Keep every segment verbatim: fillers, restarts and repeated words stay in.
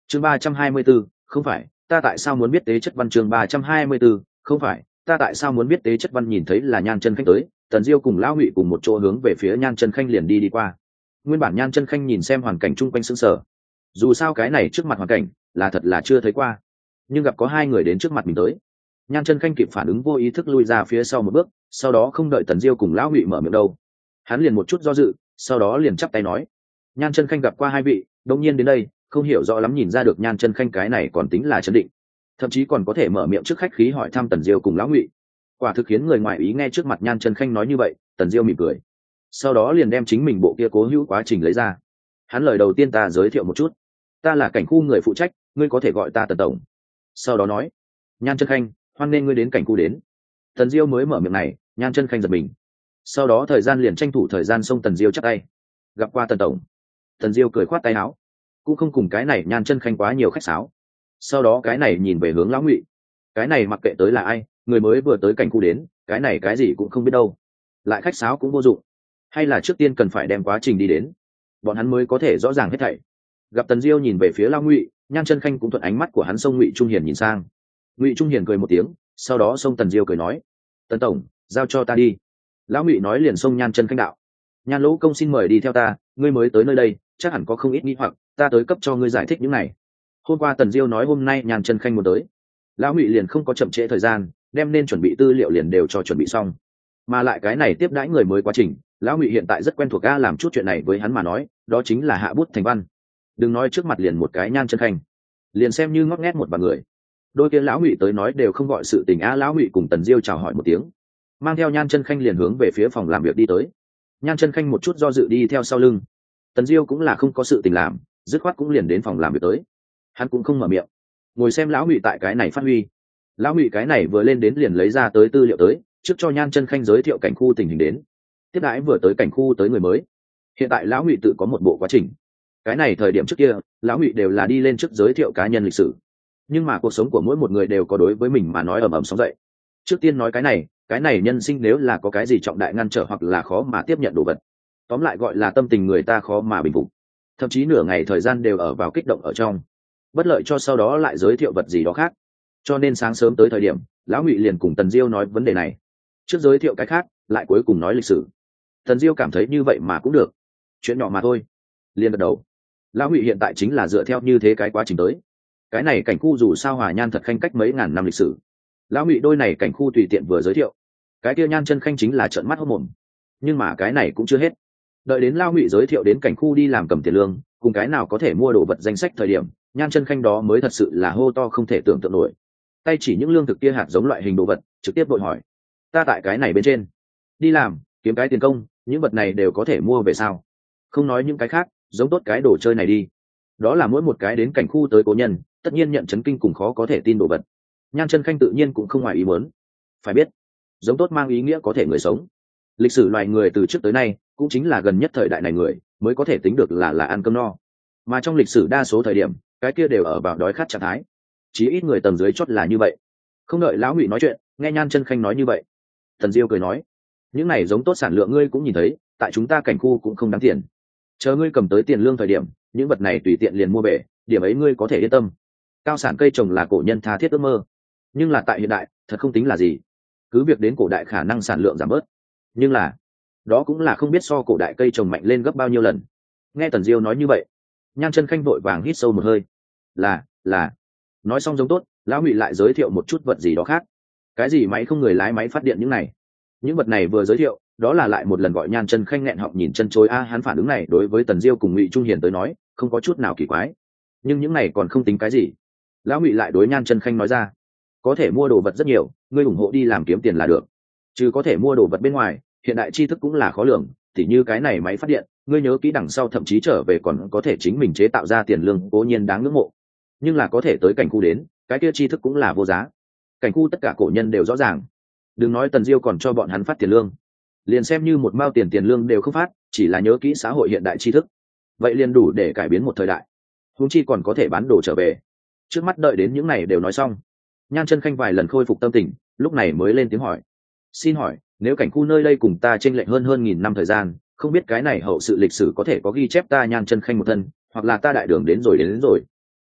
chương ba trăm hai mươi 34, không phải ta tại sao muốn biết tế chất văn. Chương ba trăm hai mươi 34, không phải ta tại sao muốn biết tế chất văn. Nhìn thấy là Nhan Chân Khanh tới, Tần Diêu cùng Lão Ngụy cùng một chỗ hướng về phía Nhan Chân Khanh liền đi đi qua. Nguyên bản Nhan Chân Khanh nhìn xem hoàn cảnh chung quanh sững sờ, dù sao cái này trước mặt hoàn cảnh là thật là chưa thấy qua, nhưng gặp có hai người đến trước mặt mình tới, Nhan Chân Khanh kịp phản ứng, vô ý thức lui ra phía sau một bước, sau đó không đợi Tần Diêu cùng Lão Ngụy mở miệng đâu, hắn liền một chút do dự, sau đó liền chắp tay nói: Nhan Chân Khanh gặp qua hai vị, đương nhiên đến đây, không hiểu rõ lắm, nhìn ra được Nhan Chân Khanh cái này còn tính là trấn định, thậm chí còn có thể mở miệng trước khách khí hỏi thăm Tần Diêu cùng Lão Ngụy. Quả thực khiến người ngoài ý nghe trước mặt Nhan Chân Khanh nói như vậy, Tần Diêu mỉm cười, sau đó liền đem chính mình bộ kia cố hữu quá trình lấy ra. Hắn lời đầu tiên ta giới thiệu một chút, ta là cảnh khu người phụ trách, ngươi có thể gọi ta Tần tổng. Sau đó nói: Nhan Chân Khanh, hoan nên ngươi đến cảnh khu đến. Tần Diêu mới mở miệng này, Nhan Chân Khanh giật mình, sau đó thời gian liền tranh thủ thời gian xông Tần Diêu chắp tay: gặp qua Tần tổng. Tần Diêu cười khoát tay áo, cũng không cùng cái này Nhan Chân Khanh quá nhiều khách sáo. Sau đó cái này nhìn về hướng Lão Ngụy, cái này mặc kệ tới là ai, người mới vừa tới cảnh khu đến, cái này cái gì cũng không biết đâu, lại khách sáo cũng vô dụng, hay là trước tiên cần phải đem quá trình đi đến, bọn hắn mới có thể rõ ràng hết thảy. Gặp Tần Diêu nhìn về phía Lão Ngụy, Nhan Chân Khanh cũng thuận ánh mắt của hắn xông Ngụy Trung Hiền nhìn sang. Ngụy Trung Hiền cười một tiếng, sau đó xông Tần Diêu cười nói: Tần tổng, giao cho ta đi. Lão Ngụy nói liền xông Nhan Chân Khanh đạo: Nhan Lỗ công xin mời đi theo ta, ngươi mới tới nơi đây chắc hẳn có không ít nghi hoặc, ta tới cấp cho ngươi giải thích những này. Hôm qua Tần Diêu nói hôm nay Nhan Chân Khanh muốn tới, Lão Ngụy liền không có chậm trễ thời gian, đem nên chuẩn bị tư liệu liền đều cho chuẩn bị xong. Mà lại cái này tiếp đãi người mới quá trình, Lão Ngụy hiện tại rất quen thuộc, ga làm chút chuyện này với hắn mà nói, đó chính là hạ bút thành văn. Đừng nói trước mặt liền một cái Nhan Chân Khanh, liền xem như ngót nghét một bằng người, đôi kia Lão Ngụy tới nói đều không gọi sự tình. A Lão Ngụy cùng Tần Diêu chào hỏi một tiếng, mang theo Nhan Chân Khanh liền hướng về phía phòng làm việc đi tới. Nhan Chân Khanh một chút do dự đi theo sau lưng. Tần Diêu cũng là không có sự tình làm, dứt khoát cũng liền đến phòng làm việc tới. Hắn cũng không mở miệng, ngồi xem Lão Ngụy tại cái này phát huy. Lão Ngụy cái này vừa lên đến liền lấy ra tới tư liệu tới, trước cho Nhan Chân Khanh giới thiệu cảnh khu tình hình đến. Tiếp đãi vừa tới cảnh khu tới người mới. Hiện tại Lão Ngụy tự có một bộ quá trình. Cái này thời điểm trước kia, Lão Ngụy đều là đi lên trước giới thiệu cá nhân lịch sử. Nhưng mà cuộc sống của mỗi một người đều có đối với mình mà nói ầm ầm sóng dậy. Trước tiên nói cái này, cái này nhân sinh nếu là có cái gì trọng đại ngăn trở hoặc là khó mà tiếp nhận đồ vật, tóm lại gọi là tâm tình người ta khó mà bình phục, thậm chí nửa ngày thời gian đều ở vào kích động ở trong, bất lợi cho sau đó lại giới thiệu vật gì đó khác. Cho nên sáng sớm tới thời điểm, Lão Ngụy liền cùng Tần Diêu nói vấn đề này, trước giới thiệu cái khác, lại cuối cùng nói lịch sử. Tần Diêu cảm thấy như vậy mà cũng được, chuyện nhỏ mà thôi, liền gật đầu. Lão Ngụy hiện tại chính là dựa theo như thế cái quá trình tới. Cái này cảnh khu dù sao Hòa Nhan thật Khanh cách mấy ngàn năm lịch sử, Lão Ngụy đôi này cảnh khu tùy tiện vừa giới thiệu, cái kia Nhan Chân Khanh chính là trợn mắt hốt mồm. Nhưng mà cái này cũng chưa hết, đợi đến Lão Ngụy giới thiệu đến cảnh khu đi làm cầm tiền lương cùng cái nào có thể mua đồ vật danh sách thời điểm, Nhan Chân Khanh đó mới thật sự là hô to không thể tưởng tượng nổi, tay chỉ những lương thực kia hạt giống loại hình đồ vật, trực tiếp vội hỏi: ta tại cái này bên trên đi làm kiếm cái tiền công, những vật này đều có thể mua về sao? Không nói những cái khác, giống tốt cái đồ chơi này đi, đó là mỗi một cái đến cảnh khu tới cố nhân tất nhiên nhận chấn kinh cùng khó có thể tin đồ vật. Nhan Chân Khanh tự nhiên cũng không ngoài ý muốn. Phải biết, giống tốt mang ý nghĩa có thể người sống. Lịch sử loài người từ trước tới nay cũng chính là gần nhất thời đại này người mới có thể tính được là là ăn cơm no, mà trong lịch sử đa số thời điểm cái kia đều ở vào đói khát trạng thái, chí ít người tầng dưới chót là như vậy. Không đợi Lão Ngụy nói chuyện, nghe Nhan Chân Khanh nói như vậy, Tần Diêu cười nói: những này giống tốt sản lượng ngươi cũng nhìn thấy, tại chúng ta cảnh khu cũng không đáng tiền, chờ ngươi cầm tới tiền lương thời điểm, những vật này tùy tiện liền mua về, điểm ấy ngươi có thể yên tâm. Cao sản cây trồng là cổ nhân tha thiết ước mơ, nhưng là tại hiện đại thật không tính là gì, cứ việc đến cổ đại khả năng sản lượng giảm bớt, nhưng là đó cũng là không biết so cổ đại cây trồng mạnh lên gấp bao nhiêu lần. Nghe Tần Diêu nói như vậy, Nhan Chân Khanh vội vàng hít sâu một hơi, là là nói xong giống tốt, Lão Ngụy lại giới thiệu một chút vật gì đó khác. Cái gì máy không người lái, máy phát điện, những này những vật này vừa giới thiệu, đó là lại một lần gọi Nhan Chân Khanh nghẹn họng nhìn chân chối. A hắn phản ứng này đối với Tần Diêu cùng Ngụy Trung Hiền tới nói không có chút nào kỳ quái, nhưng những này còn không tính cái gì. Lão Ngụy lại đối Nhan Chân Khanh nói ra: có thể mua đồ vật rất nhiều, ngươi ủng hộ đi làm kiếm tiền là được. Chứ có thể mua đồ vật bên ngoài, hiện đại tri thức cũng là khó lường, tỉ như cái này máy phát điện, ngươi nhớ kỹ đằng sau thậm chí trở về còn có thể chính mình chế tạo ra tiền lương, cố nhiên đáng ngưỡng mộ, nhưng là có thể tới cảnh khu đến, cái kia tri thức cũng là vô giá. Cảnh khu tất cả cổ nhân đều rõ ràng, đừng nói Tần Diêu còn cho bọn hắn phát tiền lương, liền xem như một mao tiền tiền lương đều không phát, chỉ là nhớ kỹ xã hội hiện đại tri thức, vậy liền đủ để cải biến một thời đại, huống chi còn có thể bán đồ trở về. Trước mắt đợi đến những này đều nói xong, Nhan Chân Khanh vài lần khôi phục tâm tình, lúc này mới lên tiếng hỏi: xin hỏi, nếu cảnh khu nơi đây cùng ta chênh lệch hơn hơn nghìn năm thời gian, không biết cái này hậu sự lịch sử có thể có ghi chép ta Nhan Chân Khanh một thân, hoặc là ta đại đường đến rồi đến, đến rồi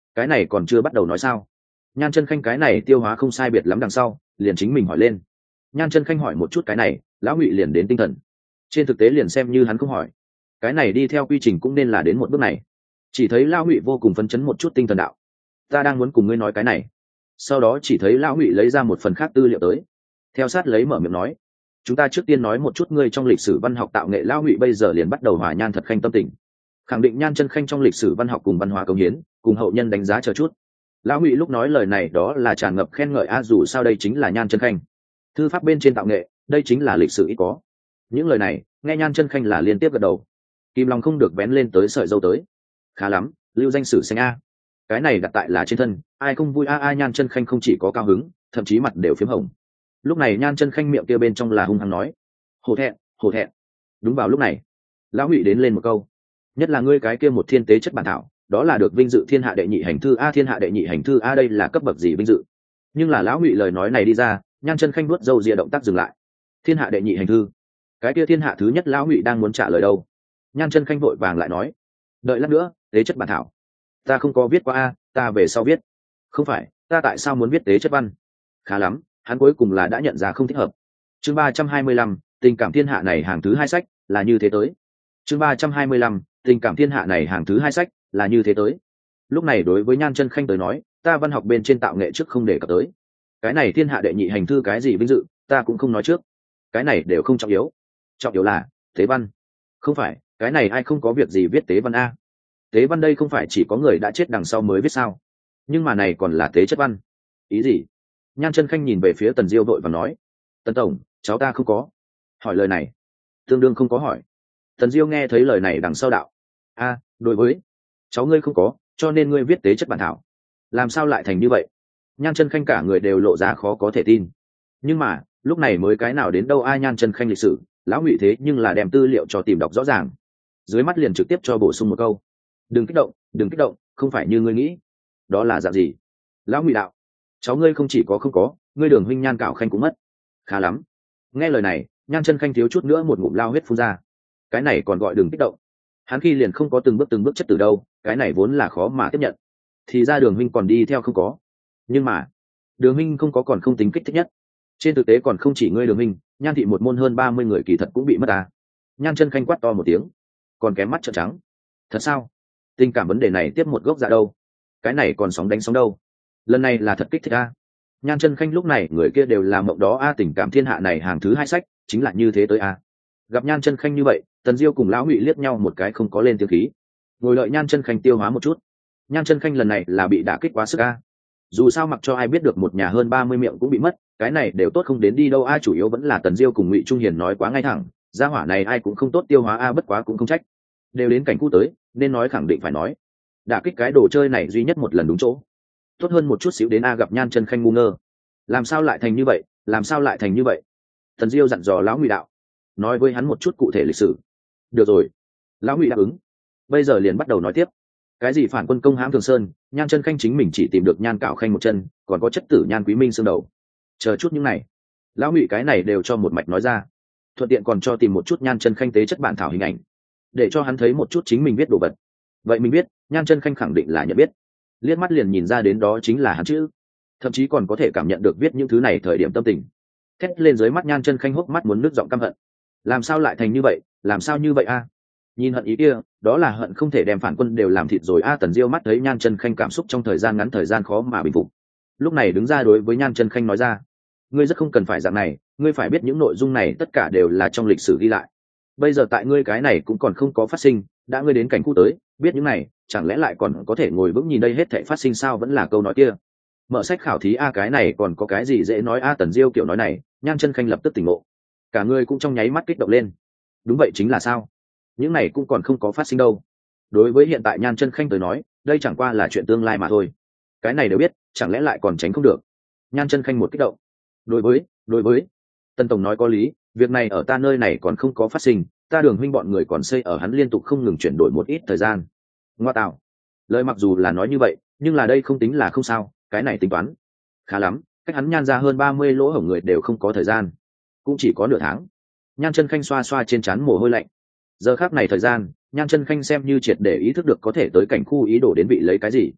cái này còn chưa bắt đầu nói sao? Nhan chân khanh cái này tiêu hóa không sai biệt lắm đằng sau liền chính mình hỏi lên. Nhan chân khanh hỏi một chút cái này, lão ngụy liền đến tinh thần. Trên thực tế liền xem như hắn không hỏi, cái này đi theo quy trình cũng nên là đến một bước này. Chỉ thấy lão ngụy vô cùng phấn chấn một chút tinh thần đạo, ta đang muốn cùng ngươi nói cái này. Sau đó chỉ thấy lão ngụy lấy ra một phần khác tư liệu tới, theo sát lấy mở miệng nói, chúng ta trước tiên nói một chút ngươi trong lịch sử văn học tạo nghệ. Lão ngụy bây giờ liền bắt đầu hòa Nhan thật khanh tâm tình, khẳng định Nhan chân khanh trong lịch sử văn học cùng văn hóa công hiến cùng hậu nhân đánh giá chờ chút. Lão ngụy lúc nói lời này đó là tràn ngập khen ngợi a, dù sao đây chính là Nhan chân khanh thư pháp bên trên tạo nghệ, đây chính là lịch sử ít có. Những lời này nghe Nhan chân khanh là liên tiếp gật đầu, kim long không được bén lên tới sợi dâu tới. Khá lắm, lưu danh sử xanh a, cái này đặt tại là trên thân, ai không vui a a. Nhan chân khanh không chỉ có cao hứng, thậm chí mặt đều phím hồng. Lúc này Nhan chân khanh miệng kia bên trong là hung hăng nói, hổ thẹn hổ thẹn. Đúng vào lúc này lão ngụy đến lên một câu, nhất là ngươi cái kia một thiên tế chất bản thảo, đó là được vinh dự thiên hạ đệ nhị hành thư a. Thiên hạ đệ nhị hành thư a, đây là cấp bậc gì vinh dự? Nhưng là lão ngụy lời nói này đi ra, Nhan chân khanh nuốt dâu ria động tác dừng lại. Thiên hạ đệ nhị hành thư, cái kia thiên hạ thứ nhất lão ngụy đang muốn trả lời đâu, Nhan chân khanh vội vàng lại nói, đợi lát nữa, tế chất bản thảo ta không có viết qua a, ta về sau viết. Không phải, ta tại sao muốn viết tế chất văn? Khá lắm, hắn cuối cùng là đã nhận ra không thích hợp. Chương ba trăm hai mươi lăm, tình cảm thiên hạ này hàng thứ hai sách là như thế tới. Chương ba trăm hai mươi lăm, tình cảm thiên hạ này hàng thứ hai sách là như thế tới. Lúc này đối với Nhan chân khanh tới nói, ta văn học bên trên tạo nghệ trước không đề cập tới, cái này thiên hạ đệ nhị hành thư cái gì vinh dự ta cũng không nói trước, cái này đều không trọng yếu. Trọng yếu là tế văn. Không phải, cái này ai không có việc gì viết tế văn a? Tế văn đây không phải chỉ có người đã chết đằng sau mới viết sao? Nhưng mà này còn là tế chất văn. Ý gì? Nhan chân khanh nhìn về phía Tần Diêu vội và nói, Tần tổng, cháu ta không có. Hỏi lời này tương đương không có hỏi. Tần Diêu nghe thấy lời này đằng sau đạo, a, đối với cháu ngươi không có, cho nên ngươi viết tế chất bản thảo, làm sao lại thành như vậy? Nhan chân khanh cả người đều lộ ra khó có thể tin. Nhưng mà lúc này mới cái nào đến đâu ai. Nhan chân khanh lịch sử lão ngụy thế nhưng là đem tư liệu cho tìm đọc rõ ràng, dưới mắt liền trực tiếp cho bổ sung một câu, đừng kích động đừng kích động, không phải như ngươi nghĩ. Đó là dạng gì? Lão ngụy đạo, cháu ngươi không chỉ có không có, ngươi Đường huynh Nhan Cảo Khanh cũng mất. Khá lắm. Nghe lời này, Nhan chân khanh thiếu chút nữa một ngụm lao huyết phun ra. Cái này còn gọi đừng kích động? Hắn khi liền không có từng bước từng bước chất từ đâu, cái này vốn là khó mà tiếp nhận. Thì ra Đường huynh còn đi theo không có. Nhưng mà Đường huynh không có còn không tính kích thích nhất, trên thực tế còn không chỉ ngươi Đường huynh, Nhan thị một môn hơn ba mươi người kỳ thật cũng bị mất à. Nhan chân khanh quát to một tiếng, còn kém mắt trợn trắng. Thật sao? Tình cảm vấn đề này tiếp một gốc dạ đâu, cái này còn sóng đánh sóng đâu, lần này là thật kích thích a. Nhan chân khanh lúc này người kia đều làm mộng đó a, tình cảm thiên hạ này hàng thứ hai sách chính là như thế tới a. Gặp Nhan chân khanh như vậy, Tần Diêu cùng lão ngụy liếc nhau một cái không có lên tiếng khí, ngồi đợi Nhan chân khanh tiêu hóa một chút. Nhan chân khanh lần này là bị đả kích quá sức a, dù sao mặc cho ai biết được một nhà hơn ba mươi miệng cũng bị mất, cái này đều tốt không đến đi đâu a. Chủ yếu vẫn là Tần Diêu cùng Ngụy Trung Hiền nói quá ngay thẳng, gia hỏa này ai cũng không tốt tiêu hóa a, bất quá cũng không trách, đều đến cảnh cũ tới nên nói khẳng định phải nói, đả kích cái đồ chơi này duy nhất một lần đúng chỗ, tốt hơn một chút xíu đến a. Gặp Nhan chân khanh ngu ngơ, làm sao lại thành như vậy, làm sao lại thành như vậy? Tần Diêu dặn dò lão ngụy đạo, nói với hắn một chút cụ thể lịch sử. Được rồi, lão ngụy đáp ứng. Bây giờ liền bắt đầu nói tiếp, cái gì phản quân công hãm Thường Sơn, Nhan chân khanh chính mình chỉ tìm được Nhan Cảo Khanh một chân, còn có chất tử Nhan Quý Minh xương đầu, chờ chút những này lão ngụy cái này đều cho một mạch nói ra, thuận tiện còn cho tìm một chút Nhan chân khanh tế chất bản thảo hình ảnh, để cho hắn thấy một chút chính mình viết đồ vật. Vậy mình biết Nhan chân khanh khẳng định là nhận biết, liếc mắt liền nhìn ra đến đó chính là hắn chữ, thậm chí còn có thể cảm nhận được viết những thứ này thời điểm tâm tình. Thét lên dưới mắt Nhan chân khanh hốc mắt muốn nước giọng căm hận, làm sao lại thành như vậy, làm sao như vậy a? Nhìn hận ý kia, đó là hận không thể đem phản quân đều làm thịt rồi a. Tần Diêu mắt thấy Nhan chân khanh cảm xúc trong thời gian ngắn thời gian khó mà bình phục, lúc này đứng ra đối với Nhan chân khanh nói ra, ngươi rất không cần phải dạng này, ngươi phải biết những nội dung này tất cả đều là trong lịch sử ghi lại, bây giờ tại ngươi cái này cũng còn không có phát sinh, đã ngươi đến cảnh khu tới biết những này, chẳng lẽ lại còn có thể ngồi vững nhìn đây hết thảy phát sinh sao? Vẫn là câu nói kia, mở sách khảo thí a, cái này còn có cái gì dễ nói a? Tần Diêu kiểu nói này, Nhan chân khanh lập tức tỉnh ngộ, cả người cũng trong nháy mắt kích động lên. Đúng vậy, chính là sao, những này cũng còn không có phát sinh đâu. Đối với hiện tại Nhan chân khanh tới nói, đây chẳng qua là chuyện tương lai mà thôi, cái này đều biết, chẳng lẽ lại còn tránh không được? Nhan chân khanh một kích động, đối với đối với Tần tổng nói có lý, việc này ở ta nơi này còn không có phát sinh, ta Đường huynh bọn người còn xây ở hắn liên tục không ngừng chuyển đổi một ít thời gian. Ngoa tạo, lời mặc dù là nói như vậy, nhưng là đây không tính là không sao, cái này tính toán khá lắm, cách hắn Nhan ra hơn ba mươi lỗ hổng người đều không có thời gian, cũng chỉ có nửa tháng. Nhan chân khanh xoa xoa trên trán mồ hôi lạnh, giờ khác này thời gian, Nhan chân khanh xem như triệt để ý thức được có thể tới cảnh khu ý đồ đến vị lấy cái gì.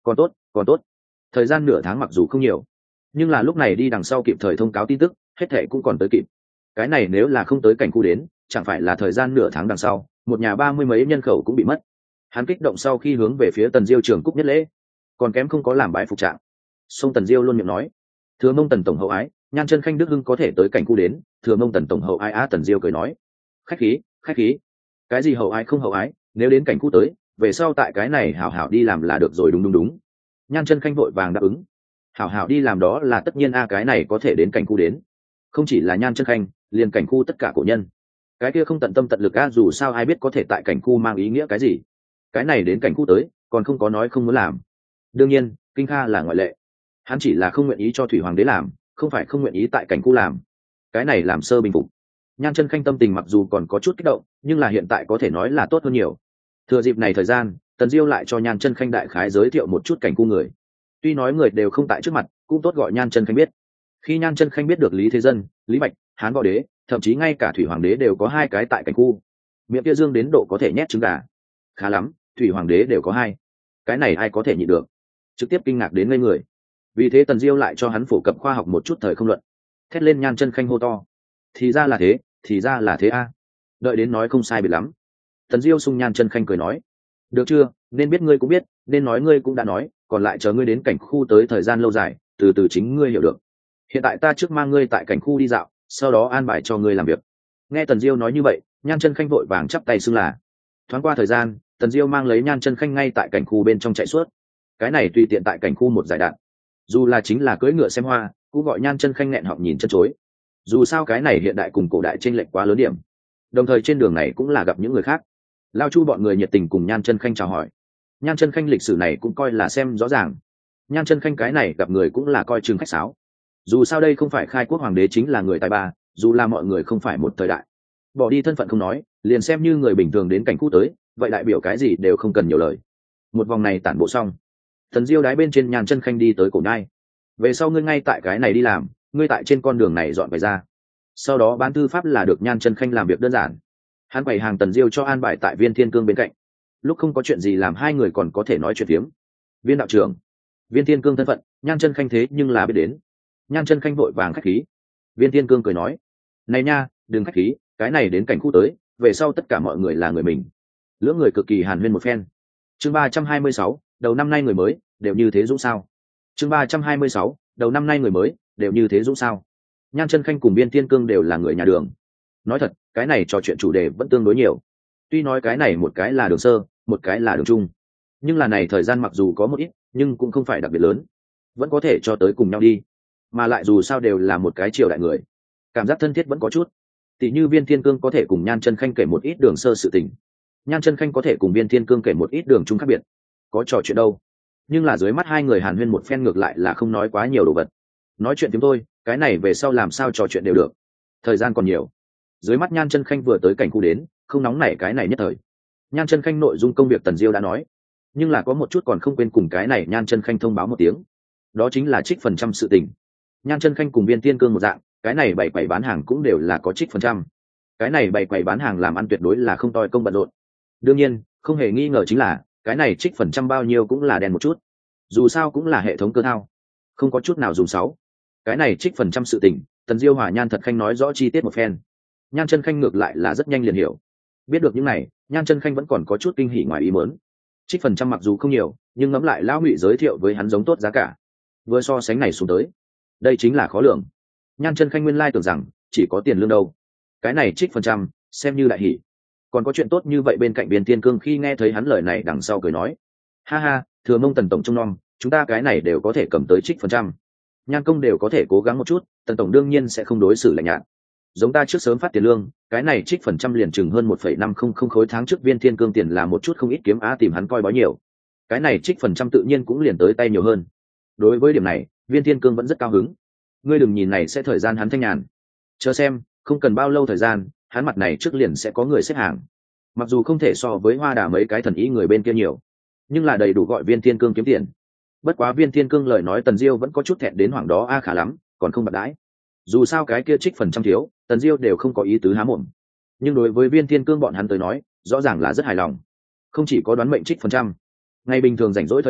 còn tốt còn tốt, thời gian nửa tháng mặc dù không nhiều, nhưng là lúc này đi đằng sau kịp thời thông cáo tin tức, hết thệ cũng còn tới kịp. Cái này nếu là không tới cảnh khu đến, chẳng phải là thời gian nửa tháng đằng sau một nhà ba mươi mấy nhân khẩu cũng bị mất. Hắn kích động sau khi hướng về phía Tần Diêu trường cúc nhất lễ, còn kém không có làm bái phục trạng. Song Tần Diêu luôn miệng nói, thừa mông Tần tổng hậu ái, Nhan Chân Khanh Đức Hưng có thể tới cảnh khu đến, thừa mông Tần tổng hậu ái á. Tần Diêu cười nói, khách khí khách khí, cái gì hậu ái không hậu ái, nếu đến cảnh khu tới, về sau tại cái này hảo hảo đi làm là được rồi. Đúng đúng đúng, Nhan Chân Khanh vội vàng đáp ứng. Hảo hảo đi làm đó là tất nhiên a, cái này có thể đến cảnh khu đến, không chỉ là Nhan Chân Khanh, liền cảnh khu tất cả cổ nhân, cái kia không tận tâm tận lực a, dù sao ai biết có thể tại cảnh khu mang ý nghĩa cái gì. Cái này đến cảnh khu tới, còn không có nói không muốn làm. Đương nhiên Kinh Kha là ngoại lệ, hắn chỉ là không nguyện ý cho Thủy Hoàng đế làm, không phải không nguyện ý tại cảnh khu làm. Cái này làm sơ bình phục. Nhan Chân Khanh tâm tình mặc dù còn có chút kích động, nhưng là hiện tại có thể nói là tốt hơn nhiều. Thừa dịp này thời gian, Tần Diêu lại cho Nhan Chân Khanh đại khái giới thiệu một chút cảnh khu người. Tuy nói người đều không tại trước mặt, cũng tốt gọi Nhan Chân Khanh biết. Khi Nhan Chân Khanh biết được Lý Thế Dân, Lý Bạch, Hán Võ Đế, thậm chí ngay cả Thủy Hoàng đế đều có hai cái tại cảnh khu, miệng kia dương đến độ có thể nhét trứng gà. Khá lắm, Thủy Hoàng đế đều có hai, cái này ai có thể nhịn được, trực tiếp kinh ngạc đến ngây người. Vì thế Tần Diêu lại cho hắn phổ cập khoa học một chút thời không luận. Thét lên Nhan Chân Khanh hô to, thì ra là thế, thì ra là thế a. Đợi đến nói không sai biệt lắm, Tần Diêu sung Nhan Chân Khanh cười nói, được chưa, nên biết ngươi cũng biết, nên nói ngươi cũng đã nói, còn lại chờ ngươi đến cảnh khu tới thời gian lâu dài, từ từ chính ngươi hiểu được. Hiện tại ta trước mang ngươi tại cảnh khu đi dạo, sau đó an bài cho ngươi làm việc. Nghe Tần Diêu nói như vậy, Nhan Chân Khanh vội vàng chắp tay xưng là. Thoáng qua thời gian, Tần Diêu mang lấy Nhan Chân Khanh ngay tại cảnh khu bên trong chạy suốt. Cái này tùy tiện tại cảnh khu một giải đạn, dù là chính là cưỡi ngựa xem hoa, cũng gọi Nhan Chân Khanh nghẹn họng nhìn chân chối. Dù sao cái này hiện đại cùng cổ đại chênh lệch quá lớn điểm. Đồng thời trên đường này cũng là gặp những người khác. Lao Chu bọn người nhiệt tình cùng Nhan Chân Khanh chào hỏi. Nhan Chân Khanh lịch sử này cũng coi là xem rõ ràng. Nhan Chân Khanh cái này gặp người cũng là coi chừng khách sáo. Dù sao đây không phải khai quốc hoàng đế chính là người tài ba, dù là mọi người không phải một thời đại. Bỏ đi thân phận không nói, liền xem như người bình thường đến cảnh khu tới, vậy đại biểu cái gì đều không cần nhiều lời. Một vòng này tản bộ xong, Thần Diêu đái bên trên Nhan Chân Khanh đi tới cổ nhai. Về sau ngươi ngay tại cái này đi làm, ngươi tại trên con đường này dọn về ra. Sau đó bán thư pháp là được Nhan Chân Khanh làm việc đơn giản. Hắn bày hàng Tần Diêu cho an bài tại Viên Thiên Cương bên cạnh. Lúc không có chuyện gì làm hai người còn có thể nói chuyện phiếm. Viên đạo trưởng, Viên Thiên Cương thân phận, Nhan Chân Khanh thế nhưng là biết đến. Nhan Chân Khanh vội vàng khách khí. Viên Thiên Cương cười nói, này nha, đừng khách khí, cái này đến cảnh khu tới, về sau tất cả mọi người là người mình. Lưỡng người cực kỳ hàn huyên một phen. Chương ba trăm hai mươi sáu, đầu năm nay người mới đều như thế dũng sao? Chương ba trăm hai mươi sáu, đầu năm nay người mới đều như thế dũng sao? Nhan Chân Khanh cùng Viên Thiên Cương đều là người nhà đường. Nói thật, cái này trò chuyện chủ đề vẫn tương đối nhiều. Tuy nói cái này một cái là đường sơ, một cái là đường trung, nhưng là này thời gian mặc dù có một ít, nhưng cũng không phải đặc biệt lớn, vẫn có thể cho tới cùng nhau đi. Mà lại dù sao đều là một cái triều đại người, cảm giác thân thiết vẫn có chút. Tỷ như Viên Thiên Cương có thể cùng Nhan Chân Khanh kể một ít đường sơ sự tình, Nhan Chân Khanh có thể cùng Viên Thiên Cương kể một ít đường trung khác biệt, có trò chuyện đâu. Nhưng là dưới mắt hai người hàn huyên một phen ngược lại là không nói quá nhiều đồ vật. Nói chuyện tiếng thôi, cái này về sau làm sao trò chuyện đều được. Thời gian còn nhiều. Dưới mắt Nhan Chân Khanh vừa tới cảnh khu đến, không nóng nảy cái này nhất thời. Nhan Chân Khanh nội dung công việc Tần Diêu đã nói, nhưng là có một chút còn không quên cùng cái này Nhan Chân Khanh thông báo một tiếng. Đó chính là trích phần trăm sự tình. Nhan Chân Khanh cùng Viên Thiên Cương một dạng, cái này bày quầy bán hàng cũng đều là có trích phần trăm. Cái này bày quầy bán hàng làm ăn tuyệt đối là không toi công bận rộn. Đương nhiên, không hề nghi ngờ chính là, cái này trích phần trăm bao nhiêu cũng là đen một chút. Dù sao cũng là hệ thống cơ thao, không có chút nào dùng sáu. Cái này trích phần trăm sự tình, Tần Diêu hòa Nhan Thật Khanh nói rõ chi tiết một phen. Nhan Chân Khanh ngược lại là rất nhanh liền hiểu. Biết được những này, Nhan Chân Khanh vẫn còn có chút kinh hỉ ngoài ý muốn. Trích phần trăm mặc dù không nhiều, nhưng ngẫm lại lão Ngụy giới thiệu với hắn giống tốt giá cả. Vừa so sánh này xuống tới, đây chính là khó lường. Nhan Chân Khanh nguyên lai tưởng rằng chỉ có tiền lương đâu, cái này trích phần trăm xem như đại hỉ. Còn có chuyện tốt như vậy bên cạnh Viên Thiên Cương khi nghe thấy hắn lời này đằng sau cười nói, ha ha, thừa mông Tần tổng trông nom, chúng ta cái này đều có thể cầm tới trích phần trăm. Nhan công đều có thể cố gắng một chút, Tần tổng đương nhiên sẽ không đối xử lạnh nhạt. Giống ta trước sớm phát tiền lương, cái này trích phần trăm liền chừng hơn một phẩy năm không không khối tháng trước Viên Thiên Cương tiền là một chút không ít kiếm á, tìm hắn coi bói nhiều. Cái này trích phần trăm tự nhiên cũng liền tới tay nhiều hơn. Đối với điểm này, Viên Thiên Cương vẫn rất cao hứng. Ngươi đừng nhìn này sẽ thời gian hắn thanh nhàn, chờ xem, không cần bao lâu thời gian, hắn mặt này trước liền sẽ có người xếp hàng. Mặc dù không thể so với Hoa Đà mấy cái thần ý người bên kia nhiều, nhưng là đầy đủ gọi Viên Thiên Cương kiếm tiền. Bất quá Viên Thiên Cương lời nói Tần Diêu vẫn có chút thẹn đến hoảng đó a, khả lắm, còn không bật đãi. Dù sao cái kia trích phần trăm thiếu, Tần Diêu đều không có ý tứ há mồm. Nhưng đối với Viên Thiên Cương bọn hắn tới nói, rõ ràng là rất hài lòng. Không chỉ có đoán mệnh trích phần trăm, ngày bình thường rảnh rỗi thời điểm,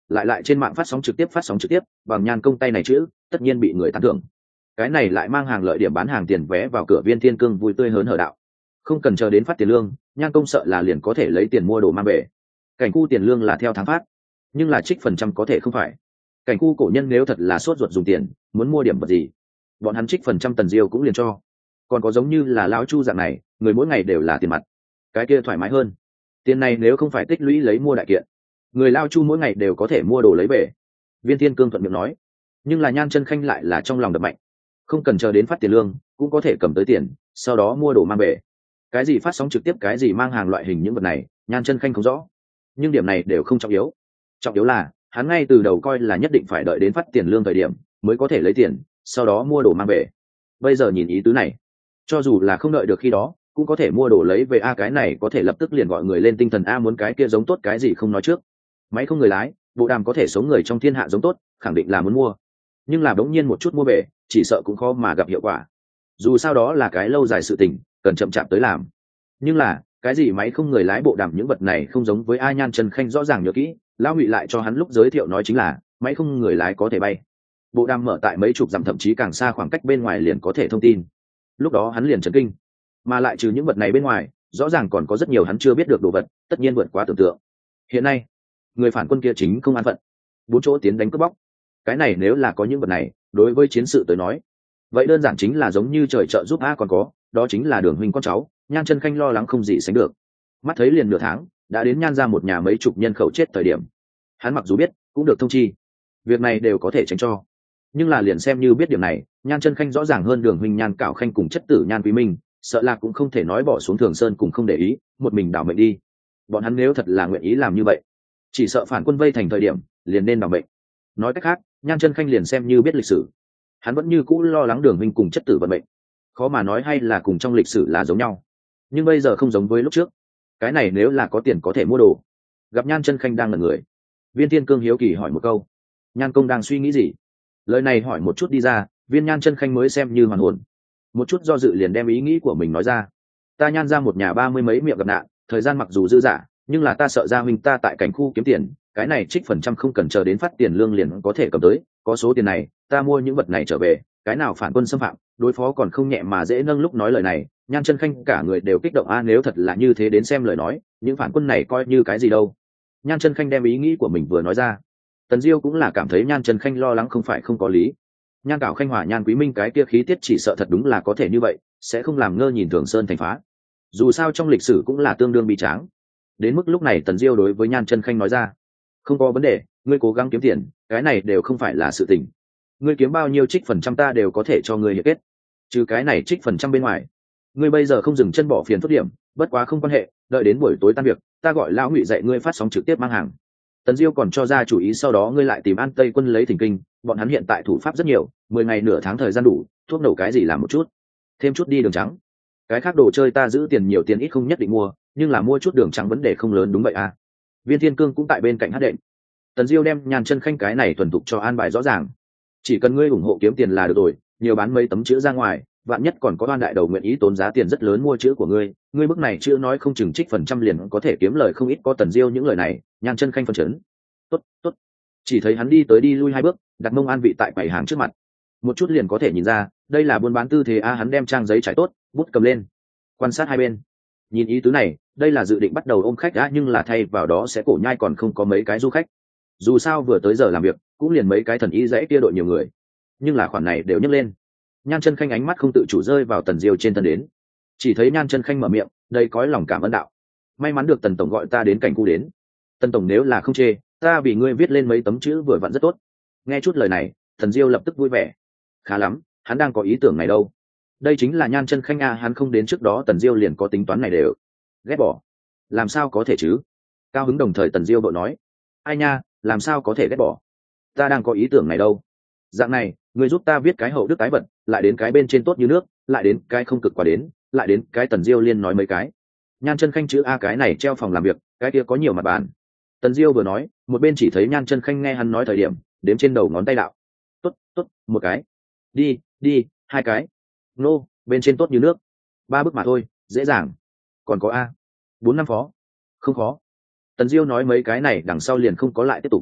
lại lại trên mạng phát sóng trực tiếp phát sóng trực tiếp bằng nhan công tay này chữ tất nhiên bị người tán thưởng. Cái này lại mang hàng lợi điểm bán hàng tiền vé vào cửa Viên Thiên Cương vui tươi hớn hở đạo, không cần chờ đến phát tiền lương, nhan công sợ là liền có thể lấy tiền mua đồ mang về. Cảnh khu tiền lương là theo tháng phát, nhưng là trích phần trăm có thể không phải. Cảnh khu cổ nhân nếu thật là sốt ruột dùng tiền muốn mua điểm vật gì, bọn hắn trích phần trăm Tần Diêu cũng liền cho. Còn có giống như là lão Chu dạng này, người mỗi ngày đều là tiền mặt, cái kia thoải mái hơn. Tiền này nếu không phải tích lũy lấy mua đại kiện, người lao Chu mỗi ngày đều có thể mua đồ lấy về. Viên Thiên Cương thuận miệng nói. Nhưng là Nhan Chân Khanh lại là trong lòng đập mạnh, không cần chờ đến phát tiền lương cũng có thể cầm tới tiền, sau đó mua đồ mang về. Cái gì phát sóng trực tiếp, cái gì mang hàng loại hình những vật này, Nhan Chân Khanh không rõ, nhưng điểm này đều không trọng yếu. Trọng yếu là hắn ngay từ đầu coi là nhất định phải đợi đến phát tiền lương thời điểm mới có thể lấy tiền, sau đó mua đồ mang về. Bây giờ nhìn ý tứ này, cho dù là không đợi được khi đó cũng có thể mua đồ lấy về. A cái này có thể lập tức liền gọi người lên tinh thần. A muốn cái kia giống tốt cái gì không nói trước, máy không người lái bộ đàm có thể sống người trong thiên hạ giống tốt, khẳng định là muốn mua. Nhưng là đống nhiên một chút mua về chỉ sợ cũng khó mà gặp hiệu quả, dù sao đó là cái lâu dài sự tình, cần chậm chạp tới làm. Nhưng là cái gì máy không người lái bộ đàm những vật này không giống với ai. Nhan Chân Khanh rõ ràng nhớ kỹ, lão Ngụy lại cho hắn lúc giới thiệu nói chính là máy không người lái có thể bay, bộ đàm mở tại mấy chục dặm thậm chí càng xa khoảng cách bên ngoài liền có thể thông tin. Lúc đó hắn liền chấn kinh, mà lại trừ những vật này bên ngoài rõ ràng còn có rất nhiều hắn chưa biết được đồ vật, tất nhiên vượt quá tưởng tượng. Hiện nay người phản quân kia chính không an phận, bốn chỗ tiến đánh cướp bóc. Cái này nếu là có những vật này đối với chiến sự tới nói, vậy đơn giản chính là giống như trời trợ giúp. A còn có đó chính là Đường huynh con cháu. Nhan Chân Khanh lo lắng không gì sánh được, mắt thấy liền nửa tháng đã đến Nhan ra một nhà mấy chục nhân khẩu chết thời điểm. Hắn mặc dù biết cũng được thông chi việc này đều có thể tránh cho, nhưng là liền xem như biết điểm này, Nhan Chân Khanh rõ ràng hơn Đường huynh Nhan Cảo Khanh cùng chất tử Nhan Quý Minh, sợ là cũng không thể nói bỏ xuống Thường Sơn cùng không để ý một mình đảo mệnh đi. Bọn hắn nếu thật là nguyện ý làm như vậy, chỉ sợ phản quân vây thành thời điểm liền nên đảo mệnh. Nói cách khác, Nhan Chân Khanh liền xem như biết lịch sử, hắn vẫn như cũ lo lắng Đường huynh cùng chất tử vận mệnh. Khó mà nói hay là cùng trong lịch sử là giống nhau, nhưng bây giờ không giống với lúc trước. Cái này nếu là có tiền có thể mua đồ. Gặp Nhan Chân Khanh đang ngẩn người, Viên Thiên Cương hiếu kỳ hỏi một câu: Nhan công đang suy nghĩ gì? Lời này hỏi một chút đi ra, Viên Nhan Chân Khanh mới xem như hoàn hồn, một chút do dự liền đem ý nghĩ của mình nói ra. Ta Nhan ra một nhà ba mươi mấy miệng gặp nạn, thời gian mặc dù dư dả, nhưng là ta sợ gia huynh ta tại cảnh khu kiếm tiền, cái này trích phần trăm không cần chờ đến phát tiền lương liền có thể cầm tới. Có số tiền này ta mua những vật này trở về, cái nào phản quân xâm phạm đối phó còn không nhẹ mà dễ nâng. Lúc nói lời này, Nhan Chân Khanh cả người đều kích động. A nếu thật là như thế, đến xem lời nói những phản quân này coi như cái gì đâu. Nhan Chân Khanh đem ý nghĩ của mình vừa nói ra, Tần Diêu cũng là cảm thấy Nhan Chân Khanh lo lắng không phải không có lý. Nhan Cảo Khanh hòa Nhan Quý Minh cái kia khí tiết chỉ sợ thật đúng là có thể như vậy, sẽ không làm ngơ nhìn Thường Sơn thành phá. Dù sao trong lịch sử cũng là tương đương bi tráng. Đến mức lúc này Tần Diêu đối với Nhan Chân Khanh nói ra: không có vấn đề, ngươi cố gắng kiếm tiền, cái này đều không phải là sự tình. Ngươi kiếm bao nhiêu trích phần trăm ta đều có thể cho ngươi hiệp kết. Trừ cái này trích phần trăm bên ngoài, ngươi bây giờ không dừng chân bỏ phiền phức điểm, bất quá không quan hệ, đợi đến buổi tối tan việc, ta gọi lão Ngụy dạy ngươi phát sóng trực tiếp mang hàng. Tần Diêu còn cho ra chủ ý, sau đó ngươi lại tìm An Tây quân lấy thỉnh kinh, bọn hắn hiện tại thủ pháp rất nhiều, mười ngày nửa tháng thời gian đủ, thuốc nổ cái gì làm một chút, thêm chút đi đường trắng. Cái khác đồ chơi ta giữ tiền nhiều tiền ít không nhất định mua, nhưng là mua chút đường trắng vấn đề không lớn. Đúng vậy à. Viên Thiên Cương cũng tại bên cạnh hát đệm. Tần Diêu đem Nhan Chân Khanh cái này thuần thục cho an bài rõ ràng, chỉ cần ngươi ủng hộ kiếm tiền là được rồi, nhiều bán mấy tấm chữ ra ngoài, vạn nhất còn có oan đại đầu nguyện ý tốn giá tiền rất lớn mua chữ của ngươi, ngươi bức này chữ nói không chừng trích phần trăm liền có thể kiếm lời không ít. Có Tần Diêu những lời này, Nhan Chân Khanh phân chấn. Tốt, tốt. Chỉ thấy hắn đi tới đi lui hai bước, đặt mông an vị tại quầy hàng trước mặt, một chút liền có thể nhìn ra đây là buôn bán tư thế. A hắn đem trang giấy trải tốt, bút cầm lên, quan sát hai bên, nhìn ý tứ này đây là dự định bắt đầu ôm khách đã, nhưng là thay vào đó sẽ cổ nhai còn không có mấy cái du khách. Dù sao vừa tới giờ làm việc cũng liền mấy cái thần y dãy kia đội nhiều người, nhưng là khoản này đều nhấc lên. Nhan Chân Khanh ánh mắt không tự chủ rơi vào Tần Diêu trên thân đến, chỉ thấy Nhan Chân Khanh mở miệng đầy cõi lòng cảm ơn đạo: may mắn được Tần tổng gọi ta đến cảnh khu đến, Tần tổng nếu là không chê, ta vì ngươi viết lên mấy tấm chữ vừa vặn rất tốt. Nghe chút lời này, Tần Diêu lập tức vui vẻ. Khá lắm, hắn đang có ý tưởng này đâu. Đây chính là Nhan Chân Khanh a, hắn không đến trước đó Tần Diêu liền có tính toán này đều. Ghét bỏ? Làm sao có thể chứ? Cao hứng đồng thời Tần Diêu bộ nói: ai nha, làm sao có thể ghét bỏ? Ta đang có ý tưởng này đâu. Dạng này, ngươi giúp ta viết cái hậu đức tái vận, lại đến cái bên trên tốt như nước, lại đến cái không cực quá đến, lại đến cái. Tần Diêu liên nói mấy cái. Nhan Chân Khanh chữ a cái này treo phòng làm việc, cái kia có nhiều mặt bàn. Tần Diêu vừa nói, một bên chỉ thấy Nhan Chân Khanh nghe hắn nói thời điểm, đếm trên đầu ngón tay đạo: tốt, tốt, một cái, đi, đi, hai cái, nô, bên trên tốt như nước, ba bước mà thôi, dễ dàng. Còn có a, bốn năm phó, không khó. Tần Diêu nói mấy cái này đằng sau liền không có lại tiếp tục.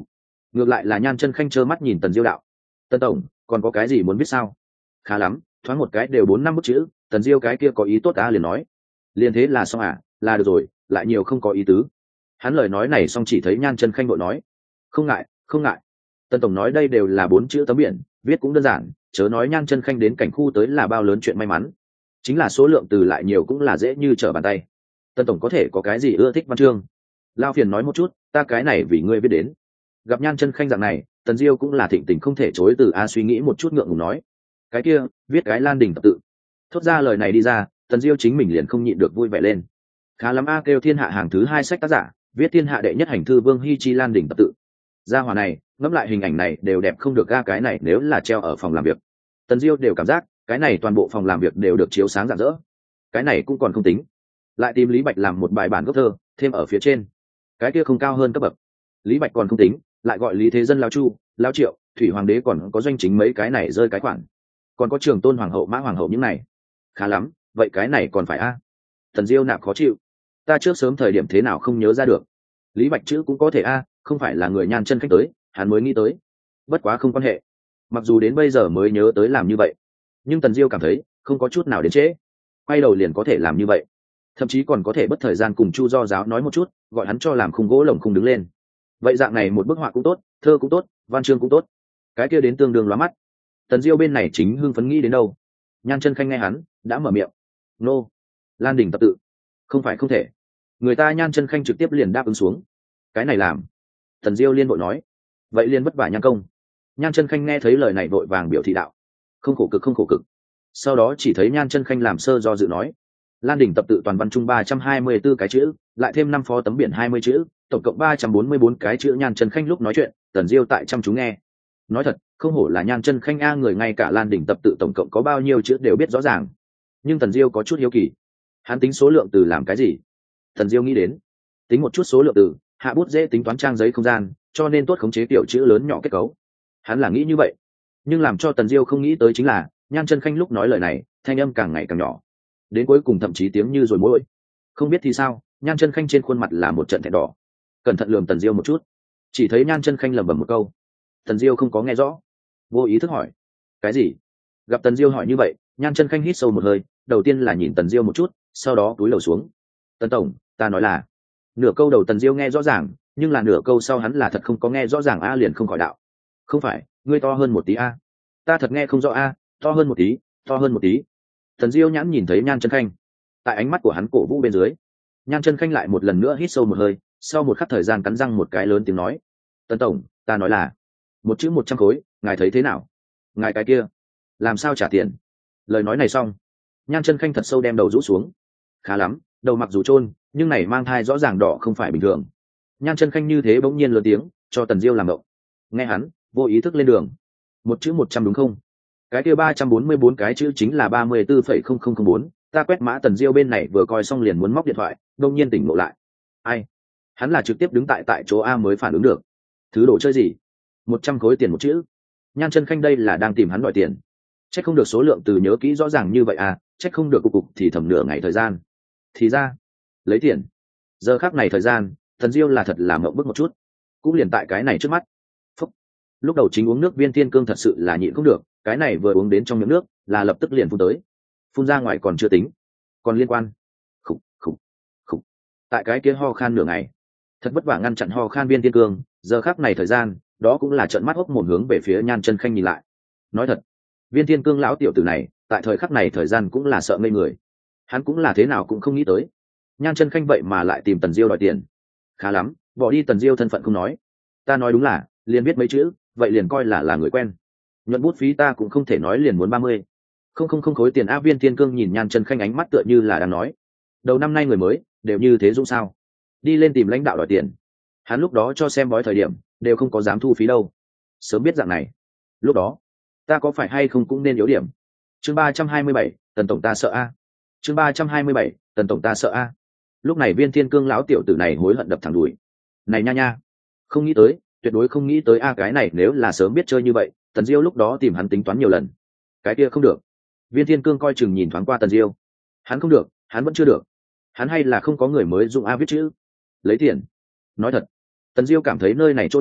Ngược lại là Nhan Chân Khanh trơ mắt nhìn Tần Diêu đạo: "Tần tổng, còn có cái gì muốn biết sao?" "Khá lắm, thoáng một cái đều bốn năm bức chữ." Tần Diêu cái kia có ý tốt ta liền nói: "Liền thế là xong à? Là được rồi, lại nhiều không có ý tứ." Hắn lời nói này xong chỉ thấy Nhan Chân Khanh vội nói: "Không ngại, không ngại. Tần tổng nói đây đều là bốn chữ tấm biển, viết cũng đơn giản, chớ nói Nhan Chân Khanh đến cảnh khu tới là bao lớn chuyện may mắn. Chính là số lượng từ lại nhiều cũng là dễ như trở bàn tay. Tần tổng có thể có cái gì ưa thích văn chương?" Lao phiền nói một chút, ta cái này vì ngươi biết đến. Gặp Nhan Chân Khanh dạng này, Tần Diêu cũng là thịnh tình không thể chối từ a, suy nghĩ một chút ngượng ngùng nói: "Cái kia, viết cái Lan Đình tập tự." Thốt ra lời này đi ra, Tần Diêu chính mình liền không nhịn được vui vẻ lên. Khá lắm a, kêu thiên hạ hàng thứ hai sách tác giả, viết thiên hạ đệ nhất hành thư Vương Hi Chi Lan Đình tập tự. Gia hỏa này, ngẫm lại hình ảnh này đều đẹp không được ga, cái này nếu là treo ở phòng làm việc. Tần Diêu đều cảm giác, cái này toàn bộ phòng làm việc đều được chiếu sáng rạng rỡ. Cái này cũng còn không tính, lại tìm Lý Bạch làm một bài bản gốc thơ, thêm ở phía trên. Cái kia không cao hơn cấp bậc. Lý Bạch còn không tính, lại gọi Lý Thế Dân Lão Chu, Lão Triệu, Thủy Hoàng đế còn có doanh chính mấy cái này rơi cái khoản. Còn có Trường Tôn Hoàng hậu, Mã Hoàng hậu những này. Khá lắm, vậy cái này còn phải a. À? Tần Diêu nạp khó chịu. Ta trước sớm thời điểm thế nào không nhớ ra được. Lý Bạch chữ cũng có thể a, à, không phải là người Nhan Chân Khanh tới, hắn mới nghĩ tới. Bất quá không quan hệ. Mặc dù đến bây giờ mới nhớ tới làm như vậy, nhưng Tần Diêu cảm thấy không có chút nào đến trễ. Quay đầu liền có thể làm như vậy. Thậm chí còn có thể bất thời gian cùng Chu Do giáo nói một chút, gọi hắn cho làm khung gỗ lồng khung đứng lên. Vậy dạng này một bức họa cũng tốt, thơ cũng tốt, văn chương cũng tốt, cái kia đến tương đương lóa mắt. Tần Diêu bên này chính hưng phấn nghĩ đến đâu, Nhan Chân Khanh nghe hắn đã mở miệng: "Nô, Lan Đình tập tự, không phải không thể." Người ta Nhan Chân Khanh trực tiếp liền đáp ứng xuống. Cái này làm. Tần Diêu liên bội nói: "Vậy liên vất vả Nhan công." Nhan Chân Khanh nghe thấy lời này vội vàng biểu thị đạo: "Không khổ cực, không khổ cực." Sau đó chỉ thấy Nhan Chân Khanh làm sơ do dự nói: "Lan Đình tập tự toàn văn chung ba trăm hai mươi tư cái chữ, lại thêm năm phó tấm biển hai mươi chữ, tổng cộng ba trăm bốn mươi bốn cái chữ." Nhan Chân Khanh lúc nói chuyện, Tần Diêu tại chăm chú nghe. Nói thật, không hổ là Nhan Chân Khanh a, người ngay cả Lan Đình tập tự tổng cộng có bao nhiêu chữ đều biết rõ ràng. Nhưng Tần Diêu có chút hiếu kỳ, hắn tính số lượng từ làm cái gì? Tần Diêu nghĩ đến, tính một chút số lượng từ, hạ bút dễ tính toán trang giấy không gian, cho nên tốt khống chế tiểu chữ lớn nhỏ kết cấu. Hắn là nghĩ như vậy, nhưng làm cho Tần Diêu không nghĩ tới chính là, Nhan Chân Khanh lúc nói lời này, thanh âm càng ngày càng nhỏ, đến cuối cùng thậm chí tiếng như rồi môi. Không biết thì sao, Nhan Chân Khanh trên khuôn mặt là một trận thẹn đỏ. Cẩn thận lườm Tần Diêu một chút, chỉ thấy Nhan Chân Khanh lẩm bẩm một câu. Tần Diêu không có nghe rõ, vô ý thức hỏi: "Cái gì?" Gặp Tần Diêu hỏi như vậy, Nhan Chân Khanh hít sâu một hơi, đầu tiên là nhìn Tần Diêu một chút, sau đó cúi đầu xuống. "Tần tổng, ta nói là..." Nửa câu đầu Tần Diêu nghe rõ ràng, nhưng là nửa câu sau hắn là thật không có nghe rõ ràng a, liền không khỏi đạo: "Không phải, ngươi to hơn một tí a." "Ta thật nghe không rõ a, to hơn một tí, to hơn một tí." Tần Diêu nhãn nhìn thấy Nhan Chân Khanh, tại ánh mắt của hắn cổ vũ bên dưới, Nhan Chân Khanh lại một lần nữa hít sâu một hơi, sau một khắc thời gian cắn răng một cái lớn tiếng nói: "Tần tổng, ta nói là một chữ một trăm khối, ngài thấy thế nào?" "Ngài cái kia, làm sao trả tiền?" Lời nói này xong, Nhan Chân Khanh thật sâu đem đầu rũ xuống. Khá lắm, đầu mặc dù trôn, nhưng này mang thai rõ ràng đỏ không phải bình thường. Nhan Chân Khanh như thế bỗng nhiên lớn tiếng, cho Tần Diêu làm ngộng. Nghe hắn, vô ý thức lên đường. Một chữ một trăm đúng không? Cái kia ba trăm bốn mươi bốn cái chữ chính là ba mươi tư phẩy không không không bốn. Ta quét mã. Tần Diêu bên này vừa coi xong liền muốn móc điện thoại, đông nhiên tỉnh ngộ lại. Ai? Hắn là trực tiếp đứng tại tại chỗ A mới phản ứng được. Thứ đồ chơi gì? Một trăm khối tiền một chữ. Nhan Chân Khanh đây là đang tìm hắn đòi tiền. Chắc không được số lượng từ nhớ kỹ rõ ràng như vậy à, chắc không được cục cục thì thầm nửa ngày thời gian. Thì ra, lấy tiền. Giờ khắc này thời gian, Tần Diêu là thật là mộng bức một chút. Cũng liền tại cái này trước mắt. Phúc. Lúc đầu chính uống nước Viên Thiên Cương thật sự là nhịn không được, cái này vừa uống đến trong miệng nước, là lập tức liền phun tới. Phun ra ngoài còn chưa tính, còn liên quan. Khục, khục, khục. Tại cái kia ho khan nửa ngày, thật vất vả ngăn chặn ho khan Viên Thiên Cương, giờ khắc này thời gian, đó cũng là trợn mắt hốc mồm hướng về phía Nhan Chân Khanh nhìn lại. Nói thật, Viên Thiên Cương lão tiểu tử này, tại thời khắc này thời gian cũng là sợ ngây người. Hắn cũng là thế nào cũng không nghĩ tới, Nhan Chân Khanh vậy mà lại tìm Tần Diêu đòi tiền. Khá lắm, bỏ đi Tần Diêu thân phận không nói, ta nói đúng là liền biết mấy chữ, vậy liền coi là là người quen. Nhuận bút phí ta cũng không thể nói liền muốn ba mươi không không không khối tiền a. Viên Thiên Cương nhìn Nhan Chân Khanh ánh mắt tựa như là đang nói, đầu năm nay người mới đều như thế dũng sao, đi lên tìm lãnh đạo đòi tiền. Hắn lúc đó cho xem bói thời điểm đều không có dám thu phí đâu, sớm biết dạng này, lúc đó ta có phải hay không cũng nên yếu điểm. Chương ba trăm hai mươi bảy, Tần tổng ta sợ a. Chương ba trăm hai mươi bảy, Tần tổng ta sợ a. Lúc này Viên Thiên Cương lão tiểu tử này hối hận đập thẳng đùi. Này nha nha, không nghĩ tới, tuyệt đối không nghĩ tới a, cái này nếu là sớm biết chơi như vậy, Tần Diêu lúc đó tìm hắn tính toán nhiều lần. Cái kia không được. Viên Thiên Cương coi chừng nhìn thoáng qua Tần Diêu. Hắn không được, hắn vẫn chưa được. Hắn hay là không có người mới dùng a viết chữ. Lấy tiền. Nói thật, Tần Diêu cảm thấy nơi này chỗ nên,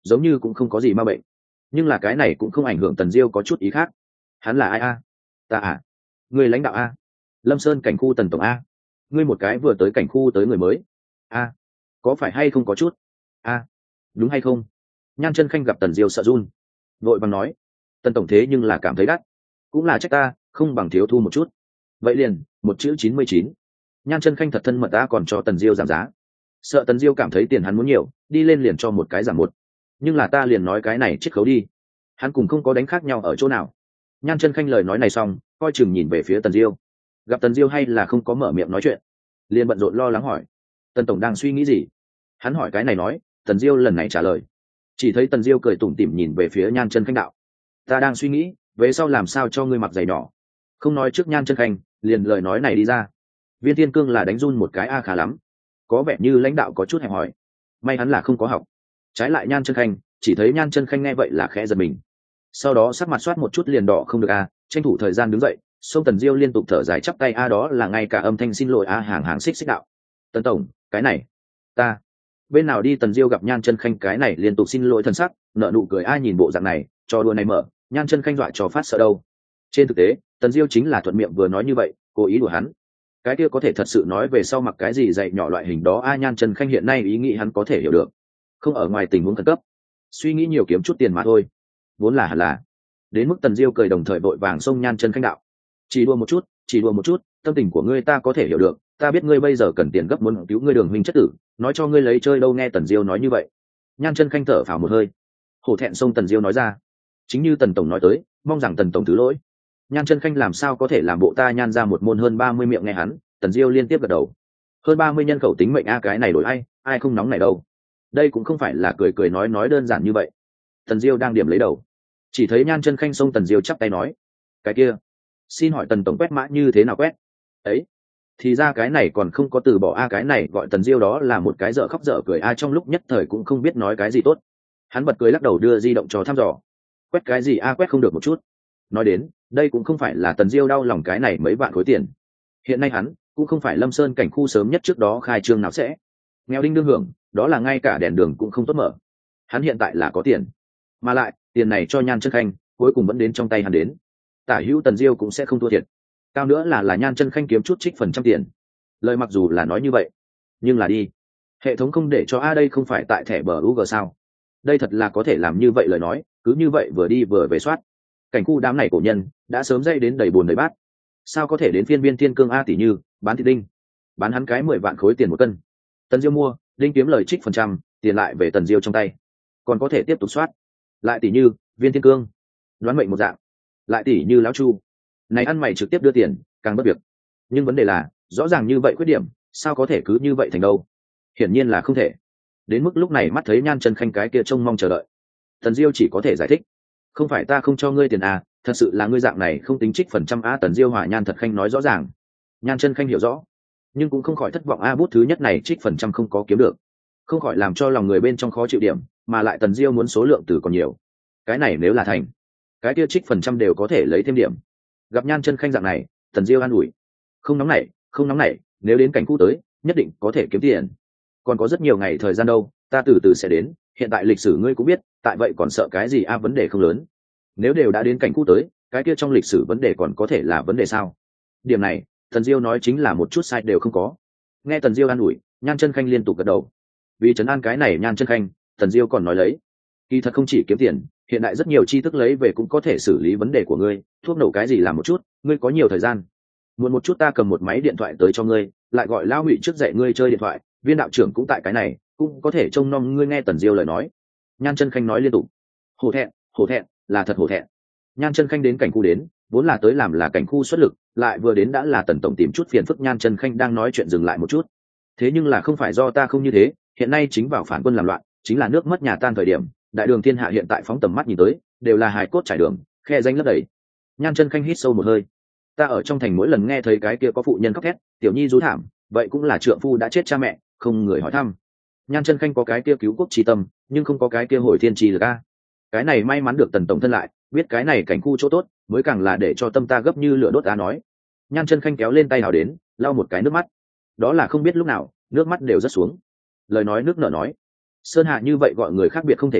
giống như cũng không có gì ma bệnh. Nhưng là cái này cũng không ảnh hưởng Tần Diêu có chút ý khác. Hắn là ai a? Ta à? Người lãnh đạo a? Lâm Sơn cảnh khu Tần tổng a? Ngươi một cái vừa tới cảnh khu tới người mới a? Có phải hay không có chút a? Đúng hay không? Nhan Chân Khanh gặp Tần Diêu sợ run, vội vàng nói: Tần tổng thế nhưng là cảm thấy đắt, cũng là trách ta không bằng thiếu thu một chút. Vậy liền một chữ chín mươi chín. Nhan Chân Khanh thật thân mật ta còn cho Tần Diêu giảm giá, sợ Tần Diêu cảm thấy tiền hắn muốn nhiều, đi lên liền cho một cái giảm một. Nhưng là ta liền nói cái này chiết khấu đi, hắn cùng không có đánh khác nhau ở chỗ nào. Nhan Chân Khanh lời nói này xong, coi chừng nhìn về phía Tần Diêu, gặp Tần Diêu hay là không có mở miệng nói chuyện, liền bận rộn lo lắng hỏi: Tần tổng đang suy nghĩ gì? Hắn hỏi cái này nói, Tần Diêu lần này trả lời. Chỉ thấy Tần Diêu cười tủm tỉm nhìn về phía Nhan Chân Khanh đạo: ta đang suy nghĩ về sau làm sao cho ngươi mặc giày nhỏ. Không nói trước Nhan Chân Khanh, liền lời nói này đi ra. Viên Thiên Cương là đánh run một cái a khá lắm, có vẻ như lãnh đạo có chút hẹp hỏi. May hắn là không có học. Trái lại Nhan Chân Khanh, chỉ thấy Nhan Chân Khanh nghe vậy là khẽ giật mình, sau đó sắc mặt soát một chút liền đỏ không được a, tranh thủ thời gian đứng dậy. Sông Tần Diêu liên tục thở dài chắp tay a, đó là ngay cả âm thanh xin lỗi a hàng hàng xích xích đạo: Tần tổng, cái này ta bên nào đi. Tần Diêu gặp Nhan Chân Khanh cái này liên tục xin lỗi thân sắc, nợ nụ cười ai nhìn bộ dạng này, cho đùa này mở, Nhan Chân Khanh dọa cho phát sợ đâu. Trên thực tế Tần Diêu chính là thuận miệng vừa nói như vậy, cố ý đùa hắn. Cái kia có thể thật sự nói về sau mặc cái gì dạy nhỏ loại hình đó a. Nhan Chân Khanh hiện nay ý nghĩ hắn có thể hiểu được, không ở ngoài tình huống khẩn cấp, suy nghĩ nhiều kiếm chút tiền mà thôi, vốn là hẳn là. Đến mức Tần Diêu cười đồng thời vội vàng xông Nhan Chân Khanh đạo: chỉ đùa một chút, chỉ đùa một chút, tâm tình của ngươi ta có thể hiểu được, ta biết ngươi bây giờ cần tiền gấp muốn cứu ngươi Đường huynh chất tử, nói cho ngươi lấy chơi đâu. Nghe Tần Diêu nói như vậy, Nhan Chân Khanh thở phào một hơi, hổ thẹn xông Tần Diêu nói ra: chính như Tần tổng nói tới, mong rằng Tần tổng thứ lỗi. Nhan Chân Khanh làm sao có thể làm bộ ta Nhan ra một môn hơn ba mươi miệng nghe hắn. Tần Diêu liên tiếp gật đầu: hơn ba mươi nhân khẩu tính mệnh a, cái này đổi ai ai không nóng này đâu. Đây cũng không phải là cười cười nói nói đơn giản như vậy. Tần Diêu đang điểm lấy đầu, chỉ thấy Nhan Chân Khanh xông Tần Diêu chắp tay nói: cái kia xin hỏi Tần tổng quét mã như thế nào quét ấy? Thì ra cái này còn không có từ bỏ a, cái này gọi Tần Diêu đó là một cái dở khóc dở cười a, trong lúc nhất thời cũng không biết nói cái gì tốt. Hắn bật cười lắc đầu đưa di động cho thăm dò: quét cái gì a, quét không được một chút. Nói đến đây cũng không phải là Tần Diêu đau lòng cái này mấy vạn khối tiền, hiện nay hắn cũng không phải Lâm Sơn cảnh khu sớm nhất trước đó khai trương nào sẽ nghèo đinh đương hưởng, đó là ngay cả đèn đường cũng không tốt mở. Hắn hiện tại là có tiền, mà lại tiền này cho Nhan Chân Khanh cuối cùng vẫn đến trong tay hắn đến, tả hữu Tần Diêu cũng sẽ không thua thiệt. Cao nữa là là Nhan Chân Khanh kiếm chút trích phần trăm tiền. Lời mặc dù là nói như vậy, nhưng là đi hệ thống không để cho a, đây không phải tại thẻ bờ u giê sao? Đây thật là có thể làm như vậy lời nói, cứ như vậy vừa đi vừa về soát. Cảnh khu đám này cổ nhân đã sớm dây đến đầy bồn đầy bát, sao có thể đến phiên Viên Thiên Cương a? Tỷ như bán thịt đinh, bán hắn cái mười vạn khối tiền một cân, Tần Diêu mua đinh kiếm lời trích phần trăm, tiền lại về Tần Diêu trong tay, còn có thể tiếp tục soát. Lại tỷ như Viên Thiên Cương đoán mệnh một dạng, lại tỷ như lão Chu này ăn mày trực tiếp đưa tiền, càng bất việc. Nhưng vấn đề là rõ ràng như vậy khuyết điểm, sao có thể cứ như vậy thành đâu? Hiển nhiên là không thể. Đến mức lúc này mắt thấy Nhan Chân Khanh cái kia trông mong chờ đợi, Tần Diêu chỉ có thể giải thích: không phải ta không cho ngươi tiền à, thật sự là ngươi dạng này không tính trích phần trăm a. Tần Diêu hòa Nhan Thật Khanh nói rõ ràng. Nhan Chân Khanh hiểu rõ, nhưng cũng không khỏi thất vọng a, bút thứ nhất này trích phần trăm không có kiếm được, không khỏi làm cho lòng người bên trong khó chịu điểm, mà lại Tần Diêu muốn số lượng từ còn nhiều. Cái này nếu là thành, cái kia trích phần trăm đều có thể lấy thêm điểm. Gặp Nhan Chân Khanh dạng này, Tần Diêu an ủi: không nóng nảy, không nóng nảy, nếu đến cảnh khu tới nhất định có thể kiếm tiền, còn có rất nhiều ngày thời gian đâu, ta từ từ sẽ đến. Hiện tại lịch sử ngươi cũng biết, tại vậy còn sợ cái gì a, vấn đề không lớn. Nếu đều đã đến cảnh khu tới, cái kia trong lịch sử vấn đề còn có thể là vấn đề sao? Điểm này Tần Diêu nói chính là một chút sai đều không có. Nghe Tần Diêu an ủi, Nhan Chân Khanh liên tục gật đầu. Vì trấn an cái này Nhan Chân Khanh, Tần Diêu còn nói lấy: kỳ thật không chỉ kiếm tiền, hiện tại rất nhiều tri thức lấy về cũng có thể xử lý vấn đề của ngươi, thuốc nổ cái gì làm một chút, ngươi có nhiều thời gian, muộn một chút ta cầm một máy điện thoại tới cho ngươi, lại gọi Lao Ngụy trước dạy ngươi chơi điện thoại, Viên đạo trưởng cũng tại cái này, cũng có thể trông nom ngươi. Nghe Tần Diêu lời nói, Nhan Chân Khanh nói liên tục: hổ thẹn, hổ thẹn, là thật hổ thẹn. Nhan Chân Khanh đến cảnh khu đến, vốn là tới làm là cảnh khu xuất lực, lại vừa đến đã là Tần tổng tìm chút phiền phức. Nhan Chân Khanh đang nói chuyện dừng lại một chút: thế nhưng là không phải do ta không như thế, hiện nay chính vào phản quân làm loạn, chính là nước mất nhà tan thời điểm, đại đường thiên hạ hiện tại phóng tầm mắt nhìn tới đều là hài cốt trải đường, khe danh lấp đầy. Nhan Chân Khanh hít sâu một hơi: ta ở trong thành mỗi lần nghe thấy cái kia có phụ nhân khóc thét, tiểu nhi rú thảm, vậy cũng là trượng phu đã chết cha mẹ, không người hỏi thăm. Nhan Chân Khanh có cái kia cứu quốc chi tâm, nhưng không có cái kia hồi thiên chi lực a. Cái này may mắn được Tần tổng thân lại, biết cái này cảnh khu chỗ tốt, mới càng là để cho tâm ta gấp như lửa đốt á. Nói, Nhan Chân Khanh kéo lên tay nào đến, lau một cái nước mắt, đó là không biết lúc nào nước mắt đều rớt xuống. Lời nói nước nở nói: sơn hạ như vậy gọi người khác biệt không thể nhịn,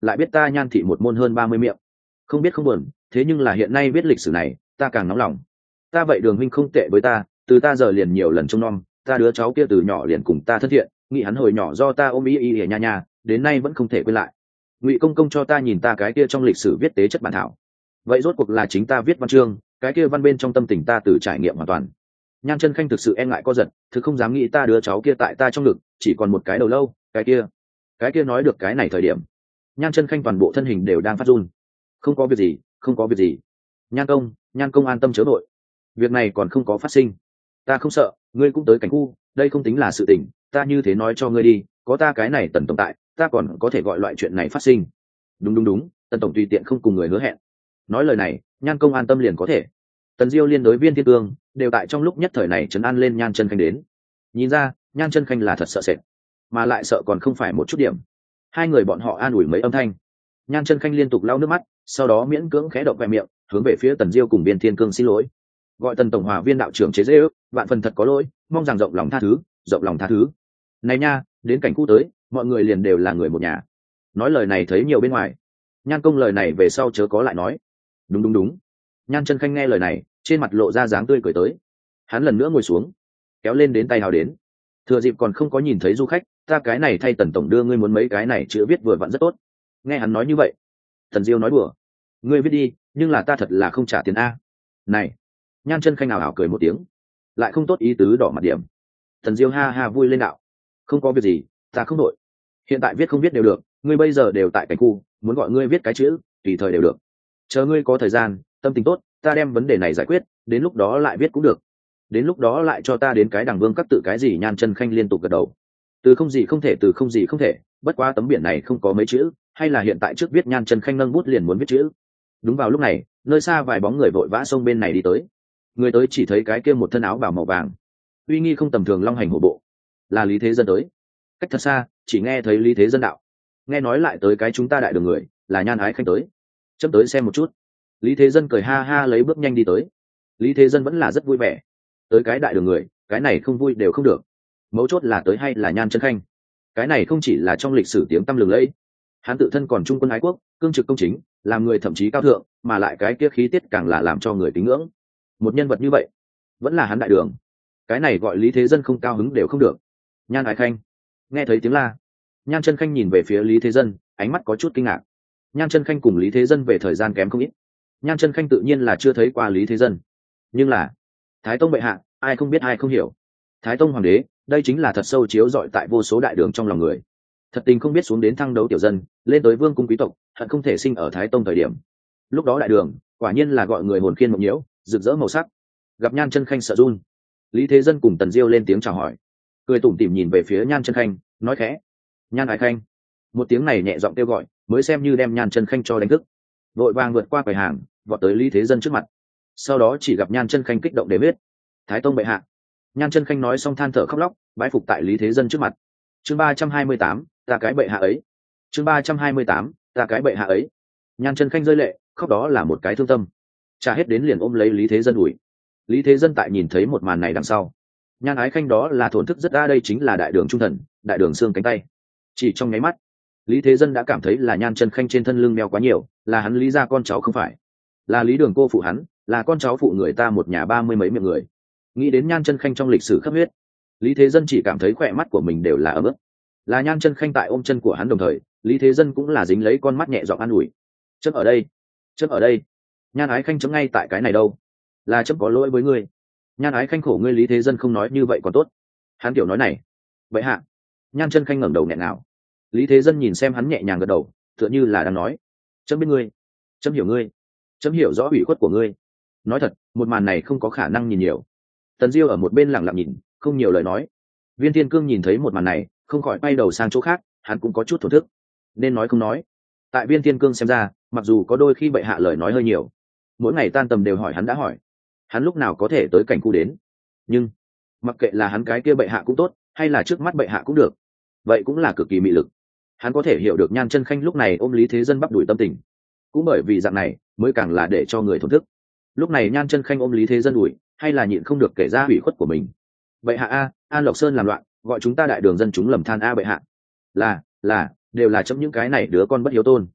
lại biết ta nhan thị một môn hơn ba mươi miệng. Không biết không buồn, thế nhưng là hiện nay biết lịch sử này ta càng nóng lòng. Ta vậy đường huynh không tệ với ta, từ ta giờ liền nhiều lần trông nom, ta đứa cháu kia từ nhỏ liền cùng ta thân thiện, nghĩ hắn hồi nhỏ do ta ôm ý ý ỉa nha nha, đến nay vẫn không thể quên lại. Ngụy công công cho ta nhìn ta cái kia trong lịch sử viết tế chất bản thảo, vậy rốt cuộc là chính ta viết văn chương, cái kia văn bên trong tâm tình ta từ trải nghiệm hoàn toàn. Nhan Chân Khanh thực sự e ngại co giật, thực không dám nghĩ ta đứa cháu kia tại ta trong ngực chỉ còn một cái đầu lâu, cái kia cái kia nói được cái này thời điểm, Nhan Chân Khanh toàn bộ thân hình đều đang phát run. Không có việc gì, không có việc gì. Nhan công, Nhan công an tâm chớ đội, việc này còn không có phát sinh, ta không sợ, ngươi cũng tới cảnh khu, đây không tính là sự tình, ta như thế nói cho ngươi đi, có ta cái này Tần tổng tại, ta còn có thể gọi loại chuyện này phát sinh. Đúng đúng đúng, Tần tổng tùy tiện không cùng người hứa hẹn. Nói lời này, Nhan công an tâm liền có thể. Tần Diêu liên đối Viên Thiên Cương đều tại trong lúc nhất thời này trấn an lên Nhan Chân Khanh đến. Nhìn ra, Nhan Chân Khanh là thật sợ sệt, mà lại sợ còn không phải một chút điểm. Hai người bọn họ an ủi mấy âm thanh. Nhan Chân Khanh liên tục lau nước mắt, sau đó miễn cưỡng khẽ động vài miệng, hướng về phía Tần Diêu cùng Viên Thiên Cương xin lỗi. Gọi Tần tổng hòa Viên đạo trưởng chế giễu, vạn phần thật có lỗi, mong rằng rộng lòng tha thứ, rộng lòng tha thứ. Này nha, đến cảnh khu tới, mọi người liền đều là người một nhà. Nói lời này thấy nhiều bên ngoài. Nhan công lời này về sau chớ có lại nói. Đúng đúng đúng. Nhan Chân Khanh nghe lời này, trên mặt lộ ra dáng tươi cười tới. Hắn lần nữa ngồi xuống, kéo lên đến tay hào đến. Thừa dịp còn không có nhìn thấy du khách, ta cái này thay Tần tổng đưa ngươi muốn mấy cái này chữ viết vừa vặn rất tốt. Nghe hắn nói như vậy, Tần Diêu nói đùa, ngươi viết đi, nhưng là ta thật là không trả tiền a. Này, Nhan Chân Khanh nào ảo cười một tiếng, lại không tốt ý tứ đỏ mặt điểm. Tần Diêu ha ha vui lên đạo, không có việc gì, ta không đội. Hiện tại viết không viết đều được, ngươi bây giờ đều tại cảnh khu, muốn gọi ngươi viết cái chữ, tùy thời đều được. Chờ ngươi có thời gian, tâm tình tốt, ta đem vấn đề này giải quyết, đến lúc đó lại viết cũng được. Đến lúc đó lại cho ta đến cái đằng vương các tự cái gì. Nhan Chân Khanh liên tục gật đầu. Từ không gì không thể, từ không gì không thể, bất quá tấm biển này không có mấy chữ, hay là hiện tại trước viết. Nhan Chân Khanh nâng bút liền muốn viết chữ. Đúng vào lúc này, nơi xa vài bóng người vội vã xông bên này đi tới. Người tới chỉ thấy cái kia một thân áo bào màu vàng, uy nghi không tầm thường long hành hổ bộ, là Lý Thế Dân tới. Cách thật xa, chỉ nghe thấy Lý Thế Dân đạo, nghe nói lại tới cái chúng ta đại đường người, là Nhan Ái Khanh tới, chấm tới xem một chút. Lý Thế Dân cười ha ha lấy bước nhanh đi tới. Lý Thế Dân vẫn là rất vui vẻ, tới cái đại đường người, cái này không vui đều không được. Mấu chốt là tới hay là Nhan Chân Khanh, cái này không chỉ là trong lịch sử tiếng tăm lừng lẫy, hắn tự thân còn trung quân ái quốc, cương trực công chính, làm người thậm chí cao thượng, mà lại cái kia khí tiết càng là làm cho người kính ngưỡng. Một nhân vật như vậy, vẫn là hắn đại đường, cái này gọi Lý Thế Dân không cao hứng đều không được. Nhan Ái Khanh nghe thấy tiếng la, Nhan Chân Khanh nhìn về phía Lý Thế Dân, ánh mắt có chút kinh ngạc. Nhan Chân Khanh cùng Lý Thế Dân về thời gian kém không ít, Nhan Chân Khanh tự nhiên là chưa thấy qua Lý Thế Dân, nhưng là Thái Tông bệ hạ, ai không biết ai không hiểu. Thái Tông hoàng đế, đây chính là thật sâu chiếu rọi tại vô số đại đường trong lòng người. Thật tình không biết xuống đến thăng đấu tiểu dân, lên tới vương cung quý tộc, hận không thể sinh ở Thái Tông thời điểm. Lúc đó đại đường, quả nhiên là gọi người hồn khiên mộng nhiễu, rực rỡ màu sắc. Gặp Nhan Chân Khanh sợ run, Lý Thế Dân cùng Tần Diêu lên tiếng chào hỏi, cười tủm tỉm nhìn về phía Nhan Chân Khanh, nói khẽ: Nhan Ái Khanh. Một tiếng này nhẹ giọng kêu gọi, mới xem như đem Nhan Chân Khanh cho đánh thức. Vội vàng vượt qua quầy hàng, vọt tới Lý Thế Dân trước mặt. Sau đó chỉ gặp Nhan Chân Khanh kích động để biết: Thái Tông bệ hạ. Nhan Chân Khanh nói xong than thở khóc lóc, bái phục tại Lý Thế Dân trước mặt. Chương ba trăm hai mươi tám, ta cái bệ hạ ấy. Chương ba trăm hai mươi tám, ta cái bệ hạ ấy. Nhan Chân Khanh rơi lệ, khóc đó là một cái thương tâm. Trả hết đến liền ôm lấy Lý Thế Dân ủi. Lý Thế Dân tại nhìn thấy một màn này đằng sau, Nhan Ái Khanh đó là thổn thức rất đa, đây chính là đại đường trung thần, đại đường xương cánh tay. Chỉ trong nháy mắt, Lý Thế Dân đã cảm thấy là Nhan Chân Khanh trên thân lưng đeo quá nhiều, là hắn Lý gia con cháu không phải, là Lý Đường cô phụ hắn, là con cháu phụ người ta một nhà ba mươi mấy miệng người. Nghĩ đến Nhan Chân Khanh trong lịch sử khắp huyết, Lý Thế Dân chỉ cảm thấy khỏe mắt của mình đều là ấm ức. Là Nhan Chân Khanh tại ôm chân của hắn đồng thời, Lý Thế Dân cũng là dính lấy con mắt nhẹ giọng an ủi: chấm ở đây, chấm ở đây. Nhan Ái Khanh chấm ngay tại cái này đâu, là chấm có lỗi với ngươi. Nhan Ái Khanh khổ ngươi. Lý Thế Dân không nói như vậy còn tốt, hắn kiểu nói này. Vậy hạ. Nhan Chân Khanh ngẩng đầu nghẹn nào. Lý Thế Dân nhìn xem hắn nhẹ nhàng gật đầu, tựa như là đang nói: chấm biết ngươi, chấm hiểu ngươi, chấm hiểu rõ ủy khuất của ngươi. Nói thật, một màn này không có khả năng nhìn nhiều. Tần Diêu ở một bên lặng lặng nhìn, không nhiều lời nói. Viên Thiên Cương nhìn thấy một màn này, không khỏi bay đầu sang chỗ khác, hắn cũng có chút thổn thức, nên nói không nói. Tại Viên Thiên Cương xem ra, mặc dù có đôi khi bệ hạ lời nói hơi nhiều, mỗi ngày tan tầm đều hỏi hắn đã hỏi, hắn lúc nào có thể tới cảnh khu đến. Nhưng mặc kệ là hắn cái kia bệ hạ cũng tốt, hay là trước mắt bệ hạ cũng được, vậy cũng là cực kỳ mị lực. Hắn có thể hiểu được Nhan Chân Khanh lúc này ôm Lý Thế Dân bắp đuổi tâm tình, cũng bởi vì dạng này mới càng là để cho người thổn thức. Lúc này Nhan Chân Khanh ôm Lý Thế Dân đuổi, hay là nhịn không được kể ra ủy khuất của mình. Bệ hạ a, An Lộc Sơn làm loạn, gọi chúng ta đại đường dân chúng lầm than a bệ hạ. Là, là, đều là chấm những cái này đứa con bất hiếu tôn.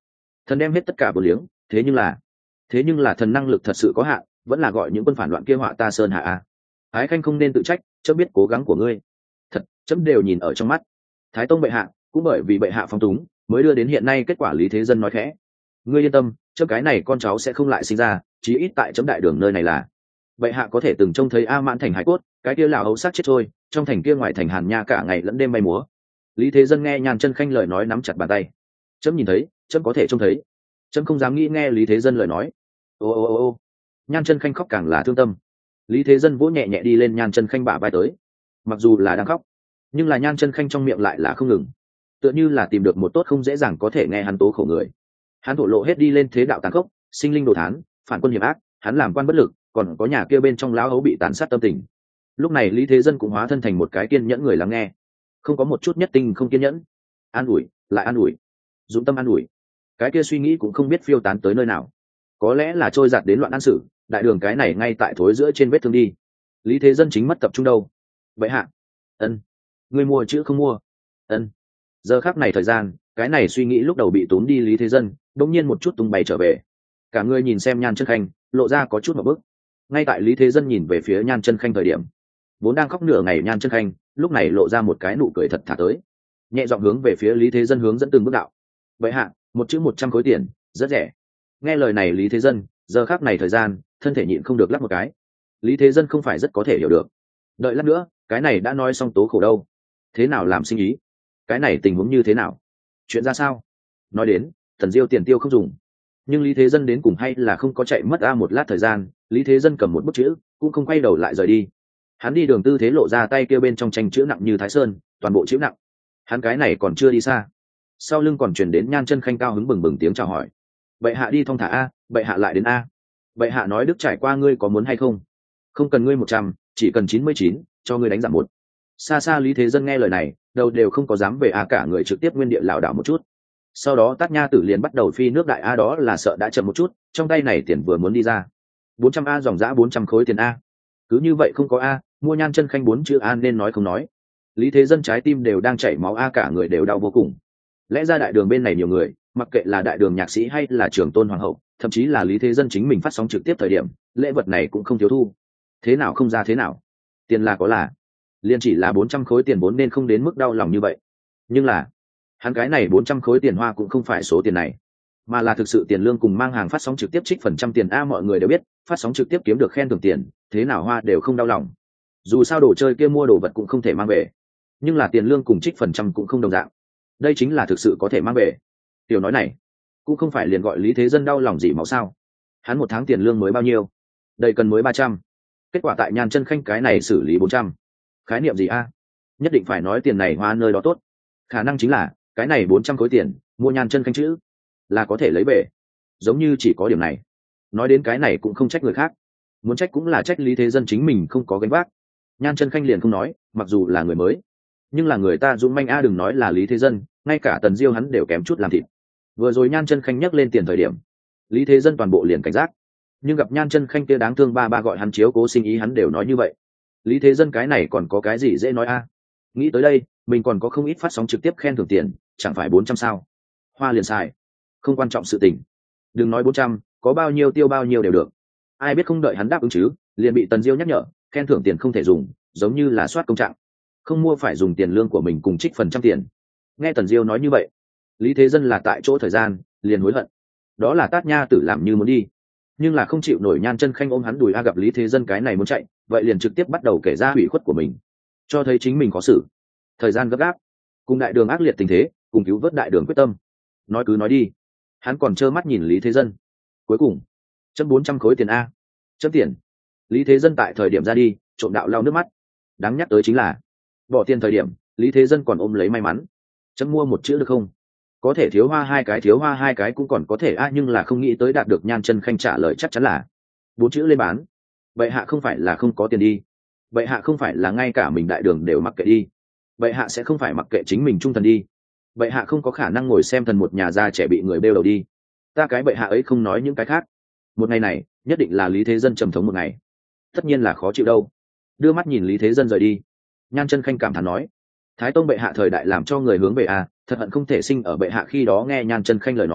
Thần đem hết tất cả bổ liếng, thế nhưng là thế nhưng là thần năng lực thật sự có hạn, vẫn là gọi những quân phản loạn kia họa ta sơn hạ a. Ái khanh không nên tự trách, chấm biết cố gắng của ngươi, thật chấm đều nhìn ở trong mắt. Thái tông bệ hạ cũng bởi vì bệ hạ phong túng mới đưa đến hiện nay kết quả. Lý Thế Dân nói khẽ, ngươi yên tâm, chấm cái này con cháu sẽ không lại sinh ra, chí ít tại chấm đại đường nơi này là. Bệ hạ có thể từng trông thấy A Mãn thành hải cốt, cái kia lão hấu sát chết trôi, trong thành kia ngoài thành Hàn Nha cả ngày lẫn đêm bay múa. Lý Thế Dân nghe Nhan Chân Khanh lời nói nắm chặt bàn tay. Chấm nhìn thấy, chấm có thể trông thấy. Chấm không dám nghĩ nghe Lý Thế Dân lời nói. Ô ô ô ô. Nhan Chân Khanh khóc càng là thương tâm. Lý Thế Dân vỗ nhẹ nhẹ đi lên Nhan Chân Khanh bả vai tới. Mặc dù là đang khóc, nhưng là Nhan Chân Khanh trong miệng lại là không ngừng, tựa như là tìm được một tốt không dễ dàng có thể nghe hắn tố khổ người. Hắn thổ lộ hết đi lên thế đạo tàn khốc, sinh linh đồ thán, phản quân hiểm ác, hắn làm quan bất lực, còn có nhà kia bên trong lão hấu bị tàn sát tâm tình. Lúc này Lý Thế Dân cũng hóa thân thành một cái kiên nhẫn người lắng nghe, không có một chút nhất tinh không kiên nhẫn, an ủi lại an ủi, dũng tâm an ủi. Cái kia suy nghĩ cũng không biết phiêu tán tới nơi nào, có lẽ là trôi giạt đến loạn an sử đại đường cái này ngay tại thối giữa trên vết thương đi. Lý Thế Dân chính mất tập trung đâu. Vậy hạ, ân, người mua chữ không mua, ân. Giờ khắc này thời gian, cái này suy nghĩ lúc đầu bị tốn đi Lý Thế Dân đột nhiên một chút tung bay trở về. Cả người nhìn xem Nhan Chân Khanh, lộ ra có chút một bước. Ngay tại Lý Thế Dân nhìn về phía Nhan Chân Khanh thời điểm, vốn đang khóc nửa ngày Nhan Chân Khanh lúc này lộ ra một cái nụ cười thật thà tới, nhẹ giọng hướng về phía Lý Thế Dân hướng dẫn từng bước đạo. Vậy hạ, một chữ một trăm khối tiền, rất rẻ. Nghe lời này Lý Thế Dân giờ khắc này thời gian, thân thể nhịn không được lắc một cái. Lý Thế Dân không phải rất có thể hiểu được. Đợi lát nữa, cái này đã nói xong tố khổ đâu, thế nào làm sinh ý, cái này tình huống như thế nào, chuyện ra sao? Nói đến Thần Diêu tiền tiêu không dùng, nhưng Lý Thế Dân đến cùng hay là không có chạy mất a. Một lát thời gian, Lý Thế Dân cầm một bức chữ cũng không quay đầu lại rời đi. Hắn đi đường tư thế lộ ra tay kia bên trong tranh chữ nặng như Thái Sơn, toàn bộ chữ nặng. Hắn cái này còn chưa đi xa, sau lưng còn truyền đến Nhan Chân Khanh cao hứng bừng bừng tiếng chào hỏi. Bệ hạ đi thong thả a, bệ hạ lại đến a. Bệ hạ nói đức trải qua ngươi có muốn hay không? Không cần ngươi một trăm, chỉ cần chín mươi chín, cho ngươi đánh giảm một. Xa xa Lý Thế Dân nghe lời này, đầu đều không có dám về a, cả người trực tiếp nguyên địa lảo đảo một chút. Sau đó Tát Nha Tử liền bắt đầu phi nước đại a, đó là sợ đã chậm một chút, trong tay này tiền vừa muốn đi ra. bốn trăm a dòng dã bốn trăm khối tiền a. Cứ như vậy không có a, mua Nhan Chân Khanh bốn chữ a nên nói không nói. Lý Thế Dân trái tim đều đang chảy máu a, cả người đều đau vô cùng. Lẽ ra đại đường bên này nhiều người, mặc kệ là đại đường nhạc sĩ hay là Trường Tôn hoàng hậu, thậm chí là Lý Thế Dân chính mình phát sóng trực tiếp thời điểm, lễ vật này cũng không thiếu thu. Thế nào không ra thế nào, tiền là có là, liền chỉ là bốn trăm khối tiền vốn nên không đến mức đau lòng như vậy. Nhưng là hắn cái này bốn trăm khối tiền hoa cũng không phải số tiền này, mà là thực sự tiền lương cùng mang hàng phát sóng trực tiếp trích phần trăm tiền a. Mọi người đều biết phát sóng trực tiếp kiếm được khen thưởng tiền, thế nào hoa đều không đau lòng. Dù sao đồ chơi kia mua đồ vật cũng không thể mang về, nhưng là tiền lương cùng trích phần trăm cũng không đồng dạng, đây chính là thực sự có thể mang về. Tiểu nói này cũng không phải liền gọi Lý Thế Dân đau lòng gì máu sao. Hắn một tháng tiền lương mới bao nhiêu, đây cần mới ba trăm, kết quả tại Nhan Chân Khanh cái này xử lý bốn trăm. Khái niệm gì a? Nhất định phải nói tiền này hoa nơi đó tốt, khả năng chính là cái này bốn trăm khối tiền mua Nhan Chân Khanh chữ là có thể lấy về, giống như chỉ có điểm này. Nói đến cái này cũng không trách người khác, muốn trách cũng là trách Lý Thế Dân chính mình không có gánh vác. Nhan Chân Khanh liền không nói, mặc dù là người mới, nhưng là người ta dũng manh a, đừng nói là Lý Thế Dân, ngay cả Tần Diêu hắn đều kém chút làm thịt. Vừa rồi Nhan Chân Khanh nhắc lên tiền thời điểm, Lý Thế Dân toàn bộ liền cảnh giác, nhưng gặp Nhan Chân Khanh kia đáng thương ba ba gọi hắn chiếu cố sinh ý, hắn đều nói như vậy. Lý Thế Dân cái này còn có cái gì dễ nói a? Nghĩ tới đây, mình còn có không ít phát sóng trực tiếp khen thưởng tiền, chẳng phải bốn trăm sao? Hoa liền xài, không quan trọng sự tình. Đừng nói bốn trăm, có bao nhiêu tiêu bao nhiêu đều được. Ai biết không đợi hắn đáp ứng chứ, liền bị Tần Diêu nhắc nhở, khen thưởng tiền không thể dùng, giống như là soát công trạng, không mua phải dùng tiền lương của mình cùng trích phần trăm tiền. Nghe Tần Diêu nói như vậy, Lý Thế Dân là tại chỗ thời gian liền hối hận, đó là Tát Nha Tử làm như muốn đi, nhưng là không chịu nổi Nhan Chân Khanh ôm hắn đùi a. Gặp Lý Thế Dân cái này muốn chạy, vậy liền trực tiếp bắt đầu kể ra ủy khuất của mình, cho thấy chính mình có xử, thời gian gấp gáp, cùng đại đường ác liệt tình thế, cùng cứu vớt đại đường quyết tâm. Nói cứ nói đi, hắn còn trơ mắt nhìn Lý Thế Dân. Cuối cùng chấm bốn trăm khối tiền a, chấm tiền. Lý Thế Dân tại thời điểm ra đi trộm đạo lau nước mắt. Đáng nhắc tới chính là bỏ tiền thời điểm Lý Thế Dân còn ôm lấy may mắn, chấm mua một chữ được không, có thể thiếu hoa hai cái, thiếu hoa hai cái cũng còn có thể a, nhưng là không nghĩ tới đạt được Nhan Chân Khanh trả lời chắc chắn là bốn chữ lên bán. Bệ hạ không phải là không có tiền đi, bệ hạ không phải là ngay cả mình đại đường đều mặc kệ đi, bệ hạ sẽ không phải mặc kệ chính mình trung thần đi, bệ hạ không có khả năng ngồi xem thần một nhà già trẻ bị người bêu đầu đi. Ta cái bệ hạ ấy không nói những cái khác, một ngày này nhất định là Lý Thế Dân trầm thống một ngày, tất nhiên là khó chịu đâu. Đưa mắt nhìn Lý Thế Dân rời đi, Nhan Chân Khanh cảm thán nói, Thái Tông bệ hạ thời đại làm cho người hướng về a, thật hận không thể sinh ở bệ hạ khi đó. Nghe Nhan Chân Khanh lời nói,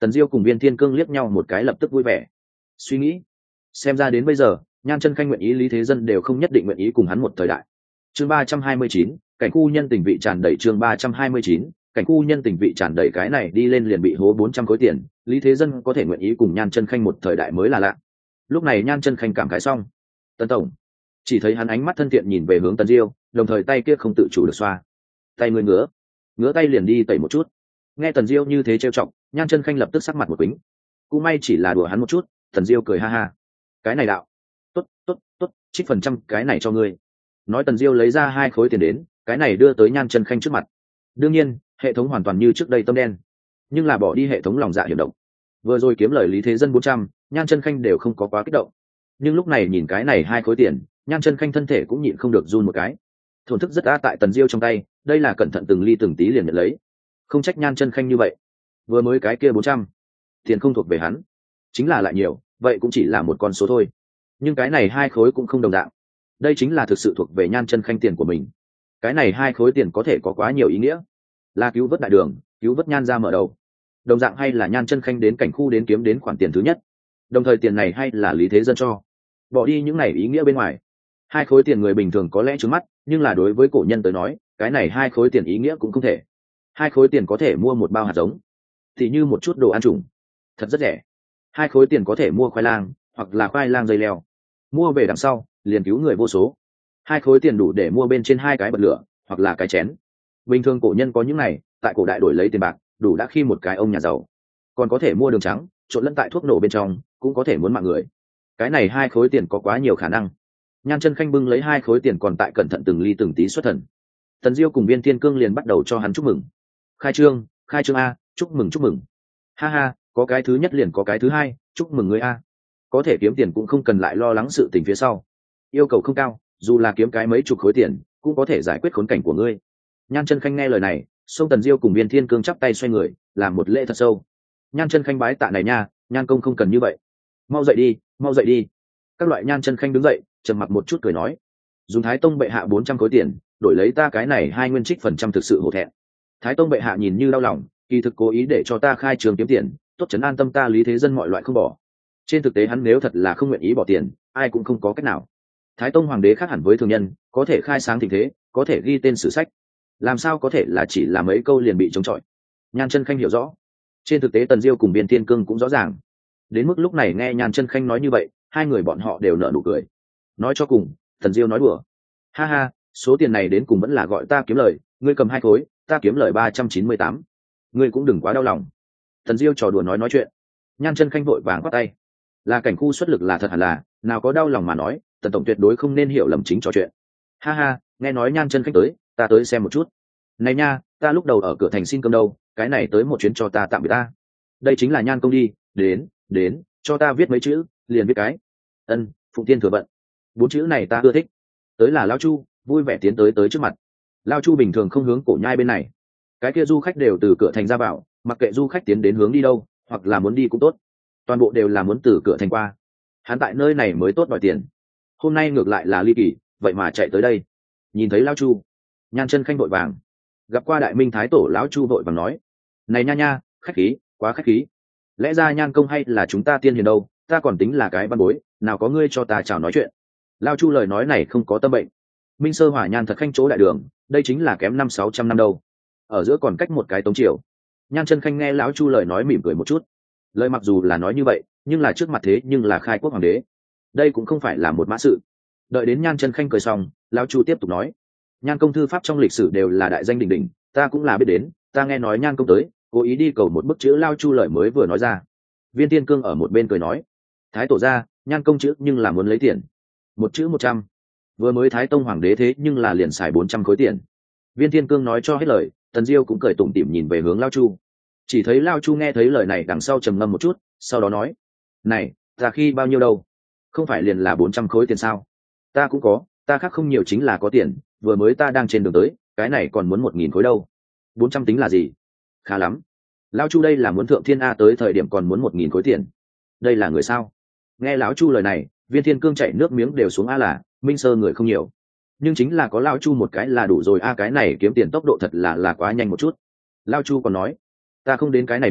Tần Diêu cùng Viên Thiên Cương liếc nhau một cái, lập tức vui vẻ. Suy nghĩ, xem ra đến bây giờ Nhan Chân Khanh nguyện ý Lý Thế Dân đều không nhất định nguyện ý cùng hắn một thời đại. Chương ba trăm hai mươi chín, cảnh khu nhân tình vị tràn đầy. Chương ba trăm hai mươi chín, cảnh khu nhân tình vị tràn đầy. Cái này đi lên liền bị hố bốn trăm khối tiền, Lý Thế Dân có thể nguyện ý cùng Nhan Chân Khanh một thời đại mới là lạ. Lúc này Nhan Chân Khanh cảm khái xong, Tần tổng, chỉ thấy hắn ánh mắt thân thiện nhìn về hướng Tần Diêu, đồng thời tay kia không tự chủ được xoa. Tay người ngứa, ngứa tay liền đi tẩy một chút. Nghe Tần Diêu như thế trêu chọc, Nhan Chân Khanh lập tức sắc mặt một quĩnh. Cũng may chỉ là đùa hắn một chút, Tần Diêu cười ha ha. Cái này đạo, tốt tốt tốt, trích phần trăm cái này cho ngươi. Nói Tần Diêu lấy ra hai khối tiền đến, cái này đưa tới Nhan Chân Khanh trước mặt. Đương nhiên hệ thống hoàn toàn như trước đây tâm đen, nhưng là bỏ đi hệ thống lòng dạ hiểm động. Vừa rồi kiếm lời Lý Thế Dân bốn trăm, Nhan Chân Khanh đều không có quá kích động, nhưng lúc này nhìn cái này hai khối tiền, Nhan Chân Khanh thân thể cũng nhịn không được run một cái. Thổn thức rất đã tại Tần Diêu trong tay, đây là cẩn thận từng ly từng tí liền nhận lấy. Không trách Nhan Chân Khanh như vậy, vừa mới cái kia bốn trăm, tiền không thuộc về hắn, chính là lại nhiều, vậy cũng chỉ là một con số thôi. Nhưng cái này hai khối cũng không đồng dạng, đây chính là thực sự thuộc về Nhan Chân Khanh tiền của mình. Cái này hai khối tiền có thể có quá nhiều ý nghĩa, là cứu vớt đại đường, cứu vớt Nhan gia mở đầu. Đồng dạng hay là Nhan Chân Khanh đến cảnh khu đến kiếm đến khoản tiền thứ nhất, đồng thời tiền này hay là Lý Thế Dân cho. Bỏ đi những này ý nghĩa bên ngoài, hai khối tiền người bình thường có lẽ trướng mắt, nhưng là đối với cổ nhân tới nói, cái này hai khối tiền ý nghĩa cũng không thể. Hai khối tiền có thể mua một bao hạt giống, thì như một chút đồ ăn trùng, thật rất rẻ. Hai khối tiền có thể mua khoai lang, hoặc là khoai lang dây leo, mua về đằng sau liền cứu người vô số. Hai khối tiền đủ để mua bên trên hai cái bật lửa, hoặc là cái chén. Bình thường cổ nhân có những này, tại cổ đại đổi lấy tiền bạc, đủ đã khi một cái ông nhà giàu. Còn có thể mua đường trắng, trộn lẫn tại thuốc nổ bên trong, cũng có thể muốn mạng người. Cái này hai khối tiền có quá nhiều khả năng. Nhan Chân Khanh bưng lấy hai khối tiền còn tại cẩn thận từng ly từng tí xuất thần. Tần Diêu cùng Viên Thiên Cương liền bắt đầu cho hắn chúc mừng. Khai trương, khai trương a, chúc mừng chúc mừng. Ha ha, có cái thứ nhất liền có cái thứ hai, chúc mừng ngươi a. Có thể kiếm tiền cũng không cần lại lo lắng sự tình phía sau. Yêu cầu không cao, dù là kiếm cái mấy chục khối tiền, cũng có thể giải quyết khốn cảnh của ngươi. Nhan Chân Khanh nghe lời này, xông Tần Diêu cùng Viên Thiên Cương chắp tay xoay người, làm một lễ thật sâu. Nhan Chân Khanh bái tạ này nha, Nhan công không cần như vậy. Mau dậy đi, mau dậy đi. Các loại Nhan Chân Khanh đứng dậy, trầm mặc một chút cười nói, dùng Thái Tông bệ hạ bốn trăm khối tiền, đổi lấy ta cái này hai nguyên trích phần trăm thực sự hổ thẹn. Thái Tông bệ hạ nhìn như đau lòng, kỳ thực cố ý để cho ta khai trường kiếm tiền, tốt trấn an tâm ta Lý Thế Dân mọi loại không bỏ. Trên thực tế hắn nếu thật là không nguyện ý bỏ tiền, ai cũng không có cách nào. Thái Tông hoàng đế khác hẳn với thường nhân, có thể khai sáng tình thế, có thể ghi tên sử sách, làm sao có thể là chỉ là mấy câu liền bị chống chọi. Nhan Chân Khanh hiểu rõ, trên thực tế Tần Diêu cùng Viên Thiên Cương cũng rõ ràng. Đến mức lúc này nghe Nhan Chân Khanh nói như vậy, hai người bọn họ đều nở nụ cười. Nói cho cùng, Tần Diêu nói đùa, ha ha, số tiền này đến cùng vẫn là gọi ta kiếm lời, ngươi cầm hai khối, ta kiếm lời ba trăm chín mươi tám, ngươi cũng đừng quá đau lòng. Tần Diêu trò đùa nói nói chuyện. Nhan Chân Khanh vội vàng quát tay, là cảnh khu xuất lực là thật hẳn là, nào có đau lòng mà nói, Tần tổng tuyệt đối không nên hiểu lầm chính trò chuyện. Ha ha, nghe nói Nhan Chân Khanh tới, ta tới xem một chút. Này nha, ta lúc đầu ở cửa thành xin cơm đâu, cái này tới một chuyến cho ta tạm biệt ta. Đây chính là Nhan công đi, đến, đến, cho ta viết mấy chữ, liền viết cái. Ân, Phụng Tiên thừa vận. Bốn chữ này ta ưa thích. Tới là Lao Chu, vui vẻ tiến tới tới trước mặt. Lao Chu bình thường không hướng cổ nhai bên này, cái kia du khách đều từ cửa thành ra vào, mặc kệ du khách tiến đến hướng đi đâu, hoặc là muốn đi cũng tốt, toàn bộ đều là muốn từ cửa thành qua. Hắn tại nơi này mới tốt đòi tiền, hôm nay ngược lại là ly kỳ, vậy mà chạy tới đây. Nhìn thấy Lao Chu, Nhan Chân Khanh vội vàng gặp qua Đại Minh Thái Tổ. Lão Chu vội vàng nói, này nha nha, khách khí, quá khách khí. Lẽ ra Nhan công hay là chúng ta tiên hiền đâu, ta còn tính là cái văn bối, nào có ngươi cho ta chào nói chuyện. Lao Chu lời nói này không có tâm bệnh. Minh Sơ Hỏa Nhan thật khanh chỗ đại đường, đây chính là kém năm sáu trăm năm đâu, ở giữa còn cách một cái Tống triều. Nhan Chân Khanh nghe lão Chu lời nói mỉm cười một chút. Lời mặc dù là nói như vậy, nhưng là trước mặt thế nhưng là khai quốc hoàng đế, đây cũng không phải là một mã sự. Đợi đến Nhan Chân Khanh cười xong, lão Chu tiếp tục nói, Nhan công thư pháp trong lịch sử đều là đại danh đỉnh đỉnh, ta cũng là biết đến, ta nghe nói Nhan công tới, cố ý đi cầu một bức chữ. Lao Chu lời mới vừa nói ra, Viên Thiên Cương ở một bên cười nói, Thái tổ ra, Nhan công chữ nhưng là muốn lấy tiền, một chữ một trăm. Vừa mới Thái Tông hoàng đế thế nhưng là liền xài bốn trăm khối tiền. Viên Thiên Cương nói cho hết lời, Tần Diêu cũng cười tủm tỉm nhìn về hướng Lao Chu. Chỉ thấy Lao Chu nghe thấy lời này đằng sau trầm ngâm một chút, sau đó nói, này, ta khi bao nhiêu đâu, không phải liền là bốn trăm khối tiền sao? Ta cũng có, ta khác không nhiều chính là có tiền, vừa mới ta đang trên đường tới, cái này còn muốn một nghìn khối đâu. Bốn trăm tính là gì? Khá lắm. Lao Chu đây là muốn thượng thiên a, tới thời điểm còn muốn một nghìn khối tiền. Đây là người sao? Nghe lão Chu lời này, Viên Thiên Cương chảy nước miếng đều xuống a. Là Minh Sơ người không nhiều, nhưng chính là có Lao Chu một cái là đủ rồi a. Cái này kiếm tiền tốc độ thật là là quá nhanh một chút. Lao Chu còn nói, ta không đến cái này đến,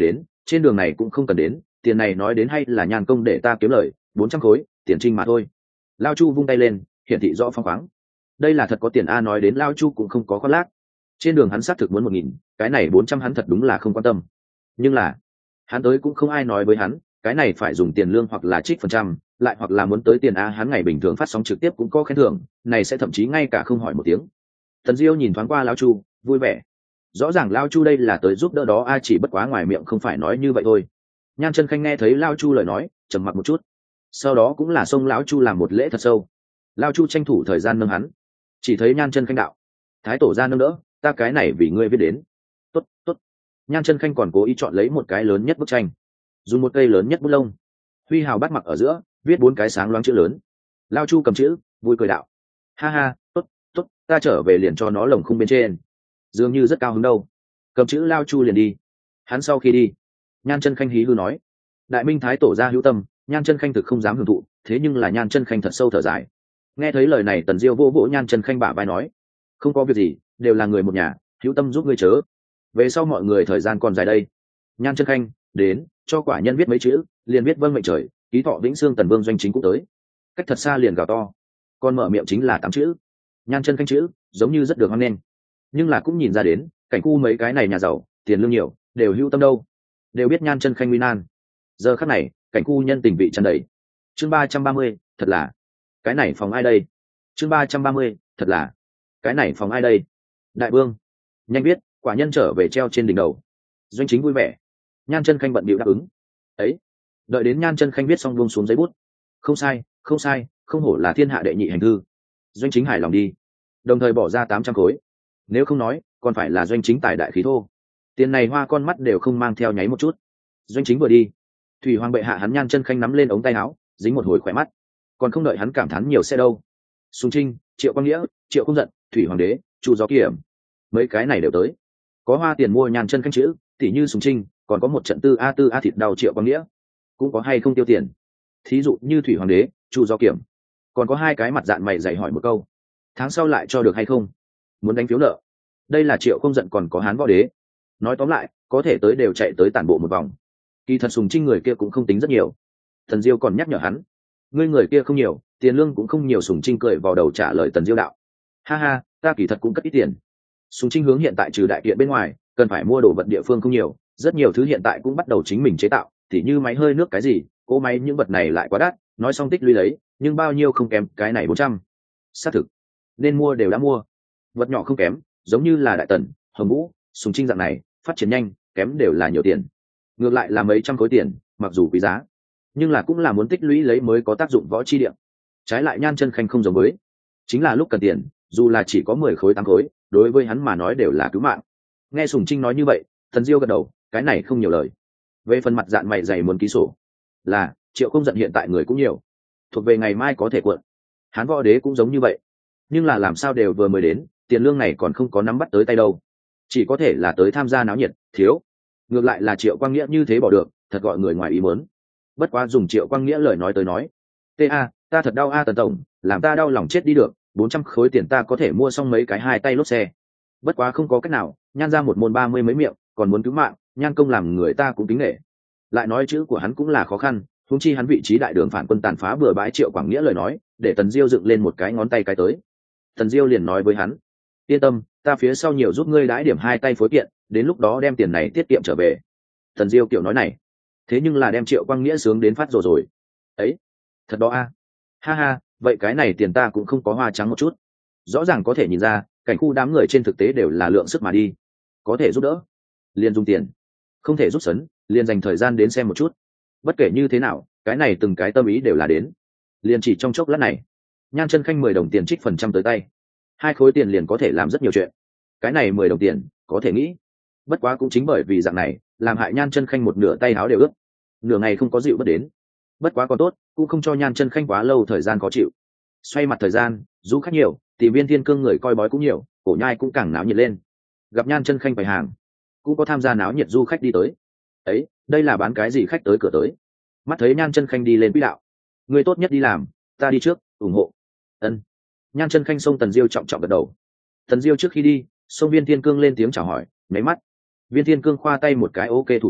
trên đường này cũng không cần đến, tiền này nói đến hay là nhàn công để ta kiếm lời bốn trăm khối tiền trinh mà thôi. Lao Chu vung tay lên hiển thị rõ phong khoáng. Đây là thật có tiền a, nói đến Lao Chu cũng không có khoác lác. Trên đường hắn xác thực muốn một nghìn, cái này bốn trăm hắn thật đúng là không quan tâm. Nhưng là hắn tới cũng không ai nói với hắn cái này phải dùng tiền lương hoặc là trích phần trăm, lại hoặc là muốn tới tiền a. Hắn ngày bình thường phát sóng trực tiếp cũng có khen thưởng, này sẽ thậm chí ngay cả không hỏi một tiếng. Tần Diêu nhìn thoáng qua Lao Chu vui vẻ, rõ ràng Lao Chu đây là tới giúp đỡ đó a, chỉ bất quá ngoài miệng không phải nói như vậy thôi. Nhan Chân Khanh nghe thấy Lao Chu lời nói trầm mặc một chút, sau đó cũng là xông Lão Chu làm một lễ thật sâu. Lao Chu tranh thủ thời gian nâng hắn, chỉ thấy Nhan Chân Khanh đạo: thái tổ ra nâng đỡ, ta cái này vì ngươi viết đến. Tốt tốt. Nhan Chân Khanh còn cố ý chọn lấy một cái lớn nhất bức tranh, dùng một cây lớn nhất bút lông, huy hào bắt mặc ở giữa viết bốn cái sáng loáng chữ lớn. Lao Chu cầm chữ vui cười đạo: ha ha, tốt tốt, ta trở về liền cho nó lồng khung bên trên. Dường như rất cao hứng đâu. Cầm chữ Lao Chu liền đi. Hắn sau khi đi, Nhan Chân Khanh hí hư nói: đại minh thái tổ ra hữu tâm, Nhan Chân Khanh thực không dám hưởng thụ, thế nhưng là Nhan Chân Khanh thật sâu thở dài. Nghe thấy lời này, Tần Diêu vô vỗ Nhan Chân Khanh bả vai nói: không có việc gì, đều là người một nhà, hữu tâm giúp ngươi chớ. Về sau mọi người thời gian còn dài đây. Nhan Chân Khanh đến cho quả nhân viết mấy chữ, liền viết vâng mệnh trời, ký thọ vĩnh xương Tần Vương doanh chính cũng tới. Cách thật xa liền gào to, còn mở miệng chính là tám chữ. Nhan Chân Khanh chữ giống như rất được hoan nghênh, nhưng là cũng nhìn ra đến cảnh khu mấy cái này nhà giàu tiền lương nhiều đều hữu tâm đâu, đều biết Nhan Chân Khanh nguy nan. Giờ khắc này cảnh khu nhân tình vị tràn đầy. Chương ba trăm ba mươi, thật là cái này phòng ai đây. Chương ba trăm ba mươi, thật là cái này phòng ai đây. Đại vương nhanh biết, quả nhân trở về treo trên đỉnh đầu. Doanh chính vui vẻ. Nhan Chân Khanh bận bịu đáp ứng. Ấy, đợi đến Nhan Chân Khanh viết xong buông xuống giấy bút. Không sai không sai, không hổ là thiên hạ đệ nhị hành thư. Doanh chính hài lòng đi, đồng thời bỏ ra tám trăm khối. Nếu không nói còn phải là doanh chính tài đại khí thô, tiền này hoa con mắt đều không mang theo nháy một chút. Doanh chính vừa đi, thủy hoàng bệ hạ hắn Nhan Chân Khanh nắm lên ống tay áo dính một hồi khỏe mắt, còn không đợi hắn cảm thán nhiều xe đâu. Sùng Trinh, Triệu Quang Nghĩa, Triệu Không Giận, Thủy Hoàng Đế, Chu Gió Kiểm, mấy cái này đều tới. Có hoa tiền mua Nhan Chân Khanh chữ, tỉ như Sùng Trinh, còn có một trận tư a tư a thịt đau Triệu Quang Nghĩa, cũng có hay không tiêu tiền. Thí dụ như Thủy Hoàng Đế, Chu Gió Kiểm, còn có hai cái mặt dạn mày dày hỏi một câu: tháng sau lại cho được hay không? Muốn đánh phiếu nợ. Đây là Triệu Không Giận, còn có Hán Võ Đế. Nói tóm lại, có thể tới đều chạy tới tản bộ một vòng. Kỳ thật Sùng Trinh người kia cũng không tính rất nhiều. Tần Diêu còn nhắc nhở hắn: ngươi người kia không nhiều, tiền lương cũng không nhiều. Sùng Trinh cười vào đầu trả lời Tần Diêu đạo: ha ha, ta kỳ thật cũng cất ít tiền. Sùng Trinh hướng hiện tại trừ đại kiện bên ngoài, cần phải mua đồ vật địa phương không nhiều, rất nhiều thứ hiện tại cũng bắt đầu chính mình chế tạo, tỉ như máy hơi nước cái gì, cỗ máy những vật này lại quá đắt. Nói xong tích lũy lấy, nhưng bao nhiêu không kém cái này bốn trăm. Xác thực, nên mua đều đã mua. Vật nhỏ không kém, giống như là Đại Tần, Hồng Vũ, Sùng Trinh dạng này phát triển nhanh, kém đều là nhiều tiền. Ngược lại là mấy trăm khối tiền, mặc dù quý giá, nhưng là cũng là muốn tích lũy lấy mới có tác dụng võ chi địa. Trái lại Nhan Chân Khanh không giống với, chính là lúc cần tiền, dù là chỉ có mười khối tám khối, đối với hắn mà nói đều là cứu mạng. Nghe Sùng Trinh nói như vậy, Thần Diêu gật đầu, cái này không nhiều lời. Về phần mặt dạn mày dày muốn ký sổ, là Triệu Không Giận hiện tại người cũng nhiều, thuộc về ngày mai có thể cuộn. Hán Võ Đế cũng giống như vậy, nhưng là làm sao đều vừa mới đến, tiền lương này còn không có nắm bắt tới tay đâu, chỉ có thể là tới tham gia náo nhiệt, thiếu. Ngược lại là Triệu Quang Nghĩa như thế bỏ được, thật gọi người ngoài ý muốn. Bất quá dùng Triệu Quang Nghĩa lời nói tới nói: ta ta thật đau a Tần tổng, làm ta đau lòng chết đi được, bốn trăm khối tiền ta có thể mua xong mấy cái hai tay lốp xe. Bất quá không có cách nào, Nhan ra một môn ba mươi mấy miệng, còn muốn cứu mạng, Nhan công làm người ta cũng kính nể. Lại nói chữ của hắn cũng là khó khăn, huống chi hắn vị trí đại đường phản quân tàn phá bừa bãi. Triệu Quang Nghĩa lời nói để Tần Diêu dựng lên một cái ngón tay cái tới. Tần Diêu liền nói với hắn: yên tâm, ta phía sau nhiều giúp ngươi đãi điểm hai tay phối kiện, đến lúc đó đem tiền này tiết kiệm trở về. Tần Diêu kiểu nói này, thế nhưng là đem Triệu Quang Nghĩa sướng đến phát rồi rồi. Ấy, thật đó a. Ha ha, vậy cái này tiền ta cũng không có hoa trắng một chút. Rõ ràng có thể nhìn ra, cảnh khu đám người trên thực tế đều là lượng sức mà đi. Có thể giúp đỡ, liền dùng tiền. Không thể giúp sấn, liền dành thời gian đến xem một chút. Bất kể như thế nào, cái này từng cái tâm ý đều là đến. Liền chỉ trong chốc lát này, Nhan Chân Khanh mười đồng tiền trích phần trăm tới tay. Hai khối tiền liền có thể làm rất nhiều chuyện. Cái này mười đồng tiền, có thể nghĩ. Bất quá cũng chính bởi vì dạng này, làm hại Nhan Chân Khanh một nửa tay áo đều ướt. Nửa ngày không có dịu bất đến. Bất quá còn tốt, cũng không cho Nhan Chân Khanh quá lâu thời gian khó chịu. Xoay mặt thời gian, du khách nhiều, tìm viên thiên cương người coi bói cũng nhiều, cổ nhai cũng càng náo nhiệt lên. Gặp Nhan Chân Khanh bày hàng, cũng có tham gia náo nhiệt du khách đi tới. Ấy, đây là bán cái gì khách tới cửa tới. Mắt thấy Nhan Chân Khanh đi lên quỹ đạo, người tốt nhất đi làm, ta đi trước, ủng hộ. Ân. Nhan Chân Khanh xông Tần Diêu trọng trọng gật đầu. Tần Diêu trước khi đi, xông viên thiên cương lên tiếng chào hỏi, nháy mắt. Viên thiên cương khoa tay một cái ok thủ thế,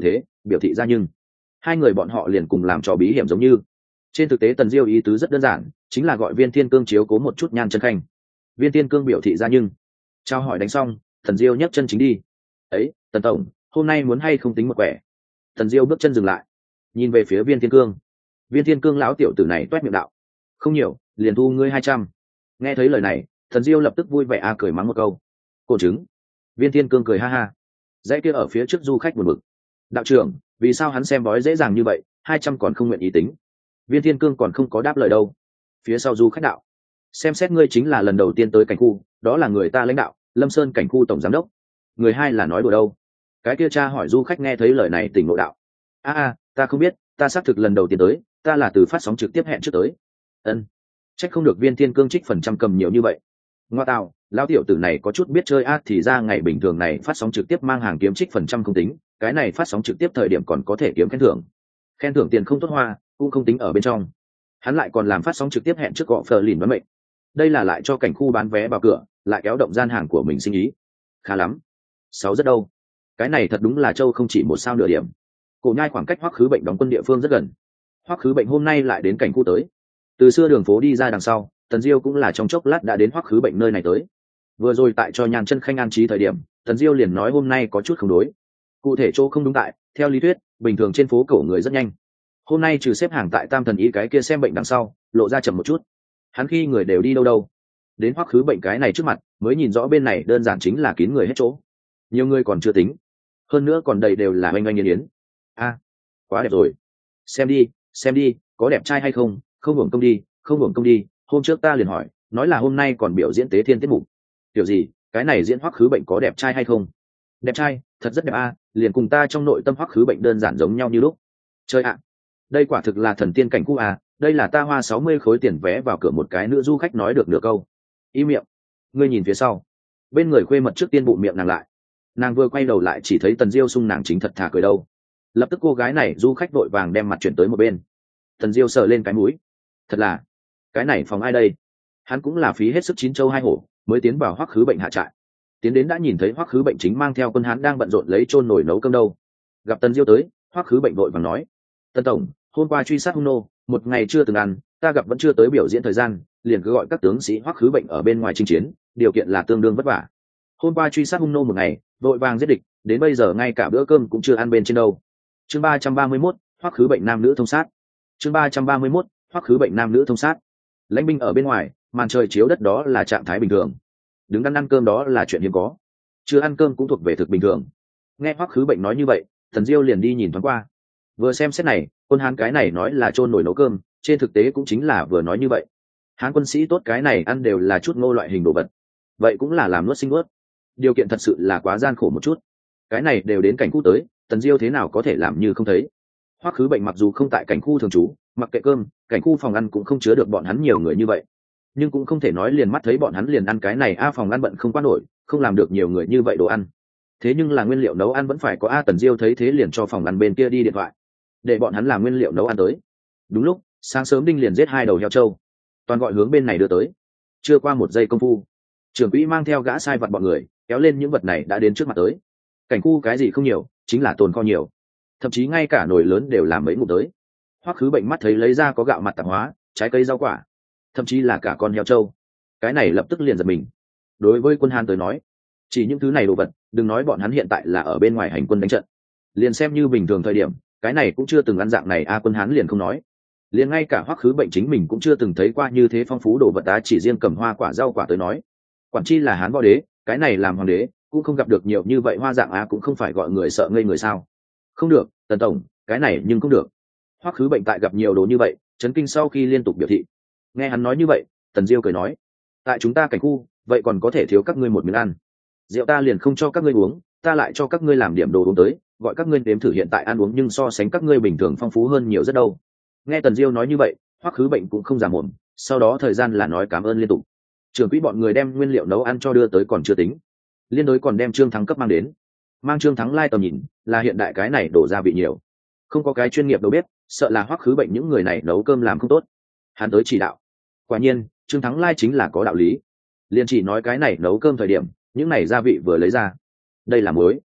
biểu thị ra nhưng hai người bọn họ liền cùng làm trò bí hiểm giống như. Trên thực tế Tần Diêu ý tứ rất đơn giản, chính là gọi Viên Thiên Cương chiếu cố một chút Nhan Chân Khanh. Viên Thiên Cương biểu thị ra nhưng trao hỏi đánh xong, Tần Diêu nhấc chân chính đi. Ấy, Tần tổng, hôm nay muốn hay không tính một quẻ? Tần Diêu bước chân dừng lại, nhìn về phía Viên Thiên Cương. Viên Thiên Cương lão tiểu tử này toét miệng đạo: không nhiều, liền thu ngươi hai trăm. Nghe thấy lời này, Tần Diêu lập tức vui vẻ a cười mắng một câu: cổ trứng. Viên Thiên Cương cười ha ha. Dãy kia ở phía trước du khách buồn bực: đạo trưởng, vì sao hắn xem bói dễ dàng như vậy, hai trăm còn không nguyện ý tính? Viên Thiên Cương còn không có đáp lời đâu. Phía sau du khách đạo: xem xét ngươi chính là lần đầu tiên tới cảnh khu, đó là người ta lãnh đạo Lâm Sơn cảnh khu tổng giám đốc. Người hai là nói đùa đâu? Cái kia cha hỏi du khách nghe thấy lời này tỉnh ngộ đạo: a a, ta không biết, ta xác thực lần đầu tiên tới, ta là từ phát sóng trực tiếp hẹn trước tới. Ân, trách không được Viên Thiên Cương trích phần trăm cầm nhiều như vậy. Ngoa tạo, lão tiểu tử này có chút biết chơi a, thì ra ngày bình thường này phát sóng trực tiếp mang hàng kiếm trích phần trăm không tính, cái này phát sóng trực tiếp thời điểm còn có thể kiếm khen thưởng. Khen thưởng tiền không tốt hoa, cũng không tính ở bên trong. Hắn lại còn làm phát sóng trực tiếp hẹn trước gọ phờ lìn đoán mệnh. Đây là lại cho cảnh khu bán vé vào cửa, lại kéo động gian hàng của mình sinh ý. Khá lắm. Sáu rất đâu. Cái này thật đúng là châu không chỉ một sao nửa điểm. Cổ Nhai khoảng cách Hoắc Khứ Bệnh đóng quân địa phương rất gần. Hoắc Khứ Bệnh hôm nay lại đến cảnh khu tới. Từ xưa đường phố đi ra đằng sau, Tần Diêu cũng là trong chốc lát đã đến Hoắc Khứ Bệnh nơi này tới. Vừa rồi tại cho Nhan Chân Khanh an trí thời điểm, Tần Diêu liền nói hôm nay có chút không đối. Cụ thể chỗ không đúng tại, theo lý thuyết, bình thường trên phố cổ người rất nhanh. Hôm nay trừ xếp hàng tại Tam Thần Ý cái kia xem bệnh đằng sau, lộ ra chậm một chút. Hắn khi người đều đi đâu đâu. Đến Hoắc Khứ Bệnh cái này trước mặt, mới nhìn rõ bên này đơn giản chính là kín người hết chỗ. Nhiều người còn chưa tính, hơn nữa còn đầy đều là oanh oanh yến yến. A, quá đẹp rồi. Xem đi, xem đi, có đẹp trai hay không, không hưởng công đi, không hưởng công đi. Hôm trước ta liền hỏi, nói là hôm nay còn biểu diễn tế thiên tiết mục. Kiểu gì, cái này diễn Hoắc Khứ Bệnh có đẹp trai hay không? Đẹp trai, thật rất đẹp a, liền cùng ta trong nội tâm Hoắc Khứ Bệnh đơn giản giống nhau như lúc. Chơi ạ, đây quả thực là thần tiên cảnh khu à, đây là ta hoa sáu mươi khối tiền vé vào cửa một cái nữ du khách nói được nửa câu. Im miệng. Ngươi nhìn phía sau. Bên người khuê mật trước tiên bụng miệng nàng lại. Nàng vừa quay đầu lại chỉ thấy Tần Diêu sung nàng chính thật thà cười đâu. Lập tức cô gái này du khách vội vàng đem mặt chuyển tới một bên. Tần Diêu sờ lên cái mũi. Thật là, cái này phòng ai đây? Hắn cũng là phí hết sức chín châu hai hổ mới tiến vào Hoắc Khứ Bệnh hạ trại. Tiến đến đã nhìn thấy Hoắc Khứ Bệnh chính mang theo quân hắn đang bận rộn lấy chôn nồi nấu cơm đâu. Gặp Tần Diêu tới, Hoắc Khứ Bệnh vội vàng nói: Tần tổng, hôm qua truy sát hung nô, một ngày chưa từng ăn, ta gặp vẫn chưa tới biểu diễn thời gian, liền cứ gọi các tướng sĩ Hoắc Khứ Bệnh ở bên ngoài chinh chiến, điều kiện là tương đương vất vả. Hôm qua truy sát hung nô một ngày, vội vàng giết địch, đến bây giờ ngay cả bữa cơm cũng chưa ăn bên trên đâu. Chương ba trăm ba mươi mốt, Hoắc Khứ Bệnh nam nữ thông sát. Chương ba trăm ba mươi mốt, Hoắc Khứ Bệnh nam nữ thông sát. Lãnh binh ở bên ngoài, màn trời chiếu đất đó là trạng thái bình thường. Đứng ăn ăn cơm đó là chuyện hiếm có. Chưa ăn cơm cũng thuộc về thực bình thường. Nghe Hoắc Khứ Bệnh nói như vậy, Tần Diêu liền đi nhìn thoáng qua. Vừa xem xét này, quân Hán cái này nói là chôn nồi nấu cơm, trên thực tế cũng chính là vừa nói như vậy. Hán quân sĩ tốt cái này ăn đều là chút ngô loại hình đồ vật, vậy cũng là làm nuốt sinh nuốt. Điều kiện thật sự là quá gian khổ một chút. Cái này đều đến cảnh khu tới, Tần Diêu thế nào có thể làm như không thấy. Hoắc Khứ Bệnh mặc dù không tại cảnh khu thường trú, mặc kệ cơm, cảnh khu phòng ăn cũng không chứa được bọn hắn nhiều người như vậy, nhưng cũng không thể nói liền mắt thấy bọn hắn liền ăn cái này a, phòng ăn bận không qua nổi, không làm được nhiều người như vậy đồ ăn. Thế nhưng là nguyên liệu nấu ăn vẫn phải có a. Tần Diêu thấy thế liền cho phòng ăn bên kia đi điện thoại, để bọn hắn làm nguyên liệu nấu ăn tới. Đúng lúc sáng sớm Đinh liền giết hai đầu heo trâu, toàn gọi hướng bên này đưa tới. Chưa qua một giây công phu, trưởng quỹ mang theo gã sai vặt bọn người kéo lên những vật này đã đến trước mặt tới. Cảnh khu cái gì không nhiều, chính là tồn kho nhiều, thậm chí ngay cả nồi lớn đều làm mấy ngụm tới. Hoắc Khứ Bệnh mắt thấy lấy ra có gạo mặt tạp hóa, trái cây rau quả, thậm chí là cả con heo trâu, cái này lập tức liền giật mình. Đối với quân Hán tới nói, chỉ những thứ này đồ vật, đừng nói bọn hắn hiện tại là ở bên ngoài hành quân đánh trận, liền xem như bình thường thời điểm, cái này cũng chưa từng ăn dạng này a. Quân Hán liền không nói, liền ngay cả Hoắc Khứ Bệnh chính mình cũng chưa từng thấy qua như thế phong phú đồ vật á. Chỉ riêng cầm hoa quả rau quả tới nói, quản chi là Hán võ đế, cái này làm hoàng đế cũng không gặp được nhiều như vậy hoa dạng á, cũng không phải gọi người sợ ngây người sao. Không được, Tần tổng, cái này nhưng không được. Hoắc Khứ Bệnh tại gặp nhiều đồ như vậy, chấn kinh sau khi liên tục biểu thị. Nghe hắn nói như vậy, Tần Diêu cười nói: tại chúng ta cảnh khu, vậy còn có thể thiếu các ngươi một miếng ăn. Rượu ta liền không cho các ngươi uống, ta lại cho các ngươi làm điểm đồ uống tới, gọi các ngươi nếm thử hiện tại ăn uống nhưng so sánh các ngươi bình thường phong phú hơn nhiều rất đâu. Nghe Tần Diêu nói như vậy, Hoắc Khứ Bệnh cũng không giả mồm, sau đó thời gian là nói cảm ơn liên tục. Trưởng quỹ bọn người đem nguyên liệu nấu ăn cho đưa tới còn chưa tính, liên đối còn đem Trương Thắng cấp mang đến. Mang Trương Thắng lai tầm nhìn, là hiện đại cái này đổ gia vị nhiều, không có cái chuyên nghiệp đâu biết, sợ là Hoắc Khứ Bệnh những người này nấu cơm làm không tốt. Hắn tới chỉ đạo. Quả nhiên, Trương Thắng lai chính là có đạo lý. Liên chỉ nói cái này nấu cơm thời điểm, những này gia vị vừa lấy ra. Đây là muối,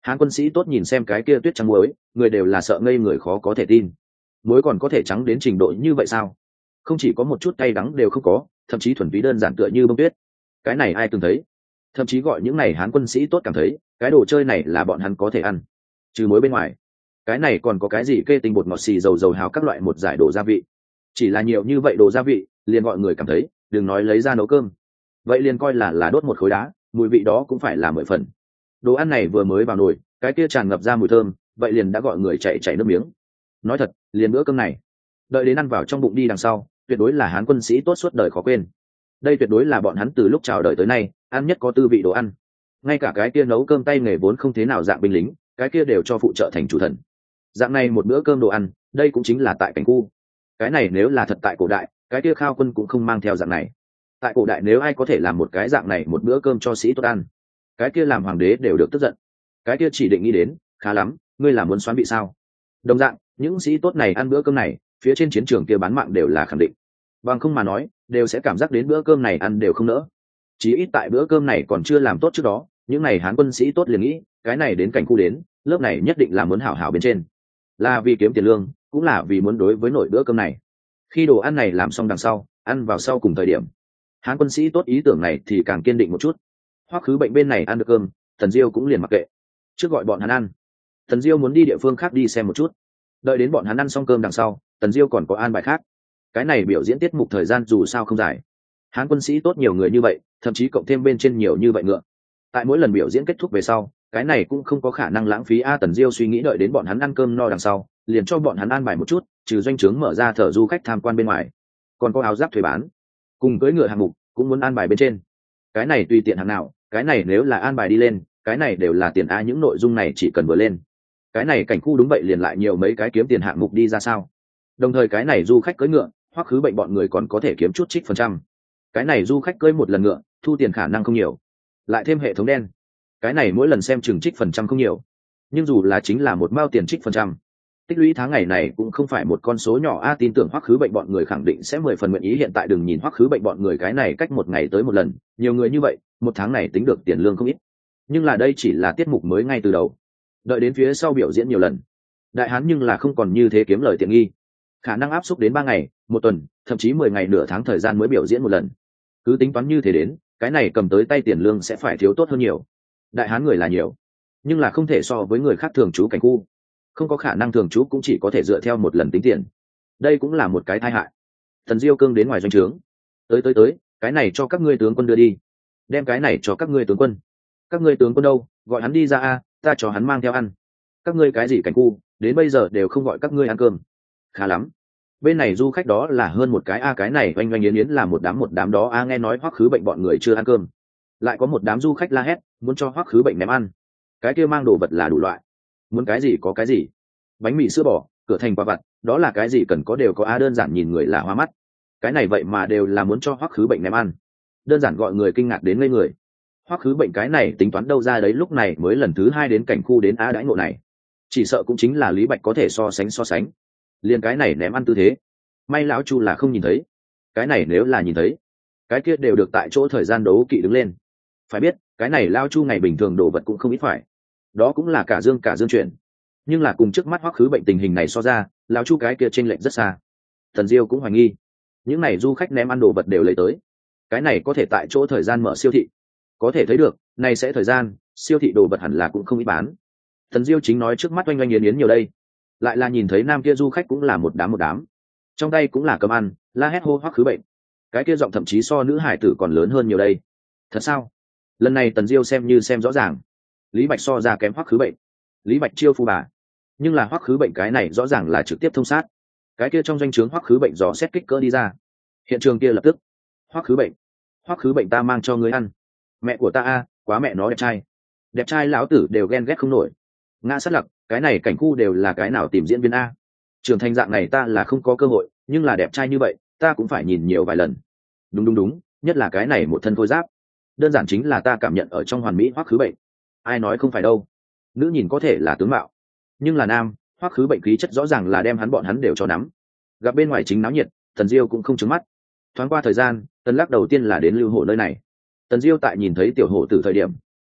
hán quân sĩ tốt nhìn xem cái kia tuyết trắng muối, người đều là sợ ngây người khó có thể tin. Muối còn có thể trắng đến trình độ như vậy sao? Không chỉ có một chút cay đắng đều không có, thậm chí thuần túy đơn giản tựa như bông tuyết. Cái này ai từng thấy? Thậm chí gọi những này hán quân sĩ tốt cảm thấy cái đồ chơi này là bọn hắn có thể ăn. Trừ muối bên ngoài, cái này còn có cái gì kê tinh bột ngọt xì dầu dầu hào các loại một giải đồ gia vị. Chỉ là nhiều như vậy đồ gia vị, liền gọi người cảm thấy, đừng nói lấy ra nấu cơm, vậy liền coi là là đốt một khối đá, mùi vị đó cũng phải là mười phần. Đồ ăn này vừa mới vào nồi, cái kia tràn ngập ra mùi thơm, vậy liền đã gọi người chạy chảy nước miếng. Nói thật, liền bữa cơm này, đợi đến ăn vào trong bụng đi đằng sau, tuyệt đối là hán quân sĩ tốt suốt đời khó quên. Đây tuyệt đối là bọn hắn từ lúc chào đời tới nay ăn nhất có tư vị đồ ăn. Ngay cả cái kia nấu cơm tay nghề vốn không thế nào dạng binh lính, cái kia đều cho phụ trợ thành chủ thần. Dạng này một bữa cơm đồ ăn, đây cũng chính là tại cảnh khu. Cái này nếu là thật tại cổ đại, cái kia khao quân cũng không mang theo dạng này. Tại cổ đại nếu ai có thể làm một cái dạng này một bữa cơm cho sĩ tốt ăn, cái kia làm hoàng đế đều được tức giận. Cái kia chỉ định nghĩ đến, khá lắm, ngươi là muốn xoán bị sao? Đồng dạng, những sĩ tốt này ăn bữa cơm này, phía trên chiến trường kia bán mạng đều là khẳng định. Bằng không mà nói, đều sẽ cảm giác đến bữa cơm này ăn đều không nỡ. Chí ít tại bữa cơm này còn chưa làm tốt trước đó, những này hán quân sĩ tốt liền nghĩ, cái này đến cảnh khu đến, lớp này nhất định là muốn hảo hảo bên trên. Là vì kiếm tiền lương, cũng là vì muốn đối với nổi bữa cơm này. Khi đồ ăn này làm xong đằng sau, ăn vào sau cùng thời điểm, hán quân sĩ tốt ý tưởng này thì càng kiên định một chút. Hoắc Khứ Bệnh bên này ăn được cơm, Tần Diêu cũng liền mặc kệ, trước gọi bọn hắn ăn. Tần Diêu muốn đi địa phương khác đi xem một chút. Đợi đến bọn hắn ăn xong cơm đằng sau, Tần Diêu còn có an bài khác. Cái này biểu diễn tiết mục thời gian dù sao không dài, hán quân sĩ tốt nhiều người như vậy, thậm chí cộng thêm bên trên nhiều như vậy ngựa. Tại mỗi lần biểu diễn kết thúc về sau, cái này cũng không có khả năng lãng phí a. Tần Diêu suy nghĩ đợi đến bọn hắn ăn cơm no đằng sau, liền cho bọn hắn an bài một chút, trừ doanh trướng mở ra thờ du khách tham quan bên ngoài, còn có áo giáp thuê bán, cùng cưỡi ngựa hạng mục cũng muốn an bài bên trên. Cái này tùy tiện hàng nào, cái này nếu là an bài đi lên, cái này đều là tiền a. Những nội dung này chỉ cần vừa lên, cái này cảnh khu đúng vậy liền lại nhiều mấy cái kiếm tiền hạng mục đi ra sao. Đồng thời cái này du khách cưỡi ngựa, Hoắc Khứ Bệnh bọn người còn có thể kiếm chút trích phần trăm. Cái này du khách cưỡi một lần ngựa, thu tiền khả năng không nhiều, lại thêm hệ thống đen, cái này mỗi lần xem chừng trích phần trăm không nhiều, nhưng dù là chính là một mao tiền trích phần trăm, tích lũy tháng ngày này cũng không phải một con số nhỏ a. Tin tưởng Hoắc Khứ Bệnh bọn người khẳng định sẽ mười phần nguyện ý. Hiện tại đừng nhìn Hoắc Khứ Bệnh bọn người cái này cách một ngày tới một lần, nhiều người như vậy, một tháng này tính được tiền lương không ít, nhưng là đây chỉ là tiết mục mới ngay từ đầu. Đợi đến phía sau biểu diễn nhiều lần, đại hán nhưng là không còn như thế kiếm lời tiện nghi, khả năng áp xúc đến ba ngày, một tuần, thậm chí mười ngày nửa tháng thời gian mới biểu diễn một lần. Cứ tính toán như thế đến, cái này cầm tới tay tiền lương sẽ phải thiếu tốt hơn nhiều. Đại hán người là nhiều, nhưng là không thể so với người khác thường trú cảnh khu, không có khả năng thường trú cũng chỉ có thể dựa theo một lần tính tiền. Đây cũng là một cái tai hại. Tần Diêu cương đến ngoài doanh trướng, tới tới tới, cái này cho các ngươi tướng quân đưa đi, đem cái này cho các ngươi tướng quân. Các ngươi tướng quân đâu, gọi hắn đi ra a, ta cho hắn mang theo ăn. Các ngươi cái gì cảnh khu, đến bây giờ đều không gọi các ngươi ăn cơm. Khá lắm, bên này du khách đó là hơn một cái a. Cái này oanh oanh yến yến là một đám một đám đó a. Nghe nói Hoắc Khứ Bệnh bọn người chưa ăn cơm, lại có một đám du khách la hét muốn cho Hoắc Khứ Bệnh ném ăn. Cái kia mang đồ vật là đủ loại, muốn cái gì có cái gì, bánh mì sữa bò, cửa thành quả vặt, đó là cái gì cần có đều có a. Đơn giản nhìn người là hoa mắt, cái này vậy mà đều là muốn cho Hoắc Khứ Bệnh ném ăn, đơn giản gọi người kinh ngạc đến ngây người. Hoắc Khứ Bệnh cái này tính toán đâu ra đấy, lúc này mới lần thứ hai đến cảnh khu đến a. Đãi ngộ này chỉ sợ cũng chính là Lý Bạch có thể so sánh so sánh. Liền cái này ném ăn tư thế, may lão Chu là không nhìn thấy, cái này nếu là nhìn thấy, cái kia đều được tại chỗ thời gian đấu kỵ đứng lên. Phải biết cái này lão Chu ngày bình thường đồ vật cũng không ít phải, đó cũng là cả dương cả dương chuyện, nhưng là cùng trước mắt Hoắc Khứ Bệnh tình hình này so ra, lão Chu cái kia chênh lệch rất xa. Thần Diêu cũng hoài nghi, những này du khách ném ăn đồ vật đều lấy tới, cái này có thể tại chỗ thời gian mở siêu thị, có thể thấy được này sẽ thời gian siêu thị đồ vật hẳn là cũng không ít bán. Thần Diêu chính nói trước mắt oanh oanh yến yến nhiều đây, lại là nhìn thấy nam kia du khách cũng là một đám một đám, trong tay cũng là cầm ăn, la hét hô Hoắc Khứ Bệnh, cái kia giọng thậm chí so nữ hải tử còn lớn hơn nhiều đây. Thật sao? Lần này Tần Diêu xem như xem rõ ràng, Lý Bạch so ra kém Hoắc Khứ Bệnh. Lý Bạch chiêu phu bà, nhưng là Hoắc Khứ Bệnh cái này rõ ràng là trực tiếp thông sát. Cái kia trong doanh trướng Hoắc Khứ Bệnh dò xét kích cỡ đi ra, hiện trường kia lập tức, Hoắc Khứ Bệnh, Hoắc Khứ Bệnh ta mang cho ngươi ăn. Mẹ của ta a, quá mẹ nó đẹp trai, đẹp trai lão tử đều ghen ghét không nổi. Ngã sát lặc, cái này cảnh khu đều là cái nào tìm diễn viên a. Trưởng thành dạng này ta là không có cơ hội, nhưng là đẹp trai như vậy ta cũng phải nhìn nhiều vài lần. Đúng đúng đúng, nhất là cái này một thân khôi giáp, đơn giản chính là ta cảm nhận ở trong hoàn mỹ Hoắc Khứ Bệnh. Ai nói không phải đâu, nữ nhìn có thể là tướng mạo, nhưng là nam, Hoắc Khứ Bệnh khí chất rõ ràng là đem hắn bọn hắn đều cho nắm. Gặp bên ngoài chính náo nhiệt, Tần Diêu cũng không trứng mắt. Thoáng qua thời gian, Tần Lắc đầu tiên là đến Lưu Hổ nơi này. Tần Diêu tại nhìn thấy tiểu hổ từ thời điểm,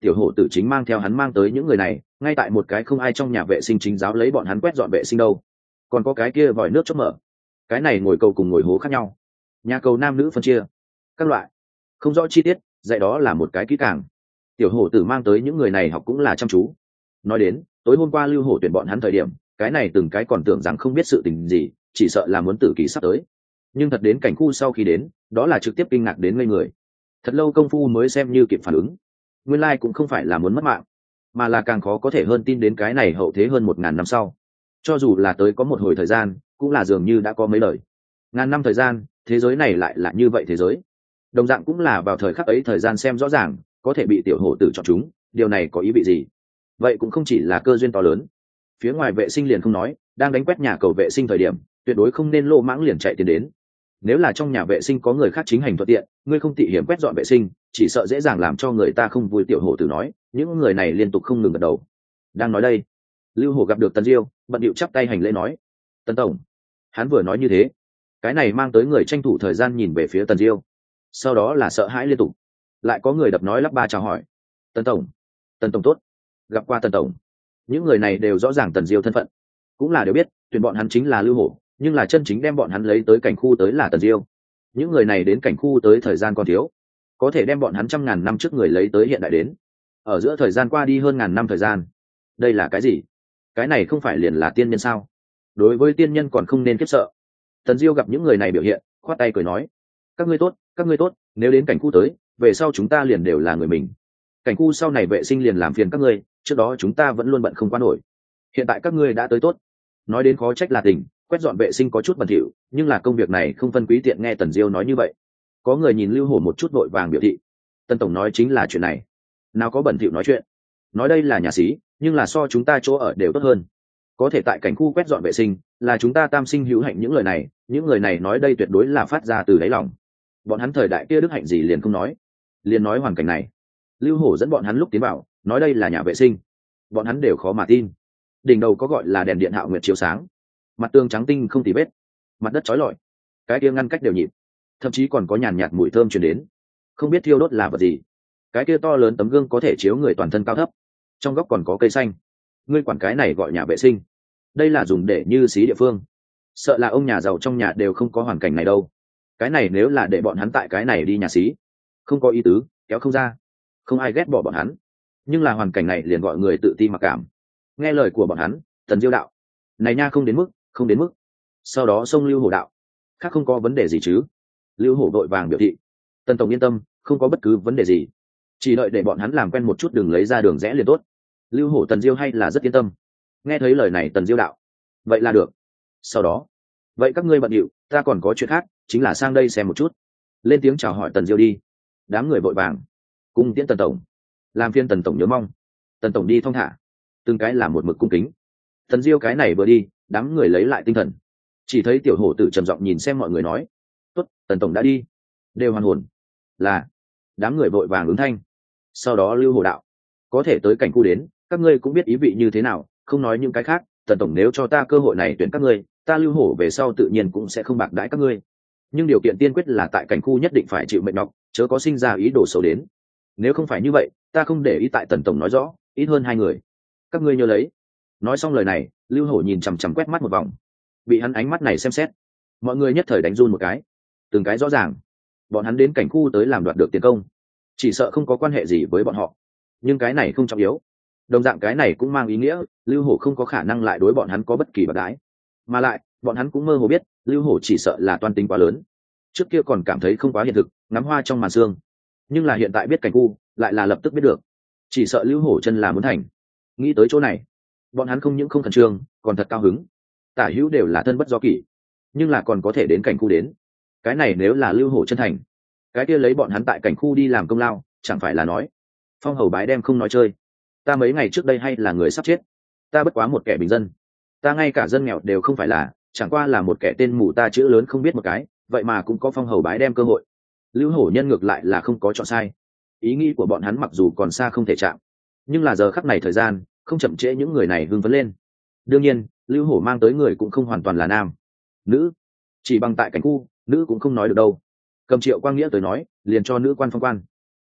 tiểu hổ tử chính mang theo hắn mang tới những người này ngay tại một cái không ai trong nhà vệ sinh chính giáo lấy bọn hắn quét dọn vệ sinh đâu. Còn có cái kia vòi nước chốt mở, cái này ngồi cầu cùng ngồi hố khác nhau, nhà cầu nam nữ phân chia các loại, không rõ chi tiết, dạy đó là một cái kỹ càng. Tiểu hổ tử mang tới những người này học cũng là chăm chú. Nói đến tối hôm qua lưu hổ tuyển bọn hắn thời điểm, cái này từng cái còn tưởng rằng không biết sự tình gì, chỉ sợ là muốn tử kỳ sắp tới. Nhưng thật đến cảnh khu sau khi đến, đó là trực tiếp kinh ngạc đến ngây người. Thật lâu công phu mới xem như kịp phản ứng. Nguyên lai cũng không phải là muốn mất mạng, mà là càng khó có thể hơn tin đến cái này hậu thế hơn một ngàn năm sau. Cho dù là tới có một hồi thời gian, cũng là dường như đã có mấy lời. Ngàn năm thời gian, thế giới này lại là như vậy thế giới. Đồng dạng cũng là vào thời khắc ấy thời gian xem rõ ràng, có thể bị tiểu hổ tử chọn chúng, điều này có ý vị gì? Vậy cũng không chỉ là cơ duyên to lớn. Phía ngoài vệ sinh liền không nói, đang đánh quét nhà cầu vệ sinh thời điểm, tuyệt đối không nên lô mãng liền chạy tiến đến. Nếu là trong nhà vệ sinh có người khác chính hành thuận tiện, ngươi không tỉ hiểm quét dọn vệ sinh, chỉ sợ dễ dàng làm cho người ta không vui. Tiểu hổ tử nói, những người này liên tục không ngừng gật đầu. Đang nói đây, lưu hổ gặp được Tần Diêu, bận điệu chắp tay hành lễ nói, Tần tổng. Hắn vừa nói như thế, cái này mang tới người tranh thủ thời gian nhìn về phía Tần Diêu, sau đó là sợ hãi liên tục. Lại có người đập nói lắp ba chào hỏi, Tần tổng, Tần tổng tốt, gặp qua Tần tổng. Những người này đều rõ ràng Tần Diêu thân phận, cũng là đều biết tuyển bọn hắn chính là lưu hổ, nhưng là chân chính đem bọn hắn lấy tới cảnh khu tới là Tần Diêu. Những người này đến cảnh khu tới thời gian còn thiếu, có thể đem bọn hắn trăm ngàn năm trước người lấy tới hiện đại đến, ở giữa thời gian qua đi hơn ngàn năm thời gian. Đây là cái gì? Cái này không phải liền là tiên nhân sao? Đối với tiên nhân còn không nên khiếp sợ. Tần Diêu gặp những người này biểu hiện, khoát tay cười nói, các ngươi tốt, các ngươi tốt, nếu đến cảnh khu tới, về sau chúng ta liền đều là người mình. Cảnh khu sau này vệ sinh liền làm phiền các ngươi, trước đó chúng ta vẫn luôn bận không qua nổi, hiện tại các ngươi đã tới tốt. Nói đến khó trách là tình, quét dọn vệ sinh có chút bẩn thỉu, nhưng là công việc này không phân quý tiện. Nghe Tần Diêu nói như vậy, có người nhìn lưu hổ một chút vội vàng biểu thị, Tần tổng nói chính là chuyện này, nào có bẩn thỉu nói chuyện, nói đây là nhà xí, nhưng là so chúng ta chỗ ở đều tốt hơn. Có thể tại cảnh khu quét dọn vệ sinh, là chúng ta tam sinh hữu hạnh. Những lời này, những người này nói đây tuyệt đối là phát ra từ đáy lòng. Bọn hắn thời đại kia đức hạnh gì liền không nói, liền nói hoàn cảnh này. Lưu hổ dẫn bọn hắn lúc tiến vào, nói đây là nhà vệ sinh, bọn hắn đều khó mà tin. Đỉnh đầu có gọi là đèn điện hạo nguyệt chiếu sáng, mặt tường trắng tinh không tì vết, mặt đất chói lọi, cái kia ngăn cách đều nhịp, thậm chí còn có nhàn nhạt mùi thơm truyền đến, không biết thiêu đốt là vật gì. Cái kia to lớn tấm gương có thể chiếu người toàn thân cao thấp, trong góc còn có cây xanh. Ngươi quản cái này gọi nhà vệ sinh? Đây là dùng để như xí địa phương, sợ là ông nhà giàu trong nhà đều không có hoàn cảnh này đâu. Cái này nếu là để bọn hắn tại cái này đi nhà xí, không có ý tứ, kéo không ra, không ai ghét bỏ bọn hắn. Nhưng là hoàn cảnh này liền gọi người tự ti mặc cảm. Nghe lời của bọn hắn, Tần Diêu đạo, này nha, không đến mức, không đến mức. Sau đó xông lưu hổ đạo, khác không có vấn đề gì chứ? Lưu hổ đội vàng biểu thị, Tần tổng yên tâm, không có bất cứ vấn đề gì, chỉ đợi để bọn hắn làm quen một chút, đừng lấy ra đường rẽ liền tốt. Lưu hổ Tần Diêu hay là rất yên tâm. Nghe thấy lời này Tần Diêu đạo, vậy là được. Sau đó, vậy các ngươi bận điệu, ta còn có chuyện khác, chính là sang đây xem một chút. Lên tiếng chào hỏi Tần Diêu đi. Đám người vội vàng cung tiễn Tần tổng, làm phiên Tần tổng nhớ mong. Tần tổng đi thong thả, từng cái làm một mực cung kính. Tần Diêu cái này vừa đi, đám người lấy lại tinh thần. Chỉ thấy tiểu hổ tử trầm giọng nhìn xem mọi người nói, tốt, Tần tổng đã đi, đều hoàn hồn. Là. Đám người vội vàng ứng thanh. Sau đó lưu hổ đạo, có thể tới cảnh khu đến, các ngươi cũng biết ý vị như thế nào, không nói những cái khác. Tần tổng nếu cho ta cơ hội này tuyển các ngươi, ta lưu hổ về sau tự nhiên cũng sẽ không bạc đãi các ngươi, nhưng điều kiện tiên quyết là tại cảnh khu nhất định phải chịu mệnh nhọc, chớ có sinh ra ý đồ xấu đến. Nếu không phải như vậy, ta không để ý. Tại Tần tổng nói rõ, ít hơn hai người, các ngươi nhớ lấy. Nói xong lời này, lưu hổ nhìn chằm chằm quét mắt một vòng. Bị hắn ánh mắt này xem xét, mọi người nhất thời đánh run một cái. Từng cái rõ ràng, bọn hắn đến cảnh khu tới làm đoạt được tiền công, chỉ sợ không có quan hệ gì với bọn họ. Nhưng cái này không trọng yếu. Đồng dạng cái này cũng mang ý nghĩa lưu hổ không có khả năng lại đối bọn hắn có bất kỳ bạc đãi. Mà lại bọn hắn cũng mơ hồ biết lưu hổ chỉ sợ là toan tính quá lớn. Trước kia còn cảm thấy không quá hiện thực, ngắm hoa trong màn sương, nhưng là hiện tại biết cảnh khu, lại là lập tức biết được, chỉ sợ lưu hổ chân là muốn thành. Nghĩ tới chỗ này, bọn hắn không những không khẩn trương, còn thật cao hứng. Tả hữu đều là thân bất do kỷ, nhưng là còn có thể đến cảnh khu đến. Cái này nếu là lưu hổ chân thành, cái kia lấy bọn hắn tại cảnh khu đi làm công lao, chẳng phải là nói phong hầu bái đem không nói chơi. Ta mấy ngày trước đây hay là người sắp chết, ta bất quá một kẻ bình dân, ta ngay cả dân nghèo đều không phải là, chẳng qua là một kẻ tên mù ta chữ lớn không biết một cái, vậy mà cũng có phong hầu bái đem cơ hội. Lưu hổ nhân ngược lại là không có chọn sai. Ý nghĩ của bọn hắn mặc dù còn xa không thể chạm, nhưng là giờ khắc này thời gian không chậm trễ những người này hưng phấn lên. Đương nhiên lưu hổ mang tới người cũng không hoàn toàn là nam nữ, chỉ bằng tại cảnh khu nữ cũng không nói được đâu. Cầm Triệu Quang Nghĩa tới nói, liền cho nữ quan phong quan.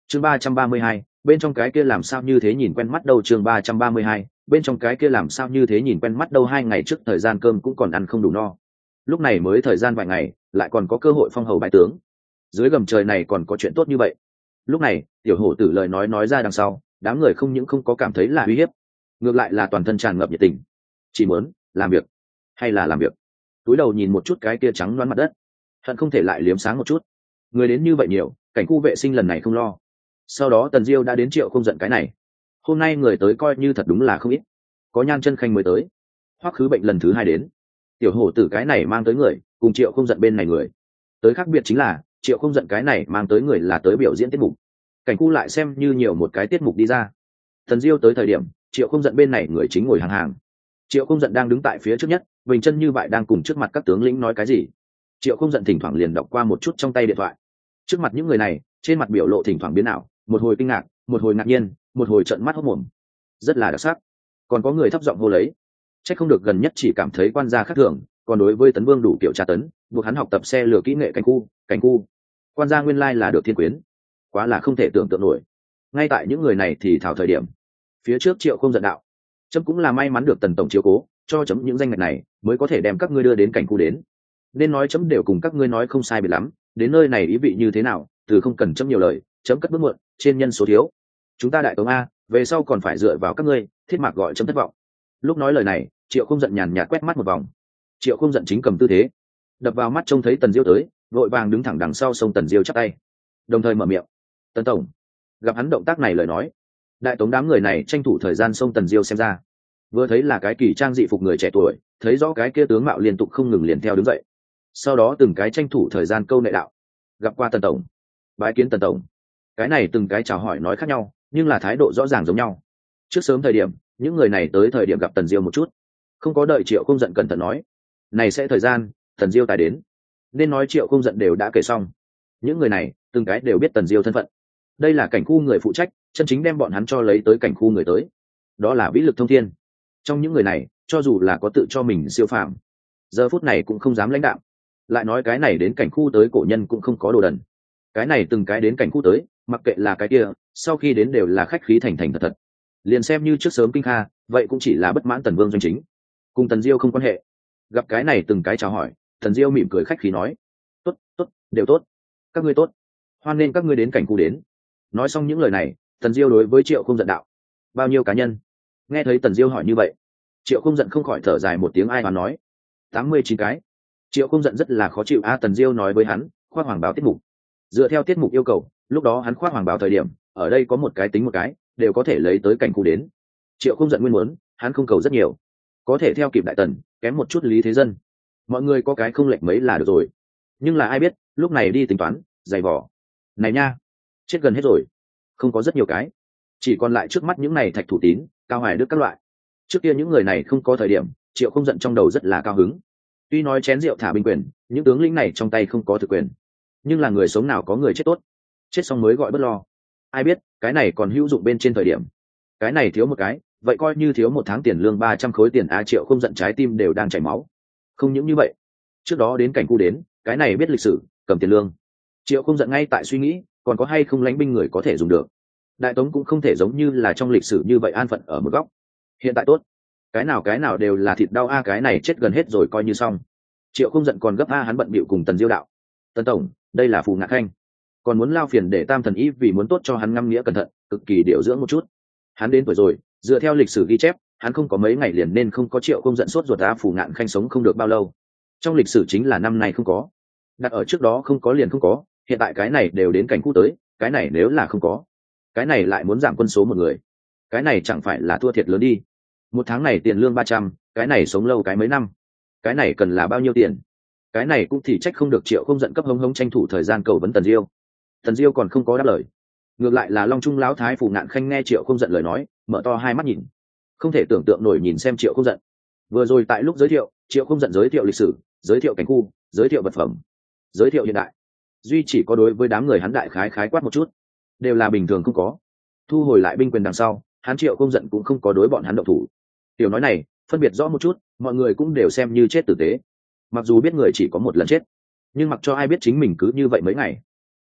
chương ba trăm ba mươi hai bên trong cái kia làm sao như thế nhìn quen mắt đâu chương ba trăm ba mươi hai bên trong cái kia làm sao như thế nhìn quen mắt đâu hai ngày trước thời gian cơm cũng còn ăn không đủ no, lúc này mới thời gian vài ngày lại còn có cơ hội phong hầu bại tướng, dưới gầm trời này còn có chuyện tốt như vậy. Lúc này tiểu hổ tử lời nói nói ra đằng sau, đám người không những không có cảm thấy là uy hiếp, ngược lại là toàn thân tràn ngập nhiệt tình, chỉ muốn làm việc hay là làm việc. Túi đầu nhìn một chút cái kia trắng loáng mặt đất, hận không thể lại liếm sáng một chút. Người đến như vậy nhiều, cảnh khu vệ sinh lần này không lo. Sau đó Tần Diêu đã đến Triệu Không Giận cái này, hôm nay người tới coi như thật đúng là không ít, có Nhan Chân Khanh mới tới, Hoắc Khứ Bệnh lần thứ hai đến, tiểu hổ tử cái này mang tới người cùng Triệu Không Giận bên này người tới, khác biệt chính là Triệu Không Giận cái này mang tới người là tới biểu diễn tiết mục, cảnh khu lại xem như nhiều một cái tiết mục đi ra. Tần Diêu tới thời điểm, Triệu Không Giận bên này người chính ngồi hàng hàng, Triệu Không Giận đang đứng tại phía trước nhất, bình chân như vậy đang cùng trước mặt các tướng lĩnh nói cái gì. Triệu Không Giận thỉnh thoảng liền đọc qua một chút trong tay điện thoại, trước mặt những người này trên mặt biểu lộ thỉnh thoảng biến ảo, một hồi kinh ngạc, một hồi ngạc nhiên, một hồi trợn mắt hốt mồm, rất là đặc sắc. Còn có người thấp giọng hô lấy, trách không được gần nhất chỉ cảm thấy quan gia khác thường, còn đối với Tấn Vương đủ kiểu tra tấn, buộc hắn học tập xe lửa kỹ nghệ cảnh khu, cảnh khu. Quan gia nguyên lai là được thiên quyến, quá là không thể tưởng tượng nổi. Ngay tại những người này thì thảo thời điểm, phía trước Triệu Không Giận đạo, chấm cũng là may mắn được Tần tổng chiếu cố, cho chấm những danh ngạch này mới có thể đem các ngươi đưa đến cảnh khu đến. Nên nói chấm đều cùng các ngươi nói không sai biệt lắm, đến nơi này ý vị như thế nào, từ không cần chấm nhiều lời, chấm cất bước muộn, trên nhân số thiếu. Chúng ta đại tống a, về sau còn phải dựa vào các ngươi, Thiết Mạc gọi chấm thất vọng. Lúc nói lời này, Triệu Không Giận nhàn nhạt quét mắt một vòng. Triệu Không Giận chính cầm tư thế, đập vào mắt trông thấy Tần Diêu tới, vội vàng đứng thẳng đằng sau sông Tần Diêu chắp tay, đồng thời mở miệng, Tần tổng. Gặp hắn động tác này lời nói, đại tống đám người này tranh thủ thời gian sông Tần Diêu xem ra, vừa thấy là cái kỳ trang dị phục người trẻ tuổi, thấy rõ cái kia tướng mạo liên tục không ngừng liền theo đứng dậy, sau đó từng cái tranh thủ thời gian câu nệ đạo, gặp qua Tần tổng, bái kiến Tần tổng. Cái này từng cái chào hỏi nói khác nhau, nhưng là thái độ rõ ràng giống nhau. Trước sớm thời điểm, những người này tới thời điểm gặp Tần Diêu một chút, không có đợi Triệu Không Giận cẩn thận nói, này sẽ thời gian Tần Diêu tài đến, nên nói Triệu Không Giận đều đã kể xong. Những người này từng cái đều biết Tần Diêu thân phận, đây là cảnh khu người phụ trách, chân chính đem bọn hắn cho lấy tới cảnh khu người tới, đó là vĩ lực thông thiên. Trong những người này, cho dù là có tự cho mình siêu phàm, giờ phút này cũng không dám lãnh đạo. Lại nói cái này đến cảnh khu tới cổ nhân cũng không có đồ đần, cái này từng cái đến cảnh khu tới, mặc kệ là cái kia, sau khi đến đều là khách khí thành thành thật thật. Liền xem như trước sớm kinh kha, vậy cũng chỉ là bất mãn Tần Vương doanh chính, cùng Tần Diêu không quan hệ. Gặp cái này từng cái chào hỏi, Tần Diêu mỉm cười khách khí nói, tốt tốt, đều tốt, các ngươi tốt, hoan nên các ngươi đến cảnh khu đến. Nói xong những lời này, Tần Diêu đối với Triệu Không Giận đạo, bao nhiêu cá nhân. Nghe thấy Tần Diêu hỏi như vậy, Triệu Không Giận không khỏi thở dài một tiếng ai mà nói, tám mươi chín cái. Triệu Không Giận rất là khó chịu a. Tần Diêu nói với hắn, khoác hoàng báo tiết mục, dựa theo tiết mục yêu cầu, lúc đó hắn khoác hoàng báo thời điểm, ở đây có một cái tính một cái, đều có thể lấy tới cảnh khu đến. Triệu Không Giận nguyên muốn, hắn không cầu rất nhiều, có thể theo kịp đại tần, kém một chút lý thế dân, mọi người có cái không lệch mấy là được rồi. Nhưng là ai biết, lúc này đi tính toán, dày vỏ, này nha, chết gần hết rồi, không có rất nhiều cái, chỉ còn lại trước mắt những này Thạch Thủ Tín, Cao Hoài Đức các loại. Trước kia những người này không có thời điểm, Triệu Không Giận trong đầu rất là cao hứng. Tuy nói chén rượu thả binh quyền, những tướng lĩnh này trong tay không có thực quyền, nhưng là người sống nào có người chết tốt, chết xong mới gọi bất lo. Ai biết cái này còn hữu dụng bên trên thời điểm, cái này thiếu một cái, vậy coi như thiếu một tháng tiền lương ba trăm khối tiền a. Triệu Không Giận trái tim đều đang chảy máu. Không những như vậy, trước đó đến cảnh khu đến, cái này biết lịch sử, cầm tiền lương. Triệu Không Giận ngay tại suy nghĩ, còn có hay không lãnh binh người có thể dùng được. Đại tống cũng không thể giống như là trong lịch sử như vậy an phận ở một góc. Hiện tại tốt, cái nào cái nào đều là thịt đau a. Cái này chết gần hết rồi coi như xong. Triệu Không Giận còn gấp a. Hắn bận bịu cùng Tần Diêu đạo, Tần tổng, đây là Phù Ngạn Khanh, còn muốn lao phiền để Tam thần y vì muốn tốt cho hắn ngâm nghĩa cẩn thận, cực kỳ điều dưỡng một chút. Hắn đến tuổi rồi, dựa theo lịch sử ghi chép, hắn không có mấy ngày liền nên không có. Triệu Không Giận sốt ruột a. Phù Ngạn Khanh sống không được bao lâu, trong lịch sử chính là năm nay không có, đặt ở trước đó không có liền không có, hiện tại cái này đều đến cảnh khu tới, cái này nếu là không có, cái này lại muốn giảm quân số một người, cái này chẳng phải là thua thiệt lớn đi. Một tháng này tiền lương ba trăm, cái này sống lâu cái mấy năm, cái này cần là bao nhiêu tiền. Cái này cũng thì trách không được Triệu Không Giận cấp hống hống tranh thủ thời gian cầu vấn Tần Diêu. Tần Diêu còn không có đáp lời, ngược lại là Long Trung lão thái Phù Ngạn Khanh nghe Triệu Không Giận lời nói, mở to hai mắt nhìn, không thể tưởng tượng nổi nhìn xem Triệu Không Giận. Vừa rồi tại lúc giới thiệu, Triệu Không Giận giới thiệu lịch sử, giới thiệu cảnh khu, giới thiệu vật phẩm, giới thiệu hiện đại, duy chỉ có đối với đám người hắn đại khái khái quát một chút, đều là bình thường không có. Thu hồi lại binh quyền đằng sau, hắn Triệu Không Giận cũng không có đối bọn hắn động thủ. Tiểu nói này phân biệt rõ một chút, mọi người cũng đều xem như chết tử tế. Mặc dù biết người chỉ có một lần chết, nhưng mặc cho ai biết chính mình cứ như vậy mấy ngày,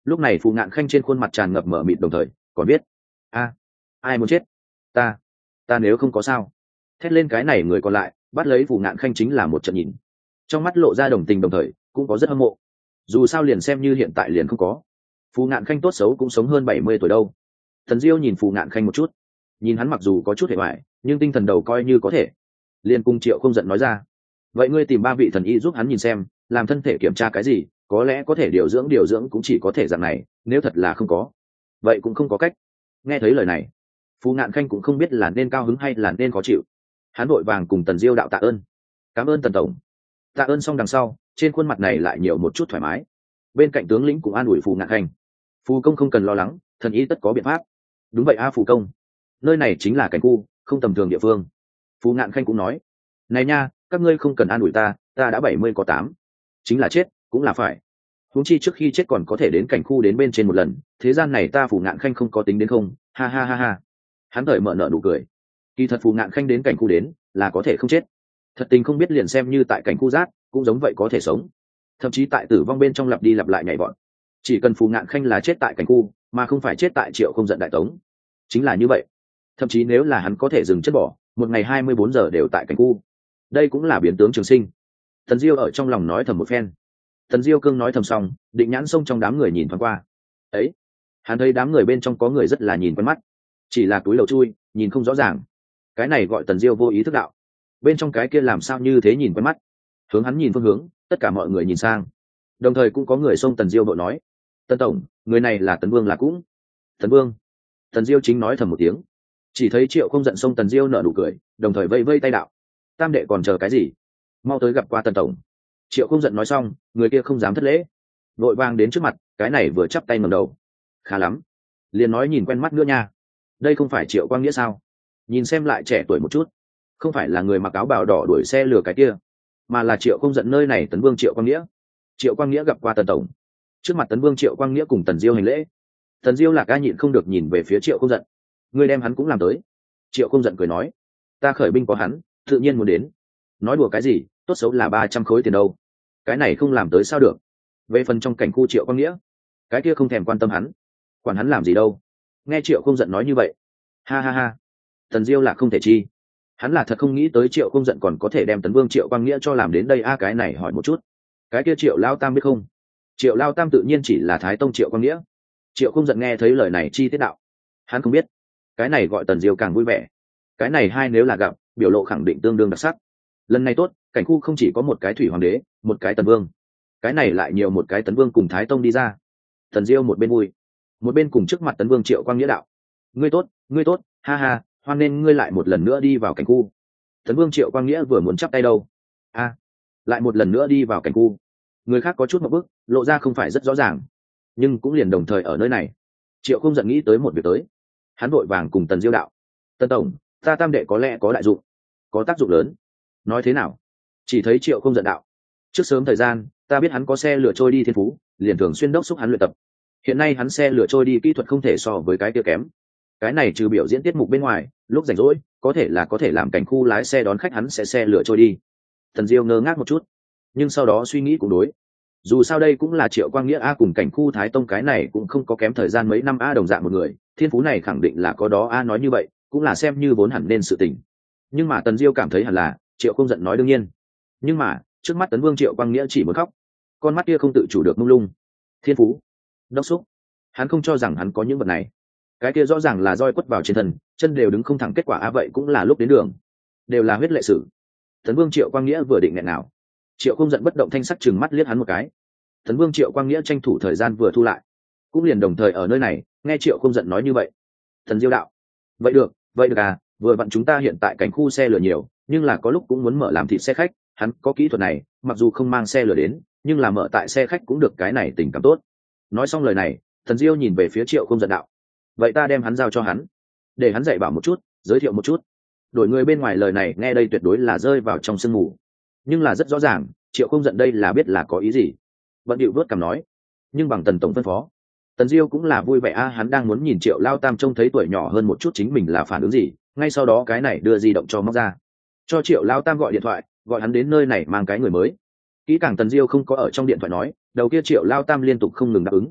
lúc này Phù Ngạn Khanh trên khuôn mặt tràn ngập mở mịt, đồng thời còn biết a ai muốn chết, ta ta nếu không có sao. Thét lên cái này người còn lại bắt lấy Phù Ngạn Khanh chính là một trận nhìn, trong mắt lộ ra đồng tình, đồng thời cũng có rất hâm mộ. Dù sao liền xem như hiện tại liền không có, Phù Ngạn Khanh tốt xấu cũng sống hơn bảy mươi tuổi đâu. Thần Diêu nhìn Phù Ngạn Khanh một chút, nhìn hắn mặc dù có chút hệ hoại nhưng tinh thần đầu coi như có thể, liền cùng Triệu Không Giận nói ra, vậy ngươi tìm ba vị thần y giúp hắn nhìn xem, làm thân thể kiểm tra cái gì, có lẽ có thể điều dưỡng điều dưỡng cũng chỉ có thể dạng này, nếu thật là không có vậy cũng không có cách. Nghe thấy lời này, Phù Ngạn Khanh cũng không biết là nên cao hứng hay là nên khó chịu. Hắn vội vàng cùng Tần Diêu đạo tạ ơn. Cảm ơn Tần tổng. Tạ ơn xong đằng sau, trên khuôn mặt này lại nhiều một chút thoải mái. Bên cạnh tướng lĩnh cũng an ủi Phù Ngạn Khanh, Phù công không cần lo lắng, thần y tất có biện pháp. Đúng vậy a Phù công, nơi này chính là cảnh khu, không tầm thường địa phương. Phù Ngạn Khanh cũng nói, này nha, các ngươi không cần an ủi ta, ta đã bảy mươi có tám, chính là chết cũng là phải. Huống chi trước khi chết còn có thể đến cảnh khu đến bên trên một lần, thế gian này ta Phù Ngạn Khanh không có tính đến không, ha ha ha ha. Hắn thời mở nợ nụ cười. Kỳ thật Phù Ngạn Khanh đến cảnh khu đến là có thể không chết, thật tình không biết liền xem như tại cảnh khu rác cũng giống vậy có thể sống, thậm chí tại tử vong bên trong lặp đi lặp lại nhảy vọt. Chỉ cần Phù Ngạn Khanh là chết tại cảnh khu mà không phải chết tại Triệu Không Giận đại tống, chính là như vậy. Thậm chí nếu là hắn có thể dừng chất bỏ một ngày hai mươi bốn giờ đều tại cảnh khu, đây cũng là biến tướng trường sinh. Tần Diêu ở trong lòng nói thầm một phen. Tần Diêu cương nói thầm xong, định nhãn xông trong đám người nhìn thoáng qua, ấy hắn thấy đám người bên trong có người rất là nhìn quen mắt, chỉ là túi lầu chui nhìn không rõ ràng. Cái này gọi Tần Diêu vô ý thức đạo, bên trong cái kia làm sao như thế nhìn quen mắt. Hướng hắn nhìn phương hướng, tất cả mọi người nhìn sang, đồng thời cũng có người xông Tần Diêu đội nói, Tần tổng, người này là Tần Vương là cũng. Tần Vương. Tần Diêu chính nói thầm một tiếng, chỉ thấy Triệu Không Giận xông Tần Diêu nở nụ cười, đồng thời vây vây tay đạo, tam đệ còn chờ cái gì, mau tới gặp qua Tần tổng. Triệu Không Giận nói xong, người kia không dám thất lễ, vội vàng đến trước mặt, cái này vừa chắp tay ngẩng đầu, khá lắm, liền nói nhìn quen mắt nữa nha, đây không phải Triệu Quang Nghĩa sao, nhìn xem lại trẻ tuổi một chút, không phải là người mặc áo bào đỏ đuổi xe lừa cái kia, mà là Triệu Không Giận nơi này Tấn Vương Triệu Quang Nghĩa. Triệu Quang Nghĩa gặp qua Tần tổng. Trước mặt Tấn Vương Triệu Quang Nghĩa cùng Tần Diêu hành lễ. Tần Diêu là ca nhịn không được nhìn về phía Triệu Không Giận, ngươi đem hắn cũng làm tới. Triệu Không Giận cười nói, ta khởi binh có hắn, tự nhiên muốn đến. Nói đùa cái gì, tốt xấu là ba trăm khối tiền đâu, cái này không làm tới sao được. Về phần trong cảnh khu Triệu Quang Nghĩa, cái kia không thèm quan tâm hắn, quản hắn làm gì đâu. Nghe Triệu Không Giận nói như vậy, ha ha ha, Tần Diêu là không thể chi, hắn là thật không nghĩ tới Triệu Không Giận còn có thể đem Tấn Vương Triệu Quang Nghĩa cho làm đến đây. A cái này hỏi một chút, cái kia Triệu Lao Tam biết không? Triệu Lao Tam tự nhiên chỉ là Thái Tông Triệu Quang Nghĩa. Triệu Không Giận nghe thấy lời này chi tiết đạo, hắn không biết. Cái này gọi Tần Diêu càng vui vẻ, cái này hai nếu là gặp, biểu lộ khẳng định tương đương đặc sắc. Lần này tốt, cảnh khu không chỉ có một cái Thủy Hoàng đế, một cái Tần Vương, cái này lại nhiều một cái Tấn Vương cùng Thái Tông đi ra. Tần Diêu một bên vui, một bên cùng trước mặt Tấn Vương Triệu Quang Nghĩa đạo, ngươi tốt, ngươi tốt, ha ha, hoan nên ngươi lại một lần nữa đi vào cảnh khu. Tấn Vương Triệu Quang Nghĩa vừa muốn chắp tay đâu, a à, lại một lần nữa đi vào cảnh khu. Người khác có chút một bước lộ ra không phải rất rõ ràng, nhưng cũng liền đồng thời ở nơi này. Triệu Không Giận nghĩ tới một việc tới, hắn vội vàng cùng Tần Diêu đạo, Tần tổng, ta tam đệ có lẽ có đại dụng, có tác dụng lớn. Nói thế nào? Chỉ thấy Triệu Không Giận đạo, trước sớm thời gian ta biết hắn có xe lửa trôi đi thiên phú, liền thường xuyên đốc xúc hắn luyện tập. Hiện nay hắn xe lửa trôi đi kỹ thuật không thể so với cái kia kém. Cái này trừ biểu diễn tiết mục bên ngoài, lúc rảnh rỗi có thể là có thể làm cảnh khu lái xe đón khách, hắn sẽ xe lửa trôi đi. Thần Diêu ngơ ngác một chút, nhưng sau đó suy nghĩ cũng đối. Dù sao đây cũng là Triệu Quang Nghĩa a, cùng cảnh khu Thái Tông cái này cũng không có kém thời gian mấy năm a, đồng dạng một người, thiên phú này khẳng định là có đó a, nói như vậy cũng là xem như vốn hẳn nên sự tình. Nhưng mà Tần Diêu cảm thấy hẳn là Triệu Không Giận nói đương nhiên. Nhưng mà trước mắt Tấn Vương Triệu Quang Nghĩa chỉ muốn khóc, con mắt kia không tự chủ được mông lung. Thiên phú, đốc xúc, hắn không cho rằng hắn có những vật này. Cái kia rõ ràng là roi quất vào trên thân, chân đều đứng không thẳng, kết quả a vậy cũng là lúc đến đường, đều là huyết lệ sử. Tấn Vương Triệu Quang Nghĩa vừa định nghẹn nào, Triệu Không Giận bất động thanh sắc chừng mắt liếc hắn một cái. Tấn Vương Triệu Quang Nghĩa tranh thủ thời gian vừa thu lại, cũng liền đồng thời ở nơi này nghe Triệu Không Giận nói như vậy. Thần Diêu đạo, vậy được, vậy được à, vừa vặn chúng ta hiện tại cảnh khu xe lửa nhiều, nhưng là có lúc cũng muốn mở làm thịt xe khách, hắn có kỹ thuật này, mặc dù không mang xe lửa đến, nhưng là mở tại xe khách cũng được, cái này tình cảm tốt. Nói xong lời này, Thần Diêu nhìn về phía Triệu Không Giận đạo, vậy ta đem hắn giao cho hắn, để hắn dạy bảo một chút, giới thiệu một chút. Đổi người bên ngoài lời này nghe đây tuyệt đối là rơi vào trong sương mù, nhưng là rất rõ ràng Triệu Không Giận đây là biết là có ý gì. Bận điệu vớt cằm nói, nhưng bằng Tần tổng phân phó. Tần Diêu cũng là vui vẻ a, hắn đang muốn nhìn Triệu Lao Tam trông thấy tuổi nhỏ hơn một chút chính mình là phản ứng gì, ngay sau đó cái này đưa di động cho móc ra, cho Triệu Lao Tam gọi điện thoại, gọi hắn đến nơi này mang cái người mới. Kỹ càng Tần Diêu không có ở trong điện thoại nói, đầu kia Triệu Lao Tam liên tục không ngừng đáp ứng.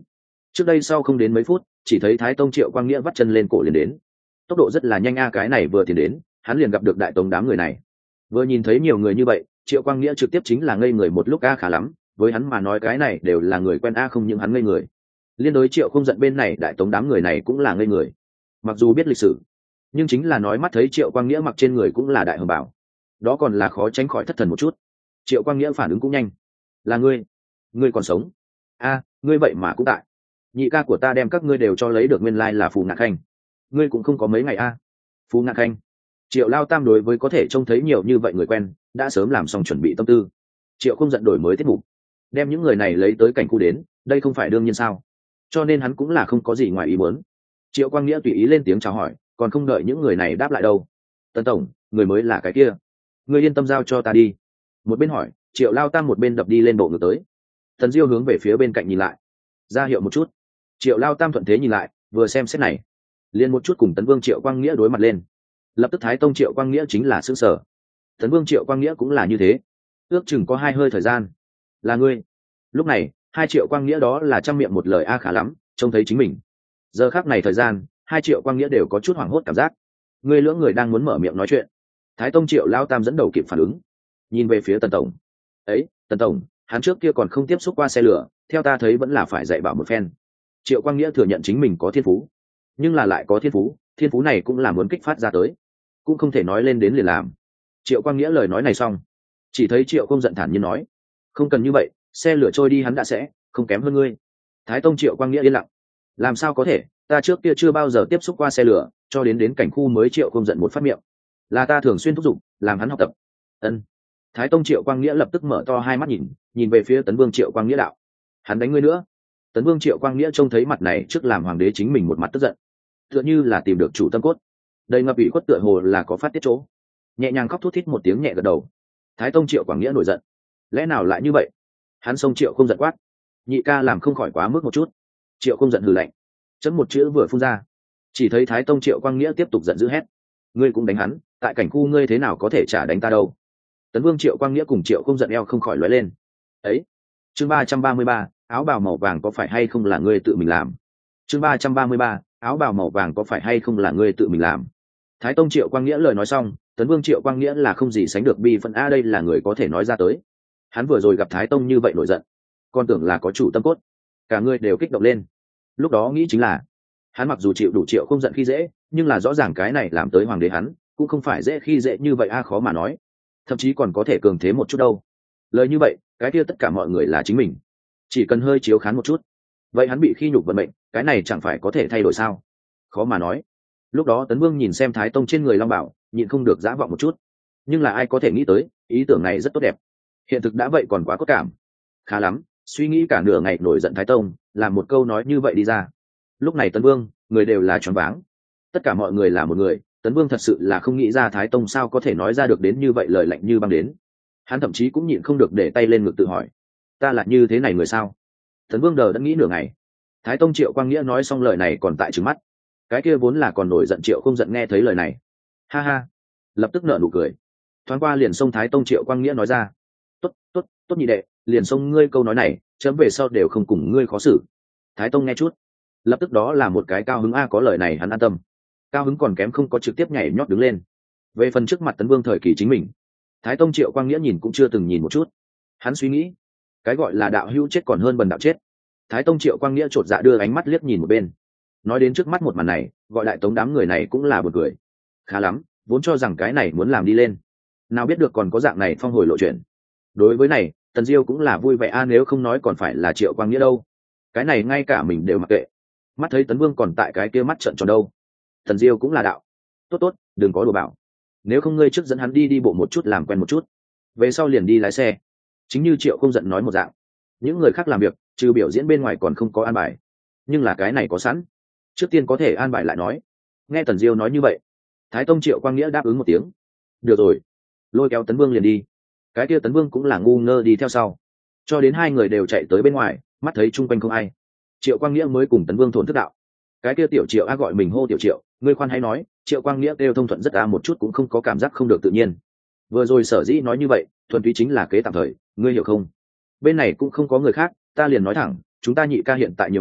trước đây sau không đến mấy phút chỉ thấy thái tông triệu quang nghĩa vắt chân lên cổ liền đến, tốc độ rất là nhanh a. Cái này vừa tiến đến hắn liền gặp được đại tống đám người này. Vừa nhìn thấy nhiều người như vậy triệu quang nghĩa trực tiếp chính là ngây người một lúc. A khá lắm, với hắn mà nói cái này đều là người quen a. Không những hắn ngây người, liên đối triệu không giận bên này đại tống đám người này cũng là ngây người. Mặc dù biết lịch sử nhưng chính là nói mắt thấy triệu quang nghĩa mặc trên người cũng là đại hồng bảo, đó còn là khó tránh khỏi thất thần một chút. Triệu quang nghĩa phản ứng cũng nhanh. Là ngươi? Ngươi còn sống? A, ngươi vậy mà cũng tại. Nhị ca của ta đem các ngươi đều cho lấy được, nguyên lai là Phù Ngạn Khanh. Ngươi cũng không có mấy ngày a. Phù Ngạn Khanh. Triệu Lao Tam đối với có thể trông thấy nhiều như vậy người quen đã sớm làm xong chuẩn bị tâm tư. Triệu không giận đổi mới tiết mục, đem những người này lấy tới cảnh khu đến, đây không phải đương nhiên sao? Cho nên hắn cũng là không có gì ngoài ý muốn. Triệu Quang Nghĩa tùy ý lên tiếng chào hỏi, còn không đợi những người này đáp lại đâu. Tần tổng, người mới là cái kia, ngươi yên tâm giao cho ta đi. Một bên hỏi, Triệu Lao Tam một bên đập đi lên bộ ngực tới. Tần Diêu hướng về phía bên cạnh nhìn lại, ra hiệu một chút. Triệu Lao Tam thuận thế nhìn lại, vừa xem xét này liền một chút cùng Tấn Vương Triệu Quang Nghĩa đối mặt lên. Lập tức Thái Tông Triệu Quang Nghĩa chính là xứ sở, Tấn Vương Triệu Quang Nghĩa cũng là như thế. Ước chừng có hai hơi thời gian. Là ngươi? Lúc này hai Triệu Quang Nghĩa đó là trăm miệng một lời a khả lắm, trông thấy chính mình. Giờ khắc này thời gian hai Triệu Quang Nghĩa đều có chút hoảng hốt cảm giác. Ngươi lưỡng người đang muốn mở miệng nói chuyện, Thái Tông Triệu Lao Tam dẫn đầu kịp phản ứng, nhìn về phía Tần tổng. Ấy, Tần tổng, hắn trước kia còn không tiếp xúc qua xe lửa, theo ta thấy vẫn là phải dạy bảo một phen. Triệu Quang Nghĩa thừa nhận chính mình có thiên phú, nhưng là lại có thiên phú, thiên phú này cũng là muốn kích phát ra tới, cũng không thể nói lên đến liền làm. Triệu Quang Nghĩa lời nói này xong, chỉ thấy Triệu không giận thản nhiên nói, không cần như vậy, xe lửa trôi đi hắn đã sẽ không kém hơn ngươi. Thái Tông Triệu Quang Nghĩa yên lặng. Làm sao có thể, ta trước kia chưa bao giờ tiếp xúc qua xe lửa, cho đến đến cảnh khu mới. Triệu không giận một phát miệng, là ta thường xuyên thúc giục làm hắn học tập. Ân. Thái Tông Triệu Quang Nghĩa lập tức mở to hai mắt nhìn, nhìn về phía Tấn Vương Triệu Quang Nghĩa đạo, hắn đánh ngươi nữa? Tấn Vương Triệu Quang Nghĩa trông thấy mặt này trước làm hoàng đế chính mình một mặt tức giận, tựa như là tìm được chủ tâm cốt, đầy ngập ủy khuất, tựa hồ là có phát tiết chỗ, nhẹ nhàng khóc thút thít một tiếng, nhẹ gật đầu. Thái Tông Triệu Quang Nghĩa nổi giận, lẽ nào lại như vậy? Hắn xông Triệu không giận quát, nhị ca làm không khỏi quá mức một chút. Triệu không giận hừ lạnh, chấm một chữ vừa phun ra, chỉ thấy Thái Tông Triệu Quang Nghĩa tiếp tục giận dữ hét, ngươi cũng đánh hắn, tại cảnh khu ngươi thế nào có thể trả đánh ta đâu? Tấn Vương Triệu Quang Nghĩa cùng Triệu không giận eo không khỏi lóe lên. Ấy, chương ba trăm ba mươi ba, áo bào màu vàng có phải hay không là ngươi tự mình làm? Chương ba trăm ba mươi ba, áo bào màu vàng có phải hay không là ngươi tự mình làm? Thái Tông Triệu Quang Nghĩa lời nói xong, Tấn Vương Triệu Quang Nghĩa là không gì sánh được bi phẫn a, đây là người có thể nói ra tới. Hắn vừa rồi gặp Thái Tông như vậy nổi giận, con tưởng là có chủ tâm cốt, cả người đều kích động lên. Lúc đó nghĩ chính là, hắn mặc dù chịu đủ Triệu không giận khi dễ, nhưng là rõ ràng cái này làm tới hoàng đế hắn cũng không phải dễ khi dễ như vậy a, khó mà nói, thậm chí còn có thể cường thế một chút đâu. Lời như vậy, cái kia tất cả mọi người là chính mình, chỉ cần hơi chiếu khán một chút, vậy hắn bị khi nhục vận mệnh, cái này chẳng phải có thể thay đổi sao? Khó mà nói. Lúc đó Tấn Vương nhìn xem Thái Tông trên người long bảo, nhịn không được dã vọng một chút. Nhưng là ai có thể nghĩ tới, ý tưởng này rất tốt đẹp. Hiện thực đã vậy còn quá cốt cảm. Khá lắm, suy nghĩ cả nửa ngày nổi giận Thái Tông, làm một câu nói như vậy đi ra. Lúc này Tấn Vương, người đều là choáng váng. Tất cả mọi người là một người, Tấn Vương thật sự là không nghĩ ra Thái Tông sao có thể nói ra được đến như vậy lời lạnh như băng đến. Hắn thậm chí cũng nhịn không được để tay lên ngực tự hỏi, ta là như thế này người sao? Tấn Vương đờ đã nghĩ nửa ngày. Thái Tông Triệu Quang Nghĩa nói xong lời này còn tại trừng mắt, cái kia vốn là còn nổi giận Triệu không giận nghe thấy lời này, ha ha, lập tức nở nụ cười, thoáng qua liền xông Thái Tông Triệu Quang Nghĩa nói ra, tốt tốt tốt nhị đệ, liền xông ngươi câu nói này, chấm về sau đều không cùng ngươi khó xử. Thái Tông nghe chút, lập tức đó là một cái cao hứng a, có lời này hắn an tâm, cao hứng còn kém không có trực tiếp nhảy nhót đứng lên. Về phần trước mặt Tấn Vương thời kỳ chính mình, Thái Tông Triệu Quang Nghĩa nhìn cũng chưa từng nhìn một chút. Hắn suy nghĩ, cái gọi là đạo hữu chết còn hơn bần đạo chết. Thái Tông Triệu Quang Nghĩa chột dạ đưa ánh mắt liếc nhìn một bên. Nói đến trước mắt một màn này, gọi đại tống đám người này cũng là buồn cười. Khá lắm, vốn cho rằng cái này muốn làm đi lên, nào biết được còn có dạng này phong hồi lộ chuyện. Đối với này, Tần Diêu cũng là vui vẻ a, nếu không nói còn phải là Triệu Quang Nghĩa đâu. Cái này ngay cả mình đều mặc kệ. Mắt thấy Tấn Vương còn tại cái kia mắt trợn tròn đâu. Tần Diêu cũng là đạo. Tốt tốt, đừng có đùa bảo. Nếu không ngươi trước dẫn hắn đi đi bộ một chút làm quen một chút, về sau liền đi lái xe. Chính như Triệu không giận nói một dạng, những người khác làm việc trừ biểu diễn bên ngoài còn không có an bài, nhưng là cái này có sẵn, trước tiên có thể an bài lại nói. Nghe Tần Diêu nói như vậy, Thái Tông Triệu Quang Nghĩa đáp ứng một tiếng, được rồi, lôi kéo Tấn Vương liền đi. Cái kia Tấn Vương cũng là ngu ngơ đi theo sau, cho đến hai người đều chạy tới bên ngoài, mắt thấy chung quanh không ai, Triệu Quang Nghĩa mới cùng Tấn Vương thổn thức đạo, cái kia tiểu Triệu a, gọi mình hô tiểu Triệu, ngươi khoan hay nói. Triệu Quang Nghĩa kêu thông thuận rất a, một chút cũng không có cảm giác không được tự nhiên. Vừa rồi sở dĩ nói như vậy, thuần túy chính là kế tạm thời, ngươi hiểu không? Bên này cũng không có người khác, ta liền nói thẳng, chúng ta nhị ca hiện tại nhiều người,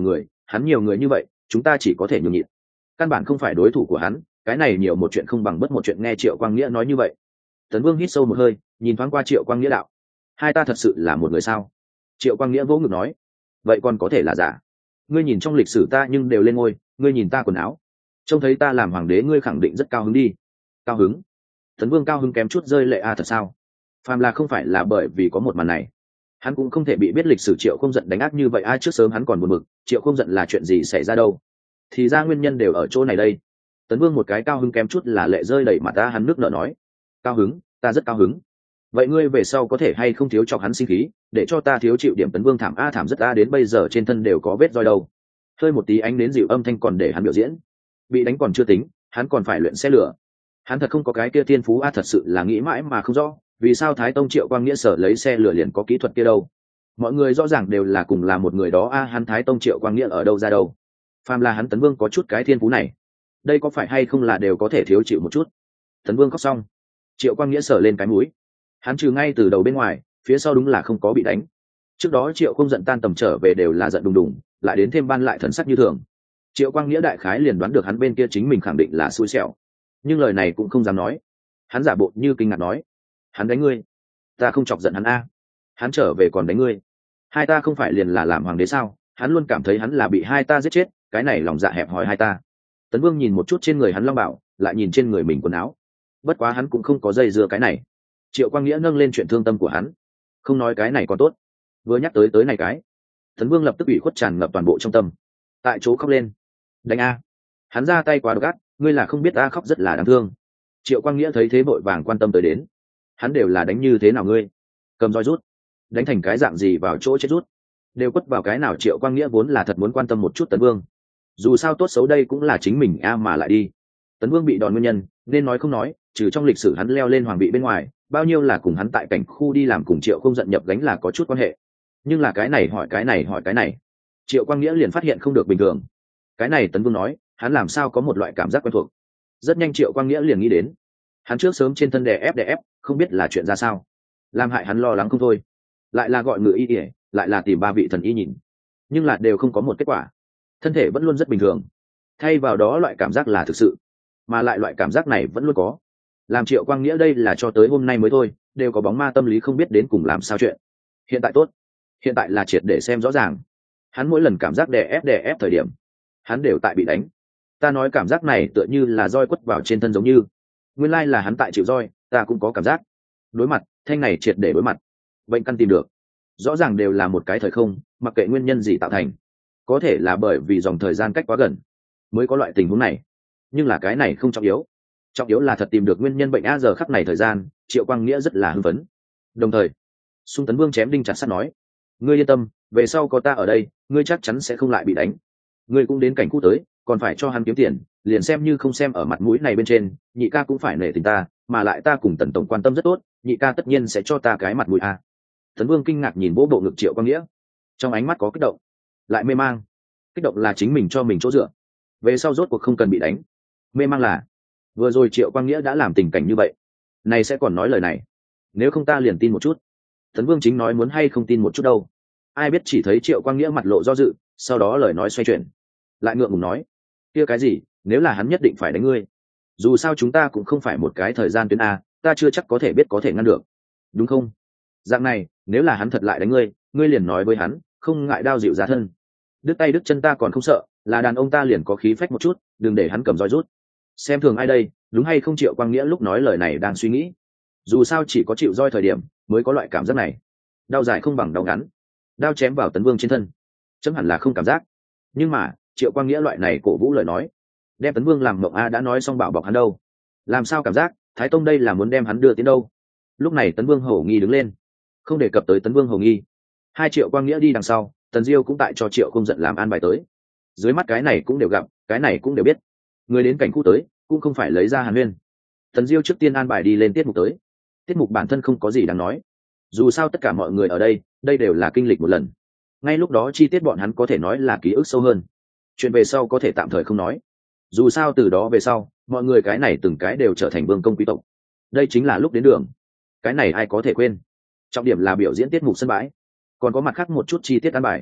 hắn nhiều người như vậy chúng ta chỉ có thể nhường nhịn, căn bản không phải đối thủ của hắn, cái này nhiều một chuyện không bằng bất một chuyện. Nghe Triệu Quang Nghĩa nói như vậy, Tấn Vương hít sâu một hơi, nhìn thoáng qua Triệu Quang Nghĩa đạo: hai ta thật sự là một người sao? Triệu Quang Nghĩa vỗ ngực nói: vậy còn có thể là giả? Ngươi nhìn trong lịch sử ta nhưng đều lên ngôi, ngươi nhìn ta quần áo, trông thấy ta làm hoàng đế, ngươi khẳng định rất cao hứng đi. Cao hứng? Tấn Vương cao hứng kém chút rơi lệ. A thật sao? Phàm là không phải là bởi vì có một màn này, hắn cũng không thể bị biết lịch sử Triệu không giận đánh áp như vậy. Ai trước sớm hắn còn buồn bực Triệu không giận là chuyện gì xảy ra đâu, thì ra nguyên nhân đều ở chỗ này đây. Tấn Vương một cái cao hứng kém chút là lệ rơi đầy mặt ta. Hắn nước nở nói: cao hứng? Ta rất cao hứng. Vậy ngươi về sau có thể hay không thiếu chọc hắn sinh khí, để cho ta thiếu chịu điểm. Tấn Vương thảm a thảm rất a, đến bây giờ trên thân đều có vết roi đâu. Hơi một tí ánh đến dịu âm thanh còn để hắn biểu diễn, bị đánh còn chưa tính, hắn còn phải luyện xe lửa. Hắn thật không có cái kia thiên phú a, thật sự là nghĩ mãi mà không rõ vì sao Thái Tông Triệu Quang Nghĩa sở lấy xe lửa liền có kỹ thuật kia đâu. Mọi người rõ ràng đều là cùng là một người đó a, hắn Thái Tông Triệu Quang Nghĩa ở đâu ra đâu? Phàm là hắn Tấn Vương có chút cái thiên phú này, đây có phải hay không là đều có thể thiếu chịu một chút. Tấn Vương khóc xong, Triệu Quang Nghĩa sờ lên cái mũi, hắn trừ ngay từ đầu bên ngoài, phía sau đúng là không có bị đánh. Trước đó Triệu không giận tan tầm trở về đều là giận đùng đùng, lại đến thêm ban lại thần sắc như thường. Triệu Quang Nghĩa đại khái liền đoán được hắn bên kia chính mình khẳng định là xui xẻo, nhưng lời này cũng không dám nói. Hắn giả bộ như kinh ngạc nói: hắn đánh ngươi? Ta không chọc giận hắn a. Hắn trở về còn đánh ngươi? Hai ta không phải liền là làm hoàng đế sao? Hắn luôn cảm thấy hắn là bị hai ta giết chết, cái này lòng dạ hẹp hòi hai ta. Tấn Vương nhìn một chút trên người hắn long bảo, lại nhìn trên người mình quần áo. Bất quá hắn cũng không có dây dưa cái này. Triệu Quang Nghĩa nâng lên chuyện thương tâm của hắn, không nói cái này còn tốt, vừa nhắc tới tới này cái, Tấn Vương lập tức ủy khuất tràn ngập toàn bộ trong tâm, tại chỗ khóc lên: đánh a. Hắn ra tay quá độc ác, ngươi là không biết ta khóc rất là đáng thương. Triệu Quang Nghĩa thấy thế vội vàng quan tâm tới đến: hắn đều là đánh như thế nào ngươi? Cầm roi rút, đánh thành cái dạng gì vào chỗ chết rút, đều quất vào cái nào? Triệu Quang Nghĩa vốn là thật muốn quan tâm một chút Tấn Vương, dù sao tốt xấu đây cũng là chính mình a, mà lại đi. Tấn Vương bị đòn nguyên nhân nên nói không nói, trừ trong lịch sử hắn leo lên hoàng vị bên ngoài, bao nhiêu là cùng hắn tại cảnh khu đi làm cùng Triệu không giận nhập gánh là có chút quan hệ. Nhưng là cái này hỏi cái này hỏi cái này, Triệu Quang Nghĩa liền phát hiện không được bình thường. Cái này Tấn Vương nói, hắn làm sao có một loại cảm giác quen thuộc. Rất nhanh Triệu Quang Nghĩa liền nghĩ đến, hắn trước sớm trên thân đè ép đè ép, không biết là chuyện ra sao, làm hại hắn lo lắng không thôi. Lại là gọi ngự y ỉa, lại là tìm ba vị thần y nhìn, nhưng là đều không có một kết quả. Thân thể vẫn luôn rất bình thường, thay vào đó loại cảm giác là thực sự, mà lại loại cảm giác này vẫn luôn có. Làm Triệu Quang Nghĩa đây là cho tới hôm nay mới thôi, đều có bóng ma tâm lý không biết đến cùng làm sao chuyện. Hiện tại tốt, hiện tại là triệt để xem rõ ràng. Hắn mỗi lần cảm giác đè ép đè ép thời điểm, hắn đều tại bị đánh. Ta nói cảm giác này tựa như là roi quất vào trên thân, giống như nguyên lai là hắn tại chịu roi. Ta cũng có cảm giác đối mặt thanh này triệt để đối mặt, bệnh căn tìm được, rõ ràng đều là một cái thời không, mặc kệ nguyên nhân gì tạo thành, có thể là bởi vì dòng thời gian cách quá gần mới có loại tình huống này, nhưng là cái này không trọng yếu. Trọng yếu là thật tìm được nguyên nhân bệnh a. Giờ khắc này thời gian, Triệu Quang Nghĩa rất là hưng phấn. Đồng thời Xung Tấn Vương chém đinh chặt sắt nói: ngươi yên tâm, về sau có ta ở đây, ngươi chắc chắn sẽ không lại bị đánh. Ngươi cũng đến cảnh khu tới, còn phải cho hắn kiếm tiền, liền xem như không xem ở mặt mũi này bên trên, nhị ca cũng phải nể tình ta, mà lại ta cùng Tần tổng quan tâm rất tốt, nhị ca tất nhiên sẽ cho ta cái mặt mũi a. Tấn Vương kinh ngạc nhìn vỗ bộ ngực Triệu Quang Nghĩa, trong ánh mắt có kích động, lại mê mang. Kích động là chính mình cho mình chỗ dựa, về sau rốt cuộc không cần bị đánh. Mê mang là vừa rồi Triệu Quang Nghĩa đã làm tình cảnh như vậy, này sẽ còn nói lời này, nếu không ta liền tin một chút. Tấn Vương chính nói muốn hay không tin một chút đâu, ai biết chỉ thấy Triệu Quang Nghĩa mặt lộ do dự, sau đó lời nói xoay chuyển, lại ngượng ngùng nói: kia cái gì, nếu là hắn nhất định phải đánh ngươi, dù sao chúng ta cũng không phải một cái thời gian tuyến a, ta chưa chắc có thể biết có thể ngăn được, đúng không? Dạng này, nếu là hắn thật lại đánh ngươi, ngươi liền nói với hắn, không ngại đao dịu giá thân, đứt tay đứt chân ta còn không sợ, là đàn ông ta liền có khí phách một chút, đừng để hắn cầm roi rút. Xem thường ai đây, đúng hay không? Triệu Quang Nghĩa lúc nói lời này đang suy nghĩ, dù sao chỉ có chịu roi thời điểm mới có loại cảm giác này, đau dài không bằng đau ngắn. Đao chém vào Tấn Vương trên thân, chấm hẳn là không cảm giác, nhưng mà Triệu Quang Nghĩa loại này cổ vũ lời nói, đem Tấn Vương làm mộng a. Đã nói xong bảo bọc hắn đâu, làm sao cảm giác Thái Tông đây là muốn đem hắn đưa tiến đâu? Lúc này Tấn Vương hổ nghi đứng lên, không đề cập tới Tấn Vương hổ nghi, hai Triệu Quang Nghĩa đi đằng sau, Tần Diêu cũng tại cho Triệu không giận làm an bài tới. Dưới mắt cái này cũng đều gặp, cái này cũng đều biết, người đến cảnh khu tới cũng không phải lấy ra hàn huyên. Tần Diêu trước tiên an bài đi lên tiết mục tới. Tiết mục bản thân không có gì đáng nói, dù sao tất cả mọi người ở đây đây đều là kinh lịch một lần, ngay lúc đó chi tiết bọn hắn có thể nói là ký ức sâu hơn. Chuyện về sau có thể tạm thời không nói, dù sao từ đó về sau mọi người cái này từng cái đều trở thành vương công quý tộc, đây chính là lúc đến đường, cái này ai có thể quên. Trọng điểm là biểu diễn tiết mục sân bãi, còn có mặt khác một chút chi tiết an bài.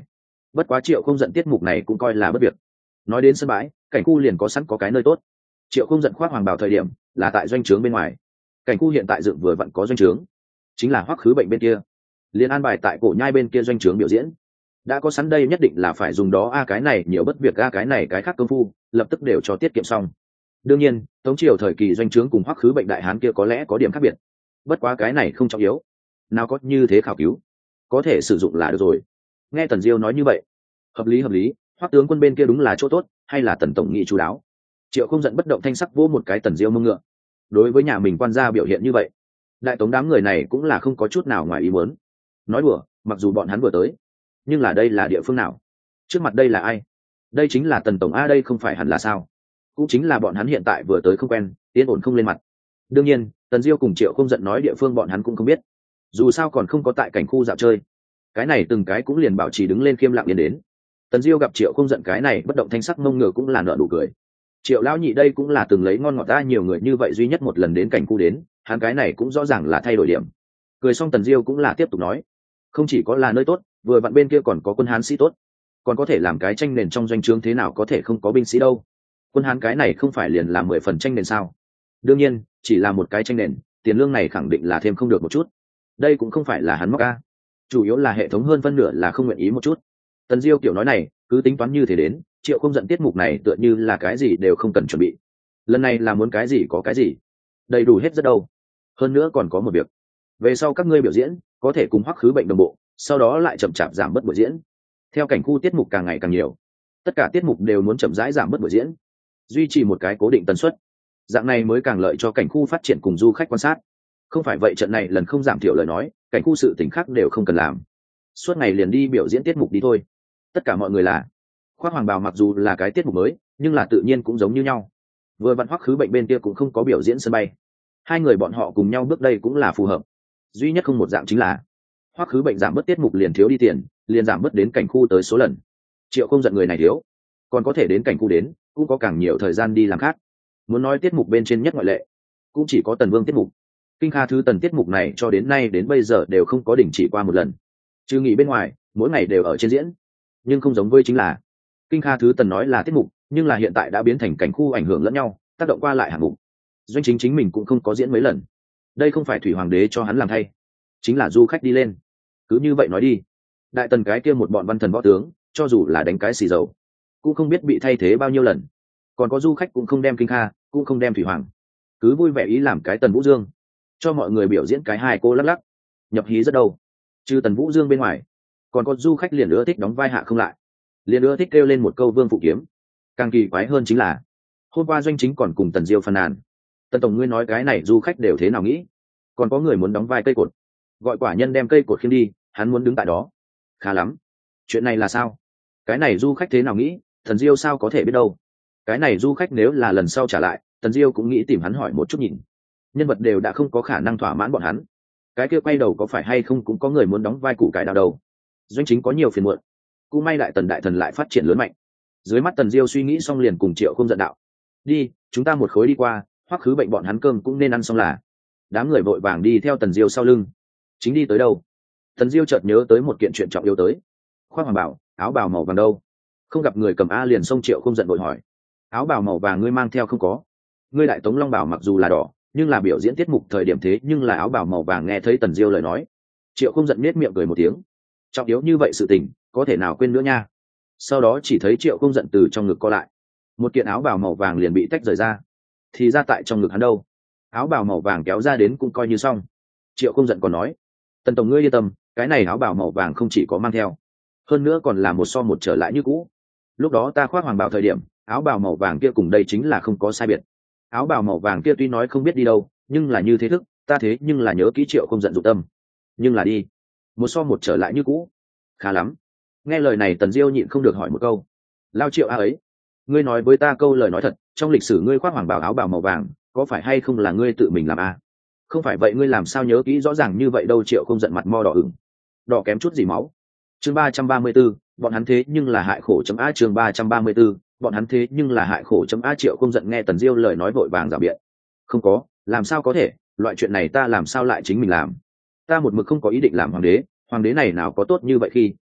Bất quá Triệu Không Giận tiết mục này cũng coi là bất việc. Nói đến sân bãi, cảnh khu liền có sẵn có cái nơi tốt. Triệu Không Giận khoác hoàng bào thời điểm là tại doanh trướng bên ngoài, cảnh khu hiện tại dựng vừa vặn có doanh trướng, chính là Hoắc Khứ Bệnh bên kia, liền an bài tại cổ nhai bên kia doanh trướng biểu diễn. Đã có sẵn đây nhất định là phải dùng đó a cái này nhiều bất việc a cái này cái khác công phu, lập tức đều cho tiết kiệm xong. Đương nhiên, Tống Triều thời kỳ doanh trướng cùng Hoắc Khứ Bệnh đại hán kia có lẽ có điểm khác biệt, bất quá cái này không trọng yếu, nào có như thế khảo cứu, có thể sử dụng là được rồi. Nghe Tần Diêu nói như vậy, hợp lý hợp lý, Hoắc tướng quân bên kia đúng là chỗ tốt, hay là Tần tổng nghị chú đáo. Triệu Không Giận bất động thanh sắc vỗ một cái Tần Diêu mông ngựa. Đối với nhà mình quan gia biểu hiện như vậy, đại tống đám người này cũng là không có chút nào ngoài ý muốn. Nói đùa, mặc dù bọn hắn vừa tới, nhưng là đây là địa phương nào? Trước mặt đây là ai? Đây chính là Tần tổng a, đây không phải hẳn là sao? Cũng chính là bọn hắn hiện tại vừa tới không quen, yên ổn không lên mặt. Đương nhiên, Tần Diêu cùng Triệu Không Giận nói địa phương bọn hắn cũng không biết, dù sao còn không có tại cảnh khu dạo chơi. Cái này từng cái cũng liền bảo trì đứng lên khiêm lặng yên đến. Tần Diêu gặp Triệu Không Giận cái này bất động thanh sắc mông ngựa cũng là nở nụ cười. Triệu lão nhị đây cũng là từng lấy ngon ngọt ta, nhiều người như vậy duy nhất một lần đến cảnh khu đến, hắn cái này cũng rõ ràng là thay đổi điểm. Cười xong Tần Diêu cũng là tiếp tục nói, không chỉ có là nơi tốt, vừa vặn bên kia còn có quân hán sĩ tốt, còn có thể làm cái tranh nền trong doanh trướng, thế nào có thể không có binh sĩ đâu. Quân hán cái này không phải liền làm mười phần tranh nền sao? Đương nhiên, chỉ là một cái tranh nền, tiền lương này khẳng định là thêm không được một chút. Đây cũng không phải là hắn móc ca, chủ yếu là hệ thống hơn phân nửa là không nguyện ý một chút. Tần Diêu kiểu nói này, cứ tính toán như thế đến, Triệu Không Giận tiết mục này tựa như là cái gì đều không cần chuẩn bị. Lần này là muốn cái gì có cái gì, đầy đủ hết rất đâu. Hơn nữa còn có một việc, về sau các ngươi biểu diễn có thể cùng Hoắc Khứ Bệnh đồng bộ, sau đó lại chậm chạp giảm bớt buổi diễn. Theo cảnh khu tiết mục càng ngày càng nhiều, tất cả tiết mục đều muốn chậm rãi giảm bớt buổi diễn, duy trì một cái cố định tần suất, dạng này mới càng lợi cho cảnh khu phát triển cùng du khách quan sát. Không phải vậy trận này lần không giảm thiểu lời nói, cảnh khu sự tỉnh khác đều không cần làm, suốt ngày liền đi biểu diễn tiết mục đi thôi. Tất cả mọi người là khoác hoàng bào, mặc dù là cái tiết mục mới, nhưng là tự nhiên cũng giống như nhau. Vừa vặn Hoắc Khứ Bệnh bên kia cũng không có biểu diễn sân bay, hai người bọn họ cùng nhau bước đây cũng là phù hợp. Duy nhất không một dạng chính là Hoắc Khứ Bệnh giảm bớt tiết mục liền thiếu đi tiền, liền giảm bớt đến cảnh khu tới số lần. Triệu Không Giận người này thiếu, còn có thể đến cảnh khu đến, cũng có càng nhiều thời gian đi làm khác. Muốn nói tiết mục bên trên nhất ngoại lệ, cũng chỉ có Tần Vương tiết mục. Kinh Kha Thứ Tần tiết mục này cho đến nay đến bây giờ đều không có đình chỉ qua một lần, trừ nghỉ bên ngoài, mỗi ngày đều ở trên diễn. Nhưng không giống với chính là Kinh Kha Thứ Tần nói là tiết mục, nhưng là hiện tại đã biến thành cảnh khu ảnh hưởng lẫn nhau, tác động qua lại hạng mục. Doanh chính chính mình cũng không có diễn mấy lần, đây không phải Thủy Hoàng đế cho hắn làm thay, chính là du khách đi lên. Cứ như vậy nói đi, đại tần cái kia một bọn văn thần võ tướng, cho dù là đánh cái xì dầu, cũng không biết bị thay thế bao nhiêu lần. Còn có du khách cũng không đem Kinh Kha, cũng không đem Thủy Hoàng, cứ vui vẻ ý làm cái Tần Vũ Dương, cho mọi người biểu diễn cái hai cô lắc lắc, nhập hí rất đâu. Trừ Tần Vũ Dương bên ngoài, còn có du khách liền ưa thích đóng vai hạ không lại, liền ưa thích kêu lên một câu Vương Phụ Kiếm. Càng kỳ quái hơn chính là hôm qua doanh chính còn cùng Tần Diêu phàn nàn, Tần tổng ngươi nói cái này du khách đều thế nào nghĩ, còn có người muốn đóng vai cây cột, gọi quả nhân đem cây cột khiêng đi, hắn muốn đứng tại đó. Khá lắm, chuyện này là sao? Cái này du khách thế nào nghĩ, Tần Diêu sao có thể biết đâu. Cái này du khách nếu là lần sau trả lại, Tần Diêu cũng nghĩ tìm hắn hỏi một chút nhìn. Nhân vật đều đã không có khả năng thỏa mãn bọn hắn, cái kia quay đầu có phải hay không cũng có người muốn đóng vai củ cải đào đầu. Doanh chính có nhiều phiền muộn, cũng may đại tần đại thần lại phát triển lớn mạnh. Dưới mắt Tần Diêu suy nghĩ xong liền cùng Triệu Không Giận đạo, đi, chúng ta một khối đi qua, Hoắc Khứ Bệnh bọn hắn cơm cũng nên ăn xong là. Đám người vội vàng đi theo Tần Diêu sau lưng. Chính đi tới đâu, Tần Diêu chợt nhớ tới một kiện chuyện trọng yếu tới. Khoác hoàng bảo, áo bào màu vàng đâu? Không gặp người cầm a, liền xông Triệu Không Giận vội hỏi, áo bào màu vàng ngươi mang theo không có? Ngươi đại tống long bảo mặc dù là đỏ, nhưng là biểu diễn tiết mục thời điểm thế nhưng là áo bào màu vàng. Nghe thấy Tần Diêu lời nói, Triệu Không Giận nết miệng cười một tiếng, trọng yếu như vậy sự tình có thể nào quên nữa nha. Sau đó chỉ thấy Triệu Không Giận từ trong ngực co lại, một kiện áo bào màu vàng liền bị tách rời ra, thì ra tại trong ngực hắn đâu. Áo bào màu vàng kéo ra đến cũng coi như xong. Triệu Không Giận còn nói, Tần tổng ngươi yên tâm, cái này áo bào màu vàng không chỉ có mang theo, hơn nữa còn là một so một trở lại như cũ. Lúc đó ta khoác hoàng bào thời điểm, áo bào màu vàng kia cùng đây chính là không có sai biệt. Áo bào màu vàng kia tuy nói không biết đi đâu, nhưng là như thế thức, ta thế nhưng là nhớ kỹ Triệu Không Giận dụng tâm, nhưng là đi một so một trở lại như cũ. Khá lắm. Nghe lời này Tần Diêu nhịn không được hỏi một câu, lao Triệu a ấy, ngươi nói với ta câu lời nói thật, trong lịch sử ngươi khoác hoàng bào áo bào màu vàng, có phải hay không là ngươi tự mình làm a? Không phải vậy ngươi làm sao nhớ kỹ rõ ràng như vậy đâu. Triệu Không Giận mặt mo đỏ ửng, đỏ kém chút gì máu. Chương ba trăm ba mươi 34, bọn hắn thế nhưng là hại khổ chấm a. Chương ba trăm ba mươi 34, bọn hắn thế nhưng là hại khổ chấm a. Triệu Không Giận nghe Tần Diêu lời nói vội vàng rào biện, không có, làm sao có thể, loại chuyện này ta làm sao lại chính mình làm? Ta một mực không có ý định làm hoàng đế, hoàng đế này nào có tốt như vậy khi,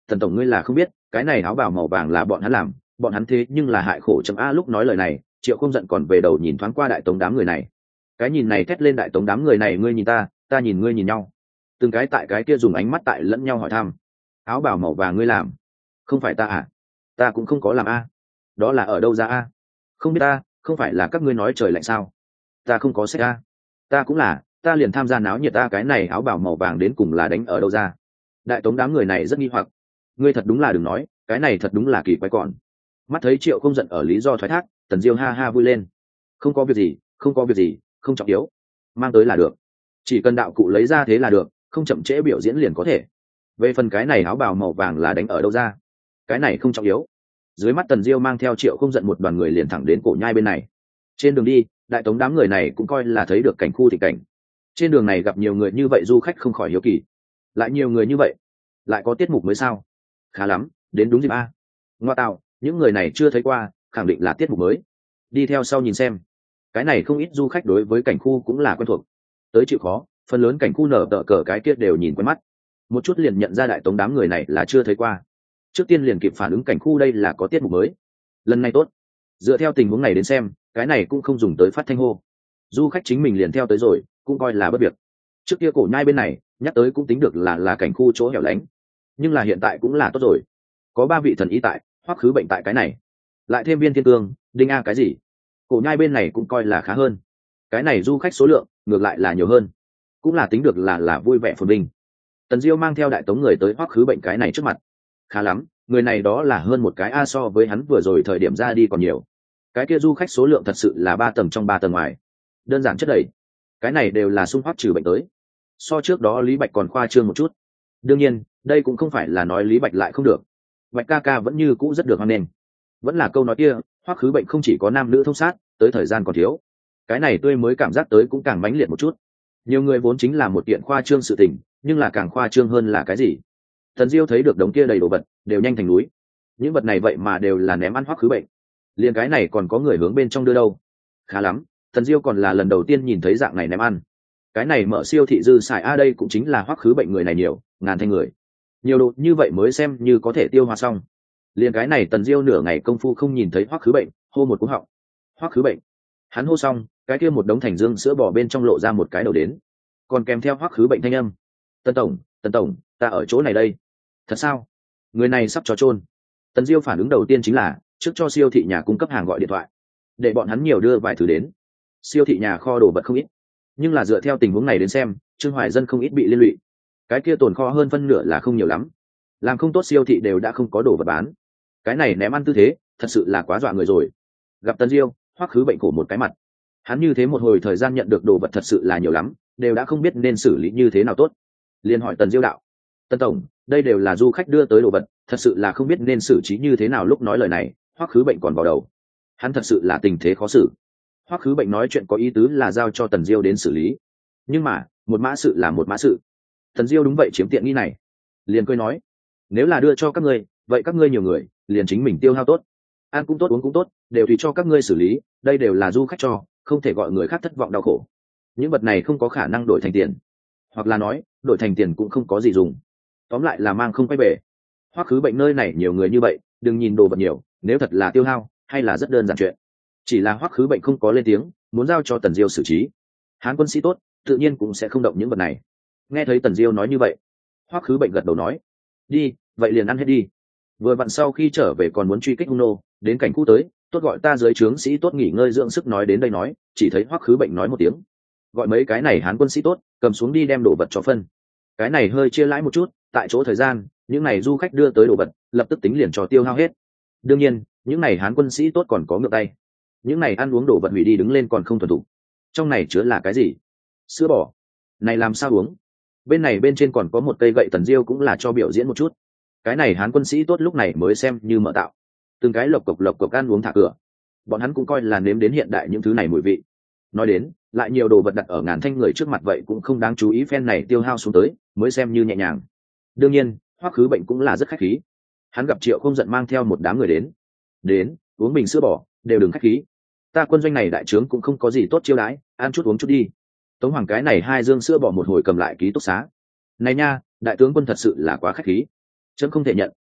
Tần tổng ngươi là không biết cái này áo bào màu vàng là bọn hắn làm, bọn hắn thế nhưng là hại khổ chấm a. Lúc nói lời này Triệu Không giận còn về đầu nhìn thoáng qua đại tống đám người này, cái nhìn này thét lên đại tống đám người này, ngươi nhìn ta ta nhìn ngươi nhìn nhau, từng cái tại cái kia dùng ánh mắt tại lẫn nhau hỏi thăm. Áo bào màu vàng ngươi làm? Không phải ta à? Ta cũng không có làm a. Đó là ở đâu ra a? Không biết ta, không phải là các ngươi nói trời lạnh sao? Ta không có sách a. Ta cũng là, ta liền tham gia náo nhiệt ta, cái này áo bào màu vàng đến cùng là đánh ở đâu ra? Đại tống đám người này rất nghi hoặc. Ngươi thật đúng là đừng nói, cái này thật đúng là kỳ quái. Còn mắt thấy Triệu Không giận ở lý do thoái thác, Tần Diêu ha ha vui lên. Không có việc gì, không có việc gì, không trọng yếu, mang tới là được, chỉ cần đạo cụ lấy ra thế là được, không chậm trễ biểu diễn liền có thể. Về phần cái này áo bào màu vàng là đánh ở đâu ra, cái này không trọng yếu. Dưới mắt Tần Diêu mang theo Triệu Không giận một đoàn người liền thẳng đến cổ nhai bên này. Trên đường đi đại tống đám người này cũng coi là thấy được cảnh khu thị cảnh. Trên đường này gặp nhiều người như vậy du khách không khỏi hiếu kỳ, lại nhiều người như vậy lại có tiết mục mới sao? Khá lắm, đến đúng dịp a. Ngoa tạo, những người này chưa thấy qua, khẳng định là tiết mục mới. Đi theo sau nhìn xem. Cái này không ít du khách đối với cảnh khu cũng là quen thuộc, tới chịu khó, phần lớn cảnh khu nở tờ cờ cái kia đều nhìn quen mắt, một chút liền nhận ra đại tống đám người này là chưa thấy qua. Trước tiên liền kịp phản ứng cảnh khu đây là có tiết mục mới, lần này tốt. Dựa theo tình huống này đến xem, cái này cũng không dùng tới phát thanh hô, du khách chính mình liền theo tới rồi, cũng coi là bất việc. Trước kia cổ nhai bên này nhắc tới cũng tính được là là cảnh khu chỗ hẻo lánh, nhưng là hiện tại cũng là tốt rồi, có ba vị thần y tại, Hoắc Khứ Bệnh tại cái này, lại thêm Viên Thiên Cương, Đinh A cái gì, cổ nhai bên này cũng coi là khá hơn. Cái này du khách số lượng ngược lại là nhiều hơn, cũng là tính được là là vui vẻ phồn vinh. Tần Diêu mang theo đại tống người tới Hoắc Khứ Bệnh cái này trước mặt. Khá lắm, người này đó là hơn một cái a, so với hắn vừa rồi thời điểm ra đi còn nhiều. Cái kia du khách số lượng thật sự là ba tầng trong ba tầng ngoài, đơn giản chất đầy. Cái này đều là xung Hoắc trừ bệnh tới, so trước đó Lý Bạch còn khoa trương một chút. Đương nhiên đây cũng không phải là nói Lý Bạch lại không được, Bạch ca ca vẫn như cũ rất được hoan nghênh. Vẫn là câu nói kia, Hoắc Khứ Bệnh không chỉ có nam nữ thông sát, tới thời gian còn thiếu, cái này tươi mới cảm giác tới cũng càng mãnh liệt một chút. Nhiều người vốn chính là một kiện khoa trương sự tình, nhưng là càng khoa trương hơn là cái gì? Tần Diêu thấy được đống kia đầy đồ vật đều nhanh thành núi, những vật này vậy mà đều là ném ăn Hoắc Khứ Bệnh, liền cái này còn có người hướng bên trong đưa đâu. Khá lắm, Tần Diêu còn là lần đầu tiên nhìn thấy dạng này ném ăn. Cái này mở siêu thị dư xài a, đây cũng chính là Hoắc Khứ Bệnh người này nhiều, ngàn thanh người, nhiều đồ như vậy mới xem như có thể tiêu hóa xong. Liền cái này Tần Diêu nửa ngày công phu không nhìn thấy Hoắc Khứ Bệnh, hô một cú họng. Hoắc Khứ Bệnh. Hắn hô xong, cái kia một đống thành dương sữa bò bên trong lộ ra một cái đầu đến, còn kèm theo Hoắc Khứ Bệnh thanh âm. Tần tổng, Tần tổng, ta ở chỗ này đây. Thật sao? Người này sắp cho chôn. Tần Diêu phản ứng đầu tiên chính là trước cho siêu thị nhà cung cấp hàng gọi điện thoại, để bọn hắn nhiều đưa vài thứ đến. Siêu thị nhà kho đồ vật không ít, nhưng là dựa theo tình huống này đến xem, Trương Hoài Dân không ít bị liên lụy. Cái kia tồn kho hơn phân nửa là không nhiều lắm, làm không tốt siêu thị đều đã không có đồ vật bán. Cái này ném ăn tư thế thật sự là quá dọa người rồi. Gặp Tần Diêu, Hoắc Khứ Bệnh khổ một cái mặt. Hắn như thế một hồi thời gian nhận được đồ vật thật sự là nhiều lắm, đều đã không biết nên xử lý như thế nào tốt. Liên hỏi Tần Diêu đạo: Tần tổng, đây đều là du khách đưa tới đồ vật, thật sự là không biết nên xử trí như thế nào. Lúc nói lời này, Hoắc Khứ Bệnh còn vào đầu, hắn thật sự là tình thế khó xử. Hoắc Khứ Bệnh nói chuyện có ý tứ là giao cho Tần Diêu đến xử lý, nhưng mà một mã sự là một mã sự. Tần Diêu đúng vậy chiếm tiện nghi này, liền cười nói: nếu là đưa cho các ngươi, vậy các ngươi nhiều người, liền chính mình tiêu hao tốt, ăn cũng tốt uống cũng tốt, đều tùy cho các ngươi xử lý, đây đều là du khách cho, không thể gọi người khác thất vọng đau khổ. Những vật này không có khả năng đổi thành tiền, hoặc là nói đổi thành tiền cũng không có gì dùng, tóm lại là mang không quay về. Hoắc Khứ Bệnh nơi này nhiều người như vậy, đừng nhìn đồ vật nhiều, nếu thật là tiêu hao hay là rất đơn giản chuyện. Chỉ là Hoắc Khứ Bệnh không có lên tiếng, muốn giao cho Tần Diêu xử trí. Hán quân sĩ tốt, tự nhiên cũng sẽ không động những vật này. Nghe thấy Tần Diêu nói như vậy, Hoắc Khứ Bệnh gật đầu nói: đi, vậy liền ăn hết đi. Vừa vặn sau khi trở về còn muốn truy kích hung nô, đến cảnh khu tới, tốt gọi ta dưới trướng sĩ tốt nghỉ ngơi dưỡng sức. Nói đến đây nói, chỉ thấy Hoắc Khứ Bệnh nói một tiếng, gọi mấy cái này Hán quân sĩ tốt cầm xuống đi đem đồ vật cho phân. Cái này hơi chia lãi một chút, tại chỗ thời gian, những này du khách đưa tới đồ vật, lập tức tính liền cho tiêu hao hết. Đương nhiên, những này Hán quân sĩ tốt còn có ngược tay, những này ăn uống đồ vật hủy đi đứng lên còn không thuần thục. Trong này chứa là cái gì? Sữa bò. Này làm sao uống? Bên này bên trên còn có một cây gậy. Tần Diêu cũng là cho biểu diễn một chút. Cái này Hán quân sĩ tốt lúc này mới xem như mở tạo, từng cái lộc cộc lộc cộc ăn uống thả cửa. Bọn hắn cũng coi là nếm đến hiện đại những thứ này mùi vị. Nói đến, lại nhiều đồ vật đặt ở ngàn thanh người trước mặt vậy cũng không đáng chú ý, phen này tiêu hao xuống tới mới xem như nhẹ nhàng. Đương nhiên, Hoắc Khứ Bệnh cũng là rất khách khí. Hắn gặp Triệu Không giận mang theo một đám người đến, đến uống bình sữa bò, đều đừng khách khí. Ta quân doanh này đại trướng cũng không có gì tốt chiêu đãi, ăn chút uống chút đi. Tống Hoàng cái này hai dương sữa bò một hồi cầm lại ký túc xá. Này nha, đại tướng quân thật sự là quá khách khí, chấm không thể nhận,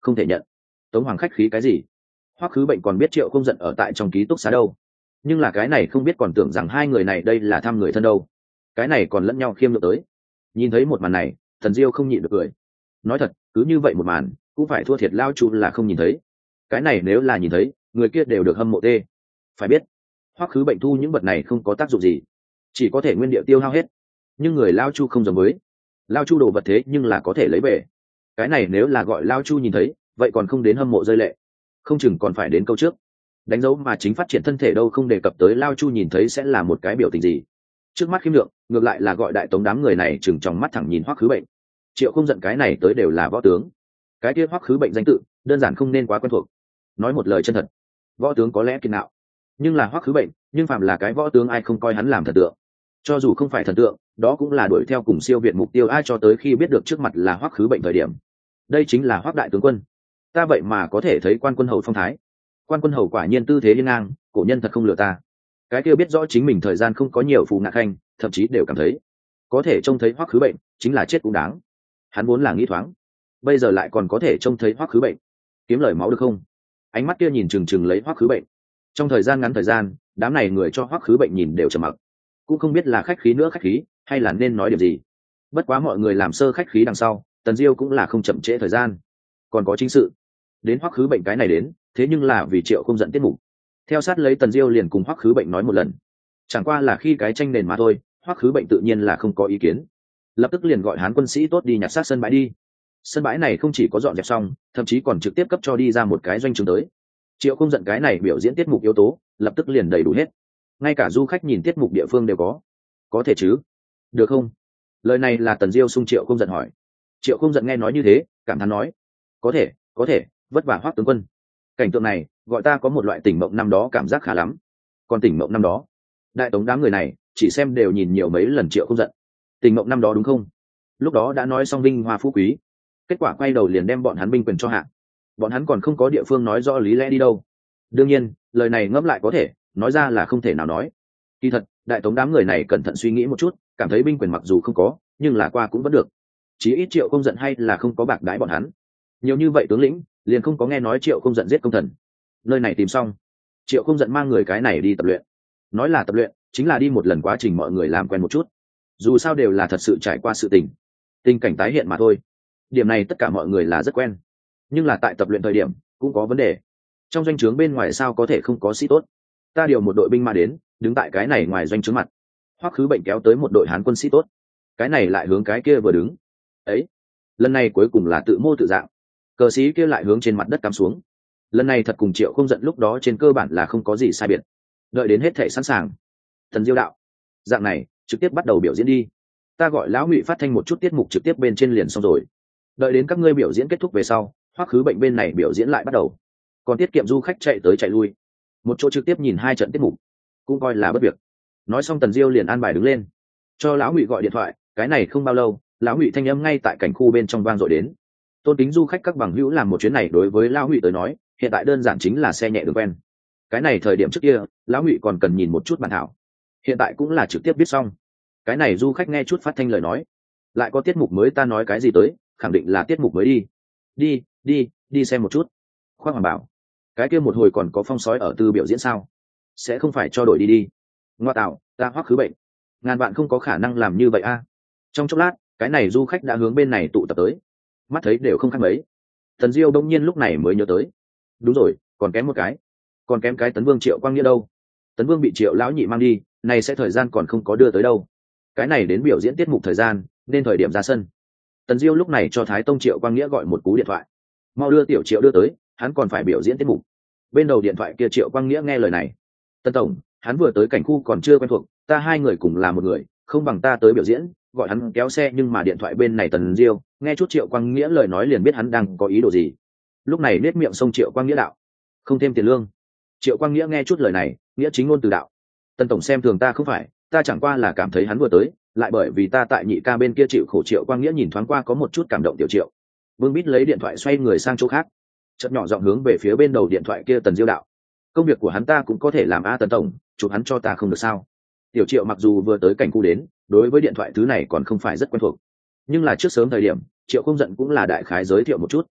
không thể nhận. Tống Hoàng khách khí cái gì? Hoắc Khứ Bệnh còn biết Triệu Không Giận ở tại trong ký túc xá đâu, nhưng là cái này không biết còn tưởng rằng hai người này đây là thăm người thân đâu, cái này còn lẫn nhau khiêm lượng tới. Nhìn thấy một màn này, Thần Diêu không nhịn được cười. Nói thật, cứ như vậy một màn cũng phải thua thiệt Lao Chu là không nhìn thấy, cái này nếu là nhìn thấy, người kia đều được hâm mộ tê. Phải biết, Hoắc Khứ Bệnh thu những vật này không có tác dụng gì, chỉ có thể nguyên địa tiêu hao hết. Nhưng người Lao Chu không giống với, Lao Chu đồ vật thế nhưng là có thể lấy về. Cái này nếu là gọi Lao Chu nhìn thấy, vậy còn không đến hâm mộ rơi lệ, không chừng còn phải đến câu trước đánh dấu mà chính phát triển thân thể đâu không đề cập tới Lao Chu nhìn thấy sẽ là một cái biểu tình gì. Trước mắt khiêm lượng, ngược lại là gọi Đại Tống đám người này chừng trong mắt thẳng nhìn Hoắc Khứ Bệnh. Triệu Không Giận cái này tới đều là võ tướng, cái kia Hoắc Khứ Bệnh danh tự đơn giản không nên quá quen thuộc. Nói một lời chân thật, võ tướng có lẽ kiên nạo, nhưng là Hoắc Khứ Bệnh, nhưng phạm là cái võ tướng ai không coi hắn làm thần tượng. Cho dù không phải thần tượng, đó cũng là đuổi theo cùng siêu việt mục tiêu ai cho tới khi biết được trước mặt là Hoắc Khứ Bệnh thời điểm. Đây chính là Hoắc đại tướng quân. Ta vậy mà có thể thấy quan quân hầu phong thái. Quan quân hầu quả nhiên tư thế hiên ngang, cổ nhân thật không lừa ta. Cái kia biết rõ chính mình thời gian không có nhiều phù ngạ khanh, thậm chí đều cảm thấy có thể trông thấy Hoắc Khứ Bệnh chính là chết cũng đáng. Hắn vốn là nghĩ thoáng, bây giờ lại còn có thể trông thấy Hoắc Khứ Bệnh, kiếm lời máu được không? Ánh mắt kia nhìn chừng chừng lấy Hoắc Khứ Bệnh. Trong thời gian ngắn thời gian, đám này người cho Hoắc Khứ Bệnh nhìn đều trầm mặc, cũng không biết là khách khí nữa khách khí hay là nên nói điều gì. Bất quá mọi người làm sơ khách khí đằng sau, Tần Diêu cũng là không chậm trễ thời gian, còn có chính sự. Đến Hoắc Khứ Bệnh cái này đến, thế nhưng là vì Triệu Không Giận tiết mục. Theo sát lấy Tần Diêu liền cùng Hoắc Khứ Bệnh nói một lần, chẳng qua là khi cái tranh nền mà thôi. Hoắc Khứ Bệnh tự nhiên là không có ý kiến, lập tức liền gọi Hán quân sĩ tốt đi nhặt xác sân bãi đi. Sân bãi này không chỉ có dọn dẹp xong, thậm chí còn trực tiếp cấp cho đi ra một cái doanh trường tới. Triệu Không Giận cái này biểu diễn tiết mục yếu tố lập tức liền đầy đủ hết, ngay cả du khách nhìn tiết mục địa phương đều có. Có thể chứ? Được không? Lời này là Tần Diêu xung Triệu Không Giận hỏi. Triệu Không Giận nghe nói như thế, cảm thán nói, có thể, có thể, vất vả Hoắc tướng quân. Cảnh tượng này gọi ta có một loại tỉnh mộng năm đó cảm giác khá lắm. Còn tỉnh mộng năm đó, Đại Tống đám người này chỉ xem đều nhìn nhiều mấy lần Triệu Không Giận. Tỉnh mộng năm đó đúng không? Lúc đó đã nói xong vinh hoa phú quý, kết quả quay đầu liền đem bọn hắn binh quyền cho hạ. Bọn hắn còn không có địa phương nói rõ lý lẽ đi đâu. Đương nhiên, lời này ngẫm lại có thể, nói ra là không thể nào nói. Kỳ thật, Đại Tống đám người này cẩn thận suy nghĩ một chút, cảm thấy binh quyền mặc dù không có, nhưng là qua cũng vẫn được. Chí ít Triệu Không Giận hay là không có bạc đãi bọn hắn. Nhiều như vậy tướng lĩnh, liền không có nghe nói Triệu Không Giận giết công thần. Nơi này tìm xong, Triệu Không Giận mang người cái này đi tập luyện. Nói là tập luyện, chính là đi một lần quá trình mọi người làm quen một chút. Dù sao đều là thật sự trải qua sự tình, tình cảnh tái hiện mà thôi. Điểm này tất cả mọi người là rất quen. Nhưng là tại tập luyện thời điểm cũng có vấn đề. Trong doanh trướng bên ngoài sao có thể không có sĩ tốt? Ta điều một đội binh mà đến, đứng tại cái này ngoài doanh trướng mặt. Hoắc Khứ Bệnh kéo tới một đội Hán quân sĩ tốt, cái này lại hướng cái kia vừa đứng. Ấy, lần này cuối cùng là tự mô tự dạng. Cờ sĩ kia lại hướng trên mặt đất cắm xuống. Lần này thật cùng Triệu Không Giận lúc đó trên cơ bản là không có gì sai biệt. Đợi đến hết thể sẵn sàng, Thần Diêu đạo, dạng này trực tiếp bắt đầu biểu diễn đi. Ta gọi lão Ngụy phát thanh một chút tiết mục trực tiếp bên trên liền xong rồi. Đợi đến các ngươi biểu diễn kết thúc về sau, Hoắc Khứ Bệnh bên này biểu diễn lại bắt đầu. Còn tiết kiệm du khách chạy tới chạy lui, một chỗ trực tiếp nhìn hai trận tiết mục cũng coi là bất việc. Nói xong Tần Diêu liền an bài đứng lên, cho lão Ngụy gọi điện thoại. Cái này không bao lâu, lão Ngụy thanh âm ngay tại cảnh khu bên trong vang dội đến. Tôn kính du khách các bằng hữu, làm một chuyến này đối với lão Ngụy tới nói hiện tại đơn giản chính là xe nhẹ đường quen. Cái này thời điểm trước kia lão Ngụy còn cần nhìn một chút bản thảo, hiện tại cũng là trực tiếp viết xong. Cái này du khách nghe chút phát thanh lời nói, lại có tiết mục mới, ta nói cái gì tới, khẳng định là tiết mục mới đi. Đi đi đi xem một chút. Khoác Hoàng bảo, cái kia một hồi còn có phong sói ở tư biểu diễn sao? Sẽ không phải cho đổi đi đi? Ngoa tạo, ta Hoắc Khứ Bệnh, ngàn bạn không có khả năng làm như vậy a. Trong chốc lát, cái này du khách đã hướng bên này tụ tập tới, mắt thấy đều không khác mấy. Tần Diêu đông nhiên lúc này mới nhớ tới, đúng rồi, còn kém một cái, còn kém cái Tấn Vương Triệu Quang Nghĩa đâu? Tấn Vương bị Triệu lão nhị mang đi, này sẽ thời gian còn không có đưa tới đâu. Cái này đến biểu diễn tiết mục thời gian, nên thời điểm ra sân. Tần Diêu lúc này cho Thái Tông Triệu Quang Nghĩa gọi một cú điện thoại, mau đưa tiểu Triệu đưa tới, hắn còn phải biểu diễn tiết mục. Bên đầu điện thoại kia Triệu Quang Nghĩa nghe lời này, Tân tổng, hắn vừa tới cảnh khu còn chưa quen thuộc, ta hai người cùng là một người, không bằng ta tới biểu diễn, gọi hắn kéo xe. Nhưng mà điện thoại bên này Tần Diêu nghe chút Triệu Quang Nghĩa lời nói liền biết hắn đang có ý đồ gì. Lúc này nết miệng xông Triệu Quang Nghĩa đạo, không thêm tiền lương. Triệu Quang Nghĩa nghe chút lời này, nghĩa chính ngôn từ đạo, Tân tổng xem thường ta không phải, ta chẳng qua là cảm thấy hắn vừa tới, lại bởi vì ta tại nhị ca bên kia chịu khổ. Triệu Quang Nghĩa nhìn thoáng qua có một chút cảm động tiểu Triệu. Vương Bít lấy điện thoại xoay người sang chỗ khác, chợt nhỏ giọng hướng về phía bên đầu điện thoại kia Tần Diêu đạo, công việc của hắn ta cũng có thể làm a Tần tổng, chụp hắn cho ta không được sao? Tiểu Triệu mặc dù vừa tới cảnh khu đến, đối với điện thoại thứ này còn không phải rất quen thuộc, nhưng là trước sớm thời điểm Triệu Không Giận cũng là đại khái giới thiệu một chút.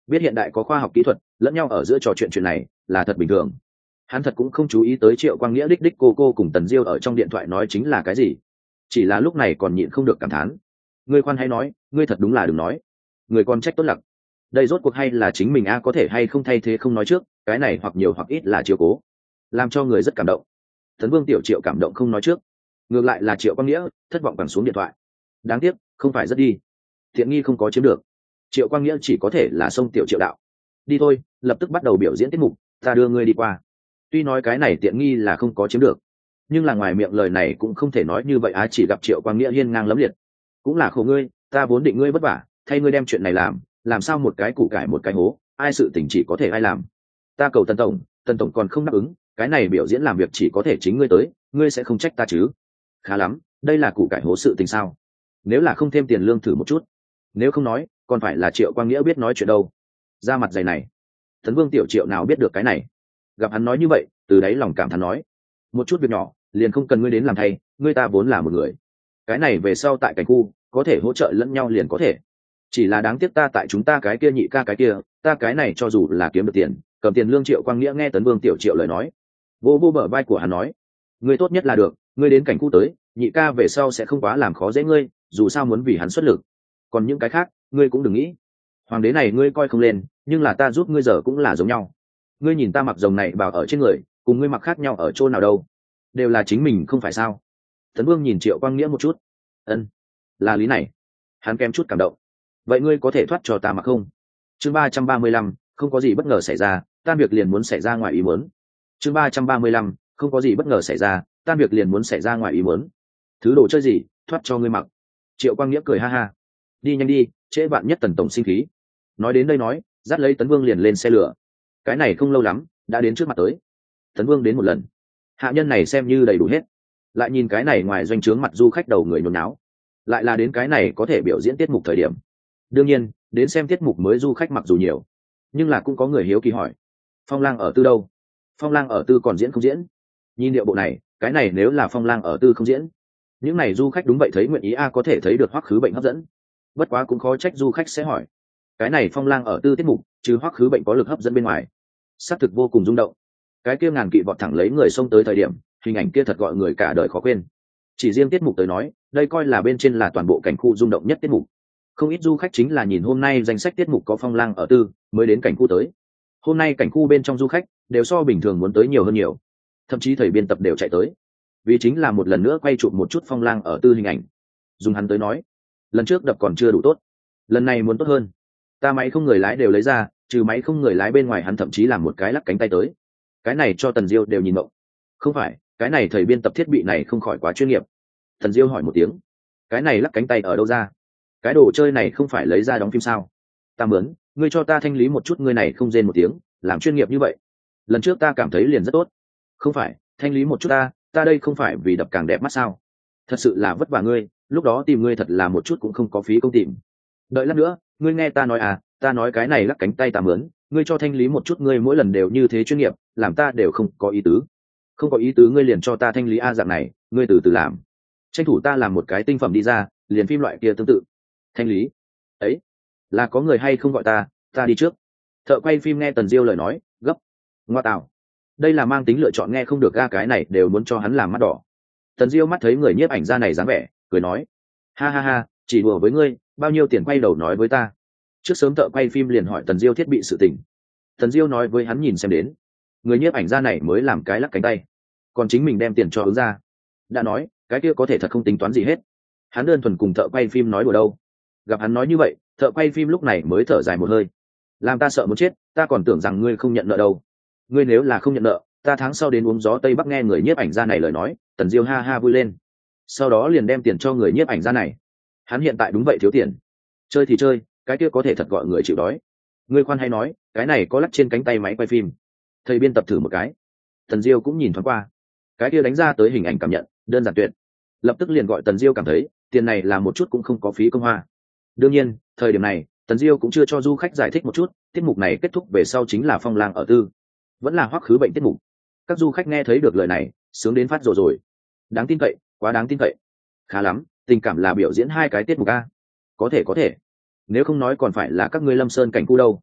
biết hiện đại có khoa học kỹ thuật lẫn nhau ở giữa trò chuyện chuyện này là thật bình thường. Hắn thật cũng không chú ý tới Triệu Quang Nghĩa đích đích cô cô cùng Tần Diêu ở trong điện thoại nói chính là cái gì, chỉ là lúc này còn nhịn không được cảm thán. Ngươi khoan hay nói, ngươi thật đúng là đừng nói, người con trách tốt lặc. Đây rốt cuộc hay là chính mình a, có thể hay không thay thế không nói trước, cái này hoặc nhiều hoặc ít là chiếu cố, làm cho người rất cảm động. Tấn Vương Tiểu Triệu cảm động không nói trước, ngược lại là Triệu Quang Nghĩa thất vọng quẳng xuống điện thoại. Đáng tiếc không phải rất đi, thiện nghi không có chiếm được. Triệu Quang Nghĩa chỉ có thể là xông Tiểu Triệu đạo, đi thôi, lập tức bắt đầu biểu diễn tiết mục, ta đưa ngươi đi qua. Tuy nói cái này tiện nghi là không có chiếm được, nhưng là ngoài miệng lời này cũng không thể nói như vậy á. Chỉ gặp Triệu Quang Nghĩa hiên ngang lẫm liệt, cũng là khổ ngươi, ta vốn định ngươi vất vả, thay ngươi đem chuyện này làm, làm sao một cái củ cải một cái hố, ai sự tình chỉ có thể ai làm. Ta cầu Tần tổng, Tần tổng còn không đáp ứng, cái này biểu diễn làm việc chỉ có thể chính ngươi tới, ngươi sẽ không trách ta chứ? Khá lắm, đây là củ cải hố sự tình sao? Nếu là không thêm tiền lương thử một chút, nếu không nói còn phải là Triệu Quang Nghĩa biết nói chuyện đâu. Ra mặt dày này, Tấn Vương Tiểu Triệu nào biết được cái này, gặp hắn nói như vậy từ đấy lòng cảm thán nói, một chút việc nhỏ liền không cần ngươi đến làm thay, ngươi ta vốn là một người, cái này về sau tại cảnh khu có thể hỗ trợ lẫn nhau liền có thể. Chỉ là đáng tiếc ta tại chúng ta cái kia nhị ca cái kia, ta cái này cho dù là kiếm được tiền cầm tiền lương. Triệu Quang Nghĩa nghe Tấn Vương Tiểu Triệu lời nói, vô vô bờ vai của hắn nói, ngươi tốt nhất là được, ngươi đến cảnh khu tới, nhị ca về sau sẽ không quá làm khó dễ ngươi, dù sao muốn vì hắn xuất lực, còn những cái khác ngươi cũng đừng nghĩ. Hoàng đế này ngươi coi không lên, nhưng là ta giúp ngươi giờ cũng là giống nhau. Ngươi nhìn ta mặc rồng này bảo ở trên người, cùng ngươi mặc khác nhau ở chỗ nào đâu, đều là chính mình không phải sao? Tấn Vương nhìn Triệu Quang Nghĩa một chút, ân, là lý này. Hắn kém chút cảm động. Vậy ngươi có thể thoát cho ta mặc không? Chương ba trăm ba mươi lăm, không có gì bất ngờ xảy ra, tan việc liền muốn xảy ra ngoài ý muốn. Chương ba trăm ba mươi lăm, không có gì bất ngờ xảy ra, tan việc liền muốn xảy ra ngoài ý muốn. Thứ đồ chơi gì, thoát cho ngươi mặc? Triệu Quang Nghĩa cười ha ha. Đi nhanh đi, trễ bạn nhất Tần tổng sinh khí. Nói đến đây nói, dắt lấy Tấn Vương liền lên xe lửa. Cái này không lâu lắm đã đến trước mặt tới. Tấn Vương đến một lần, hạ nhân này xem như đầy đủ hết. Lại nhìn cái này ngoài doanh trướng mặt du khách đầu người nhốn náo, lại là đến cái này có thể biểu diễn tiết mục thời điểm. Đương nhiên đến xem tiết mục mới du khách mặc dù nhiều, nhưng là cũng có người hiếu kỳ hỏi, Phong Lang ở Tư đâu? Phong Lang ở Tư còn diễn không diễn? Nhìn điệu bộ này, cái này nếu là Phong Lang ở Tư không diễn, những này du khách đúng vậy thấy nguyện ý a, có thể thấy được Hoắc Khứ Bệnh hấp dẫn. Bất quá cũng khó trách du khách sẽ hỏi, cái này Phong Lang ở Tư tiết mục chứ Hoắc Khứ Bệnh có lực hấp dẫn bên ngoài, xác thực vô cùng rung động. Cái kia ngàn kỵ vọt thẳng lấy người xông tới thời điểm, hình ảnh kia thật gọi người cả đời khó quên. Chỉ riêng tiết mục tới nói, đây coi là bên trên là toàn bộ cảnh khu rung động nhất tiết mục. Không ít du khách chính là nhìn hôm nay danh sách tiết mục có Phong Lang ở Tư mới đến cảnh khu tới. Hôm nay cảnh khu bên trong du khách đều so bình thường muốn tới nhiều hơn nhiều, thậm chí thầy biên tập đều chạy tới, vì chính là một lần nữa quay chụp một chút Phong Lang ở Tư hình ảnh. Dùng hắn tới nói, lần trước đập còn chưa đủ tốt, lần này muốn tốt hơn. Ta máy không người lái đều lấy ra, trừ máy không người lái bên ngoài hắn thậm chí làm một cái lắc cánh tay tới, cái này cho Tần Diêu đều nhìn mộng. Không phải, cái này thầy biên tập thiết bị này không khỏi quá chuyên nghiệp. Tần Diêu hỏi một tiếng, cái này lắc cánh tay ở đâu ra? Cái đồ chơi này không phải lấy ra đóng phim sao? Ta mướn, ngươi cho ta thanh lý một chút, ngươi này không rên một tiếng, làm chuyên nghiệp như vậy. Lần trước ta cảm thấy liền rất tốt. Không phải, thanh lý một chút ta, ta đây không phải vì đập càng đẹp mắt sao? Thật sự là vất vả ngươi, lúc đó tìm ngươi thật là một chút cũng không có phí công tìm. Đợi lát nữa, ngươi nghe ta nói à, ta nói cái này lắc cánh tay ta mướn, ngươi cho thanh lý một chút, ngươi mỗi lần đều như thế chuyên nghiệp, làm ta đều không có ý tứ. Không có ý tứ ngươi liền cho ta thanh lý a, dạng này, ngươi từ từ làm. Tranh thủ ta làm một cái tinh phẩm đi ra, liền phim loại kia tương tự. Thanh lý ấy, là có người hay không gọi ta, ta đi trước. Thợ quay phim nghe Tần Diêu lời nói, gấp. Ngoa tạo, đây là mang tính lựa chọn, nghe không được ga, cái này đều muốn cho hắn làm mắt đỏ. Tần Diêu mắt thấy người nhiếp ảnh ra này dáng vẻ, cười nói, ha ha ha, chỉ đùa với ngươi, bao nhiêu tiền quay đầu nói với ta. Trước sớm thợ quay phim liền hỏi Tần Diêu thiết bị sự tình. Tần Diêu nói với hắn nhìn xem đến, người nhiếp ảnh ra này mới làm cái lắc cánh tay, còn chính mình đem tiền cho ứng ra. Đã nói, cái kia có thể thật không tính toán gì hết. Hắn đơn thuần cùng thợ quay phim nói đùa đâu. Gặp hắn nói như vậy, thợ quay phim lúc này mới thở dài một hơi, làm ta sợ muốn chết, ta còn tưởng rằng ngươi không nhận nợ đâu. Ngươi nếu là không nhận nợ, ta tháng sau đến uống gió Tây Bắc. Nghe người nhiếp ảnh ra này lời nói, Tần Diêu ha ha vui lên, sau đó liền đem tiền cho người nhiếp ảnh ra này. Hắn hiện tại đúng vậy thiếu tiền, chơi thì chơi, cái kia có thể thật gọi người chịu đói. Ngươi khoan hay nói, cái này có lắc trên cánh tay máy quay phim. Thầy biên tập thử một cái, Tần Diêu cũng nhìn thoáng qua, cái kia đánh ra tới hình ảnh cảm nhận đơn giản tuyệt, lập tức liền gọi Tần Diêu cảm thấy tiền này là một chút cũng không có phí công hoa. Đương nhiên thời điểm này Tần Diêu cũng chưa cho du khách giải thích một chút, tiết mục này kết thúc về sau chính là Phong Lang ở Tư, vẫn là Hoắc Khứ Bệnh tiết mục. Các du khách nghe thấy được lời này sướng đến phát rồi rồi. Đáng tin cậy, quá đáng tin cậy. Khá lắm, tình cảm là biểu diễn hai cái tiết mục a. Có thể có thể, nếu không nói còn phải là các ngươi Lâm Sơn cảnh khu đâu.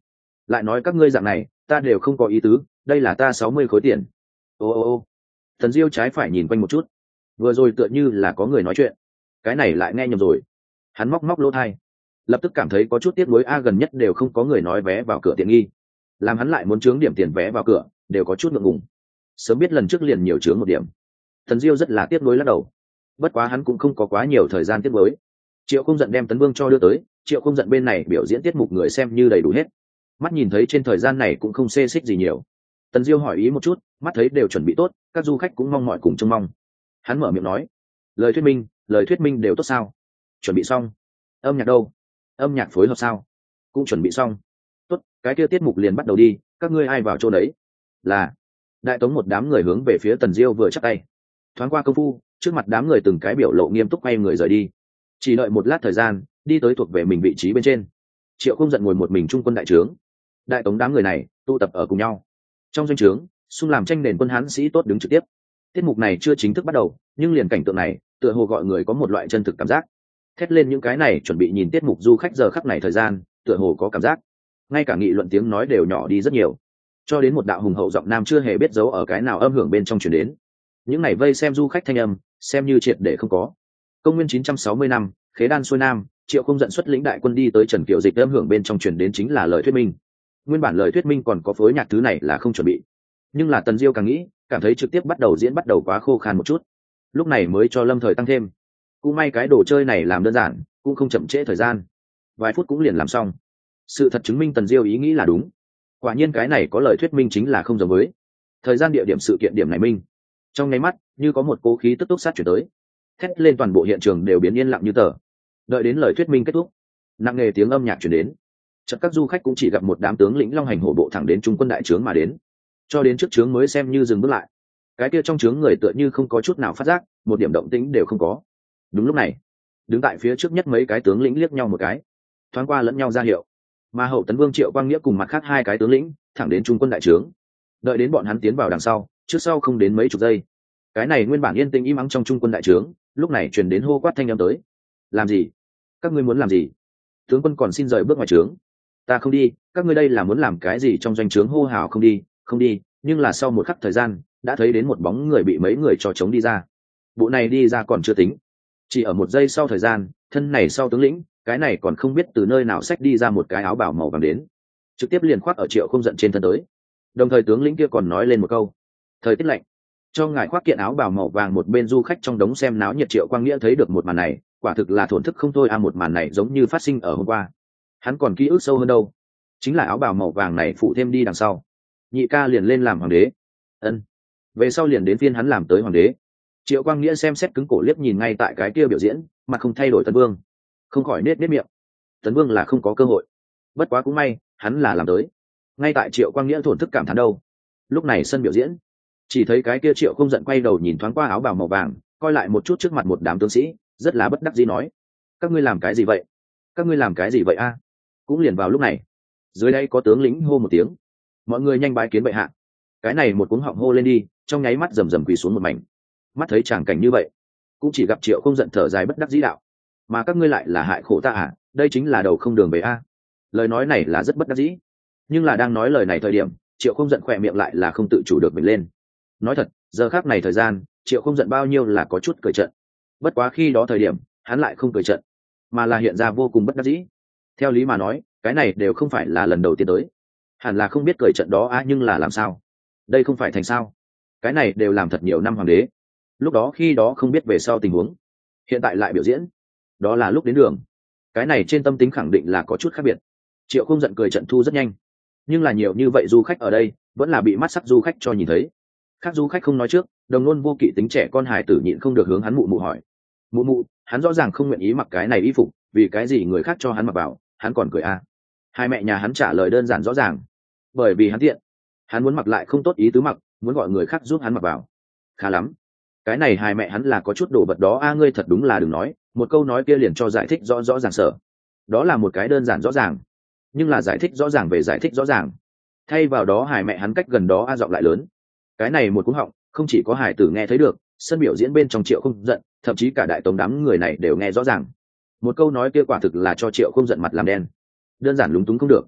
lại nói các ngươi dạng này ta đều không có ý tứ, đây là ta sáu mươi khối tiền. Ô ô ô Tần Diêu trái phải nhìn quanh một chút, vừa rồi tựa như là có người nói chuyện, cái này lại nghe nhầm rồi. Hắn móc móc lỗ thai, lập tức cảm thấy có chút tiếc nuối, a gần nhất đều không có người nói vé vào cửa tiện nghi, làm hắn lại muốn chướng điểm tiền vé vào cửa đều có chút ngượng ngùng. Sớm biết lần trước liền nhiều chướng một điểm. Tần Diêu rất là tiếc nuối lắc đầu, bất quá hắn cũng không có quá nhiều thời gian tiếc nuối. Triệu Không Giận đem Tấn Vương cho đưa tới, Triệu Không Giận bên này biểu diễn tiết mục người xem như đầy đủ hết, mắt nhìn thấy trên thời gian này cũng không xê xích gì nhiều. Tần Diêu hỏi ý một chút, mắt thấy đều chuẩn bị tốt, các du khách cũng mong mỏi cùng trông mong. Hắn mở miệng nói, lời thuyết minh lời thuyết minh đều tốt sao? Chuẩn bị xong. Âm nhạc đâu? Âm nhạc phối hợp sao? Cũng chuẩn bị xong. Tốt, cái kia tiết mục liền bắt đầu đi, các ngươi ai vào chỗ đấy? Là. Đại tống một đám người hướng về phía Tần Diêu vừa chắp tay. Thoáng qua công phu, trước mặt đám người từng cái biểu lộ nghiêm túc quay người rời đi. Chỉ đợi một lát thời gian, đi tới thuộc về mình vị trí bên trên. Triệu Không Giận ngồi một mình trung quân đại trướng. Đại tống đám người này tụ tập ở cùng nhau. Trong doanh trướng, xung làm tranh nền quân hán sĩ tốt đứng trực tiếp. Tiết mục này chưa chính thức bắt đầu, nhưng liền cảnh tượng này, tựa hồ gọi người có một loại chân thực cảm giác. Thét lên những cái này chuẩn bị nhìn tiết mục du khách giờ khắc này thời gian, tựa hồ có cảm giác. Ngay cả nghị luận tiếng nói đều nhỏ đi rất nhiều. Cho đến một đạo hùng hậu giọng nam chưa hề biết giấu ở cái nào âm hưởng bên trong truyền đến. Những này vây xem du khách thanh âm, xem như triệt để không có. Công nguyên chín trăm sáu mươi năm, Khế Đan xuôi nam, Triệu Không Giận xuất lĩnh đại quân đi tới Trần Kiều Dịch, âm hưởng bên trong truyền đến chính là lời thuyết minh. Nguyên bản lời thuyết minh còn có phối nhạc thứ này là không chuẩn bị, nhưng là Tần Diêu càng nghĩ, cảm thấy trực tiếp bắt đầu diễn bắt đầu quá khô khan một chút, lúc này mới cho lâm thời tăng thêm. Cũng may cái đồ chơi này làm đơn giản, cũng không chậm trễ thời gian, vài phút cũng liền làm xong. Sự thật chứng minh Tần Diêu ý nghĩ là đúng, quả nhiên cái này có lời thuyết minh chính là không giống với thời gian địa điểm sự kiện điểm này minh. Trong nháy mắt như có một cố khí tức tốc sát chuyển tới, thét lên toàn bộ hiện trường đều biến yên lặng như tờ. Đợi đến lời thuyết minh kết thúc, nặng nề tiếng âm nhạc chuyển đến, chợt các du khách cũng chỉ gặp một đám tướng lĩnh long hành hổ bộ thẳng đến trung quân đại trướng mà đến. Cho đến trước trướng mới xem như dừng bước lại. Cái kia trong trướng người tựa như không có chút nào phát giác, một điểm động tĩnh đều không có. Đúng lúc này, đứng tại phía trước nhất mấy cái tướng lĩnh liếc nhau một cái, thoáng qua lẫn nhau ra hiệu. Mà hậu tấn vương Triệu Quang Nghĩa cùng mặt khác hai cái tướng lĩnh thẳng đến trung quân đại trướng. Đợi đến bọn hắn tiến vào đằng sau, trước sau không đến mấy chục giây, cái này nguyên bản yên tĩnh im ắng trong trung quân đại trướng, lúc này truyền đến hô quát thanh âm tới. Làm gì? Các ngươi muốn làm gì? Tướng quân còn xin rời bước ngoài trướng. Ta không đi, các ngươi đây là muốn làm cái gì? Trong doanh trướng hô hào không đi, không đi. Nhưng là sau một khắc thời gian, đã thấy đến một bóng người bị mấy người cho chống đi ra. Bộ này đi ra còn chưa tính, chỉ ở một giây sau thời gian, thân này sau tướng lĩnh, cái này còn không biết từ nơi nào xách đi ra một cái áo bào màu vàng đến, trực tiếp liền khoác ở Triệu Không Giận trên thân tới. Đồng thời tướng lĩnh kia còn nói lên một câu: thời tiết lạnh, cho ngài khoác kiện áo bào màu vàng. Một bên du khách trong đống xem náo nhiệt Triệu Quang Nghĩa thấy được một màn này, quả thực là thổn thức không thôi. A, một màn này giống như phát sinh ở hôm qua, hắn còn ký ức sâu hơn đâu. Chính là áo bào màu vàng này phụ thêm đi đằng sau, nhị ca liền lên làm hoàng đế. Ân, về sau liền đến phiên hắn làm tới hoàng đế. Triệu Quang Nghĩa xem xét cứng cổ liếc nhìn ngay tại cái kia biểu diễn, mặt không thay đổi Tấn Vương, không khỏi nết nết miệng. Tấn Vương là không có cơ hội, bất quá cũng may hắn là làm tới. Ngay tại Triệu Quang Nghĩa thổn thức cảm thán đâu, lúc này sân biểu diễn, chỉ thấy cái kia Triệu Không Giận quay đầu nhìn thoáng qua áo bào màu vàng, coi lại một chút trước mặt một đám tướng sĩ, rất là bất đắc dĩ nói: các ngươi làm cái gì vậy? Các ngươi làm cái gì vậy a? Cũng liền vào lúc này, dưới đây có tướng lĩnh hô một tiếng: mọi người nhanh bái kiến bệ hạ. Cái này một cuống họng hô lên đi, trong nháy mắt rầm rầm quỳ xuống một mảnh. Mắt thấy tràng cảnh như vậy, cũng chỉ gặp Triệu Không Giận thở dài bất đắc dĩ đạo: mà các ngươi lại là hại khổ ta à? Đây chính là đầu không đường về a. Lời nói này là rất bất đắc dĩ, nhưng là đang nói lời này thời điểm, Triệu Không Giận khỏe miệng lại là không tự chủ được mình lên. Nói thật, giờ khác này thời gian, Triệu Không Giận bao nhiêu là có chút cười trận. Bất quá khi đó thời điểm, hắn lại không cười trận, mà là hiện ra vô cùng bất đắc dĩ. Theo lý mà nói, cái này đều không phải là lần đầu tiên tới, hẳn là không biết cười trận đó a, nhưng là làm sao? Đây không phải thành sao? Cái này đều làm thật nhiều năm hoàng đế, lúc đó khi đó không biết về sau tình huống, hiện tại lại biểu diễn, đó là lúc đến đường. Cái này trên tâm tính khẳng định là có chút khác biệt. Triệu Không Giận cười trận thu rất nhanh, nhưng là nhiều như vậy du khách ở đây, vẫn là bị mắt sắc du khách cho nhìn thấy. Khác du khách không nói trước, đồng luôn vô kỵ tính trẻ con hài tử nhịn không được hướng hắn mụ mụ hỏi: mụ mụ, hắn rõ ràng không nguyện ý mặc cái này y phục, vì cái gì người khác cho hắn mặc vào, hắn còn cười a? Hai mẹ nhà hắn trả lời đơn giản rõ ràng: bởi vì hắn tiện, hắn muốn mặc lại không tốt ý tứ mặc, muốn gọi người khác giúp hắn mặc vào. Khá lắm, cái này hai mẹ hắn là có chút đồ vật đó a. Ngươi thật đúng là đừng nói, một câu nói kia liền cho giải thích rõ rõ ràng sở. Đó là một cái đơn giản rõ ràng, nhưng là giải thích rõ ràng về giải thích rõ ràng, thay vào đó hai mẹ hắn cách gần đó a giọng lại lớn. Cái này một cú họng, không chỉ có hải tử nghe thấy được, sân biểu diễn bên trong Triệu Không Giận, thậm chí cả đại tống đám người này đều nghe rõ ràng. Một câu nói kia quả thực là cho Triệu Không Giận mặt làm đen, đơn giản lúng túng không được.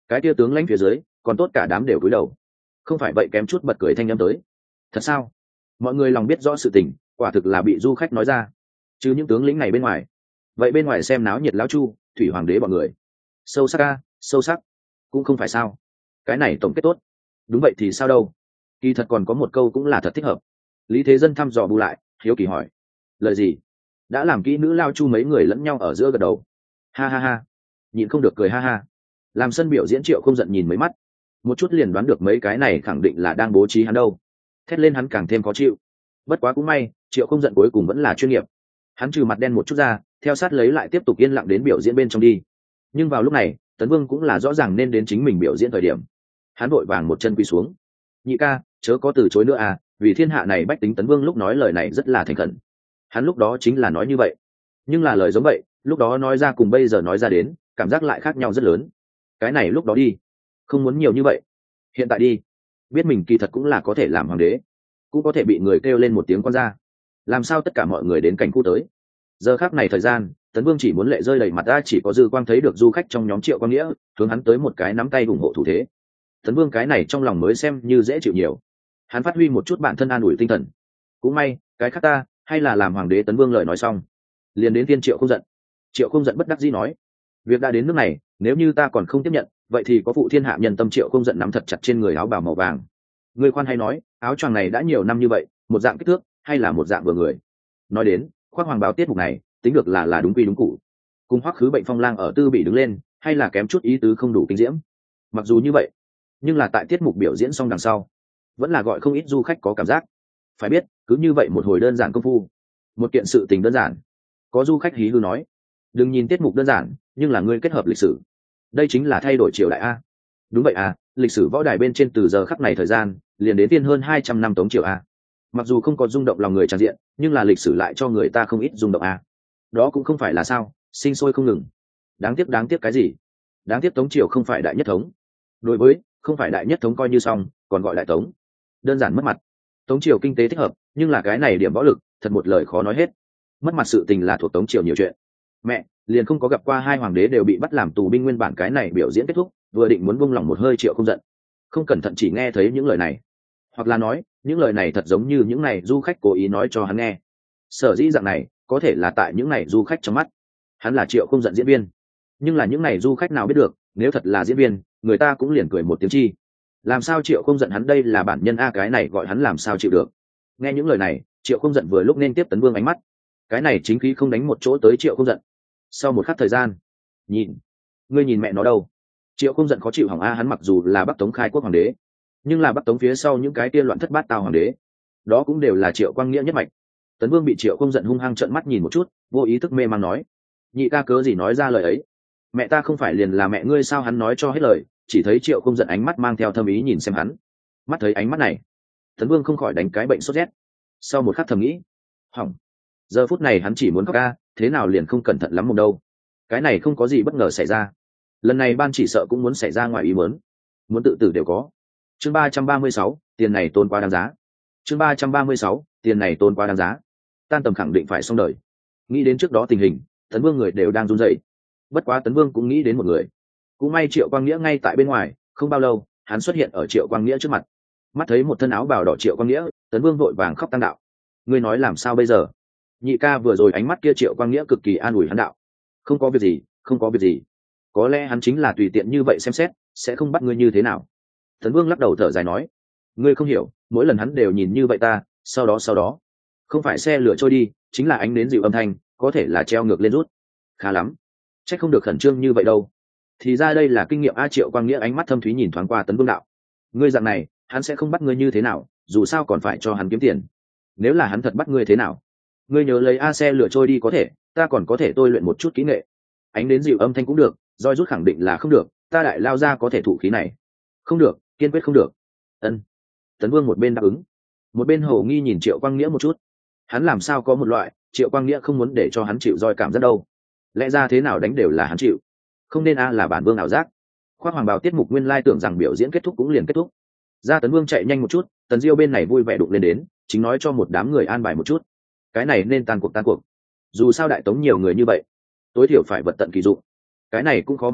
cái tia tướng lãnh phía dưới còn tốt cả đám đều cúi đầu, không phải vậy kém chút bật cười thanh â m tới. Thật sao? Mọi người lòng biết rõ sự tình, quả thực là bị du khách nói ra. Chứ những tướng lĩnh này bên ngoài, vậy bên ngoài xem náo nhiệt lão chu, thủy hoàng đế bọn người sâu sắc ca sâu sắc cũng không phải sao. Cái này tổng kết tốt. Đúng vậy thì sao đâu, kỳ thật còn có một câu cũng là thật thích hợp. Lý Thế Dân thăm dò bù lại, hiếu kỳ hỏi lời gì. Đã làm kỹ nữ lao chu mấy người lẫn nhau ở giữa gật đầu. Ha ha ha, nhịn không được cười ha ha. Làm sân biểu diễn Triệu không giận nhìn mấy mắt, một chút liền đoán được mấy cái này khẳng định là đang bố trí hắn đâu. Thét lên hắn càng thêm khó chịu. Bất quá cũng may, Triệu không giận cuối cùng vẫn là chuyên nghiệp. Hắn trừ mặt đen một chút ra, theo sát lấy lại tiếp tục yên lặng đến biểu diễn bên trong đi. Nhưng vào lúc này, Tấn Vương cũng là rõ ràng nên đến chính mình biểu diễn thời điểm. Hắn vội vàng một chân quỳ xuống. Nhị ca, chớ có từ chối nữa à, vì thiên hạ này bách tính. Tấn Vương lúc nói lời này rất là thành khẩn. Hắn lúc đó chính là nói như vậy, nhưng là lời giống vậy, lúc đó nói ra cùng bây giờ nói ra đến, cảm giác lại khác nhau rất lớn. Cái này lúc đó đi, không muốn nhiều như vậy. Hiện tại đi, biết mình kỳ thật cũng là có thể làm hoàng đế, cũng có thể bị người kêu lên một tiếng con ra. Làm sao tất cả mọi người đến cảnh khu tới. Giờ khác này thời gian, Tấn Vương chỉ muốn lệ rơi đầy mặt ra, chỉ có Dư Quang thấy được du khách trong nhóm Triệu Quang Nghĩa hướng hắn tới một cái nắm tay ủng hộ thủ thế. Tấn Vương cái này trong lòng mới xem như dễ chịu nhiều. Hắn phát huy một chút bản thân an ủi tinh thần. Cũng may, cái khác ta hay là làm hoàng đế. Tấn Vương lời nói xong, liền đến tiên Triệu không giận. Triệu không giận bất đắc dĩ nói, việc đã đến nước này, nếu như ta còn không tiếp nhận, vậy thì có phụ thiên hạ nhân tâm. Triệu không giận nắm thật chặt trên người áo bào màu vàng. Người khoan hay nói, áo choàng này đã nhiều năm như vậy, một dạng kích thước hay là một dạng vừa người. Nói đến khoác hoàng báo tiết mục này, tính được là là đúng quy đúng cụ. Cùng Hoắc Khứ Bệnh phong lang ở tư bị đứng lên, hay là kém chút ý tứ không đủ kinh diễm. Mặc dù như vậy, nhưng là tại tiết mục biểu diễn xong đằng sau, vẫn là gọi không ít du khách có cảm giác. Phải biết, cứ như vậy một hồi đơn giản công phu, một kiện sự tình đơn giản, có du khách hí hư nói, đừng nhìn tiết mục đơn giản, nhưng là ngươi kết hợp lịch sử, đây chính là thay đổi triều đại a. Đúng vậy à, lịch sử võ đài bên trên từ giờ khắc này thời gian liền đến tiên hơn hai trăm năm Tống triều a. Mặc dù không có rung động lòng người tràn diện, nhưng là lịch sử lại cho người ta không ít rung động a. Đó cũng không phải là sao, sinh sôi không ngừng. Đáng tiếc đáng tiếc cái gì? Đáng tiếc Tống triều không phải đại nhất thống. Đối với không phải đại nhất thống coi như xong, còn gọi đại tống, đơn giản mất mặt. Tống triều kinh tế thích hợp, nhưng là cái này điểm võ lực, thật một lời khó nói hết. Mất mặt sự tình là thuộc Tống triều nhiều chuyện. Mẹ, liền không có gặp qua hai hoàng đế đều bị bắt làm tù binh. Nguyên bản cái này biểu diễn kết thúc, vừa định muốn buông lòng một hơi Triệu không giận, không cẩn thận chỉ nghe thấy những lời này, hoặc là nói những lời này thật giống như những này du khách cố ý nói cho hắn nghe. Sở dĩ dạng này, có thể là tại những này du khách trong mắt, hắn là Triệu không giận diễn viên, nhưng là những này du khách nào biết được, nếu thật là diễn viên, người ta cũng liền cười một tiếng chi. Làm sao Triệu không giận hắn đây là bản nhân a, cái này gọi hắn làm sao chịu được. Nghe những lời này, Triệu không giận vừa lúc nên tiếp Tấn Vương ánh mắt, cái này chính khí không đánh một chỗ tới Triệu không giận. Sau một khắc thời gian, nhìn, ngươi nhìn mẹ nó đâu. Triệu không giận khó chịu hỏng a, hắn mặc dù là Bắc Tống khai quốc hoàng đế, nhưng là Bắc Tống phía sau những cái kia loạn thất bát tao hoàng đế, đó cũng đều là Triệu Quang Nghĩa nhất mạch. Tấn Vương bị Triệu không giận hung hăng trợn mắt nhìn một chút, vô ý thức mê mang nói, nhị ca cớ gì nói ra lời ấy, mẹ ta không phải liền là mẹ ngươi sao. Hắn nói cho hết lời, chỉ thấy Triệu không giận ánh mắt mang theo thâm ý nhìn xem hắn. Mắt thấy ánh mắt này, Tấn Vương không khỏi đánh cái bệnh sốt rét. Sau một khắc thầm nghĩ, hỏng, giờ phút này hắn chỉ muốn khóc ca, thế nào liền không cẩn thận lắm một đâu. Cái này không có gì bất ngờ xảy ra, lần này ban chỉ sợ cũng muốn xảy ra ngoài ý muốn, muốn tự tử đều có. Chương ba trăm ba mươi sáu, tiền này tôn quá đáng giá. Chương ba trăm ba mươi sáu, tiền này tôn quá đáng giá. Tan tầm khẳng định phải xong đời. Nghĩ đến trước đó tình hình, Tấn Vương người đều đang run rẩy. Bất quá Tấn Vương cũng nghĩ đến một người. Cũng may Triệu Quang Nghĩa ngay tại bên ngoài, không bao lâu, hắn xuất hiện ở Triệu Quang Nghĩa trước mặt. Mắt thấy một thân áo bào đỏ Triệu Quang Nghĩa, Tấn Vương vội vàng khóc tăng đạo. Ngươi nói làm sao bây giờ? Nhị ca vừa rồi ánh mắt kia Triệu Quang Nghĩa cực kỳ an ủi hắn đạo. Không có việc gì, không có việc gì. Có lẽ hắn chính là tùy tiện như vậy xem xét, sẽ không bắt ngươi như thế nào. Tấn Vương lắc đầu thở dài nói, ngươi không hiểu, mỗi lần hắn đều nhìn như vậy ta, sau đó sau đó, không phải xe lửa trôi đi, chính là ánh nến dịu âm thanh, có thể là treo ngược lên rút. Khá lắm, chắc không được khẩn trương như vậy đâu. Thì ra đây là kinh nghiệm a. Triệu Quang Nghĩa ánh mắt thâm thúy nhìn thoáng qua Tấn Vương đạo, ngươi dạng này, hắn sẽ không bắt ngươi như thế nào, dù sao còn phải cho hắn kiếm tiền. Nếu là hắn thật bắt ngươi thế nào, ngươi nhớ lấy a, xe lửa trôi đi có thể, ta còn có thể tôi luyện một chút kỹ nghệ. Ánh nến dịu âm thanh cũng được, roi rút khẳng định là không được, ta đại lao ra có thể thụ khí này. Không được, kiên quyết không được. Ân. Tấn Vương một bên đáp ứng, một bên hầu nghi nhìn Triệu Quang Nghĩa một chút. Hắn làm sao có một loại Triệu Quang Nghĩa không muốn để cho hắn chịu roi cảm giác đâu. Lẽ ra thế nào đánh đều là hắn chịu, không nên a là bản vương ảo giác. Khoác hoàng bào tiết mục nguyên lai tưởng rằng biểu diễn kết thúc cũng liền kết thúc. Ra Tấn Vương chạy nhanh một chút, Tần Diêu bên này vui vẻ đụng lên đến, chính nói cho một đám người an bài một chút. Cái này nên tan cuộc tan cuộc. Dù sao đại tống nhiều người như vậy, tối thiểu phải vật tận kỳ dụng. Cái này cũng khó mà nói,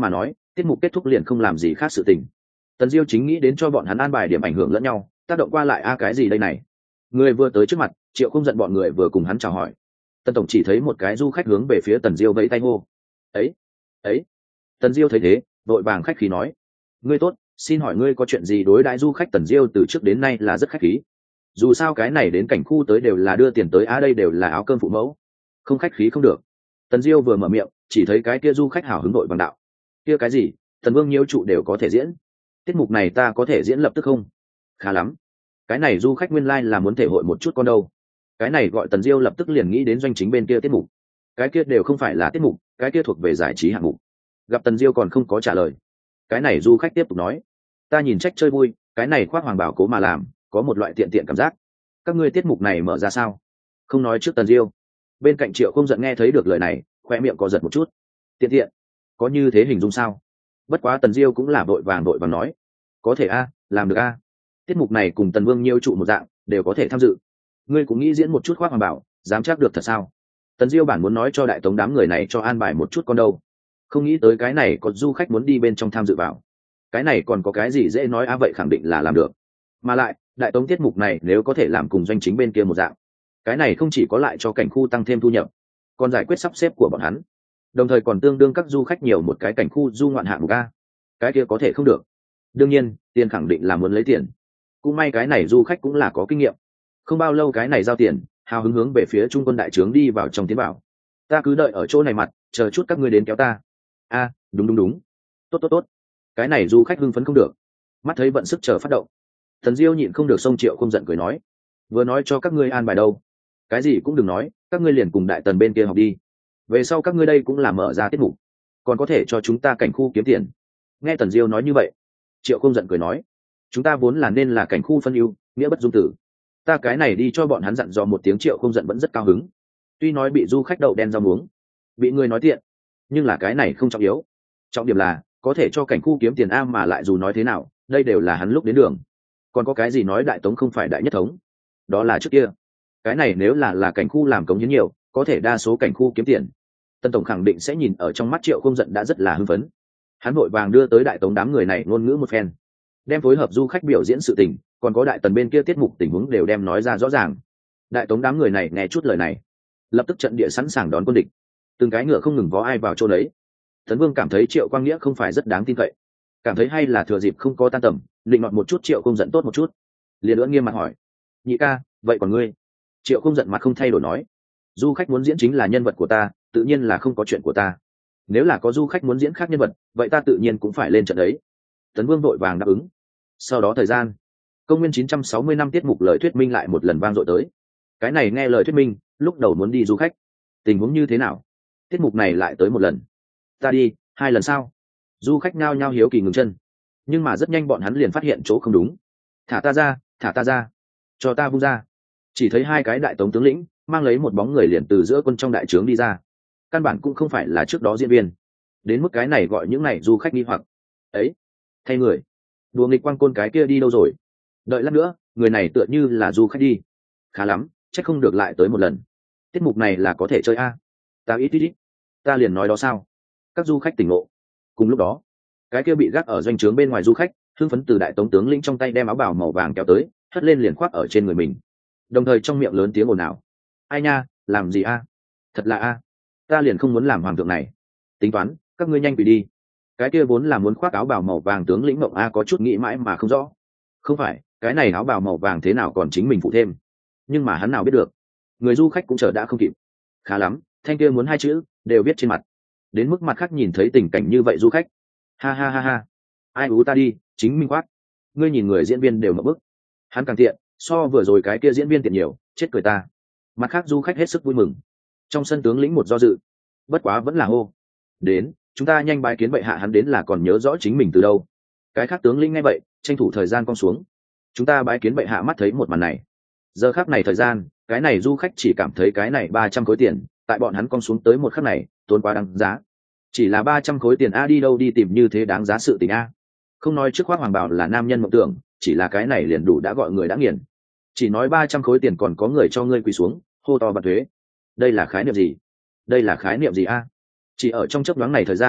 tiết mục kết thúc liền không làm gì khác sự tình. Tần Diêu chính nghĩ đến cho bọn hắn an bài điểm ảnh hưởng lẫn nhau, tác động qua lại a cái gì đây này. Người vừa tới trước mặt, Triệu không giận bọn người vừa cùng hắn chào hỏi. Tần tổng chỉ thấy một cái du khách hướng về phía Tần Diêu vẫy tay hô. Ấy, ấy. Tần Diêu thấy thế, vội vàng khách khí nói: "Ngươi tốt, xin hỏi ngươi có chuyện gì đối đãi du khách?" Tần Diêu từ trước đến nay là rất khách khí. Dù sao cái này đến cảnh khu tới đều là đưa tiền tới, á đây đều là áo cơm phụ mẫu, không khách khí không được. Tần Diêu vừa mở miệng, chỉ thấy cái kia du khách hào hứng đội bằng đạo: "Kia cái gì, Tần Vương nhiễu trụ đều có thể diễn, tiết mục này ta có thể diễn lập tức không?" Khá lắm, cái này du khách nguyên lai like là muốn thể hội một chút con đâu. Cái này gọi Tần Diêu lập tức liền nghĩ đến doanh chính bên kia tiết mục. Cái kia đều không phải là tiết mục, cái kia thuộc về giải trí hạng mục. Gặp Tần Diêu còn không có trả lời, cái này du khách tiếp tục nói: "Ta nhìn trách chơi vui, cái này khoác hoàng bảo cố mà làm, có một loại tiện tiện cảm giác. Các ngươi tiết mục này mở ra sao?" Không nói trước Tần Diêu, bên cạnh Triệu không giận nghe thấy được lời này, khoe miệng co giật một chút. Tiện tiện, có như thế hình dung sao? Bất quá Tần Diêu cũng là vội vàng vội vàng nói: "Có thể a, làm được a. Tiết mục này cùng Tần Vương nhiêu trụ một dạng, đều có thể tham dự. Ngươi cũng nghĩ diễn một chút khoác hoàng bảo, dám chắc được thật sao?" Tần Diêu bản muốn nói cho đại tống đám người này cho an bài một chút con đâu, không nghĩ tới cái này có du khách muốn đi bên trong tham dự vào. Cái này còn có cái gì dễ nói á, vậy khẳng định là làm được. Mà lại đại tống tiết mục này nếu có thể làm cùng doanh chính bên kia một dạng, cái này không chỉ có lại cho cảnh khu tăng thêm thu nhập, còn giải quyết sắp xếp của bọn hắn, đồng thời còn tương đương các du khách nhiều một cái cảnh khu du ngoạn hạng mục a. Cái kia có thể không được. Đương nhiên tiền khẳng định là muốn lấy tiền, cũng may cái này du khách cũng là có kinh nghiệm. Không bao lâu cái này giao tiền, hào hứng hướng về phía trung quân đại trướng đi vào trong tiến bảo: "Ta cứ đợi ở chỗ này mặt, chờ chút các ngươi đến kéo ta." A, đúng đúng đúng, tốt tốt tốt. Cái này du khách hưng phấn không được, mắt thấy vận sức chờ phát động. Thần Diêu nhịn không được xông Triệu không giận cười nói: "Vừa nói cho các ngươi an bài đâu, cái gì cũng đừng nói, các ngươi liền cùng đại tần bên kia học đi. Về sau các ngươi đây cũng là mở ra tiết mục, còn có thể cho chúng ta cảnh khu kiếm tiền." Nghe Tần Diêu nói như vậy, Triệu không giận cười nói: "Chúng ta vốn là nên là cảnh khu phân ưu, nghĩa bất dung tử. Ta cái này đi cho bọn hắn dặn dò một tiếng." Triệu không giận vẫn rất cao hứng, tuy nói bị du khách đậu đen rau muống, bị người nói tiện, nhưng là cái này không trọng yếu. Trọng điểm là có thể cho cảnh khu kiếm tiền a, mà lại dù nói thế nào, đây đều là hắn lúc đến đường. Còn có cái gì nói đại tống không phải đại nhất thống, đó là trước kia. Cái này nếu là là cảnh khu làm cống hiến nhiều, có thể đa số cảnh khu kiếm tiền, Tân tổng khẳng định sẽ nhìn ở trong mắt Triệu không giận đã rất là hưng phấn. Hắn vội vàng đưa tới đại tống đám người này ngôn ngữ một phen, đem phối hợp du khách biểu diễn sự tình, còn có đại tần bên kia tiết mục tình huống đều đem nói ra rõ ràng. Đại tống đám người này nghe chút lời này, lập tức trận địa sẵn sàng đón quân địch, từng cái ngựa không ngừng vó ai vào chỗ đấy. Tấn Vương cảm thấy Triệu Quang Nghĩa không phải rất đáng tin cậy, cảm thấy hay là thừa dịp không có tan tầm, định nọt một chút Triệu không giận tốt một chút. Liền nữa nghiêm mặt hỏi: "Nhị ca, vậy còn ngươi?" Triệu không giận mặt không thay đổi nói: "Du khách muốn diễn chính là nhân vật của ta, tự nhiên là không có chuyện của ta. Nếu là có du khách muốn diễn khác nhân vật, vậy ta tự nhiên cũng phải lên trận đấy." Tấn Vương vội vàng đáp ứng. Sau đó thời gian, công nguyên chín trăm sáu mươi năm tiết mục lời thuyết minh lại một lần vang dội tới. Cái này nghe lời thuyết minh, lúc đầu muốn đi du khách, tình huống như thế nào? Tiết mục này lại tới một lần. Ta đi, hai lần sao? Du khách nhao nhao hiếu kỳ ngừng chân, nhưng mà rất nhanh bọn hắn liền phát hiện chỗ không đúng. "Thả ta ra, thả ta ra, cho ta vung ra!" Chỉ thấy hai cái đại tống tướng lĩnh mang lấy một bóng người liền từ giữa quân trong đại trướng đi ra. Căn bản cũng không phải là trước đó diễn viên, đến mức cái này gọi những này du khách nghi hoặc. Ấy, thay người, đùa nghịch quang côn cái kia đi đâu rồi? Đợi lát nữa, người này tựa như là du khách đi. Khá lắm, chắc không được lại tới một lần. Tiết mục này là có thể chơi a. Ta ít ít ít, ta liền nói đó sao? Các du khách tỉnh ngộ. Cùng lúc đó, cái kia bị gác ở doanh trướng bên ngoài du khách hưng phấn từ đại tống tướng lĩnh trong tay đem áo bào màu vàng kéo tới, hất lên liền khoác ở trên người mình, đồng thời trong miệng lớn tiếng ồn ào: "Ai nha, làm gì a? Thật là a, ta liền không muốn làm hoàng thượng này. Tính toán, các ngươi nhanh quỳ đi." Cái kia vốn là muốn khoác áo bào màu vàng tướng lĩnh Mộng A có chút nghĩ mãi mà không rõ. Không phải, cái này áo bào màu vàng thế nào còn chính mình phụ thêm? Nhưng mà hắn nào biết được, người du khách cũng chờ đã không kịp. Khá lắm, thanh kia muốn hai chữ đều viết trên mặt, đến mức mặt khác nhìn thấy tình cảnh như vậy du khách, ha ha ha ha, ai ú ta đi, chính minh khoác. Ngươi nhìn người diễn viên đều mở bức, hắn càng tiện, so vừa rồi cái kia diễn viên tiện nhiều, chết cười ta. Mặt khác du khách hết sức vui mừng. Trong sân tướng lĩnh một do dự, bất quá vẫn là hô: "Đến, chúng ta nhanh bái kiến bệ hạ." Hắn đến là còn nhớ rõ chính mình từ đâu. Cái khác tướng lĩnh nghe vậy tranh thủ thời gian cong xuống: "Chúng ta bái kiến bệ hạ." Mắt thấy một màn này, giờ khắc này thời gian, cái này du khách chỉ cảm thấy cái này ba trăm khối tiền tại bọn hắn cong xuống tới một khắc này tốn quá đáng giá. Chỉ là ba trăm khối tiền a, đi đâu đi tìm như thế đáng giá sự tình a. Không nói trước khoác hoàng bào là nam nhân mộng tưởng, chỉ là cái này liền đủ đã gọi người đã nghiền. Chỉ nói ba trăm khối tiền còn có người cho ngươi quỳ xuống hô to bật thuế. Đây là khái niệm gì? Đây là khái niệm gì a? Chỉ ở trong chớp nhoáng này thời gian,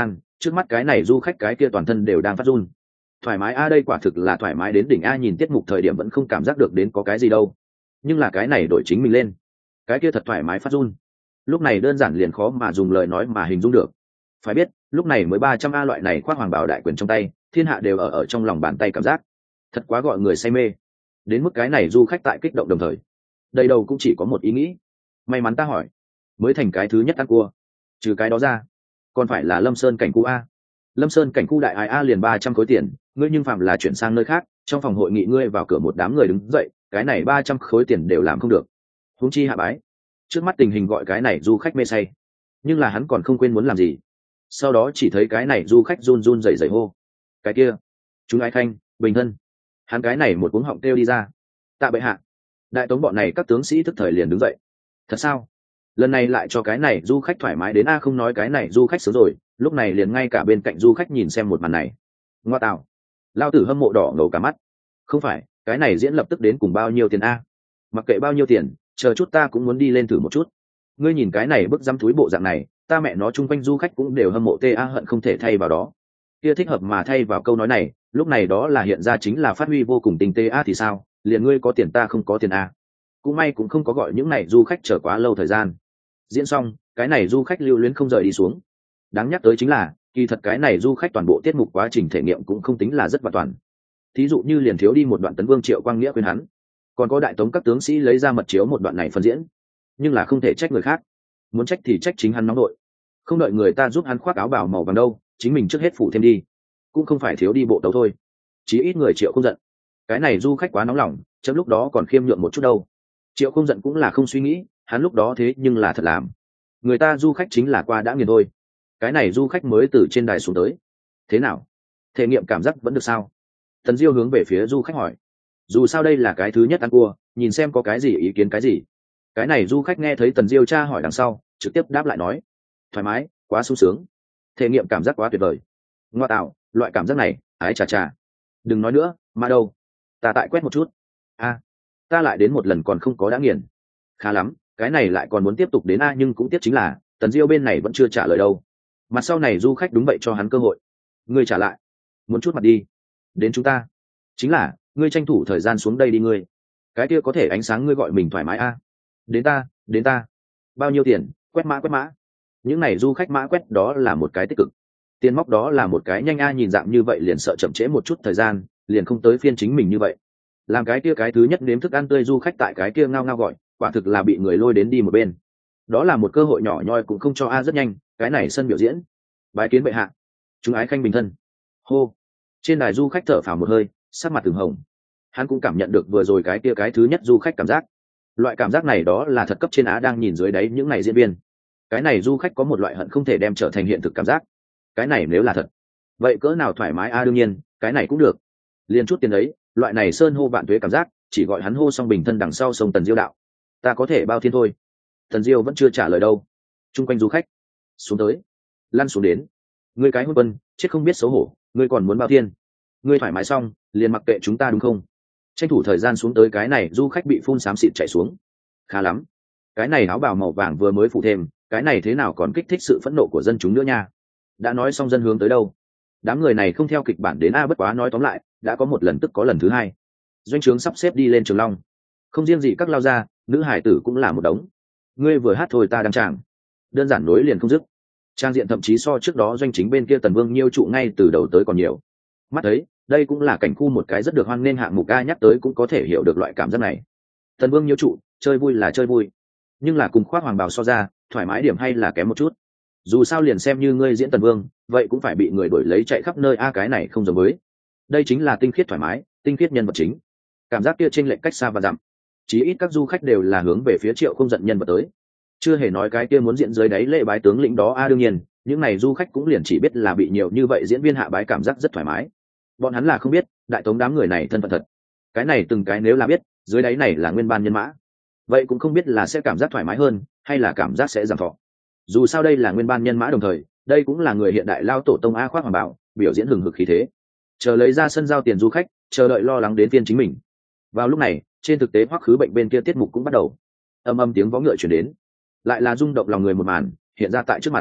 trước mắt cái này du khách cái kia toàn thân đều đang phát run. Thoải mái a, đây quả thực là thoải mái đến đỉnh a, nhìn tiết mục thời điểm vẫn không cảm giác được đến có cái gì đâu, nhưng là cái này đổi chính mình lên, cái kia thật thoải mái phát run. Lúc này đơn giản liền khó mà dùng lời nói mà hình dung được. Phải biết lúc này mới ba trăm a loại này khoác hoàng bảo đại quyền trong tay, thiên hạ đều ở ở trong lòng bàn tay, cảm giác thật quá gọi người say mê. Đến mức cái này du khách tại kích động đồng thời đầy đầu cũng chỉ có một ý nghĩ: may mắn ta hỏi mới thành cái thứ nhất ăn cua, trừ cái đó ra còn phải là Lâm Sơn cảnh khu a. Lâm Sơn cảnh khu đại ai a liền ba trăm khối tiền, ngươi nhưng phạm là chuyển sang nơi khác, trong phòng hội nghị ngươi vào cửa một đám người đứng dậy, cái này ba trăm khối tiền đều làm không được, huống chi hạ bái. Trước mắt tình hình gọi cái này du khách mê say, nhưng là hắn còn không quên muốn làm gì. Sau đó chỉ thấy cái này du khách run run rẩy rẩy hô: cái kia chúng ái khanh bình thân. Hắn cái này một cuống họng kêu đi ra: tạ bệ hạ. Đại tống bọn này các tướng sĩ tức thời liền đứng dậy. Thật sao? Lần này lại cho cái này du khách thoải mái đến a, không nói cái này du khách sớm rồi, lúc này liền ngay cả bên cạnh du khách nhìn xem một màn này, ngoa tạo, lao tử hâm mộ đỏ ngầu cả mắt. Không phải, cái này diễn lập tức đến cùng bao nhiêu tiền a? Mặc kệ bao nhiêu tiền, chờ chút ta cũng muốn đi lên thử một chút. Ngươi nhìn cái này bức dăm túi bộ dạng này, ta mẹ nó chung quanh du khách cũng đều hâm mộ tê a, hận không thể thay vào đó. Kia thích hợp mà thay vào câu nói này, lúc này đó là hiện ra chính là phát huy vô cùng tình tê a thì sao, liền ngươi có tiền ta không có tiền a. Cũng may cũng không có gọi những này du khách chờ quá lâu thời gian. Diễn xong, cái này du khách lưu luyến không rời đi xuống. Đáng nhắc tới chính là, kỳ thật cái này du khách toàn bộ tiết mục quá trình thể nghiệm cũng không tính là rất vẹn toàn. Thí dụ như liền thiếu đi một đoạn Tấn Vương Triệu Quang Nghĩa khuyên hắn, còn có đại tống các tướng sĩ lấy ra mật chiếu một đoạn này phân diễn, nhưng là không thể trách người khác, muốn trách thì trách chính hắn nóng nội, không đợi người ta giúp hắn khoác áo bào màu vàng đâu, chính mình trước hết phủ thêm đi. Cũng không phải thiếu đi bộ tấu thôi, chí ít người Triệu không giận. Cái này du khách quá nóng lòng, chấm lúc đó còn khiêm nhượng một chút đâu. Triệu không giận cũng là không suy nghĩ, hắn lúc đó thế nhưng là thật làm. Người ta du khách chính là qua đã nghiền thôi. Cái này du khách mới từ trên đài xuống tới, thế nào, thể nghiệm cảm giác vẫn được sao? Tần Diêu hướng về phía du khách hỏi. Dù sao đây là cái thứ nhất ăn cua, nhìn xem có cái gì ý kiến cái gì. Cái này du khách nghe thấy Tần Diêu tra hỏi đằng sau, trực tiếp đáp lại nói: thoải mái, quá sung sướng, thể nghiệm cảm giác quá tuyệt vời. Ngoa tạo, loại cảm giác này, ái chà chà. Đừng nói nữa, mà đâu, ta tại quét một chút. A, ta lại đến một lần còn không có đã nghiền. Khá lắm, cái này lại còn muốn tiếp tục đến a, nhưng cũng tiếc chính là Tần Diêu bên này vẫn chưa trả lời đâu. Mặt sau này du khách đúng vậy cho hắn cơ hội. Ngươi trả lại, muốn chút mặt đi. Đến chúng ta, chính là ngươi tranh thủ thời gian xuống đây đi ngươi. Cái kia có thể ánh sáng ngươi gọi mình thoải mái a. Đến ta, đến ta. Bao nhiêu tiền, quét mã quét mã. Những này du khách mã quét đó là một cái tích cực. Tiền móc đó là một cái nhanh a, nhìn dạng như vậy liền sợ chậm trễ một chút thời gian, liền không tới phiên chính mình như vậy. Làm cái kia cái thứ nhất nếm thức ăn tươi du khách tại cái kia ngao ngao gọi, quả thực là bị người lôi đến đi một bên. Đó là một cơ hội nhỏ nhoi cũng không cho a, rất nhanh, cái này sân biểu diễn. Bái kiến bệ hạ. Chúng ái khanh bình thân. Hô. Trên đài du khách thở phào một hơi, sắc mặt từng hồng. Hắn cũng cảm nhận được vừa rồi cái kia cái thứ nhất du khách cảm giác. Loại cảm giác này đó là thật cấp trên á đang nhìn dưới đáy những này diễn viên. Cái này du khách có một loại hận không thể đem trở thành hiện thực cảm giác. Cái này nếu là thật, vậy cỡ nào thoải mái a, đương nhiên, cái này cũng được. Liên chút tiền đấy, loại này sơn hô bạn tuế cảm giác, chỉ gọi hắn hô xong bình thân đằng sau sông Tần Diêu đạo: ta có thể bao thiên thôi. Tần Diêu vẫn chưa trả lời đâu. Trung quanh du khách xuống tới, lăn xuống đến. Ngươi cái hôn quân, chết không biết xấu hổ, ngươi còn muốn bao thiên? Ngươi thoải mái xong, liền mặc kệ chúng ta đúng không? Tranh thủ thời gian xuống tới, cái này du khách bị phun xám xịt chạy xuống. Khá lắm, cái này áo bào màu vàng vừa mới phủ thêm, cái này thế nào còn kích thích sự phẫn nộ của dân chúng nữa nha. Đã nói xong dân hướng tới đâu? Đám người này không theo kịch bản đến a, bất quá nói tóm lại, đã có một lần tức có lần thứ hai. Doanh trướng sắp xếp đi lên Trường Long, không riêng gì các lao gia, nữ hải tử cũng là một đống. Ngươi vừa hát thôi ta đăng tràng, đơn giản nối liền không dứt. Trang diện thậm chí so trước đó doanh chính bên kia Tần Vương nhiêu trụ ngay từ đầu tới còn nhiều. Mắt thấy, đây cũng là cảnh khu một cái rất được hoan nghênh hạng mục a, nhắc tới cũng có thể hiểu được loại cảm giác này. Tần Vương nhiêu trụ, chơi vui là chơi vui, nhưng là cùng khoác hoàng bào so ra, thoải mái điểm hay là kém một chút. Dù sao liền xem như ngươi diễn Tần Vương, vậy cũng phải bị người đổi lấy chạy khắp nơi a, cái này không giống với. Đây chính là tinh khiết thoải mái, tinh khiết nhân vật chính. Cảm giác kia chênh lệch cách xa và dặm. Chí ít các du khách đều là hướng về phía Triệu không giận nhân vật tới. Chưa hề nói cái kia muốn diễn dưới đáy lễ bái tướng lĩnh đó a, đương nhiên, những này du khách cũng liền chỉ biết là bị nhiều như vậy diễn viên hạ bái cảm giác rất thoải mái. Bọn hắn là không biết, đại tống đám người này thân phận thật. Cái này từng cái nếu là biết, dưới đáy này là nguyên ban nhân mã, vậy cũng không biết là sẽ cảm giác thoải mái hơn, hay là cảm giác sẽ giảm thọ. Dù sao đây là nguyên ban nhân mã, đồng thời, đây cũng là người hiện đại lao tổ tông a khoác hoàng bảo, biểu diễn hừng hực khí thế. Chờ lấy ra sân giao tiền du khách, chờ đợi lo lắng đến phiên chính mình. Vào lúc này, trên thực tế hoắc khứ bệnh bên kia tiết mục cũng bắt đầu. Âm âm tiếng vó ngựa chuyển đến, lại là rung động lòng người một màn hiện ra tại trước mặt.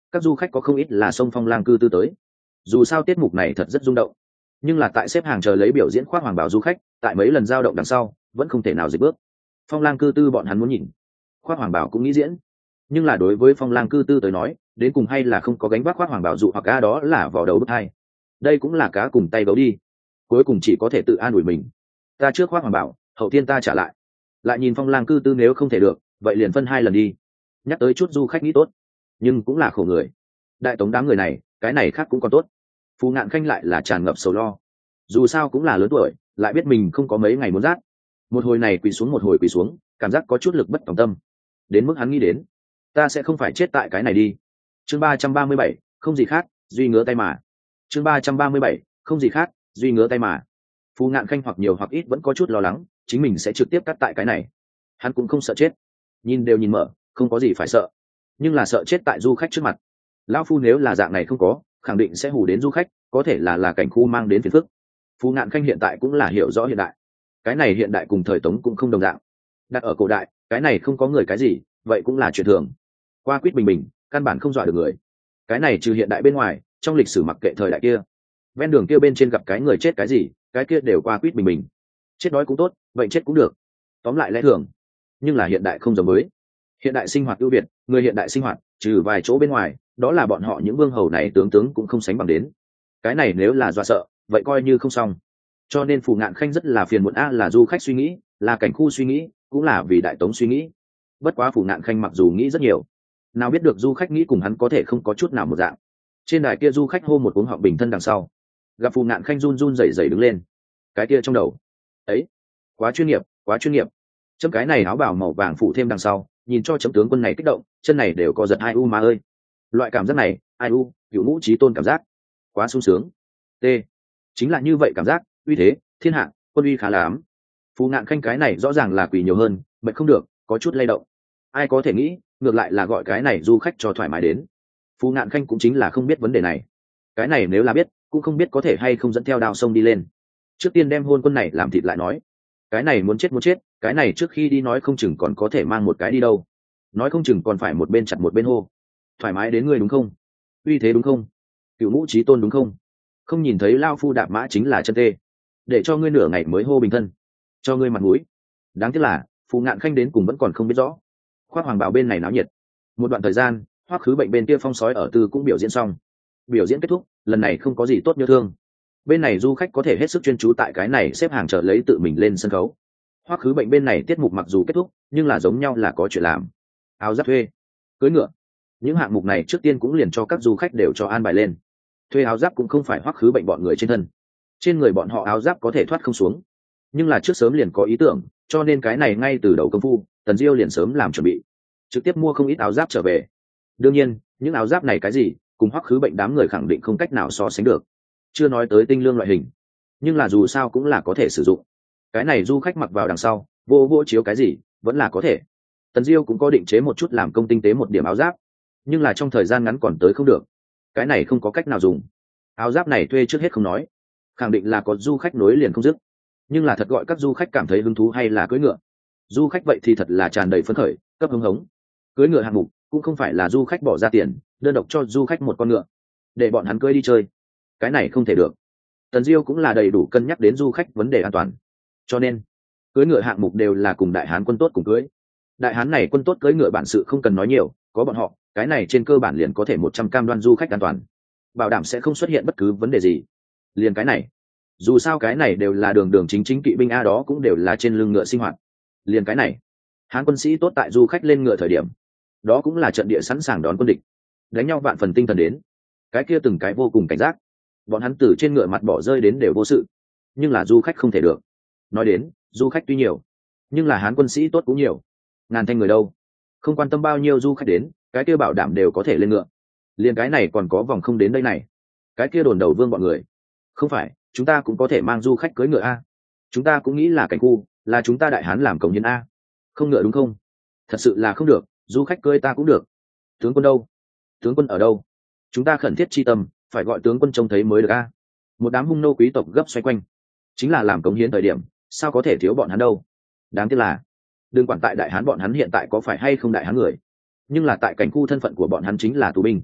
các du khách có không ít là sông Phong Lang cư tư tới. Dù sao tiết mục này thật rất rung động, nhưng là tại xếp hàng chờ lấy biểu diễn khoác hoàng bào du khách, tại mấy lần dao động đằng sau vẫn không thể nào dịch bước. Phong Lang cư tư bọn hắn muốn nhìn, khoác hoàng bào cũng nghĩ diễn, nhưng là đối với Phong Lang cư tư tới nói, đến cùng hay là không có gánh vác khoác hoàng bào dụ hoặc ca đó là vỏ đầu bức hai. Đây cũng là cá cùng tay gấu đi, cuối cùng chỉ có thể tự an ủi mình. Ta trước khoác hoàng bào, hậu tiên ta trả lại. Lại nhìn Phong Lang cư tư nếu không thể được, vậy liền phân hai lần đi. Nhắc tới chút du khách nghĩ tốt, nhưng cũng là khổ người. Đại tống đám người này, cái này khác cũng còn tốt. Phù Ngạn Khanh lại là tràn ngập sầu lo. Dù sao cũng là lớn tuổi, lại biết mình không có mấy ngày muốn rát. Một hồi này quỳ xuống một hồi quỳ xuống, cảm giác có chút lực bất tòng tâm. Đến mức hắn nghĩ đến, ta sẽ không phải chết tại cái này đi. Chương ba trăm ba mươi bảy, không gì khác, duy ngứa tay mà. Chương ba trăm ba mươi bảy, không gì khác, duy ngứa tay mà. Phù Ngạn Khanh hoặc nhiều hoặc ít vẫn có chút lo lắng, chính mình sẽ trực tiếp cắt tại cái này. Hắn cũng không sợ chết, nhìn đều nhìn mở, không có gì phải sợ. Nhưng là sợ chết tại du khách trước mặt. Lão phu nếu là dạng này không có, khẳng định sẽ hù đến du khách, có thể là là cảnh khu mang đến phiền phức. Phù Ngạn Khanh hiện tại cũng là hiểu rõ hiện đại. Cái này hiện đại cùng thời Tống cũng không đồng dạng. Đặt ở cổ đại, cái này không có người cái gì, vậy cũng là chuyện thường. Qua quýt bình bình, căn bản không dọa được người. Cái này trừ hiện đại bên ngoài, trong lịch sử mặc kệ thời đại kia, ven đường kia bên trên gặp cái người chết cái gì, cái kia đều qua quýt bình bình. Chết đói cũng tốt, vậy chết cũng được. Tóm lại lẽ thường. Nhưng là hiện đại không giống với. Hiện đại sinh hoạt ưu việt, người hiện đại sinh hoạt, trừ vài chỗ bên ngoài, đó là bọn họ những vương hầu này tướng tướng cũng không sánh bằng đến. Cái này nếu là dọa sợ, vậy coi như không xong. Cho nên Phù Ngạn Khanh rất là phiền muộn a, là du khách suy nghĩ, là cảnh khu suy nghĩ, cũng là vì đại tống suy nghĩ. Bất quá Phù Ngạn Khanh mặc dù nghĩ rất nhiều, nào biết được du khách nghĩ cùng hắn có thể không có chút nào một dạng. Trên đài kia du khách hô một cuống họng bình thân đằng sau, gặp Phù Ngạn Khanh run run rẩy rẩy đứng lên. Cái kia trong đầu, ấy, quá chuyên nghiệp, quá chuyên nghiệp. Chấm cái này áo bào màu vàng phụ thêm đằng sau, nhìn cho chấm tướng quân này kích động, chân này đều có giật ai u mà ơi. Loại cảm giác này, ai u, cửu ngũ chí tôn cảm giác, quá sung sướng. T, chính là như vậy cảm giác, uy thế, thiên hạ, quân uy khá lắm. Phù Ngạn Khanh cái này rõ ràng là quỷ nhiều hơn, mệt không được, có chút lay động. Ai có thể nghĩ, ngược lại là gọi cái này du khách cho thoải mái đến. Phù Ngạn Khanh cũng chính là không biết vấn đề này. Cái này nếu là biết, cũng không biết có thể hay không dẫn theo đao sông đi lên. Trước tiên đem hôn quân này làm thịt lại nói. Cái này muốn chết muốn chết, cái này trước khi đi nói không chừng còn có thể mang một cái đi đâu. Nói không chừng còn phải một bên chặt một bên hô. Thoải mái đến ngươi đúng không? Uy thế đúng không? Cựu ngũ chí tôn đúng không? Không nhìn thấy lao phu đạp mã chính là chân tê. Để cho ngươi nửa ngày mới hô bình thân. Cho ngươi mặt mũi. Đáng tiếc là, Phù Ngạn Khanh đến cùng vẫn còn không biết rõ. Khoác hoàng bào bên này náo nhiệt. Một đoạn thời gian, Hoắc Khứ Bệnh bên kia phong sói ở tư cũng biểu diễn xong. Biểu diễn kết thúc, lần này không có gì tốt nhớ thương. Bên này du khách có thể hết sức chuyên chú tại cái này xếp hàng chờ lấy tự mình lên sân khấu. Hoắc Khứ Bệnh bên này tiết mục mặc dù kết thúc, nhưng là giống nhau là có chuyện làm. Áo giáp thuê, cưỡi ngựa. Những hạng mục này trước tiên cũng liền cho các du khách đều cho an bài lên. Thuê áo giáp cũng không phải Hoắc Khứ Bệnh bọn người trên thân. Trên người bọn họ áo giáp có thể thoát không xuống. Nhưng là trước sớm liền có ý tưởng, cho nên cái này ngay từ đầu công phu, Tần Diêu liền sớm làm chuẩn bị. Trực tiếp mua không ít áo giáp trở về. Đương nhiên, những áo giáp này cái gì, cùng Hoắc Khứ Bệnh đám người khẳng định không cách nào so sánh được. Chưa nói tới tinh lương loại hình, nhưng là dù sao cũng là có thể sử dụng. Cái này du khách mặc vào đằng sau, vô vô chiếu cái gì, vẫn là có thể. Tần Diêu cũng có định chế một chút làm công tinh tế một điểm áo giáp, nhưng là trong thời gian ngắn còn tới không được. Cái này không có cách nào dùng. Áo giáp này thuê trước hết không nói, khẳng định là có du khách nối liền không dứt. Nhưng là thật gọi các du khách cảm thấy hứng thú hay là cưỡi ngựa. Du khách vậy thì thật là tràn đầy phấn khởi, cấp hứng hống. Cưỡi ngựa hạng mục cũng không phải là du khách bỏ ra tiền, đơn độc cho du khách một con ngựa, để bọn hắn cưỡi đi chơi. Cái này không thể được. Tần Diêu cũng là đầy đủ cân nhắc đến du khách vấn đề an toàn, cho nên cưỡi ngựa hạng mục đều là cùng đại hán quân tốt cùng cưỡi. Đại hán này quân tốt cưỡi ngựa bản sự không cần nói nhiều, có bọn họ, cái này trên cơ bản liền có thể một trăm cam đoan du khách an toàn, bảo đảm sẽ không xuất hiện bất cứ vấn đề gì. Liền cái này, dù sao cái này đều là đường đường chính chính kỵ binh a, đó cũng đều là trên lưng ngựa sinh hoạt. Liền cái này, hán quân sĩ tốt tại du khách lên ngựa thời điểm, đó cũng là trận địa sẵn sàng đón quân địch, đánh nhau vạn phần tinh thần đến. Cái kia từng cái vô cùng cảnh giác, bọn hắn từ trên ngựa mặt bỏ rơi đến đều vô sự. Nhưng là du khách không thể được. Nói đến, du khách tuy nhiều, nhưng là hán quân sĩ tốt cũng nhiều, ngàn thanh người đâu, không quan tâm bao nhiêu du khách đến, cái kia bảo đảm đều có thể lên ngựa. Liền cái này còn có vòng không đến đây này. Cái kia đồn đầu vương bọn người, không phải chúng ta cũng có thể mang du khách cưỡi ngựa a? Chúng ta cũng nghĩ là cảnh khu, là chúng ta đại hán làm cống hiến a, không ngựa đúng không? Thật sự là không được, du khách cưỡi ta cũng được. Tướng quân đâu? Tướng quân ở đâu? Chúng ta khẩn thiết chi tâm, phải gọi tướng quân trông thấy mới được a. Một đám hung nô quý tộc gấp xoay quanh, chính là làm cống hiến thời điểm, sao có thể thiếu bọn hắn đâu. Đáng tiếc là, đừng quản tại đại hán bọn hắn hiện tại có phải hay không đại hán người, nhưng là tại cảnh khu thân phận của bọn hắn chính là tù binh.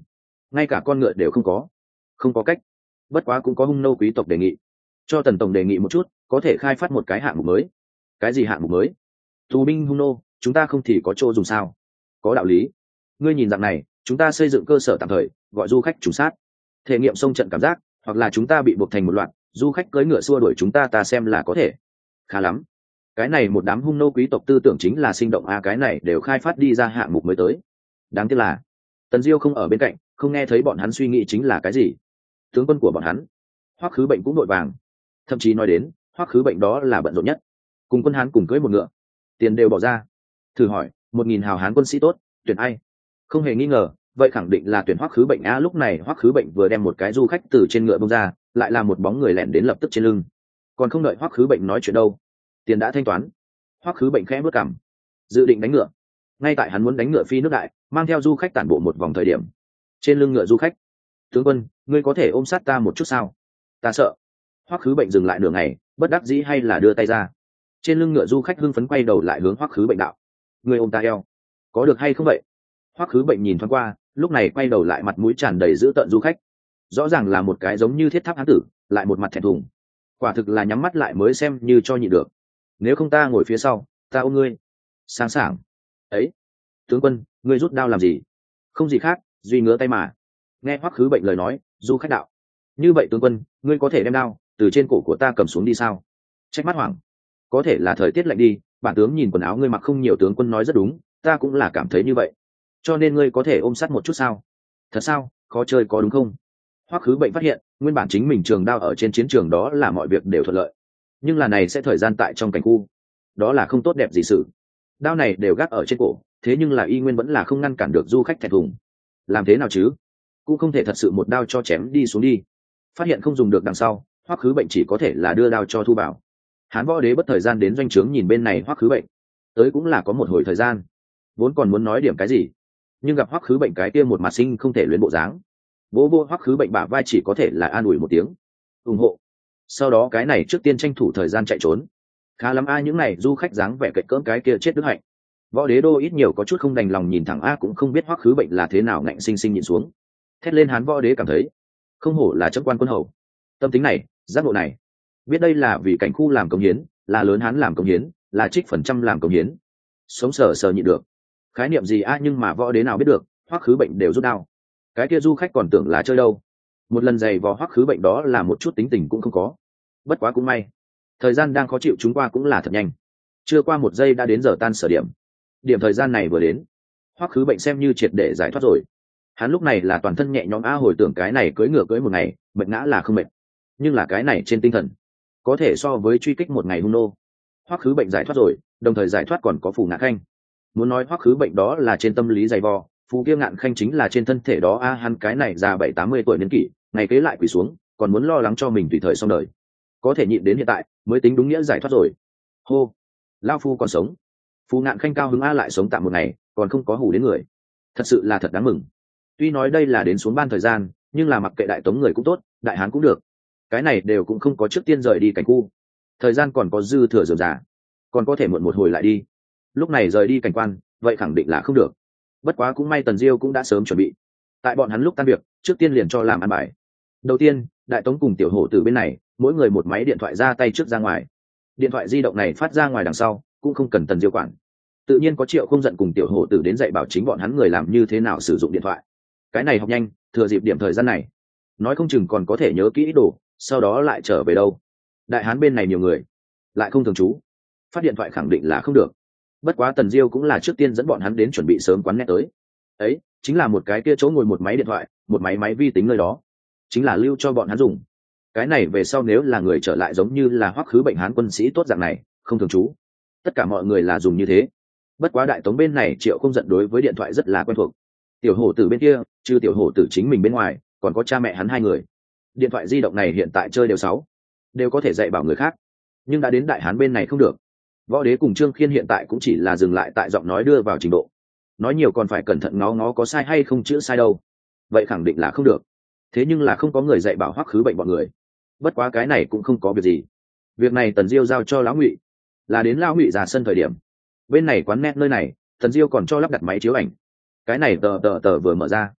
ngay cả con ngựa đều không có. Không có cách. Bất quá cũng có hung nô quý tộc đề nghị, cho Tần tổng đề nghị một chút, có thể khai phát một cái hạng mục mới. Cái gì hạng mục mới? Tù binh hung nô, chúng ta không thì có chỗ dùng sao? Có đạo lý. Ngươi nhìn dạng này, chúng ta xây dựng cơ sở tạm thời, gọi du khách trùng sát, thể nghiệm sông trận cảm giác, hoặc là chúng ta bị buộc thành một loạt, du khách cưỡi ngựa xua đuổi chúng ta, ta xem là có thể. Khá lắm. Cái này một đám hung nô quý tộc tư tưởng chính là sinh động a, cái này đều khai phát đi ra hạng mục mới tới. Đáng tiếc là Tần Diêu không ở bên cạnh, không nghe thấy bọn hắn suy nghĩ chính là cái gì. Tướng quân của bọn hắn, Hoắc Khứ Bệnh cũng đội vàng, thậm chí nói đến Hoắc Khứ Bệnh đó là bận rộn nhất, cùng quân hán cùng cưỡi một ngựa, tiền đều bỏ ra. Thử hỏi, một nghìn hào hán quân sĩ tốt, tuyển ai? Không hề nghi ngờ, vậy khẳng định là tuyển Hoắc Khứ Bệnh a. Lúc này Hoắc Khứ Bệnh vừa đem một cái du khách từ trên ngựa bông ra, lại là một bóng người lẻn đến lập tức trên lưng. Còn không đợi Hoắc Khứ Bệnh nói chuyện đâu, tiền đã thanh toán. Hoắc Khứ Bệnh khẽ bước cằm, dự định đánh ngựa. Ngay tại hắn muốn đánh ngựa phi nước đại, mang theo du khách tản bộ một vòng thời điểm, trên lưng ngựa du khách: tướng quân, ngươi có thể ôm sát ta một chút sao? Ta sợ. Hoắc Khứ Bệnh dừng lại nửa ngày, bất đắc dĩ hay là đưa tay ra. Trên lưng ngựa du khách hưng phấn quay đầu lại hướng Hoắc Khứ Bệnh đạo: ngươi ôm ta eo, có được hay không vậy? Hoắc Khứ Bệnh nhìn thoáng qua, lúc này quay đầu lại, mặt mũi tràn đầy dữ tợn du khách, rõ ràng là một cái giống như thiết tháp hán tử, lại một mặt thẹn thùng, quả thực là nhắm mắt lại mới xem như cho nhịn được. Nếu không ta ngồi phía sau, ta ôm ngươi. Sáng sảng. Ấy, tướng quân, ngươi rút đao làm gì? Không gì khác, duy ngứa tay mà. Nghe Hoắc Khứ Bệnh lời nói, du khách đạo: như vậy tướng quân, ngươi có thể đem đao từ trên cổ của ta cầm xuống đi sao? Trách mắt hoảng. Có thể là thời tiết lạnh đi, bản tướng nhìn quần áo ngươi mặc không nhiều. Tướng quân nói rất đúng, ta cũng là cảm thấy như vậy, cho nên ngươi có thể ôm sát một chút sao? Thật sao? Khó chơi có đúng không? Hoắc Khứ Bệnh phát hiện, nguyên bản chính mình trường đao ở trên chiến trường đó là mọi việc đều thuận lợi, nhưng là này sẽ thời gian tại trong cảnh khu, đó là không tốt đẹp gì sự. Đao này đều gác ở trên cổ, thế nhưng là y nguyên vẫn là không ngăn cản được du khách thẹn thùng. Làm thế nào chứ? Cũng không thể thật sự một đao cho chém đi xuống đi. Phát hiện không dùng được đằng sau, Hoắc Khứ Bệnh chỉ có thể là đưa đao cho thu bảo. Hán Võ Đế bất thời gian đến doanh trướng nhìn bên này Hoắc Khứ Bệnh, tới cũng là có một hồi thời gian, vốn còn muốn nói điểm cái gì, nhưng gặp Hoắc Khứ Bệnh cái kia một mặt sinh không thể luyến bộ dáng, vỗ vô Hoắc Khứ Bệnh bả vai, chỉ có thể là an ủi một tiếng ủng hộ. Sau đó cái này trước tiên tranh thủ thời gian chạy trốn. Khá lắm a, những này du khách dáng vẻ cậy cỡm cái kia chết đức hạnh. Võ Đế đô ít nhiều có chút không đành lòng nhìn thẳng a, cũng không biết Hoắc Khứ Bệnh là thế nào ngạnh sinh sinh nhịn xuống. Thét lên Hán Võ Đế cảm thấy không hổ là chấm quan quân hầu, tâm tính này, giác ngộ này, biết đây là vì cảnh khu làm công hiến, là lớn Hán làm công hiến, là trích phần trăm làm công hiến, sống sờ sờ nhịn được. Khái niệm gì a? Nhưng mà Võ Đế nào biết được, Hoắc Khứ Bệnh đều rút đao, cái kia du khách còn tưởng là chơi đâu. Một lần giày vò Hoắc Khứ Bệnh đó là một chút tính tình cũng không có. Bất quá cũng may, thời gian đang khó chịu chúng qua cũng là thật nhanh, chưa qua một giây đã đến giờ tan sở điểm. Điểm thời gian này vừa đến, Hoắc Khứ Bệnh xem như triệt để giải thoát rồi. Hắn lúc này là toàn thân nhẹ nhõm a, hồi tưởng cái này cưỡi ngựa cưỡi một ngày, mệt ngã là không mệt, nhưng là cái này trên tinh thần có thể so với truy kích một ngày hung nô. Hoắc Khứ Bệnh giải thoát rồi, đồng thời giải thoát còn có Phù Ngạn Khanh. Muốn nói Hoắc Khứ Bệnh đó là trên tâm lý dày vò, Phù kia Ngạn Khanh chính là trên thân thể đó a. Hắn cái này già bảy tám mươi tuổi niên kỷ, ngày kế lại quỳ xuống, còn muốn lo lắng cho mình tùy thời xong đời, có thể nhịn đến hiện tại mới tính đúng nghĩa giải thoát rồi. Hô, lao phu còn sống. Phù Ngạn Khanh cao hứng a, lại sống tạm một ngày, còn không có hù đến người, thật sự là thật đáng mừng. Tuy nói đây là đến xuống ban thời gian, nhưng là mặc kệ Đại Tống người cũng tốt, Đại Hán cũng được, cái này đều cũng không có trước tiên rời đi cảnh khu, thời gian còn có dư thừa dườm già, còn có thể muộn một hồi lại đi. Lúc này rời đi cảnh quan, vậy khẳng định là không được. Bất quá cũng may Tần Diêu cũng đã sớm chuẩn bị, tại bọn hắn lúc tan việc trước tiên liền cho làm ăn bài. Đầu tiên, Đại Tống cùng Tiểu Hổ Tử bên này mỗi người một máy điện thoại ra tay trước ra ngoài. Điện thoại di động này phát ra ngoài đằng sau cũng không cần Tần Diêu quản, tự nhiên có Triệu Không Giận cùng Tiểu Hổ Tử đến dạy bảo chính bọn hắn người làm như thế nào sử dụng điện thoại. Cái này học nhanh, thừa dịp điểm thời gian này, nói không chừng còn có thể nhớ kỹ đồ, sau đó lại trở về đâu. Đại Hán bên này nhiều người, lại không thường trú, phát điện thoại khẳng định là không được. Bất quá Tần Diêu cũng là trước tiên dẫn bọn hắn đến chuẩn bị sớm quán net tới. Ấy chính là một cái kia chỗ ngồi một máy điện thoại, một máy máy vi tính nơi đó, chính là lưu cho bọn hắn dùng. Cái này về sau nếu là người trở lại giống như là Hoắc Khứ Bệnh Hán quân sĩ tốt dạng này, không thường trú, tất cả mọi người là dùng như thế. Bất quá Đại Tống bên này Triệu Không Giận đối với điện thoại rất là quen thuộc. Tiểu Hổ Tử bên kia, trừ Tiểu Hổ Tử chính mình bên ngoài, còn có cha mẹ hắn hai người. Điện thoại di động này hiện tại chơi đều sáu, đều có thể dạy bảo người khác, nhưng đã đến Đại Hán bên này không được. Võ Đế cùng Trương Khiên hiện tại cũng chỉ là dừng lại tại giọng nói đưa vào trình độ, nói nhiều còn phải cẩn thận ngó ngó có sai hay không chữ sai đâu. Vậy khẳng định là không được. Thế nhưng là không có người dạy bảo Hoắc Khứ Bệnh bọn người. Bất quá cái này cũng không có việc gì. Việc này Tần Diêu giao cho Lão Ngụy, là đến Lão Ngụy ra sân thời điểm, bên này quán net nơi này, Tần Diêu còn cho lắp đặt máy chiếu ảnh. Cái này tờ tờ tờ vừa mở ra,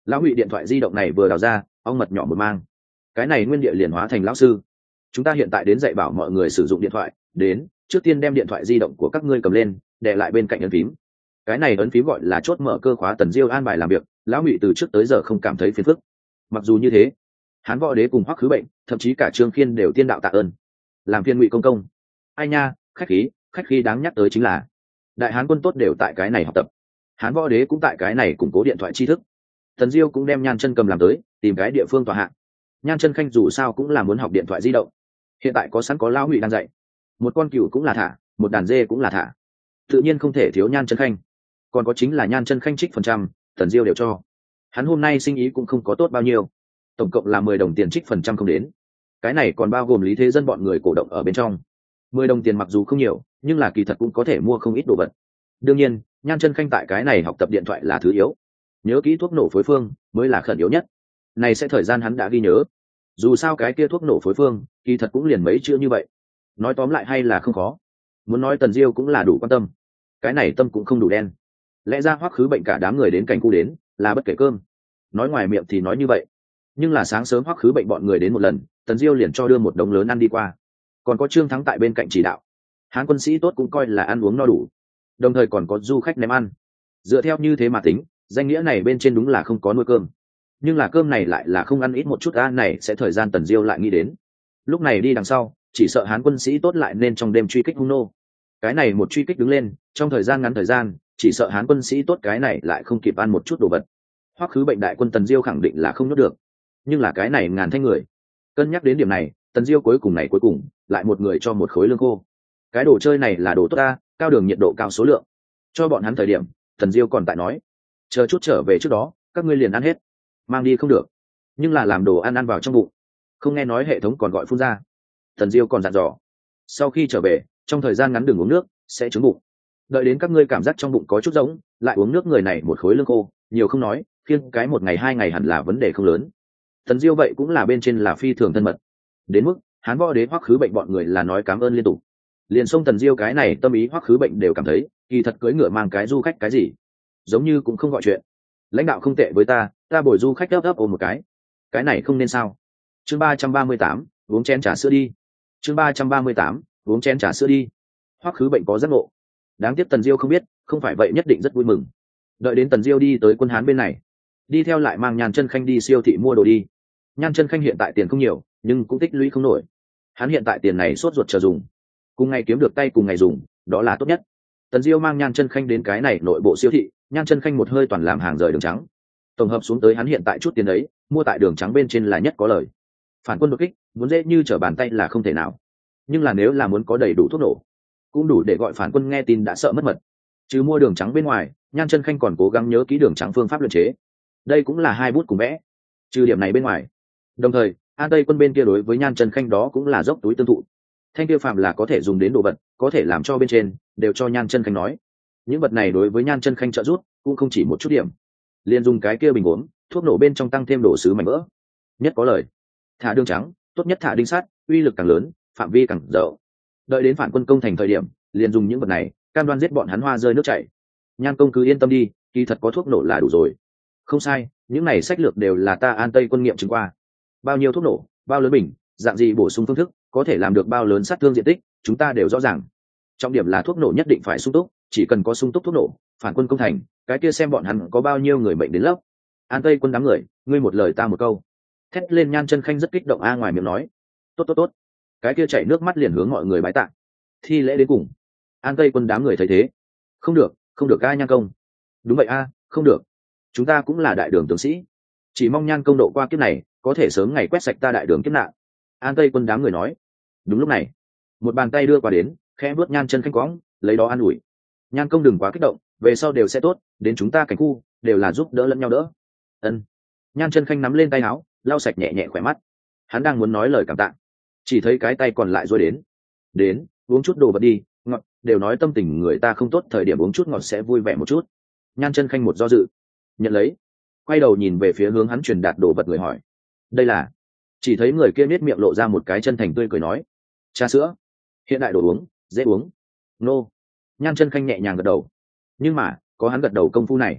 Lão Ngụy điện thoại di động này vừa đào ra, ong mật nhỏ một mang, cái này nguyên địa liền hóa thành lão sư. Chúng ta hiện tại đến dạy bảo mọi người sử dụng điện thoại. Đến, trước tiên đem điện thoại di động của các ngươi cầm lên, đè lại bên cạnh ấn phím. Cái này ấn phím gọi là chốt mở cơ khóa. Tần Diêu an bài làm việc, Lão Ngụy từ trước tới giờ không cảm thấy phiền phức. Mặc dù như thế, Hán Võ Đế cùng Hoắc Khứ Bệnh, thậm chí cả Trương Khiên đều tiên đạo tạ ơn. Làm phiên Ngụy công công. Ai nha, khách khí, khách khí đáng nhắc tới chính là đại hán quân tốt đều tại cái này học tập. Hán Võ Đế cũng tại cái này củng cố điện thoại tri thức. Tần Diêu cũng đem Nhan Chân cầm làm tới, tìm cái địa phương tọa hạng. Nhan Chân Khanh dù sao cũng là muốn học điện thoại di động. Hiện tại có sẵn có Lão Ngụy đang dạy, một con cừu cũng là thả, một đàn dê cũng là thả, tự nhiên không thể thiếu Nhan Chân Khanh. Còn có chính là Nhan Chân Khanh trích phần trăm, Tần Diêu đều cho. Hắn hôm nay sinh ý cũng không có tốt bao nhiêu, tổng cộng là mười đồng tiền trích phần trăm không đến. Cái này còn bao gồm Lý Thế Dân bọn người cổ động ở bên trong. Mười đồng tiền mặc dù không nhiều, nhưng là kỳ thật cũng có thể mua không ít đồ vật. Đương nhiên, Nhan Chân Khanh tại cái này học tập điện thoại là thứ yếu, nhớ kỹ thuốc nổ phối phương mới là khẩn yếu nhất. Này sẽ thời gian hắn đã ghi nhớ. Dù sao cái kia thuốc nổ phối phương, kỳ thật cũng liền mấy chữ như vậy. Nói tóm lại hay là không khó. Muốn nói Tần Diêu cũng là đủ quan tâm. Cái này tâm cũng không đủ đen. Lẽ ra Hoắc Khứ Bệnh cả đám người đến cảnh khu đến, là bất kể cơm. Nói ngoài miệng thì nói như vậy, nhưng là sáng sớm Hoắc Khứ Bệnh bọn người đến một lần, Tần Diêu liền cho đưa một đống lớn ăn đi qua. Còn có Trương Thắng tại bên cạnh chỉ đạo. Hán quân sĩ tốt cũng coi là ăn uống no đủ. Đồng thời còn có du khách ném ăn. Dựa theo như thế mà tính, danh nghĩa này bên trên đúng là không có nuôi cơm. Nhưng là cơm này lại là không ăn ít một chút a, này sẽ thời gian Tần Diêu lại nghĩ đến. Lúc này đi đằng sau, chỉ sợ Hán quân sĩ tốt lại nên trong đêm truy kích hung nô. Cái này một truy kích đứng lên, trong thời gian ngắn thời gian, chỉ sợ Hán quân sĩ tốt cái này lại không kịp ăn một chút đồ vật. Hoắc Khứ Bệnh đại quân Tần Diêu khẳng định là không nuốt được. Nhưng là cái này ngàn thanh người. Cân nhắc đến điểm này, Tần Diêu cuối cùng này cuối cùng, lại một người cho một khối lương khô. Cái đồ chơi này là đồ tốt ta, cao đường nhiệt độ cao số lượng. Cho bọn hắn thời điểm, Tần Diêu còn tại nói, chờ chút trở về trước đó, các ngươi liền ăn hết. Mang đi không được, nhưng là làm đồ ăn ăn vào trong bụng. Không nghe nói hệ thống còn gọi phun ra. Tần Diêu còn dặn dò, sau khi trở về, trong thời gian ngắn đừng uống nước, sẽ trướng bụng. Đợi đến các ngươi cảm giác trong bụng có chút giống, lại uống nước người này một khối lương khô, nhiều không nói, khiêng cái một ngày hai ngày hẳn là vấn đề không lớn. Tần Diêu vậy cũng là bên trên là phi thường thân mật. Đến mức Hán Võ Đế Hoắc Khứ Bệnh bọn người là nói cảm ơn liên tục. Liền xông Tần Diêu cái này tâm ý Hoắc Khứ Bệnh đều cảm thấy, kỳ thật cưỡi ngựa mang cái du khách cái gì, giống như cũng không gọi chuyện. Lãnh đạo không tệ với ta, ta bồi du khách ấp ấp ôm một cái, cái này không nên sao? Chương ba trăm ba mươi tám, uống chén trà sữa đi. Chương ba trăm ba mươi tám, uống chén trà sữa đi. Hoắc Khứ Bệnh có giác ngộ. Đáng tiếc Tần Diêu không biết, không phải vậy nhất định rất vui mừng. Đợi đến Tần Diêu đi tới quân Hán bên này, đi theo lại mang Nhan Chân Khanh đi siêu thị mua đồ đi. Nhan Chân Khanh hiện tại tiền không nhiều, nhưng cũng tích lũy không nổi. Hắn hiện tại tiền này sốt ruột chờ dùng, cùng ngày kiếm được tay cùng ngày dùng, đó là tốt nhất. Tần Diêu mang Nhan Chân Khanh đến cái này nội bộ siêu thị, Nhan Chân Khanh một hơi toàn làm hàng rời đường trắng. Tổng hợp xuống tới hắn hiện tại chút tiền ấy, mua tại đường trắng bên trên là nhất có lời. Phản quân đột kích, muốn dễ như trở bàn tay là không thể nào. Nhưng là nếu là muốn có đầy đủ thuốc nổ, cũng đủ để gọi phản quân nghe tin đã sợ mất mật. Chứ mua đường trắng bên ngoài, Nhan Chân Khanh còn cố gắng nhớ kỹ đường trắng phương pháp luyện chế. Đây cũng là hai bút cùng vẽ. Trừ điểm này bên ngoài, đồng thời An Tây quân bên kia đối với Nhan Chân Khanh đó cũng là dốc túi tương thụ. Thanh kia phạm là có thể dùng đến đồ vật, có thể làm cho bên trên, đều cho Nhan Chân Khanh nói. Những vật này đối với Nhan Chân Khanh trợ giúp, cũng không chỉ một chút điểm. Liên dùng cái kia bình uống, thuốc nổ bên trong tăng thêm đồ sứ mảnh vỡ. Nhất có lời, thả đường trắng, tốt nhất thả đinh sắt, uy lực càng lớn, phạm vi càng rộng. Đợi đến phản quân công thành thời điểm, liền dùng những vật này, cam đoan giết bọn hắn hoa rơi nước chảy. Nhan công cứ yên tâm đi, kỳ thật có thuốc nổ là đủ rồi. Không sai, những này sách lược đều là ta An Tây quân nghiệm chứng qua. Bao nhiêu thuốc nổ, bao lớn bình, dạng gì bổ sung phương thức, có thể làm được bao lớn sát thương diện tích, chúng ta đều rõ ràng. Trọng điểm là thuốc nổ nhất định phải sung túc, chỉ cần có sung túc thuốc nổ, phản quân công thành, cái kia xem bọn hắn có bao nhiêu người bệnh đến lớp. An Tây quân đám người, ngươi một lời ta một câu. Thét lên Nhan Chân Khanh rất kích động a ngoài miệng nói, tốt tốt tốt. Cái kia chảy nước mắt liền hướng mọi người bái tạ. Thi lễ đến cùng. An Tây quân đám người thấy thế, không được, không được a Nhan công. Đúng vậy a, không được. Chúng ta cũng là đại đường tướng sĩ, chỉ mong Nhan công độ qua kiếp này, có thể sớm ngày quét sạch ta đại đường kiếp nạn. An Tây quân đám người nói. Đúng lúc này, một bàn tay đưa qua đến, khẽ vuốt Nhan Chân Khanh quõng, lấy đó an ủi. Nhan công đừng quá kích động, về sau đều sẽ tốt, đến chúng ta cảnh khu đều là giúp đỡ lẫn nhau đỡ. Ân. Nhan Chân Khanh nắm lên tay áo, lau sạch nhẹ nhẹ khỏe mắt. Hắn đang muốn nói lời cảm tạ, chỉ thấy cái tay còn lại rồi đến. Đến, uống chút đồ vật đi, ngọt, đều nói tâm tình người ta không tốt thời điểm uống chút ngọt sẽ vui vẻ một chút. Nhan Chân Khanh một do dự, nhận lấy, quay đầu nhìn về phía hướng hắn truyền đạt đồ vật người hỏi. Đây là? Chỉ thấy người kia nết miệng lộ ra một cái chân thành tươi cười nói, trà sữa, hiện đại đồ uống, dễ uống. Nô. Nhan Chân Khanh nhẹ nhàng gật đầu. Nhưng mà, có hắn gật đầu công phu này,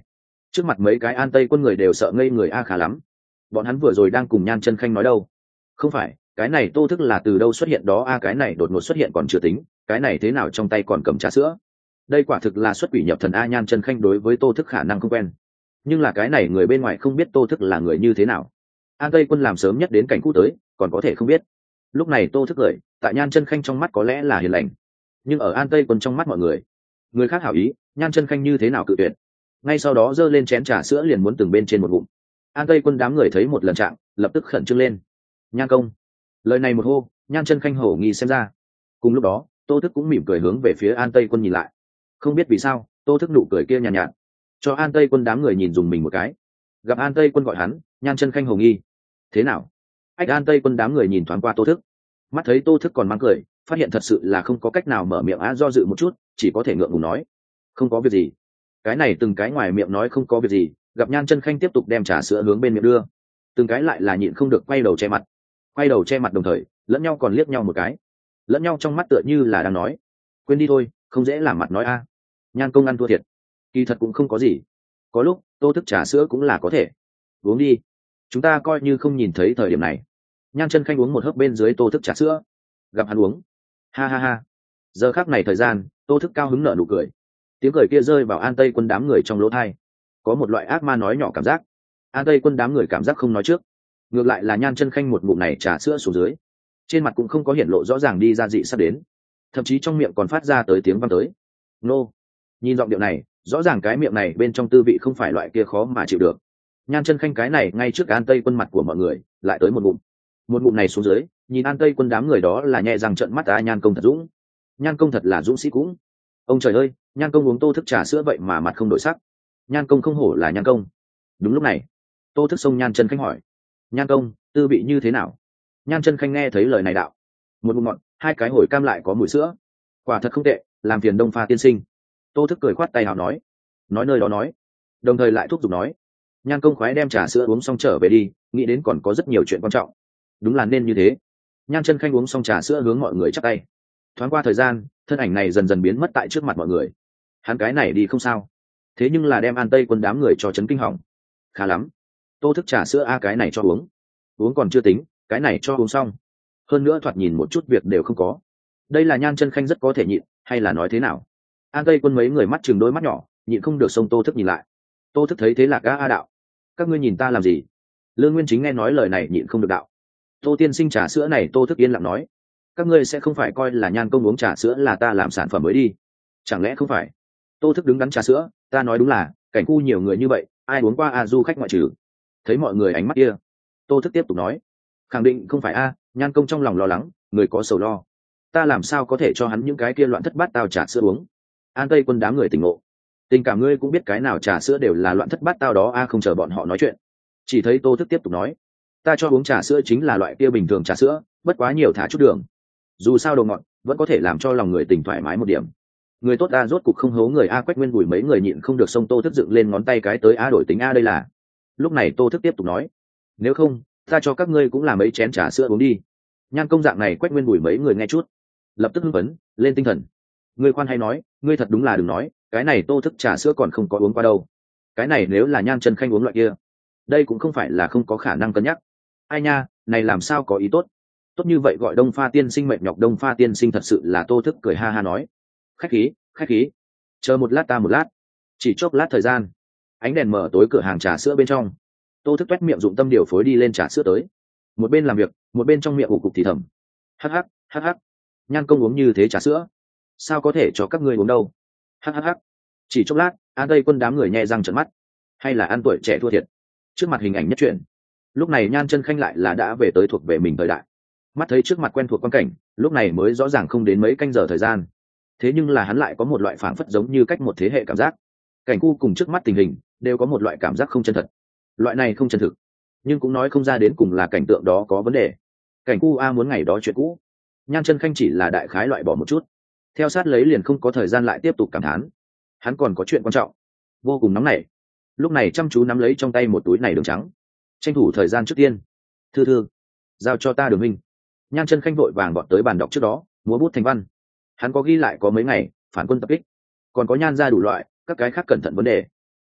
trước mặt mấy cái an tây quân người đều sợ ngây người a khá lắm, bọn hắn vừa rồi đang cùng Nhan Chân Khanh nói đâu. Không phải, cái này Tô Thức là từ đâu xuất hiện đó a, cái này đột ngột xuất hiện còn chưa tính, cái này thế nào trong tay còn cầm trà sữa? Đây quả thực là xuất quỷ nhập thần a. Nhan Chân Khanh đối với Tô Thức khả năng không quen, nhưng là cái này người bên ngoài không biết Tô Thức là người như thế nào. An Tây quân làm sớm nhất đến cảnh khu tới, còn có thể không biết. Lúc này Tô Thức cười, tại Nhan Chân Khanh trong mắt có lẽ là hiền lành, nhưng ở An Tây quân trong mắt mọi người, người khác hảo ý, Nhan Chân Khanh như thế nào cự tuyệt. Ngay sau đó giơ lên chén trà sữa liền muốn từng bên trên một ngụm. An Tây quân đám người thấy một lần trạng, lập tức khẩn trương lên. Nhan công, lời này một hô, Nhan Chân Khanh hổ nghi xem ra. Cùng lúc đó, Tô Thức cũng mỉm cười hướng về phía An Tây quân nhìn lại. Không biết vì sao, Tô Thức nụ cười kia nhàn nhạt, nhạt, cho An Tây quân đám người nhìn dùng mình một cái. Gặp An Tây quân gọi hắn, Nhan Chân Khanh hổ nghi. Thế nào? Ách. An Tây quân đám người nhìn thoáng qua Tô Thức, mắt thấy Tô Thức còn mang cười, phát hiện thật sự là không có cách nào mở miệng á, do dự một chút, chỉ có thể ngượng ngùng nói, không có việc gì. Cái này từng cái ngoài miệng nói không có việc gì, gặp Nhan Chân Khanh tiếp tục đem trà sữa hướng bên miệng đưa, từng cái lại là nhịn không được quay đầu che mặt. Quay đầu che mặt đồng thời, lẫn nhau còn liếc nhau một cái, lẫn nhau trong mắt tựa như là đang nói, quên đi thôi, không dễ làm mặt nói a. Nhan công ăn thua thiệt, kỳ thật cũng không có gì, có lúc Tô Thức trà sữa cũng là có thể uống đi, chúng ta coi như không nhìn thấy thời điểm này. Nhan Chân Khanh uống một hớp bên dưới Tô Thức trà sữa, gặp hắn uống, ha ha ha. Giờ khắc này thời gian, Tô Thức cao hứng nở nụ cười, tiếng cười kia rơi vào An Tây quân đám người trong lỗ tai, có một loại ác ma nói nhỏ cảm giác. An Tây quân đám người cảm giác không nói trước, ngược lại là Nhan Chân Khanh một ngụm này trà sữa xuống dưới, trên mặt cũng không có hiện lộ rõ ràng đi ra dị sắp đến, thậm chí trong miệng còn phát ra tới tiếng vang tới nô. Nhìn giọng điệu này, rõ ràng cái miệng này bên trong tư vị không phải loại kia khó mà chịu được. Nhan Chân Khanh cái này ngay trước An Tây quân mặt của mọi người lại tới một ngụm, một ngụm này xuống dưới, nhìn An Tây quân đám người đó là nhẹ răng trợn mắt à. Nhan công thật dũng, Nhan công thật là dũng sĩ cũng. Ông trời ơi, Nhan công uống Tô Thức trà sữa vậy mà mặt không đổi sắc, Nhan công không hổ là Nhan công. Đúng lúc này, Tô Thức xông Nhan Chân Khanh hỏi, Nhan công, tư vị như thế nào? Nhan Chân Khanh nghe thấy lời này đạo, một ngụm ngọt, hai cái hồi cam lại có mùi sữa, quả thật không tệ, làm phiền Đông Pha tiên sinh. Tô Thức cười khoát tay hào nói, nói nơi đó nói, đồng thời lại thúc giục nói, Nhan công khoái đem trà sữa uống xong trở về đi, nghĩ đến còn có rất nhiều chuyện quan trọng. Đúng là nên như thế. Nhan Chân Khanh uống xong trà sữa hướng mọi người chắp tay. Thoáng qua thời gian, thân ảnh này dần dần biến mất tại trước mặt mọi người. Hắn cái này đi không sao, thế nhưng là đem An Tây quân đám người cho chấn kinh hỏng. Khá lắm, Tô Thức trà sữa a cái này cho uống, uống còn chưa tính, cái này cho uống xong, hơn nữa thoạt nhìn một chút việc đều không có. Đây là Nhan Chân Khanh rất có thể nhịn, hay là nói thế nào? An Tây quân mấy người mắt chừng đôi mắt nhỏ, nhịn không được xông Tô Thức nhìn lại. Tô Thức thấy thế là a a đạo, các ngươi nhìn ta làm gì? Lương Nguyên Chính nghe nói lời này nhịn không được đạo, Tô tiên sinh trà sữa này. Tô Thức yên lặng nói, các ngươi sẽ không phải coi là Nhan công uống trà sữa là ta làm sản phẩm mới đi, chẳng lẽ không phải? Tô Thức đứng đắn trà sữa, ta nói đúng là, cảnh khu nhiều người như vậy, ai uống qua a du khách ngoại trừ. Thấy mọi người ánh mắt kia, Tô Thức tiếp tục nói, khẳng định không phải a. Nhan công trong lòng lo lắng, người có sầu lo, ta làm sao có thể cho hắn những cái kia loạn thất bát tao trà sữa uống. An Tây quân đám người tỉnh ngộ, tình cảm ngươi cũng biết cái nào trà sữa đều là loạn thất bát tao đó a. Không chờ bọn họ nói chuyện, chỉ thấy Tô Thức tiếp tục nói, ta cho uống trà sữa chính là loại kia bình thường trà sữa, bất quá nhiều thả chút đường, dù sao đồ ngọt vẫn có thể làm cho lòng người tỉnh thoải mái một điểm. Người tốt a rốt cục không hố người a. Quách Nguyên Bùi mấy người nhịn không được xông Tô Thức dựng lên ngón tay cái tới a đổi tính a. Đây là. Lúc này Tô Thức tiếp tục nói, nếu không ta cho các ngươi cũng làm mấy chén trà sữa uống đi. Nhan công dạng này Quách Nguyên Bùi mấy người nghe chút lập tức hưng phấn lên tinh thần. Ngươi khoan hay nói, ngươi thật đúng là đừng nói, cái này Tô Thức trà sữa còn không có uống qua đâu. Cái này nếu là Nhan Chân Khanh uống loại kia, đây cũng không phải là không có khả năng cân nhắc. Ai nha, này làm sao có ý tốt, tốt như vậy gọi Đông Pha tiên sinh mệt nhọc. Đông Pha tiên sinh thật sự là. Tô Thức cười ha ha nói, khách khí khách khí, chờ một lát ta một lát. Chỉ chốc lát thời gian, ánh đèn mở tối cửa hàng trà sữa bên trong, Tô Thức toét miệng dụng tâm điều phối đi lên trà sữa tới, một bên làm việc một bên trong miệng ủ cục thì thầm, hắc hắc hắc hắc, Nhan công uống như thế trà sữa, sao có thể cho các ngươi uống đâu, hắc hắc hắc. Chỉ chốc lát, An Tây quân đám người nhẹ răng trợn mắt, hay là ăn tuổi trẻ thua thiệt. Trước mặt hình ảnh nhất truyện, lúc này Nhan Chân Khanh lại là đã về tới thuộc về mình thời đại. Mắt thấy trước mặt quen thuộc quan cảnh, lúc này mới rõ ràng không đến mấy canh giờ thời gian, thế nhưng là hắn lại có một loại phảng phất giống như cách một thế hệ cảm giác. Cảnh khu cùng trước mắt tình hình đều có một loại cảm giác không chân thật, loại này không chân thực, nhưng cũng nói không ra đến cùng là cảnh tượng đó có vấn đề. Cảnh khu a muốn ngày đó chuyện cũ, Nhan Chân Khanh chỉ là đại khái loại bỏ một chút, theo sát lấy liền không có thời gian lại tiếp tục cảm thán. Hắn còn có chuyện quan trọng, vô cùng nóng nảy. Lúc này chăm chú nắm lấy trong tay một túi này đường trắng, tranh thủ thời gian trước tiên. Thư thư, giao cho ta Đường Minh. Nhan Chân Khanh vội vàng bọn tới bàn đọc trước đó, múa bút thành văn. Hắn có ghi lại có mấy ngày phản quân tập kích, còn có Nhan ra đủ loại các cái khác cẩn thận vấn đề.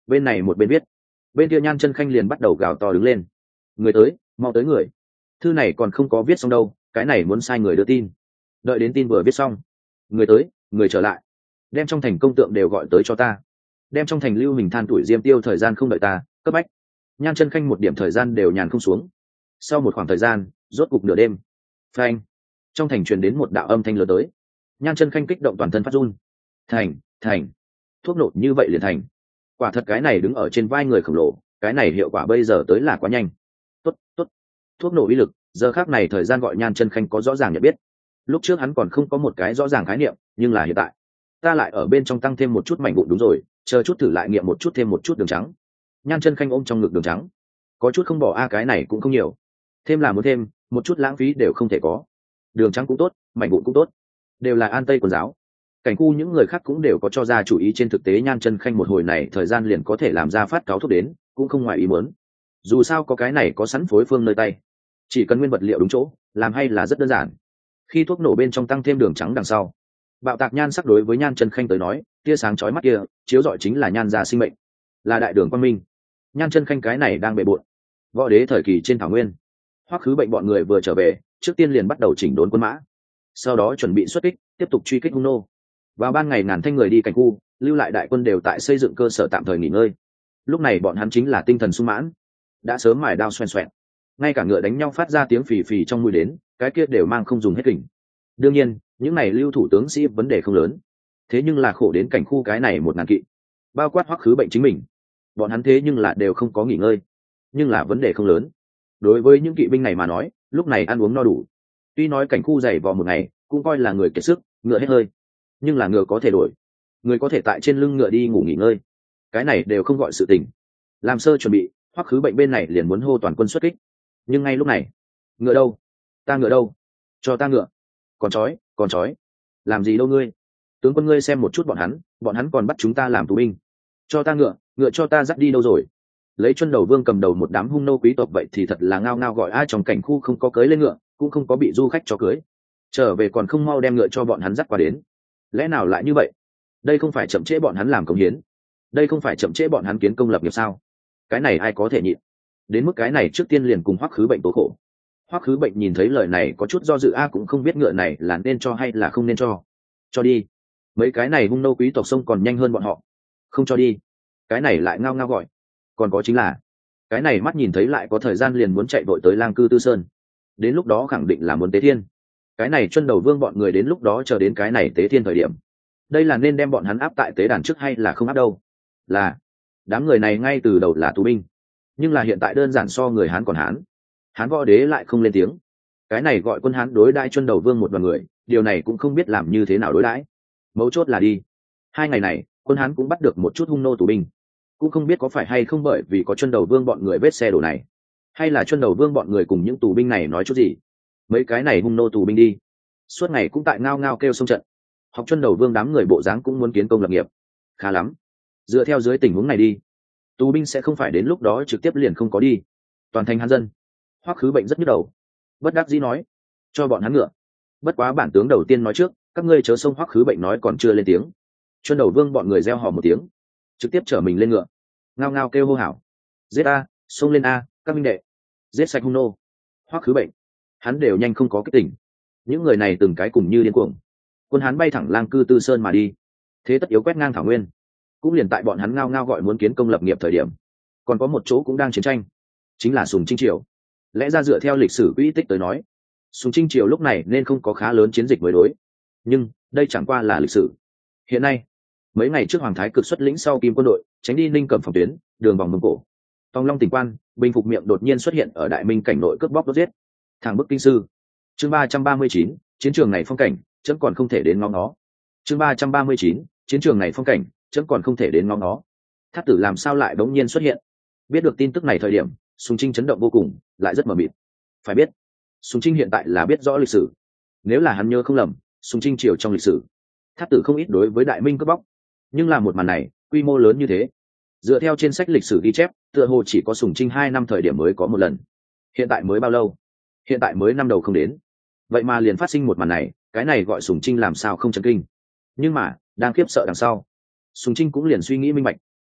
bên này một bên viết, bên kia Nhan Chân Khanh liền bắt đầu gào to đứng lên: người tới, mau tới người, thư này còn không có viết xong đâu, cái này muốn sai người đưa tin. Đợi đến tin vừa viết xong, người tới, người trở lại, đem trong thành công tượng đều gọi tới cho ta, đem trong thành lưu hình than tuổi diêm tiêu thời gian không đợi ta, cấp bách. Nhan Chân Khanh một điểm thời gian đều nhàn không xuống. Sau một khoảng thời gian, rốt cục nửa đêm, phanh, trong thành truyền đến một đạo âm thanh lớn tới. Nhan Chân Khanh kích động toàn thân phát run. Thành, thành, thuốc nổ như vậy liền thành. Quả thật cái này đứng ở trên vai người khổng lồ, cái này hiệu quả bây giờ tới là quá nhanh. Tốt, tốt. Thuốc nổ uy lực, giờ khác này thời gian gọi Nhan Chân Khanh có rõ ràng nhận biết. Lúc trước hắn còn không có một cái rõ ràng khái niệm, nhưng là hiện tại, ta lại ở bên trong tăng thêm một chút mảnh vụn, đúng rồi, chờ chút thử lại nghiệm một chút thêm một chút đường trắng. Nhan Chân Khanh ôm trong ngực đường trắng, có chút không bỏ a, cái này cũng không nhiều, thêm là muốn thêm, một chút lãng phí đều không thể có. Đường trắng cũng tốt, mảnh vụn cũng tốt, đều là an tây quần giáo. Cảnh khu những người khác cũng đều có cho ra chủ ý, trên thực tế Nhan Chân Khanh một hồi này thời gian liền có thể làm ra phát cáo thuốc đến, cũng không ngoài ý muốn. Dù sao có cái này có sẵn phối phương nơi tay, chỉ cần nguyên vật liệu đúng chỗ, làm hay là rất đơn giản. Khi thuốc nổ bên trong tăng thêm đường trắng đằng sau, bạo tạc nhan sắc đối với Nhan Chân Khanh tới nói, tia sáng chói mắt kia chiếu rọi chính là nhan gia sinh mệnh, là đại đường quang minh. Nhan Chân Khanh cái này đang bệ bội. Võ đế thời kỳ trên thảo nguyên, Hoắc Khứ Bệnh bọn người vừa trở về, trước tiên liền bắt đầu chỉnh đốn quân mã, sau đó chuẩn bị xuất kích, tiếp tục truy kích hung nô. Vào ban ngày ngàn thanh người đi cảnh khu, lưu lại đại quân đều tại xây dựng cơ sở tạm thời nghỉ ngơi. Lúc này bọn hắn chính là tinh thần sung mãn, đã sớm mài đao xoèn xoẹt, ngay cả ngựa đánh nhau phát ra tiếng phì phì trong mũi đến, cái kia đều mang không dùng hết kình. Đương nhiên, những này lưu thủ tướng sĩ vấn đề không lớn, thế nhưng là khổ đến cảnh khu cái này một ngàn kỵ, bao quát Hoắc Khứ Bệnh chính mình, bọn hắn thế nhưng là đều không có nghỉ ngơi, nhưng là vấn đề không lớn. Đối với những kỵ binh này mà nói, lúc này ăn uống no đủ, tuy nói cảnh khu dày vò một ngày cũng coi là người kiệt sức, ngựa hết hơi, nhưng là ngựa có thể đổi, người có thể tại trên lưng ngựa đi ngủ nghỉ ngơi, cái này đều không gọi sự tình. Làm sơ chuẩn bị, Hoắc Khứ Bệnh bên này liền muốn hô toàn quân xuất kích, nhưng ngay lúc này, ngựa đâu, ta ngựa đâu, cho ta ngựa, còn chói, còn chói, làm gì đâu ngươi, tướng quân ngươi xem một chút bọn hắn, bọn hắn còn bắt chúng ta làm tù binh, cho ta ngựa, ngựa cho ta dắt đi đâu rồi. Lấy Chuân Đầu Vương cầm đầu một đám hung nô quý tộc vậy thì thật là ngao ngao gọi ai, trong cảnh khu không có cưới lên ngựa, cũng không có bị du khách cho cưới, trở về còn không mau đem ngựa cho bọn hắn dắt qua đến. Lẽ nào lại như vậy? Đây không phải chậm trễ bọn hắn làm công hiến, đây không phải chậm trễ bọn hắn kiến công lập nghiệp sao? Cái này ai có thể nhịn? Đến mức cái này trước tiên liền cùng Hoắc Khứ Bệnh tố khổ. Hoắc Khứ Bệnh nhìn thấy lời này có chút do dự, a cũng không biết ngựa này là nên cho hay là không nên cho. Cho đi. Mấy cái này hung nô quý tộc sông còn nhanh hơn bọn họ. Không cho đi. Cái này lại ngao ngao gọi. Còn có chính là, cái này mắt nhìn thấy lại có thời gian liền muốn chạy vội tới Lang Cư Tư Sơn. Đến lúc đó khẳng định là muốn tế thiên. Cái này Chuân Đầu Vương bọn người đến lúc đó chờ đến cái này tế thiên thời điểm, đây là nên đem bọn hắn áp tại tế đàn trước hay là không áp đâu? Là, đám người này ngay từ đầu là tù binh, nhưng là hiện tại đơn giản so người Hán còn Hán. Hán võ đế lại không lên tiếng, cái này gọi quân Hán đối đãi Chuân Đầu Vương một đoàn người, điều này cũng không biết làm như thế nào đối đãi. Mấu chốt là đi, hai ngày này quân Hán cũng bắt được một chút hung nô tù binh, cũng không biết có phải hay không bởi vì có Chuân Đầu Vương bọn người vết xe đổ này, hay là Chuân Đầu Vương bọn người cùng những tù binh này nói chút gì. Mấy cái này hung nô tù binh đi, suốt ngày cũng tại ngao ngao kêu xông trận, học Chuân Đầu Vương đám người bộ dáng cũng muốn kiến công lập nghiệp. Khá lắm, dựa theo dưới tình huống này đi, tù binh sẽ không phải đến lúc đó trực tiếp liền không có đi, toàn thành Hán dân. Hoắc Khứ Bệnh rất nhức đầu, bất đắc dĩ nói, cho bọn hắn ngựa. Bất quá bản tướng đầu tiên nói trước, các ngươi chớ xông. Hoắc Khứ Bệnh nói còn chưa lên tiếng, Chuân Đầu Vương bọn người reo hò một tiếng, trực tiếp chở mình lên ngựa, ngao ngao kêu hô hào, giết a, xông lên a, các minh đệ, giết sạch hung nô. Hoắc Khứ Bệnh, hắn đều nhanh không có cái tỉnh. Những người này từng cái cùng như điên cuồng, quân Hán bay thẳng Lang Cư Tư Sơn mà đi, thế tất yếu quét ngang thảo nguyên. Cũng liền tại bọn hắn ngao ngao gọi muốn kiến công lập nghiệp thời điểm, còn có một chỗ cũng đang chiến tranh, chính là Sùng Trinh Triều. Lẽ ra dựa theo lịch sử quỹ tích tới nói, Sùng Trinh Triều lúc này nên không có khá lớn chiến dịch mới đối, nhưng đây chẳng qua là lịch sử. Hiện nay, mấy ngày trước Hoàng Thái Cực xuất lĩnh sau Kim quân đội tránh đi Ninh Cẩm phòng tuyến, đường vòng Mông Cổ, Tòng Long tỉnh quan, Bình Phục miệng đột nhiên xuất hiện ở Đại Minh cảnh nội cướp bóc đốt giết, thẳng bức kinh sư. Chương ba trăm ba mươi chín, chiến trường này phong cảnh, chấm còn không thể đến ngóng nó. Chương ba trăm ba mươi chín, chiến trường này phong cảnh, chấm còn không thể đến ngóng nó. Thát Tử làm sao lại đống nhiên xuất hiện? Biết được tin tức này thời điểm, Sùng Trinh chấn động vô cùng, lại rất mờ mịt. Phải biết, Sùng Trinh hiện tại là biết rõ lịch sử. Nếu là hắn nhớ không lầm, Sùng Trinh triều trong lịch sử, Thát Tử không ít đối với Đại Minh cướp bóc, nhưng là một màn này, quy mô lớn như thế, dựa theo trên sách lịch sử ghi chép, tựa hồ chỉ có Sùng Trinh hai năm thời điểm mới có một lần. Hiện tại mới bao lâu? Hiện tại mới năm đầu không đến, vậy mà liền phát sinh một màn này, cái này gọi Sùng Trinh làm sao không chấn kinh? Nhưng mà đang khiếp sợ đằng sau, Sùng Trinh cũng liền suy nghĩ minh bạch,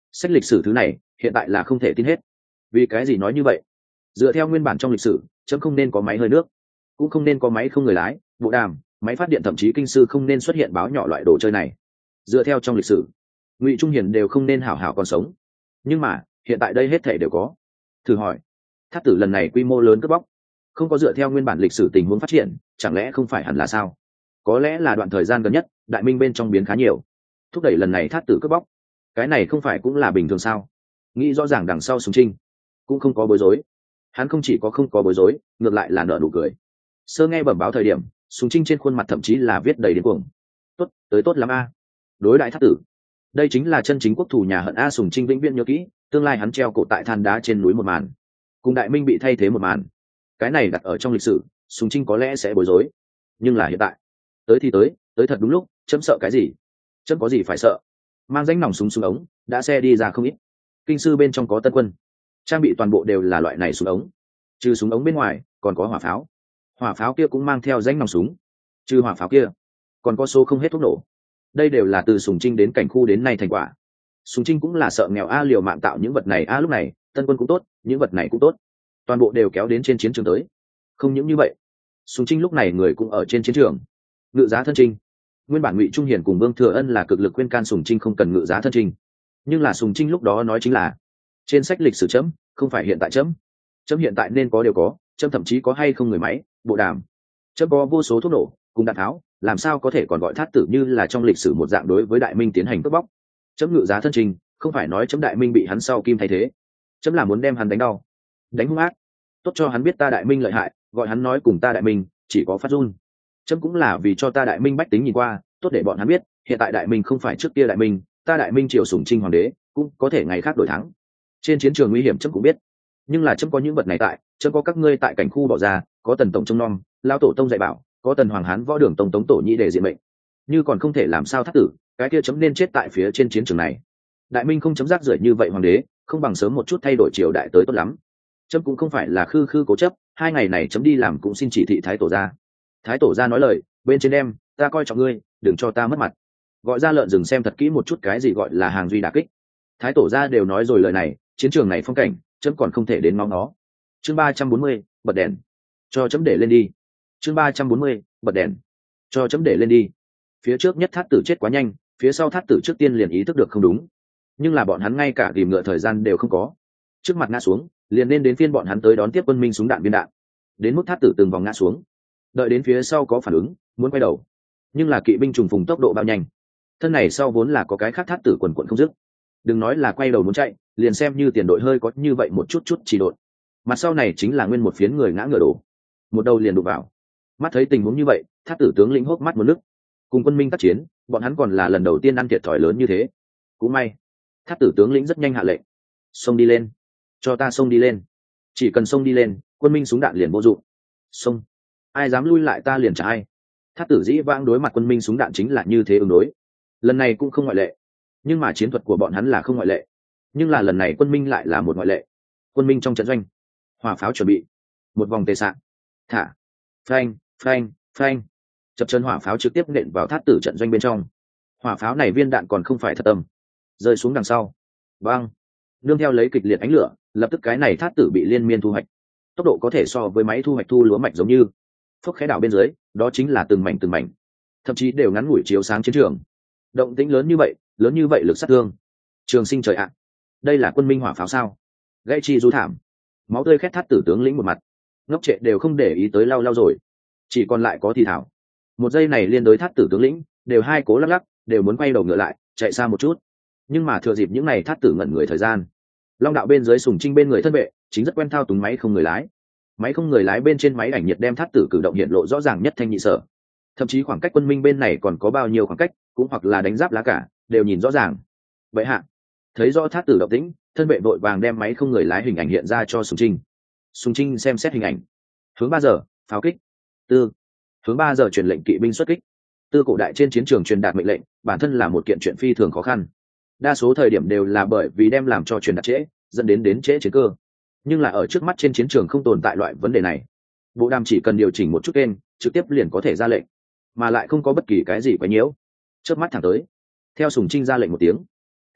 sách lịch sử thứ này hiện tại là không thể tin hết. Vì cái gì nói như vậy? Dựa theo nguyên bản trong lịch sử, chấm không nên có máy hơi nước, cũng không nên có máy không người lái, bộ đàm, máy phát điện, thậm chí kinh sư không nên xuất hiện báo nhỏ loại đồ chơi này. Dựa theo trong lịch sử, Ngụy Trung Hiền đều không nên hảo hảo còn sống. Nhưng mà hiện tại đây hết thể đều có. Thử hỏi, thát tử lần này quy mô lớn cướp bóc, không có dựa theo nguyên bản lịch sử tình huống phát triển, chẳng lẽ không phải hẳn là sao? Có lẽ là đoạn thời gian gần nhất đại minh bên trong biến khá nhiều, thúc đẩy lần này thát tử cướp bóc. Cái này không phải cũng là bình thường sao? Nghĩ rõ ràng đằng sau Sùng Trinh cũng không có bối rối, hắn không chỉ có không có bối rối, ngược lại là nở nụ cười. Sơ nghe bẩm báo thời điểm, Sùng Trinh trên khuôn mặt thậm chí là viết đầy điên cuồng. Tốt, tới tốt lắm a. Đối đại thát tử, đây chính là chân chính quốc thủ nhà hận a. Sùng Trinh vĩnh viễn nhớ kỹ, tương lai hắn treo cổ tại than đá trên núi một màn, cùng đại minh bị thay thế một màn. Cái này đặt ở trong lịch sử, Sùng Trinh có lẽ sẽ bối rối, nhưng là hiện tại, tới thì tới, tới thật đúng lúc. Chấm sợ cái gì? Chấm có gì phải sợ? Mang danh nòng súng súng ống đã xe đi ra không ít. Kinh sư bên trong có tân quân, trang bị toàn bộ đều là loại này súng ống. Trừ súng ống bên ngoài còn có hỏa pháo, hỏa pháo kia cũng mang theo danh nòng súng. Trừ hỏa pháo kia còn có số không hết thuốc nổ. Đây đều là từ Sùng Trinh đến cảnh khu đến nay thành quả. Sùng Trinh cũng là sợ nghèo a, liều mạng tạo những vật này a. Lúc này tân quân cũng tốt, những vật này cũng tốt, toàn bộ đều kéo đến trên chiến trường tới. Không những như vậy, Sùng Trinh lúc này người cũng ở trên chiến trường. Ngự giá thân trinh. Nguyên bản Ngụy Trung Hiền cùng Vương Thừa Ân là cực lực khuyên can Sùng Trinh không cần ngự giá thân trinh, nhưng là Sùng Trinh lúc đó nói chính là trên sách lịch sử chấm, không phải hiện tại chấm. Chấm hiện tại nên có đều có, chấm thậm chí có hay không người máy, bộ đàm, chấm có vô số thuốc nổ cùng đạn tháo, làm sao có thể còn gọi thát tử như là trong lịch sử một dạng đối với đại minh tiến hành cướp bóc. Chấm ngự giá thân trinh, không phải nói chấm đại minh bị hắn sau kim thay thế, chấm là muốn đem hắn đánh đau, đánh hung ác, tốt cho hắn biết ta đại minh lợi hại, gọi hắn nói cùng ta đại minh chỉ có phát run. Chấm cũng là vì cho ta đại minh bách tính nhìn qua, tốt để bọn hắn biết hiện tại đại minh không phải trước kia đại minh, ta đại minh triều Sùng Trinh hoàng đế cũng có thể ngày khác đổi thắng. Trên chiến trường nguy hiểm chấm cũng biết, nhưng là chấm có những vật này tại, chấm có các ngươi tại cảnh khu bỏ ra, có tần tổng trông nom, lao tổ tông dạy bảo, có tần hoàng hán võ đường tông tống tổ nhĩ để diện mệnh, như còn không thể làm sao thát tử, cái kia chấm nên chết tại phía trên chiến trường này. Đại minh không chấm rác rưởi như vậy hoàng đế, không bằng sớm một chút thay đổi triều đại tới tốt lắm. Chấm cũng không phải là khư khư cố chấp, hai ngày này chấm đi làm cũng xin chỉ thị thái tổ gia. Thái tổ gia nói lời, bên trên đem, ta coi trọng ngươi, đừng cho ta mất mặt. Gọi ra lợn rừng xem thật kỹ một chút cái gì gọi là hàng duy đả kích. Thái tổ gia đều nói rồi lời này, chiến trường này phong cảnh, chấm còn không thể đến ngóng nó. Chương ba trăm bốn mươi, bật đèn. Cho chấm để lên đi. Chương ba trăm bốn mươi, bật đèn. Cho chấm để lên đi. Phía trước nhất thát tử chết quá nhanh, phía sau thát tử trước tiên liền ý thức được không đúng, nhưng là bọn hắn ngay cả tìm ngựa thời gian đều không có. Trước mặt ngã xuống, liền nên đến phiên bọn hắn tới đón tiếp quân minh súng đạn viên đạn. Đến mức thát tử từng vòng ngã xuống, đợi đến phía sau có phản ứng, muốn quay đầu, nhưng là kỵ binh trùng phùng tốc độ bao nhanh, thân này sau vốn là có cái khác thát tử quần quần không dứt. Đừng nói là quay đầu muốn chạy, liền xem như tiền đội hơi có như vậy một chút chút chỉ đột, mặt sau này chính là nguyên một phiến người ngã ngựa đổ, một đầu liền đụng vào. Mắt thấy tình huống như vậy, thát tử tướng lĩnh hốc mắt một nước. Cùng quân minh tác chiến, bọn hắn còn là lần đầu tiên ăn thiệt thòi lớn như thế. Cũng may, thát tử tướng lĩnh rất nhanh hạ lệnh, xông đi lên, cho ta xông đi lên, chỉ cần xông đi lên, quân minh súng đạn liền vô dụng. Xông, ai dám lui lại ta liền trả ai. Thát tử dĩ vãng đối mặt quân minh súng đạn chính là như thế ứng đối, lần này cũng không ngoại lệ. Nhưng mà chiến thuật của bọn hắn là không ngoại lệ, nhưng là lần này quân minh lại là một ngoại lệ. Quân minh trong trận doanh, hỏa pháo chuẩn bị, một vòng tề sạn, thả, phanh phanh phanh, chập chân hỏa pháo trực tiếp nện vào thát tử trận doanh bên trong. Hỏa pháo này viên đạn còn không phải thật tâm, rơi xuống đằng sau, băng, nương theo lấy kịch liệt ánh lửa, lập tức cái này thát tử bị liên miên thu hoạch, tốc độ có thể so với máy thu hoạch thu lúa mạch giống như. Phốc khẽ đảo bên dưới, đó chính là từng mảnh từng mảnh, thậm chí đều ngắn ngủi chiếu sáng chiến trường. Động tĩnh lớn như vậy, lớn như vậy lực sát thương, trường sinh trời ạ, đây là quân minh hỏa pháo sao? Gãy chi du thảm, máu tươi khét thát tử tướng lĩnh một mặt ngốc trệ đều không để ý tới lau lau rồi, chỉ còn lại có thì thảo. Một giây này liên đối thát tử tướng lĩnh đều hai cố lắc lắc, đều muốn quay đầu ngựa lại chạy xa một chút. Nhưng mà thừa dịp những này thát tử ngẩn người thời gian, long đạo bên dưới Sùng Trinh bên người thân vệ chính rất quen thao túng máy không người lái. Máy không người lái bên trên máy ảnh nhiệt đem thát tử cử động hiện lộ rõ ràng nhất thanh nhị sở, thậm chí khoảng cách quân minh bên này còn có bao nhiêu khoảng cách, cũng hoặc là đánh giáp lá cả, đều nhìn rõ ràng. Vậy hạ thấy rõ thát tử động tĩnh, thân vệ vội vàng đem máy không người lái hình ảnh hiện ra cho Sùng Trinh. Sùng Trinh xem xét hình ảnh, hướng ba giờ pháo kích, tư hướng ba giờ truyền lệnh kỵ binh xuất kích. Tư cổ đại trên chiến trường truyền đạt mệnh lệnh bản thân là một kiện chuyện phi thường khó khăn, đa số thời điểm đều là bởi vì đem làm cho truyền đạt trễ, dẫn đến đến trễ chiến cơ. Nhưng là ở trước mắt trên chiến trường không tồn tại loại vấn đề này, bộ đàm chỉ cần điều chỉnh một chút kênh, trực tiếp liền có thể ra lệnh, mà lại không có bất kỳ cái gì quấy nhiễu. Chớp mắt thẳng tới, theo Sùng Trinh ra lệnh một tiếng,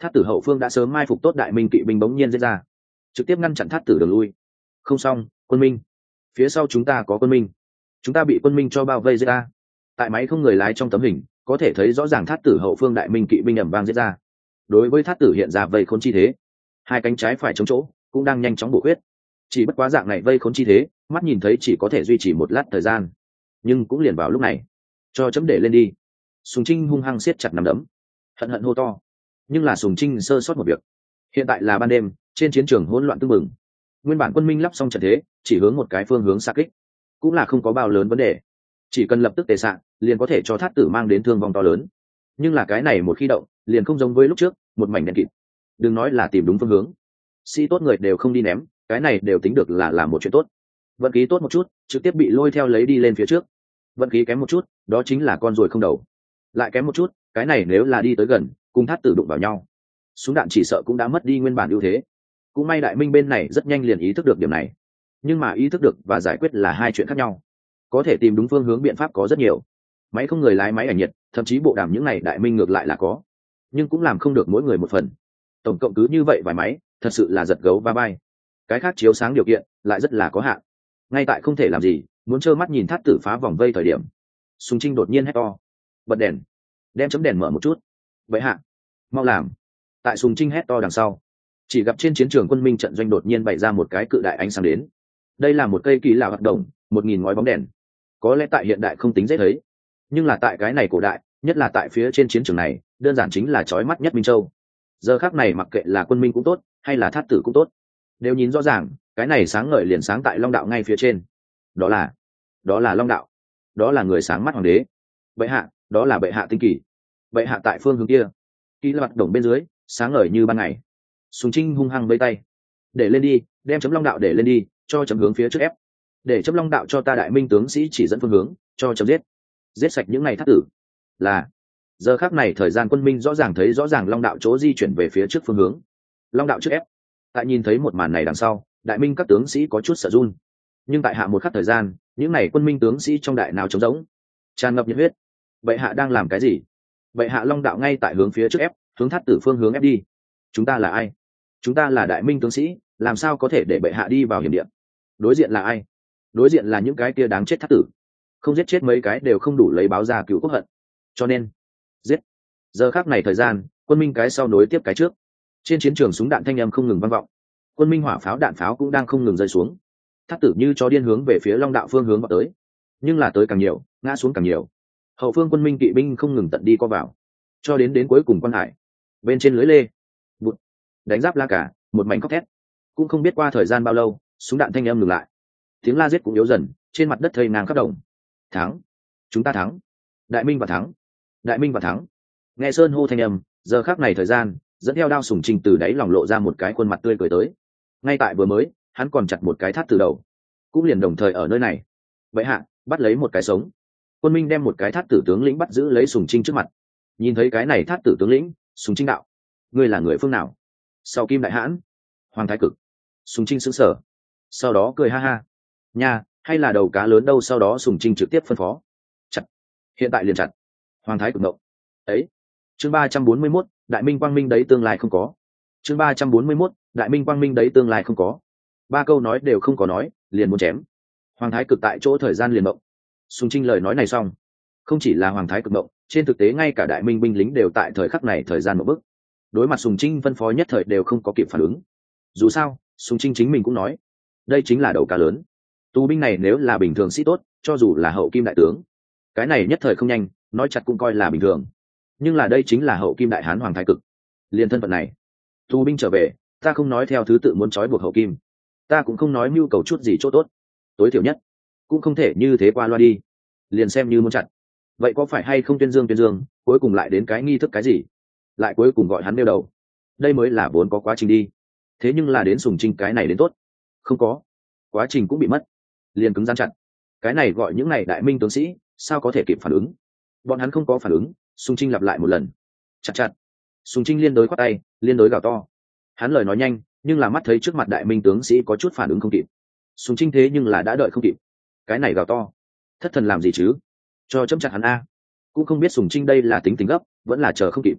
Thát tử hậu phương đã sớm mai phục tốt đại minh kỵ binh bỗng nhiên giết ra, trực tiếp ngăn chặn thát tử đường lui. Không xong, quân minh, phía sau chúng ta có quân minh, chúng ta bị quân minh cho bao vây giết ra. Tại máy không người lái trong tấm hình có thể thấy rõ ràng thát tử hậu phương đại minh kỵ binh ầm vang giết ra. Đối với thát tử hiện ra vây khốn chi thế, hai cánh trái phải chống chỗ cũng đang nhanh chóng bổ khuyết. Chỉ bất quá dạng này vây khốn chi thế, mắt nhìn thấy chỉ có thể duy trì một lát thời gian, nhưng cũng liền vào lúc này, cho chấm để lên đi. Sùng Trinh hung hăng siết chặt nắm đấm, hận hận hô to. Nhưng là Sùng Trinh sơ sót một việc. Hiện tại là ban đêm, trên chiến trường hỗn loạn tưng bừng. Nguyên bản quân minh lắp xong trận thế, chỉ hướng một cái phương hướng xa kích, cũng là không có bao lớn vấn đề. Chỉ cần lập tức tề xạ, liền có thể cho thát tử mang đến thương vong to lớn. Nhưng là cái này một khi động, liền không giống với lúc trước, một mảnh đen kịt. Đừng nói là tìm đúng phương hướng, sĩ tốt người đều không đi ném, cái này đều tính được là làm một chuyện tốt. Vận khí tốt một chút, trực tiếp bị lôi theo lấy đi lên phía trước. Vận khí kém một chút, đó chính là con ruồi không đầu. Lại kém một chút, cái này nếu là đi tới gần, cùng thát tử đụng vào nhau, súng đạn chỉ sợ cũng đã mất đi nguyên bản ưu thế. Cũng may đại minh bên này rất nhanh liền ý thức được điểm này, nhưng mà ý thức được và giải quyết là hai chuyện khác nhau. Có thể tìm đúng phương hướng biện pháp có rất nhiều, máy không người lái, máy ảnh nhiệt, thậm chí bộ đàm những này đại minh ngược lại là có, nhưng cũng làm không được mỗi người một phần. Tổng cộng cứ như vậy vài máy, thật sự là giật gấu va bay. Cái khác chiếu sáng điều kiện lại rất là có hạn. Ngay tại không thể làm gì, muốn trơ mắt nhìn thát tử phá vòng vây thời điểm, Sùng Trinh đột nhiên hét to: bật đèn, đem chấm đèn mở một chút. Vậy hạ, mau làm. Tại Sùng Trinh hét to đằng sau, chỉ gặp trên chiến trường quân minh trận doanh đột nhiên bày ra một cái cự đại ánh sáng đến. Đây là một cây kỳ lạ hoạt động, một nghìn ngói bóng đèn. Có lẽ tại hiện đại không tính dễ thấy, nhưng là tại cái này cổ đại, nhất là tại phía trên chiến trường này, đơn giản chính là chói mắt nhất Minh Châu. Giờ khắc này mặc kệ là quân minh cũng tốt, hay là thát tử cũng tốt, đều nhìn rõ ràng, cái này sáng ngời liền sáng tại Long Đạo ngay phía trên. Đó là, đó là Long Đạo, đó là người sáng mắt hoàng đế. Bệ hạ, đó là bệ hạ tinh kỳ. Bệ hạ tại phương hướng kia, kỳ hoạt động bên dưới, sáng ngời như ban ngày. Sùng Trinh hung hăng vây tay: để lên đi, đem chấm Long Đạo để lên đi, cho chấm hướng phía trước ép. Để chấm Long Đạo cho ta đại minh tướng sĩ chỉ dẫn phương hướng, cho chấm giết, giết sạch những ngày thát tử. Là, giờ khác này thời gian quân minh rõ ràng thấy rõ ràng Long Đạo chỗ di chuyển về phía trước phương hướng. Long Đạo trước ép. Tại nhìn thấy một màn này đằng sau, đại minh các tướng sĩ có chút sợ run, nhưng tại hạ một khắc thời gian, những n à y quân minh tướng sĩ trong đại nào trống rỗng, tràn ngập nhiệt huyết. Bệ hạ đang làm cái gì? Bệ hạ Long Đạo ngay tại hướng phía trước ép, hướng thát tử phương hướng ép đi. Chúng ta là ai? Chúng ta là đại minh tướng sĩ, làm sao có thể để bệ hạ đi vào hiểm địa? Đối diện là ai? Đối diện là những cái kia đáng chết thát tử, không giết chết mấy cái đều không đủ lấy báo ra cứu quốc hận, cho nên giết. Giờ khác này thời gian, quân minh cái sau nối tiếp cái trước. Trên chiến trường súng đạn thanh âm không ngừng vang vọng, quân minh hỏa pháo đạn pháo cũng đang không ngừng rơi xuống. Thát tử như cho điên hướng về phía Long Đạo phương hướng vào tới, nhưng là tới càng nhiều, ngã xuống càng nhiều. Hậu phương quân minh kỵ binh không ngừng tận đi co vào, cho đến đến cuối cùng quan hải bên trên lưới lê bụt đánh giáp la cả, một mảnh khóc thét. Cũng không biết qua thời gian bao lâu, súng đạn thanh âm ngừng lại, tiếng la giết cũng yếu dần, trên mặt đất thây ngang khắp đồng. Thắng, chúng ta thắng, đại minh và thắng, đại minh và thắng. Nghe sơn hô thanh âm, giờ khác này thời gian dẫn theo đao Sùng Trinh từ đáy lòng lộ ra một cái khuôn mặt tươi cười tới. Ngay tại vừa mới, hắn còn chặt một cái thát từ đầu, cũng liền đồng thời ở nơi này. Vậy hạ, bắt lấy một cái sống. Quân minh đem một cái thát tử tướng lĩnh bắt giữ lấy Sùng Trinh trước mặt. Nhìn thấy cái này thát tử tướng lĩnh, Sùng Trinh đạo: ngươi là người phương nào? Sau Kim Đại Hãn, Hoàng Thái Cực. Sùng Trinh sững sờ, sau đó cười ha ha: nha, hay là đầu cá lớn đâu? Sau đó Sùng Trinh trực tiếp phân phó: chặt, hiện tại liền chặt. Hoàng Thái Cực ngộng ấy. Chương ba trăm bốn mươi mốt, đại minh quang minh đấy tương lai không có. Chương ba trăm bốn mươi mốt, đại minh quang minh đấy tương lai không có. Ba câu nói đều không có nói, liền muốn chém. Hoàng Thái Cực tại chỗ thời gian liền mộng. Sùng Trinh lời nói này xong, không chỉ là Hoàng Thái Cực mộng, trên thực tế ngay cả đại minh binh lính đều tại thời khắc này thời gian một bước. Đối mặt Sùng Trinh phân phó nhất thời đều không có kịp phản ứng. Dù sao, Sùng Trinh chính mình cũng nói, đây chính là đầu cá lớn. Tù binh này nếu là bình thường sĩ tốt, cho dù là hậu kim đại tướng, cái này nhất thời không nhanh, nói chặt cũng coi là bình thường. Nhưng là đây chính là hậu kim đại hán Hoàng Thái Cực, liền thân phận này. Tù binh trở về, ta không nói theo thứ tự muốn trói buộc hậu kim, ta cũng không nói mưu cầu chút gì chỗ tốt, tối thiểu nhất cũng không thể như thế qua loa đi, liền xem như muốn chặt. Vậy có phải hay không tuyên dương tuyên dương, cuối cùng lại đến cái nghi thức cái gì, lại cuối cùng gọi hắn nêu đầu, đây mới là vốn có quá trình đi. Thế nhưng là đến Sùng Trinh cái này đến tốt, không có quá trình cũng bị mất, liền cứng rắn chặt. Cái này gọi những này đại minh tướng sĩ sao có thể kịp phản ứng? Bọn hắn không có phản ứng. Sùng Trinh lặp lại một lần: chặt chặt. Sùng Trinh liên đối khoát tay, liên đối gào to. Hắn lời nói nhanh, nhưng là mắt thấy trước mặt đại minh tướng sĩ có chút phản ứng không kịp. Sùng Trinh thế nhưng là đã đợi không kịp. Cái này gào to, thất thần làm gì chứ, cho chấm chặt hắn a. Cũng không biết Sùng Trinh đây là tính tình gấp, vẫn là chờ không kịp.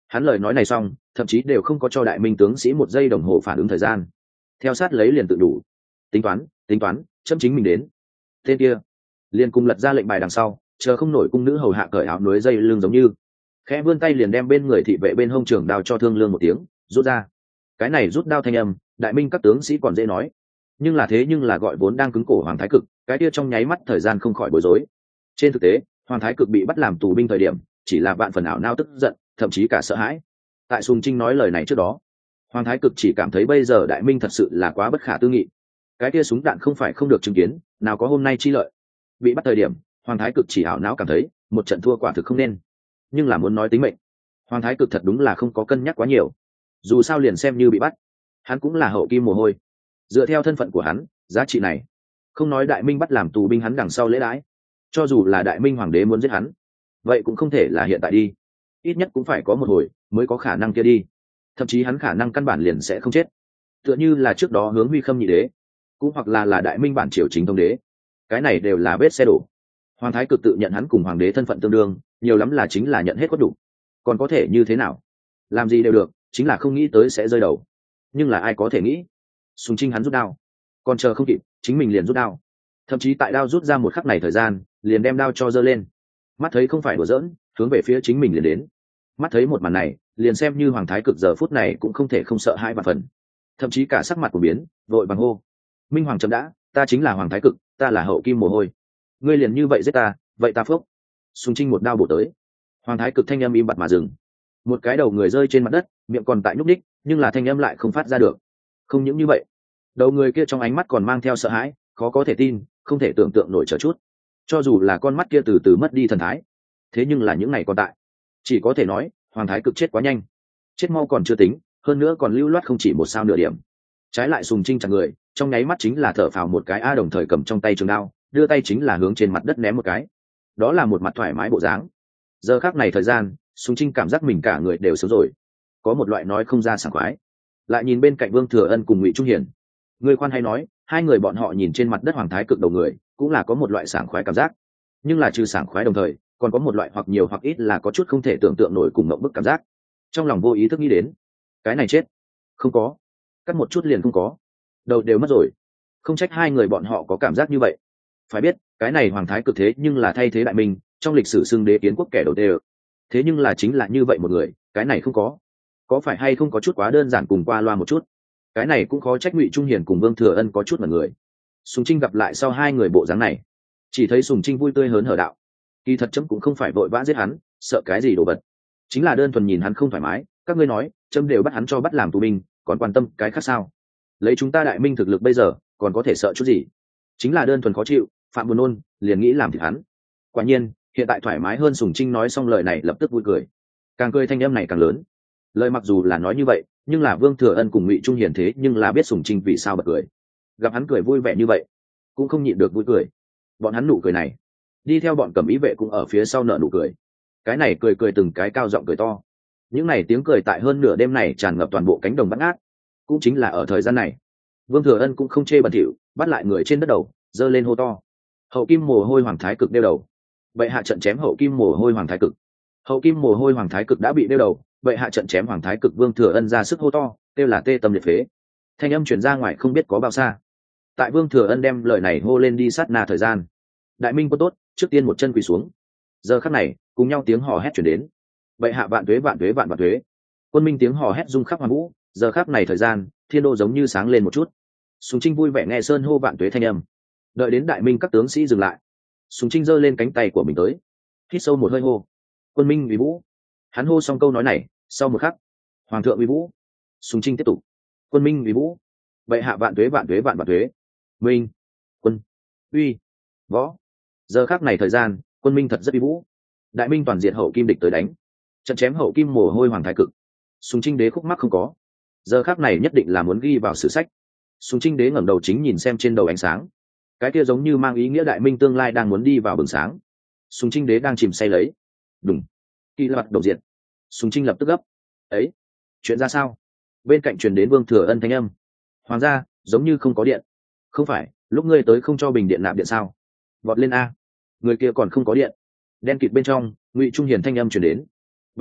Hắn lời nói này xong, thậm chí đều không có cho đại minh tướng sĩ một giây đồng hồ phản ứng thời gian, theo sát lấy liền tự đủ. Tính toán, tính toán, chấm chính mình đến. Tên kia liền cùng lật ra lệnh bài đằng sau, chờ không nổi cung nữ hầu hạ cởi áo núi dây lưng giống như, khẽ vươn tay liền đem bên người thị vệ bên hông trường đao cho Thương Lương một tiếng, rút ra. Cái này rút đao thanh âm, đại minh các tướng sĩ còn dễ nói, nhưng là thế nhưng là gọi vốn đang cứng cổ Hoàng Thái Cực, cái kia trong nháy mắt thời gian không khỏi bối rối. Trên thực tế, Hoàng Thái Cực bị bắt làm tù binh thời điểm, chỉ là vạn phần ảo nao tức giận, thậm chí cả sợ hãi. Tại Sùng Trinh nói lời này trước đó, Hoàng Thái Cực chỉ cảm thấy bây giờ đại minh thật sự là quá bất khả tư nghị. Cái kia súng đạn không phải không được chứng kiến, nào có hôm nay chi lợi. Bị bắt thời điểm, Hoàng Thái Cực chỉ ảo não cảm thấy một trận thua quả thực không nên, nhưng là muốn nói tính mệnh, Hoàng Thái Cực thật đúng là không có cân nhắc quá nhiều. Dù sao liền xem như bị bắt, hắn cũng là hậu kim mồ hôi, dựa theo thân phận của hắn, giá trị này không nói đại minh bắt làm tù binh hắn đằng sau lễ đãi, cho dù là đại minh hoàng đế muốn giết hắn, vậy cũng không thể là hiện tại đi, ít nhất cũng phải có một hồi mới có khả năng kia đi. Thậm chí hắn khả năng căn bản liền sẽ không chết, tựa như là trước đó Hướng Huy Khâm nhị đế, cũng hoặc là là đại minh bản triều chính thống đế, cái này đều là vết xe đổ. Hoàng Thái Cực tự nhận hắn cùng hoàng đế thân phận tương đương, nhiều lắm là chính là nhận hết có đủ, còn có thể như thế nào, làm gì đều được, chính là không nghĩ tới sẽ rơi đầu. Nhưng là ai có thể nghĩ, Sùng Trinh hắn rút đao, còn chờ không kịp, chính mình liền rút đao, thậm chí tại đao rút ra một khắc này thời gian, liền đem đao cho giơ lên, mắt thấy không phải đùa giỡn, hướng về phía chính mình liền đến. Mắt thấy một màn này, liền xem như Hoàng Thái Cực giờ phút này cũng không thể không sợ hãi vạn phần, thậm chí cả sắc mặt của biến, vội bằng hô: Minh Hoàng chấm đã, ta chính là Hoàng Thái Cực, ta là hậu kim mồ hôi, ngươi liền như vậy giết ta, vậy ta phốc. Sùng Trinh một đao bổ tới, Hoàng Thái Cực thanh âm im bặt mà dừng, một cái đầu người rơi trên mặt đất, miệng còn tại nhúc đích, nhưng là thanh âm lại không phát ra được. Không những như vậy, đầu người kia trong ánh mắt còn mang theo sợ hãi, khó có thể tin, không thể tưởng tượng nổi chờ chút. Cho dù là con mắt kia từ từ mất đi thần thái, thế nhưng là những ngày còn tại, chỉ có thể nói Hoàng Thái Cực chết quá nhanh, chết mau còn chưa tính, hơn nữa còn lưu loát không chỉ một sao nửa điểm. Trái lại Sùng Trinh chặt người, trong nháy mắt chính là thở phào một cái a, đồng thời cầm trong tay trường đao, đưa tay chính là hướng trên mặt đất ném một cái, đó là một mặt thoải mái bộ dáng. Giờ khắc này thời gian, Sùng Trinh cảm giác mình cả người đều sướng rồi, có một loại nói không ra sảng khoái. Lại nhìn bên cạnh Vương Thừa Ân cùng Ngụy Trung Hiền, người khoan hay nói, hai người bọn họ nhìn trên mặt đất Hoàng Thái Cực đầu người, cũng là có một loại sảng khoái cảm giác, nhưng là trừ sảng khoái đồng thời, còn có một loại hoặc nhiều hoặc ít là có chút không thể tưởng tượng nổi cùng ngậm bức cảm giác. Trong lòng vô ý thức nghĩ đến, cái này chết không có, cắt một chút liền không có, đầu đều mất rồi. Không trách hai người bọn họ có cảm giác như vậy. Phải biết, cái này Hoàng Thái Cực thế nhưng là thay thế đại minh, trong lịch sử xưng đế kiến quốc kẻ đầu tiên. Thế nhưng là chính là như vậy một người, cái này không có, có phải hay không có chút quá đơn giản cùng qua loa một chút. Cái này cũng khó trách Ngụy Trung Hiền cùng Vương Thừa Ân có chút mật người. Sùng Trinh gặp lại sau hai người bộ dáng này, chỉ thấy Sùng Trinh vui tươi hớn hở đạo: kỳ thật chấm cũng không phải vội vã giết hắn, sợ cái gì đồ vật, chính là đơn thuần nhìn hắn không thoải mái. Các ngươi nói chấm đều bắt hắn cho bắt làm tù binh, còn quan tâm cái khác sao? Lấy chúng ta đại minh thực lực bây giờ, còn có thể sợ chút gì? Chính là đơn thuần khó chịu, phạm buồn nôn, liền nghĩ làm thịt hắn. Quả nhiên hiện tại thoải mái hơn. Sùng Trinh nói xong lời này lập tức vui cười, càng cười thanh âm này càng lớn. Lời mặc dù là nói như vậy, nhưng là Vương Thừa Ân cùng Ngụy Trung Hiền thế nhưng là biết Sùng Trinh vì sao bật cười, gặp hắn cười vui vẻ như vậy, cũng không nhịn được vui cười. Bọn hắn nụ cười này, đi theo bọn Cẩm Ý vệ cũng ở phía sau nợ nụ cười. Cái này cười cười từng cái cao giọng cười to. Những này tiếng cười tại hơn nửa đêm này tràn ngập toàn bộ cánh đồng Bát Ngát. Cũng chính là ở thời gian này, Vương Thừa Ân cũng không chê bẩn thỉu, bắt lại người trên đất đầu, giơ lên hô to: hậu kim mồ hôi Hoàng Thái Cực đeo đầu, vậy hạ trận chém hậu kim mồ hôi Hoàng Thái Cực. Hậu kim mồ hôi Hoàng Thái Cực đã bị đeo đầu, vậy hạ trận chém Hoàng Thái Cực. Vương Thừa Ân ra sức hô to, kêu là tê tâm liệt phế. Thanh âm truyền ra ngoài không biết có bao xa. Tại Vương Thừa Ân đem lời này hô lên đi sát na thời gian, đại minh quân tốt trước tiên một chân quỳ xuống. Giờ khắc này cùng nhau tiếng hò hét chuyển đến: vậy hạ vạn tuế vạn tuế vạn vạn tuế. Quân minh tiếng hò hét rung khắp hoàn vũ. Giờ khắc này thời gian, thiên đô giống như sáng lên một chút. Sùng Trinh vui vẻ nghe sơn hô vạn tuế thanh âm. Đợi đến đại minh các tướng sĩ dừng lại, Sùng Trinh giơ lên cánh tay của mình tới, hít sâu một hơi hô: quân minh vì vũ. Hắn hô xong câu nói này, sau một khắc: hoàng thượng vì vũ. Sùng Trinh tiếp tục: quân minh vì vũ. vậy hạ vạn tuế vạn tuế vạn vạn tuế. Minh, quân, uy, võ. Giờ khắc này thời gian, quân minh thật rất uy vũ. Đại minh toàn diện hậu kim địch tới đánh, trận chém hậu kim mồ hôi Hoàng Thái Cực. Sùng Trinh đế khúc mắc không có, giờ khắc này nhất định là muốn ghi vào sử sách. Sùng Trinh đế ngẩng đầu chính nhìn xem trên đầu ánh sáng, cái kia giống như mang ý nghĩa đại minh tương lai đang muốn đi vào bừng sáng. Sùng Trinh đế đang chìm say lấy. Đúng, kỳ loạt đầu diện. Sùng Trinh lập tức gấp: ấy, chuyện ra sao? Bên cạnh truyền đến Vương Thừa Ân thanh âm: hoàng gia giống như không có điện. Không phải lúc ngươi tới không cho bình điện nạp điện sao? Vọt lên a, người kia còn không có điện. Đen kịt bên trong, Ngụy Trung Hiền thanh âm truyền đến: vậy hạ,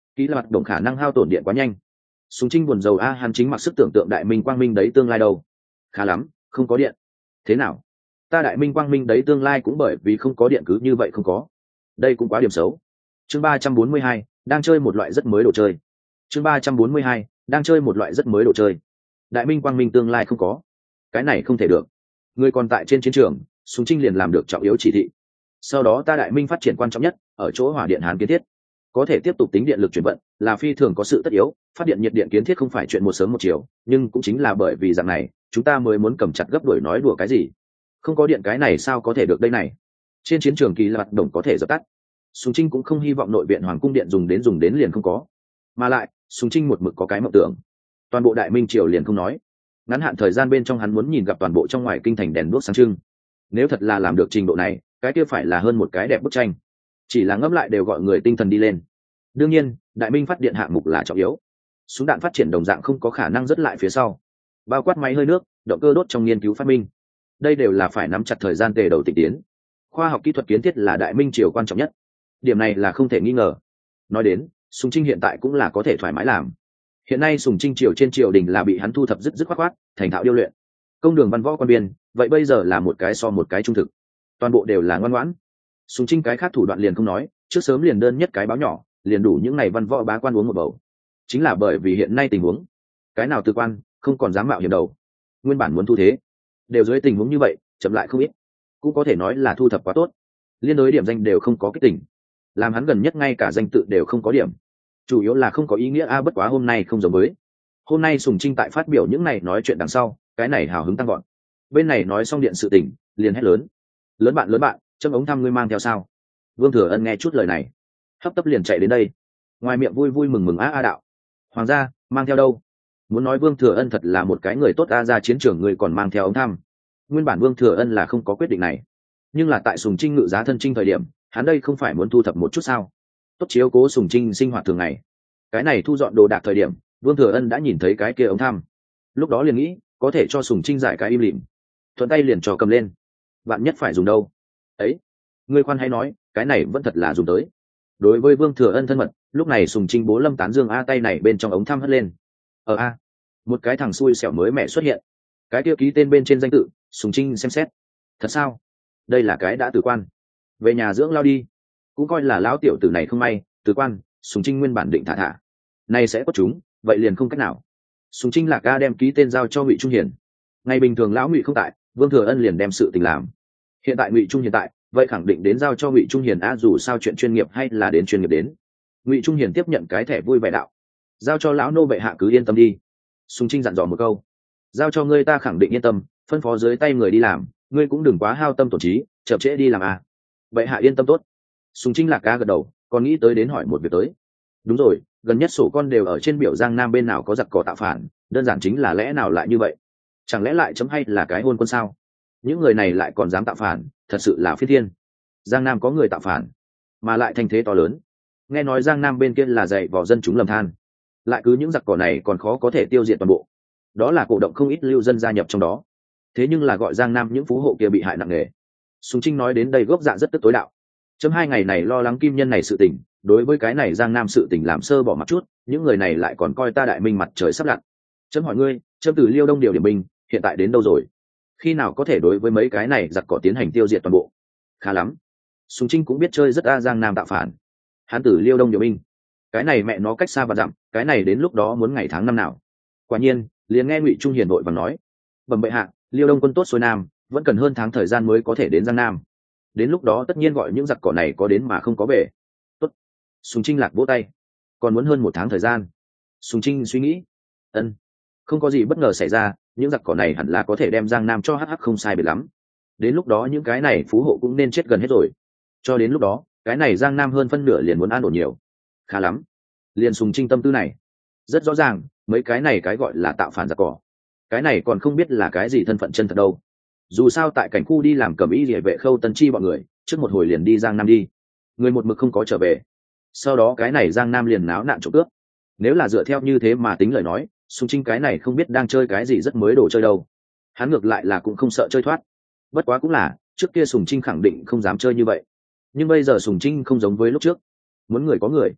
kỹ là hoạt động khả năng hao tổn điện quá nhanh. Sùng Trinh buồn rầu a, hắn chính mặc sức tưởng tượng đại minh quang minh đấy tương lai đâu. Khá lắm, không có điện. Thế nào? Ta đại minh quang minh đấy tương lai cũng bởi vì không có điện cứ như vậy không có. Đây cũng quá điểm xấu. Chương ba trăm bốn mươi hai, đang chơi một loại rất mới đồ chơi. Chương ba trăm bốn mươi hai, đang chơi một loại rất mới đồ chơi. Đại minh quang minh tương lai không có. Cái này không thể được. Người còn tại trên chiến trường, Sùng Trinh liền làm được trọng yếu chỉ thị. Sau đó ta đại minh phát triển quan trọng nhất ở chỗ hỏa điện hàn kiến thiết, có thể tiếp tục tính điện lực chuyển vận là phi thường có sự tất yếu. Phát điện nhiệt điện kiến thiết không phải chuyện một sớm một chiều, nhưng cũng chính là bởi vì dạng này chúng ta mới muốn cầm chặt gấp đuổi nói đùa cái gì. Không có điện cái này sao có thể được đây này. Trên chiến trường kỳ là hoạt động có thể dập tắt. Sùng Trinh cũng không hy vọng nội viện hoàng cung điện dùng đến dùng đến liền không có. Mà lại Sùng Trinh một mực có cái mộng tưởng, toàn bộ đại minh triều liền không nói, ngắn hạn thời gian bên trong hắn muốn nhìn gặp toàn bộ trong ngoài kinh thành đèn đuốc sáng trưng. Nếu thật là làm được trình độ này, cái kia phải là hơn một cái đẹp bức tranh. Chỉ là ngẫm lại đều gọi người tinh thần đi lên. Đương nhiên đại minh phát điện hạng mục là trọng yếu, súng đạn phát triển đồng dạng không có khả năng dứt lại phía sau, bao quát máy hơi nước, động cơ đốt trong nghiên cứu phát minh, đây đều là phải nắm chặt thời gian tề đầu tịnh tiến. Khoa học kỹ thuật kiến thiết là đại minh triều quan trọng nhất, điểm này là không thể nghi ngờ. Nói đến Sùng Trinh hiện tại cũng là có thể thoải mái làm. Hiện nay Sùng Trinh triều trên triều đình là bị hắn thu thập dứt dứt khoát khoát, thành thạo điêu luyện. Công đường văn võ quan biên, vậy bây giờ là một cái so một cái trung thực, toàn bộ đều là ngoan ngoãn. Sùng Trinh cái khác thủ đoạn liền không nói, trước sớm liền đơn nhất cái báo nhỏ, liền đủ những ngày văn võ bá quan uống một bầu. Chính là bởi vì hiện nay tình huống, cái nào tư quan không còn dám mạo hiểm đầu, nguyên bản muốn thu thế, đều dưới tình huống như vậy chậm lại không ít, cũng có thể nói là thu thập quá tốt, liên đối điểm danh đều không có kích tỉnh, làm hắn gần nhất ngay cả danh tự đều không có điểm, chủ yếu là không có ý nghĩa a. Bất quá hôm nay không giống với, hôm nay Sùng Trinh tại phát biểu những này nói chuyện đằng sau, cái này hào hứng tăng gọn. Bên này nói xong điện sự tỉnh, liền hét lớn: lớn bạn lớn bạn, châm ống thăm ngươi mang theo sao? Vương Thừa Ân nghe chút lời này, hấp tấp liền chạy đến đây, ngoài miệng vui vui mừng mừng a a đạo: hoàng gia mang theo đâu? Muốn nói Vương Thừa Ân thật là một cái người tốt a, ra chiến trường người còn mang theo ống thăm. Nguyên bản Vương Thừa Ân là không có quyết định này, nhưng là tại Sùng Trinh ngự giá thân trinh thời điểm, hắn đây không phải muốn thu thập một chút sao? Tốt chiếu cố Sùng Trinh sinh hoạt thường ngày. Cái này thu dọn đồ đạc thời điểm, Vương Thừa Ân đã nhìn thấy cái kia ống thăm, lúc đó liền nghĩ có thể cho Sùng Trinh giải cái im lìm, thuận tay liền cho cầm lên. Bạn nhất phải dùng đâu? Ấy, ngươi khoan hay nói, cái này vẫn thật là dùng tới. Đối với Vương Thừa Ân thân mật, lúc này Sùng Trinh bố lâm tán dương a, tay này bên trong ống thăm hất lên. Ở a, một cái thằng xui xẻo mới mẹ xuất hiện, cái kia ký tên bên trên danh tự. Sùng Trinh xem xét, thật sao? Đây là cái đã từ quan, về nhà dưỡng lao đi. Cũng coi là lão tiểu tử này không may, từ quan. Sùng Trinh nguyên bản định thả thả, nay sẽ có chúng, vậy liền không cách nào. Sùng Trinh Lạc ca đem ký tên giao cho Ngụy Trung Hiền. Ngày bình thường lão Ngụy không tại, Vương Thừa Ân liền đem sự tình làm. Hiện tại Ngụy Trung Hiền tại, vậy khẳng định đến giao cho Ngụy Trung Hiền a, dù sao chuyện chuyên nghiệp hay là đến chuyên nghiệp đến. Ngụy Trung Hiền tiếp nhận cái thẻ vui vẻ đạo: giao cho lão nô bệ hạ cứ yên tâm đi. Sùng Trinh dặn dò một câu: giao cho ngươi ta khẳng định yên tâm, phân phó dưới tay người đi làm, ngươi cũng đừng quá hao tâm tổn trí, chậm trễ đi làm à. Bệ hạ yên tâm tốt. Sùng Trinh Lạc ca gật đầu, còn nghĩ tới đến hỏi một việc tới. Đúng rồi, gần nhất sổ con đều ở trên biểu Giang Nam bên nào có giặc cỏ tạo phản, đơn giản chính là lẽ nào lại như vậy? Chẳng lẽ lại chấm hay là cái hôn quân sao? Những người này lại còn dám tạo phản, thật sự là phi thiên. Giang Nam có người tạo phản, mà lại thành thế to lớn. Nghe nói Giang Nam bên kia là dạy vò dân chúng lầm than, lại cứ những giặc cỏ này còn khó có thể tiêu diệt toàn bộ. Đó là cổ động không ít lưu dân gia nhập trong đó. Thế nhưng là gọi Giang Nam những phú hộ kia bị hại nặng nề. Sùng Trinh nói đến đây gốc dạ rất tức tối đạo. Chấm hai ngày này lo lắng kim nhân này sự tình, đối với cái này Giang Nam sự tình làm sơ bỏ mặt chút, những người này lại còn coi ta đại minh mặt trời sắp lặn. Chấm hỏi ngươi, chấm từ Liêu Đông điều điểm binh, hiện tại đến đâu rồi? Khi nào có thể đối với mấy cái này giặc cỏ tiến hành tiêu diệt toàn bộ? Khá lắm. Sùng Trinh cũng biết chơi rất a, Giang Nam tạo phản, hắn từ Liêu Đông điều binh, cái này mẹ nó cách xa và dặm, cái này đến lúc đó muốn ngày tháng năm nào? Quả nhiên, liền nghe Ngụy Trung Hiền vội vàng nói: bẩm bệ hạ, Liêu Đông quân tốt xuôi nam, vẫn cần hơn tháng thời gian mới có thể đến Giang Nam. Đến lúc đó tất nhiên gọi những giặc cỏ này có đến mà không có về. Tốt. Sùng Trinh Lạc vỗ tay. Còn muốn hơn một tháng thời gian. Sùng Trinh suy nghĩ, ân, không có gì bất ngờ xảy ra, những giặc cỏ này hẳn là có thể đem Giang Nam cho hắc hắc không sai biệt lắm. Đến lúc đó những cái này phú hộ cũng nên chết gần hết rồi. Cho đến lúc đó, cái này Giang Nam hơn phân nửa liền muốn an ổn nhiều. Khá lắm. Liền Sùng Trinh tâm tư này, rất rõ ràng, mấy cái này cái gọi là tạo phản giặc cỏ, cái này còn không biết là cái gì thân phận chân thật đâu. Dù sao tại cảnh khu đi làm cầm y địa vệ Khâu Tân Chi bọn người, trước một hồi liền đi Giang Nam đi, người một mực không có trở về. Sau đó cái này Giang Nam liền náo nạn trộm cướp. Nếu là dựa theo như thế mà tính lời nói, Sùng Trinh cái này không biết đang chơi cái gì rất mới đồ chơi đâu. Hắn ngược lại là cũng không sợ chơi thoát. Bất quá cũng là, trước kia Sùng Trinh khẳng định không dám chơi như vậy. Nhưng bây giờ Sùng Trinh không giống với lúc trước. Muốn người có người.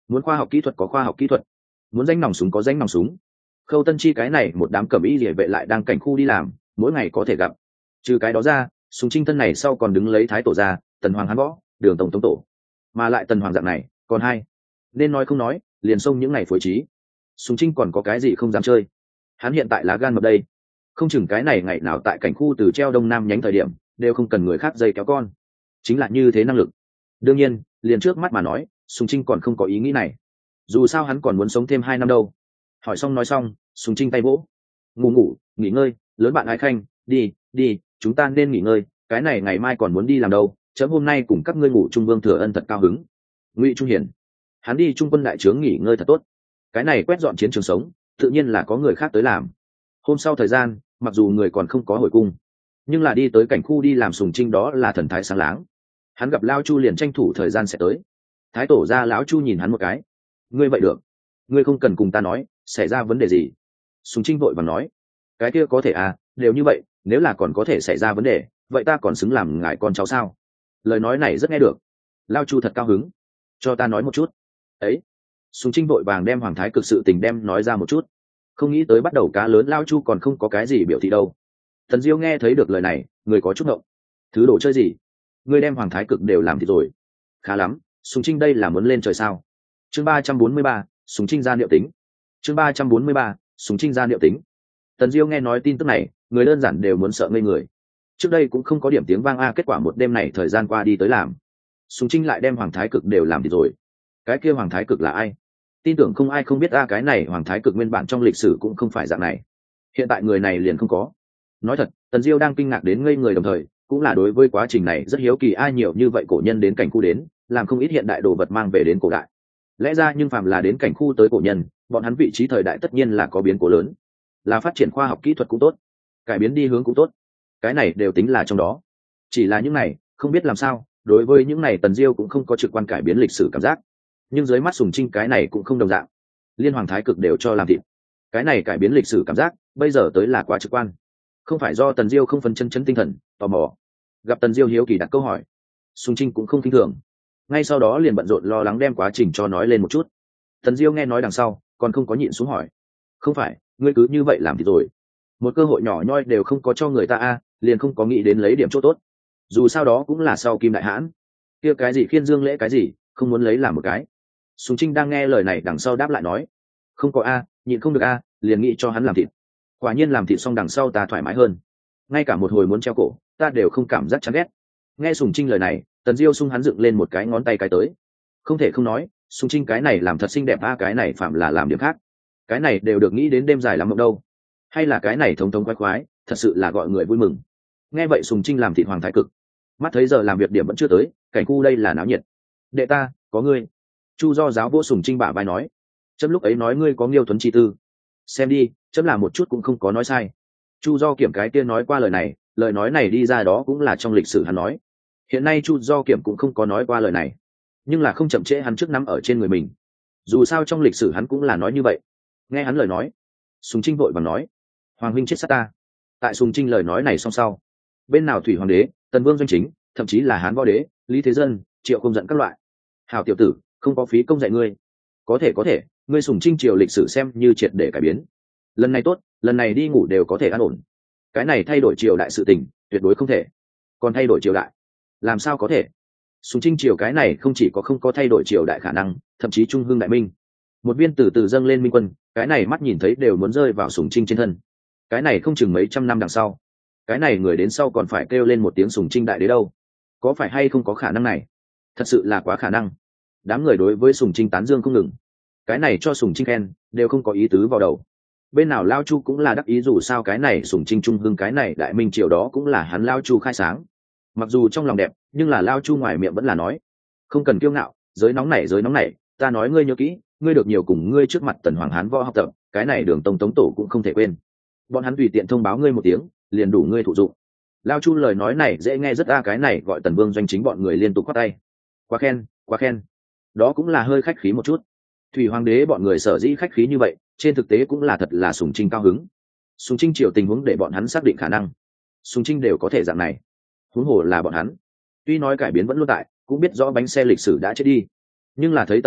muốn khoa học kỹ thuật có khoa học kỹ thuật, muốn danh nòng súng có danh nòng súng. Khâu Tân Chi cái này một đám cẩm y rỉa vệ lại đang cảnh khu đi làm, mỗi ngày có thể gặp. Trừ cái đó ra, Sùng Trinh thân này sau còn đứng lấy Thái Tổ ra, Tần Hoàng Hán Võ, Đường Tổng Tống Tổ, mà lại Tần Hoàng dạng này còn hai, nên nói không nói, liền xông những ngày phối trí. Sùng Trinh còn có cái gì không dám chơi? Hắn hiện tại lá gan mập đây, không chừng cái này ngày nào tại cảnh khu từ treo đông nam nhánh thời điểm đều không cần người khác dây kéo con, chính là như thế năng lực. Đương nhiên, liền trước mắt mà nói, Sùng Trinh còn không có ý nghĩ này. Dù sao hắn còn muốn sống thêm hai năm đâu. Hỏi xong nói xong, Sùng Trinh tay vỗ, ngủ ngủ, nghỉ ngơi, lớn bạn Ái Khanh, đi, đi, chúng ta nên nghỉ ngơi, cái này ngày mai còn muốn đi làm đâu, chấm hôm nay cùng các ngươi ngủ Trung Vương Thừa Ân thật cao hứng. Ngụy Trung Hiển, hắn đi Trung quân đại trướng nghỉ ngơi thật tốt, cái này quét dọn chiến trường sống, tự nhiên là có người khác tới làm. Hôm sau thời gian, mặc dù người còn không có hồi cung, nhưng là đi tới cảnh khu đi làm Sùng Trinh đó là thần thái sáng láng. Hắn gặp Lao Chu liền tranh thủ thời gian sẽ tới. Thái Tổ ra lão Chu nhìn hắn một cái, ngươi vậy được, ngươi không cần cùng ta nói xảy ra vấn đề gì. Sùng Trinh vội vàng nói, cái kia có thể à, đều như vậy, nếu là còn có thể xảy ra vấn đề, vậy ta còn xứng làm ngài con cháu sao? Lời nói này rất nghe được. Lao Chu thật cao hứng, cho ta nói một chút. Ấy, Sùng Trinh vội vàng đem Hoàng Thái Cực sự tình đem nói ra một chút. Không nghĩ tới bắt đầu cá lớn Lao Chu còn không có cái gì biểu thị đâu. Thần Diêu nghe thấy được lời này, người có chút ngộng. Thứ đồ chơi gì? Ngươi đem Hoàng Thái Cực đều làm thì rồi. Khá lắm, Sùng Trinh đây là muốn lên trời sao? Chương ba trăm bốn mươi ba, Sùng Trinh ra liệu tính. Chương ba trăm bốn mươi ba, Sùng Trinh ra liệu tính. Tần Diêu nghe nói tin tức này, người đơn giản đều muốn sợ ngây người. Trước đây cũng không có điểm tiếng vang a, kết quả một đêm này thời gian qua đi tới làm, Sùng Trinh lại đem Hoàng Thái Cực đều làm thì rồi. Cái kia Hoàng Thái Cực là ai? Tin tưởng không ai không biết a, cái này Hoàng Thái Cực nguyên bản trong lịch sử cũng không phải dạng này. Hiện tại người này liền không có. Nói thật, Tần Diêu đang kinh ngạc đến ngây người, đồng thời cũng là đối với quá trình này rất hiếu kỳ, ai nhiều như vậy cổ nhân đến cảnh khu đến, làm không ít hiện đại đồ vật mang về đến cổ đại. Lẽ ra nhưng phàm là đến cảnh khu tới cổ nhân, bọn hắn vị trí thời đại tất nhiên là có biến cố lớn, là phát triển khoa học kỹ thuật cũng tốt, cải biến đi hướng cũng tốt, cái này đều tính là trong đó. Chỉ là những này không biết làm sao, đối với những này Tần Diêu cũng không có trực quan cải biến lịch sử cảm giác. Nhưng dưới mắt Sùng Trinh cái này cũng không đồng dạng, liên Hoàng Thái Cực đều cho làm thịt, cái này cải biến lịch sử cảm giác bây giờ tới là quá trực quan. Không phải do Tần Diêu không phân chân chân tinh thần tò mò, gặp Tần Diêu hiếu kỳ đặt câu hỏi, Sùng Trinh cũng không khinh thường, ngay sau đó liền bận rộn lo lắng đem quá trình cho nói lên một chút. Tần Diêu nghe nói đằng sau còn không có nhịn xuống hỏi, không phải ngươi cứ như vậy làm thì rồi, một cơ hội nhỏ nhoi đều không có cho người ta a, liền không có nghĩ đến lấy điểm chỗ tốt? Dù sao đó cũng là sau Kim Đại Hãn, kia cái gì khiên dương lễ cái gì, không muốn lấy làm một cái. Sùng Trinh đang nghe lời này đằng sau đáp lại nói, không có a, nhịn không được a, liền nghĩ cho hắn làm thịt. Quả nhiên làm thịt xong đằng sau ta thoải mái hơn, ngay cả một hồi muốn treo cổ ta đều không cảm giác chán ghét. Nghe Sùng Trinh lời này, Tần Diêu sung hắn dựng lên một cái ngón tay cái tới. Không thể không nói, Sùng Trinh cái này làm thật xinh đẹp a, cái này phạm là làm điểm khác, cái này đều được nghĩ đến đêm dài lắm mộng đâu. Hay là cái này thống thống khoái khoái, thật sự là gọi người vui mừng. Nghe vậy Sùng Trinh làm thịt Hoàng Thái Cực, mắt thấy giờ làm việc điểm vẫn chưa tới, cảnh khu đây là náo nhiệt. Đệ ta có ngươi. Chu Do giáo vỗ Sùng Trinh bả vai nói, chấm lúc ấy nói ngươi có Nghiêu Tuấn chi tư, xem đi, chấm là một chút cũng không có nói sai. Chu Do Kiểm cái kia nói qua lời này, lời nói này đi ra đó cũng là trong lịch sử hắn nói. Hiện nay Chu Do Kiểm cũng không có nói qua lời này, nhưng là không chậm trễ hắn trước nắm ở trên người mình. Dù sao trong lịch sử hắn cũng là nói như vậy. Nghe hắn lời nói, Sùng Trinh vội vàng nói, Hoàng huynh chết sát ta. Tại Sùng Trinh lời nói này xong sau, bên nào Thủy Hoàng đế, Tần Vương Doanh Chính, thậm chí là Hán Võ đế, Lý Thế Dân, Triệu Không Giận các loại. Hảo tiểu tử, không có phí công dạy ngươi. Có thể có thể, ngươi Sùng Trinh triều lịch sử xem như triệt để cải biến. Lần này tốt, lần này đi ngủ đều có thể an ổn. Cái này thay đổi triều đại sự tình, tuyệt đối không thể. Còn thay đổi triều đại, làm sao có thể? Sùng Trinh triều cái này không chỉ có không có thay đổi triều đại khả năng, thậm chí trung hưng đại minh. Một viên từ từ dâng lên minh quân, cái này mắt nhìn thấy đều muốn rơi vào Sùng Trinh trên thân. Cái này không chừng mấy trăm năm đằng sau, cái này người đến sau còn phải kêu lên một tiếng Sùng Trinh đại đế đâu. Có phải hay không có khả năng này? Thật sự là quá khả năng. Đám người đối với Sùng Trinh tán dương không ngừng, cái này cho Sùng Trinh khen đều không có ý tứ vào đầu. Bên nào Lao Chu cũng là đắc ý, dù sao cái này Sùng Trinh trung hưng, cái này đại minh triều đó cũng là hắn Lao Chu khai sáng. Mặc dù trong lòng đẹp, nhưng là Lao Chu ngoài miệng vẫn là nói, không cần kiêu ngạo, giới nóng này giới nóng này, ta nói ngươi nhớ kỹ, ngươi được nhiều cùng ngươi trước mặt Tần Hoàng Hán Võ học tập, cái này Đường Tông Tống Tổ cũng không thể quên. Bọn hắn tùy tiện thông báo ngươi một tiếng, liền đủ ngươi thụ dụng. Lao Chu lời nói này dễ nghe rất a, cái này gọi Tần Vương Doanh Chính bọn người liên tục khoát tay. Quá khen, quá khen. Đó cũng là hơi khách khí một chút. Thủy Hoàng đế bọn người sở dĩ khách khí như vậy, trên thực tế cũng là thật là Sùng Trinh cao hứng. Sùng Trinh triều tình huống để bọn hắn xác định khả năng, Sùng Trinh đều có thể dạng này, huống hồ là bọn hắn. Tuy nói cải biến vẫn luôn tại, cũng biết rõ bánh xe lịch sử đã chết đi, nhưng là thấy tận mắt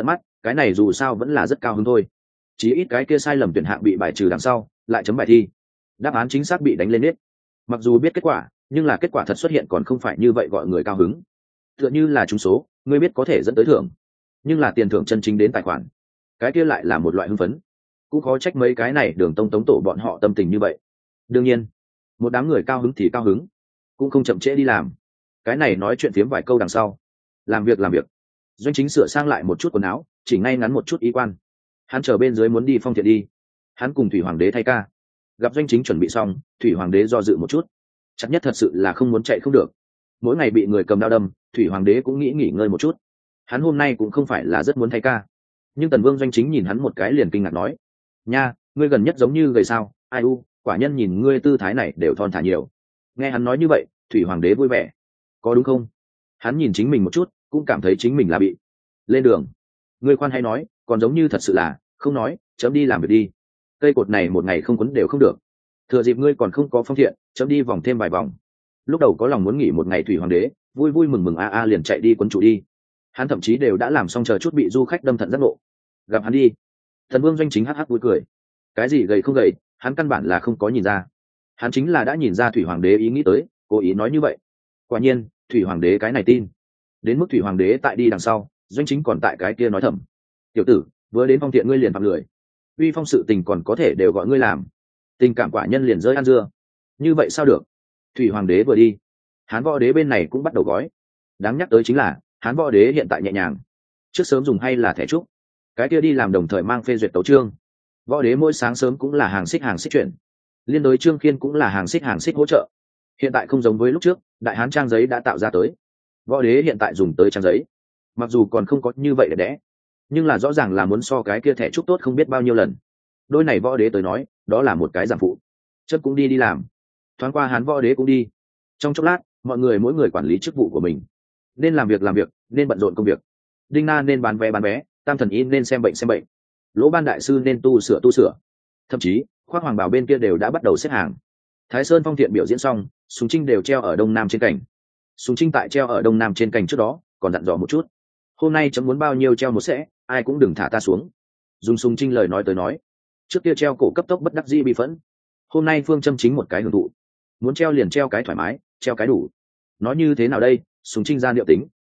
cái này dù sao vẫn là rất cao hứng thôi. Chỉ ít cái kia sai lầm tuyển hạng bị bài trừ đằng sau lại chấm bài thi, đáp án chính xác bị đánh lên nết. Mặc dù biết kết quả, nhưng là kết quả thật xuất hiện còn không phải như vậy gọi người cao hứng. Tựa như là trúng số, ngươi biết có thể dẫn tới thưởng, nhưng là tiền thưởng chân chính đến tài khoản, cái kia lại là một loại hưng phấn. Cũng khó trách mấy cái này Đường Tông Tống tổ bọn họ tâm tình như vậy. Đương nhiên, một đám người cao hứng thì cao hứng, cũng không chậm trễ đi làm. Cái này nói chuyện phiếm vài câu đằng sau, làm việc làm việc. Doanh Chính sửa sang lại một chút quần áo, chỉnh ngay ngắn một chút y quan. Hắn chờ bên dưới muốn đi Phong Thiện đi, hắn cùng Thủy Hoàng đế thay ca. Gặp Doanh Chính chuẩn bị xong, Thủy Hoàng đế do dự một chút, chắc nhất thật sự là không muốn chạy không được. Mỗi ngày bị người cầm đao đâm, Thủy Hoàng đế cũng nghĩ nghỉ ngơi một chút. Hắn hôm nay cũng không phải là rất muốn thay ca, nhưng Tần Vương Doanh Chính nhìn hắn một cái liền kinh ngạc nói: nha, ngươi gần nhất giống như gầy sao? Ai u, quả nhân nhìn ngươi tư thái này đều thon thả nhiều. Nghe hắn nói như vậy, Thủy Hoàng đế vui vẻ. Có đúng không? Hắn nhìn chính mình một chút, cũng cảm thấy chính mình là bị lên đường. Ngươi khoan hay nói, còn giống như thật sự là không nói, chấm đi làm việc đi. Cây cột này một ngày không quấn đều không được. Thừa dịp ngươi còn không có Phong Thiện, chấm đi vòng thêm vài vòng. Lúc đầu có lòng muốn nghỉ một ngày, Thủy Hoàng đế vui vui mừng mừng a a liền chạy đi quấn trụ đi. Hắn thậm chí đều đã làm xong chờ chút bị du khách đâm thận giác ngộ. Gặp hắn đi, Thần Vương Doanh Chính hắc hắc vui cười. Cái gì gầy không gầy, hắn căn bản là không có nhìn ra. Hắn chính là đã nhìn ra Thủy Hoàng đế ý nghĩ tới, cố ý nói như vậy. Quả nhiên, Thủy Hoàng đế cái này tin. Đến mức Thủy Hoàng đế tại đi đằng sau, Doanh Chính còn tại cái kia nói thầm: tiểu tử, vừa đến Phong Thiện ngươi liền phạm lười, uy phong sự tình còn có thể đều gọi ngươi làm, tình cảm quả nhân liền rơi ăn dưa, như vậy sao được? Thủy Hoàng đế vừa đi, Hán Võ đế bên này cũng bắt đầu gói. Đáng nhắc tới chính là Hán Võ đế hiện tại nhẹ nhàng, trước sớm dùng hay là thẻ trúc, cái kia đi làm đồng thời mang phê duyệt tấu chương. Võ đế mỗi sáng sớm cũng là hàng xích hàng xích chuyển, liên đối Trương Khiên cũng là hàng xích hàng xích hỗ trợ. Hiện tại không giống với lúc trước, đại hán trang giấy đã tạo ra tới, Võ đế hiện tại dùng tới trang giấy, mặc dù còn không có như vậy đẹp đẽ, nhưng là rõ ràng là muốn so cái kia thẻ trúc tốt không biết bao nhiêu lần. Đôi này Võ đế tới nói, đó là một cái giảm phụ. Chất cũng đi đi làm, thoáng qua Hán Võ đế cũng đi. Trong chốc lát, mọi người mỗi người quản lý chức vụ của mình, nên làm việc làm việc, nên bận rộn công việc. Đinh Na nên bán vé bán vé, Tam Thần Y nên xem bệnh xem bệnh, Lỗ Ban đại sư nên tu sửa tu sửa, thậm chí Khoác Hoàng Bảo bên kia đều đã bắt đầu xếp hàng. Thái Sơn Phong Thiện biểu diễn xong, súng trinh đều treo ở đông nam trên cảnh. Súng trinh tại treo ở đông nam trên cảnh trước đó còn dặn dò một chút: hôm nay chấm muốn bao nhiêu treo một sẽ, ai cũng đừng thả ta xuống. Dùng súng trinh lời nói tới nói, trước kia treo cổ cấp tốc bất đắc dĩ bị phẫn, hôm nay phương châm chính một cái hưởng thụ, muốn treo liền treo cái thoải mái, treo cái đủ. Nói như thế nào đây? Súng trinh ra liệu tính,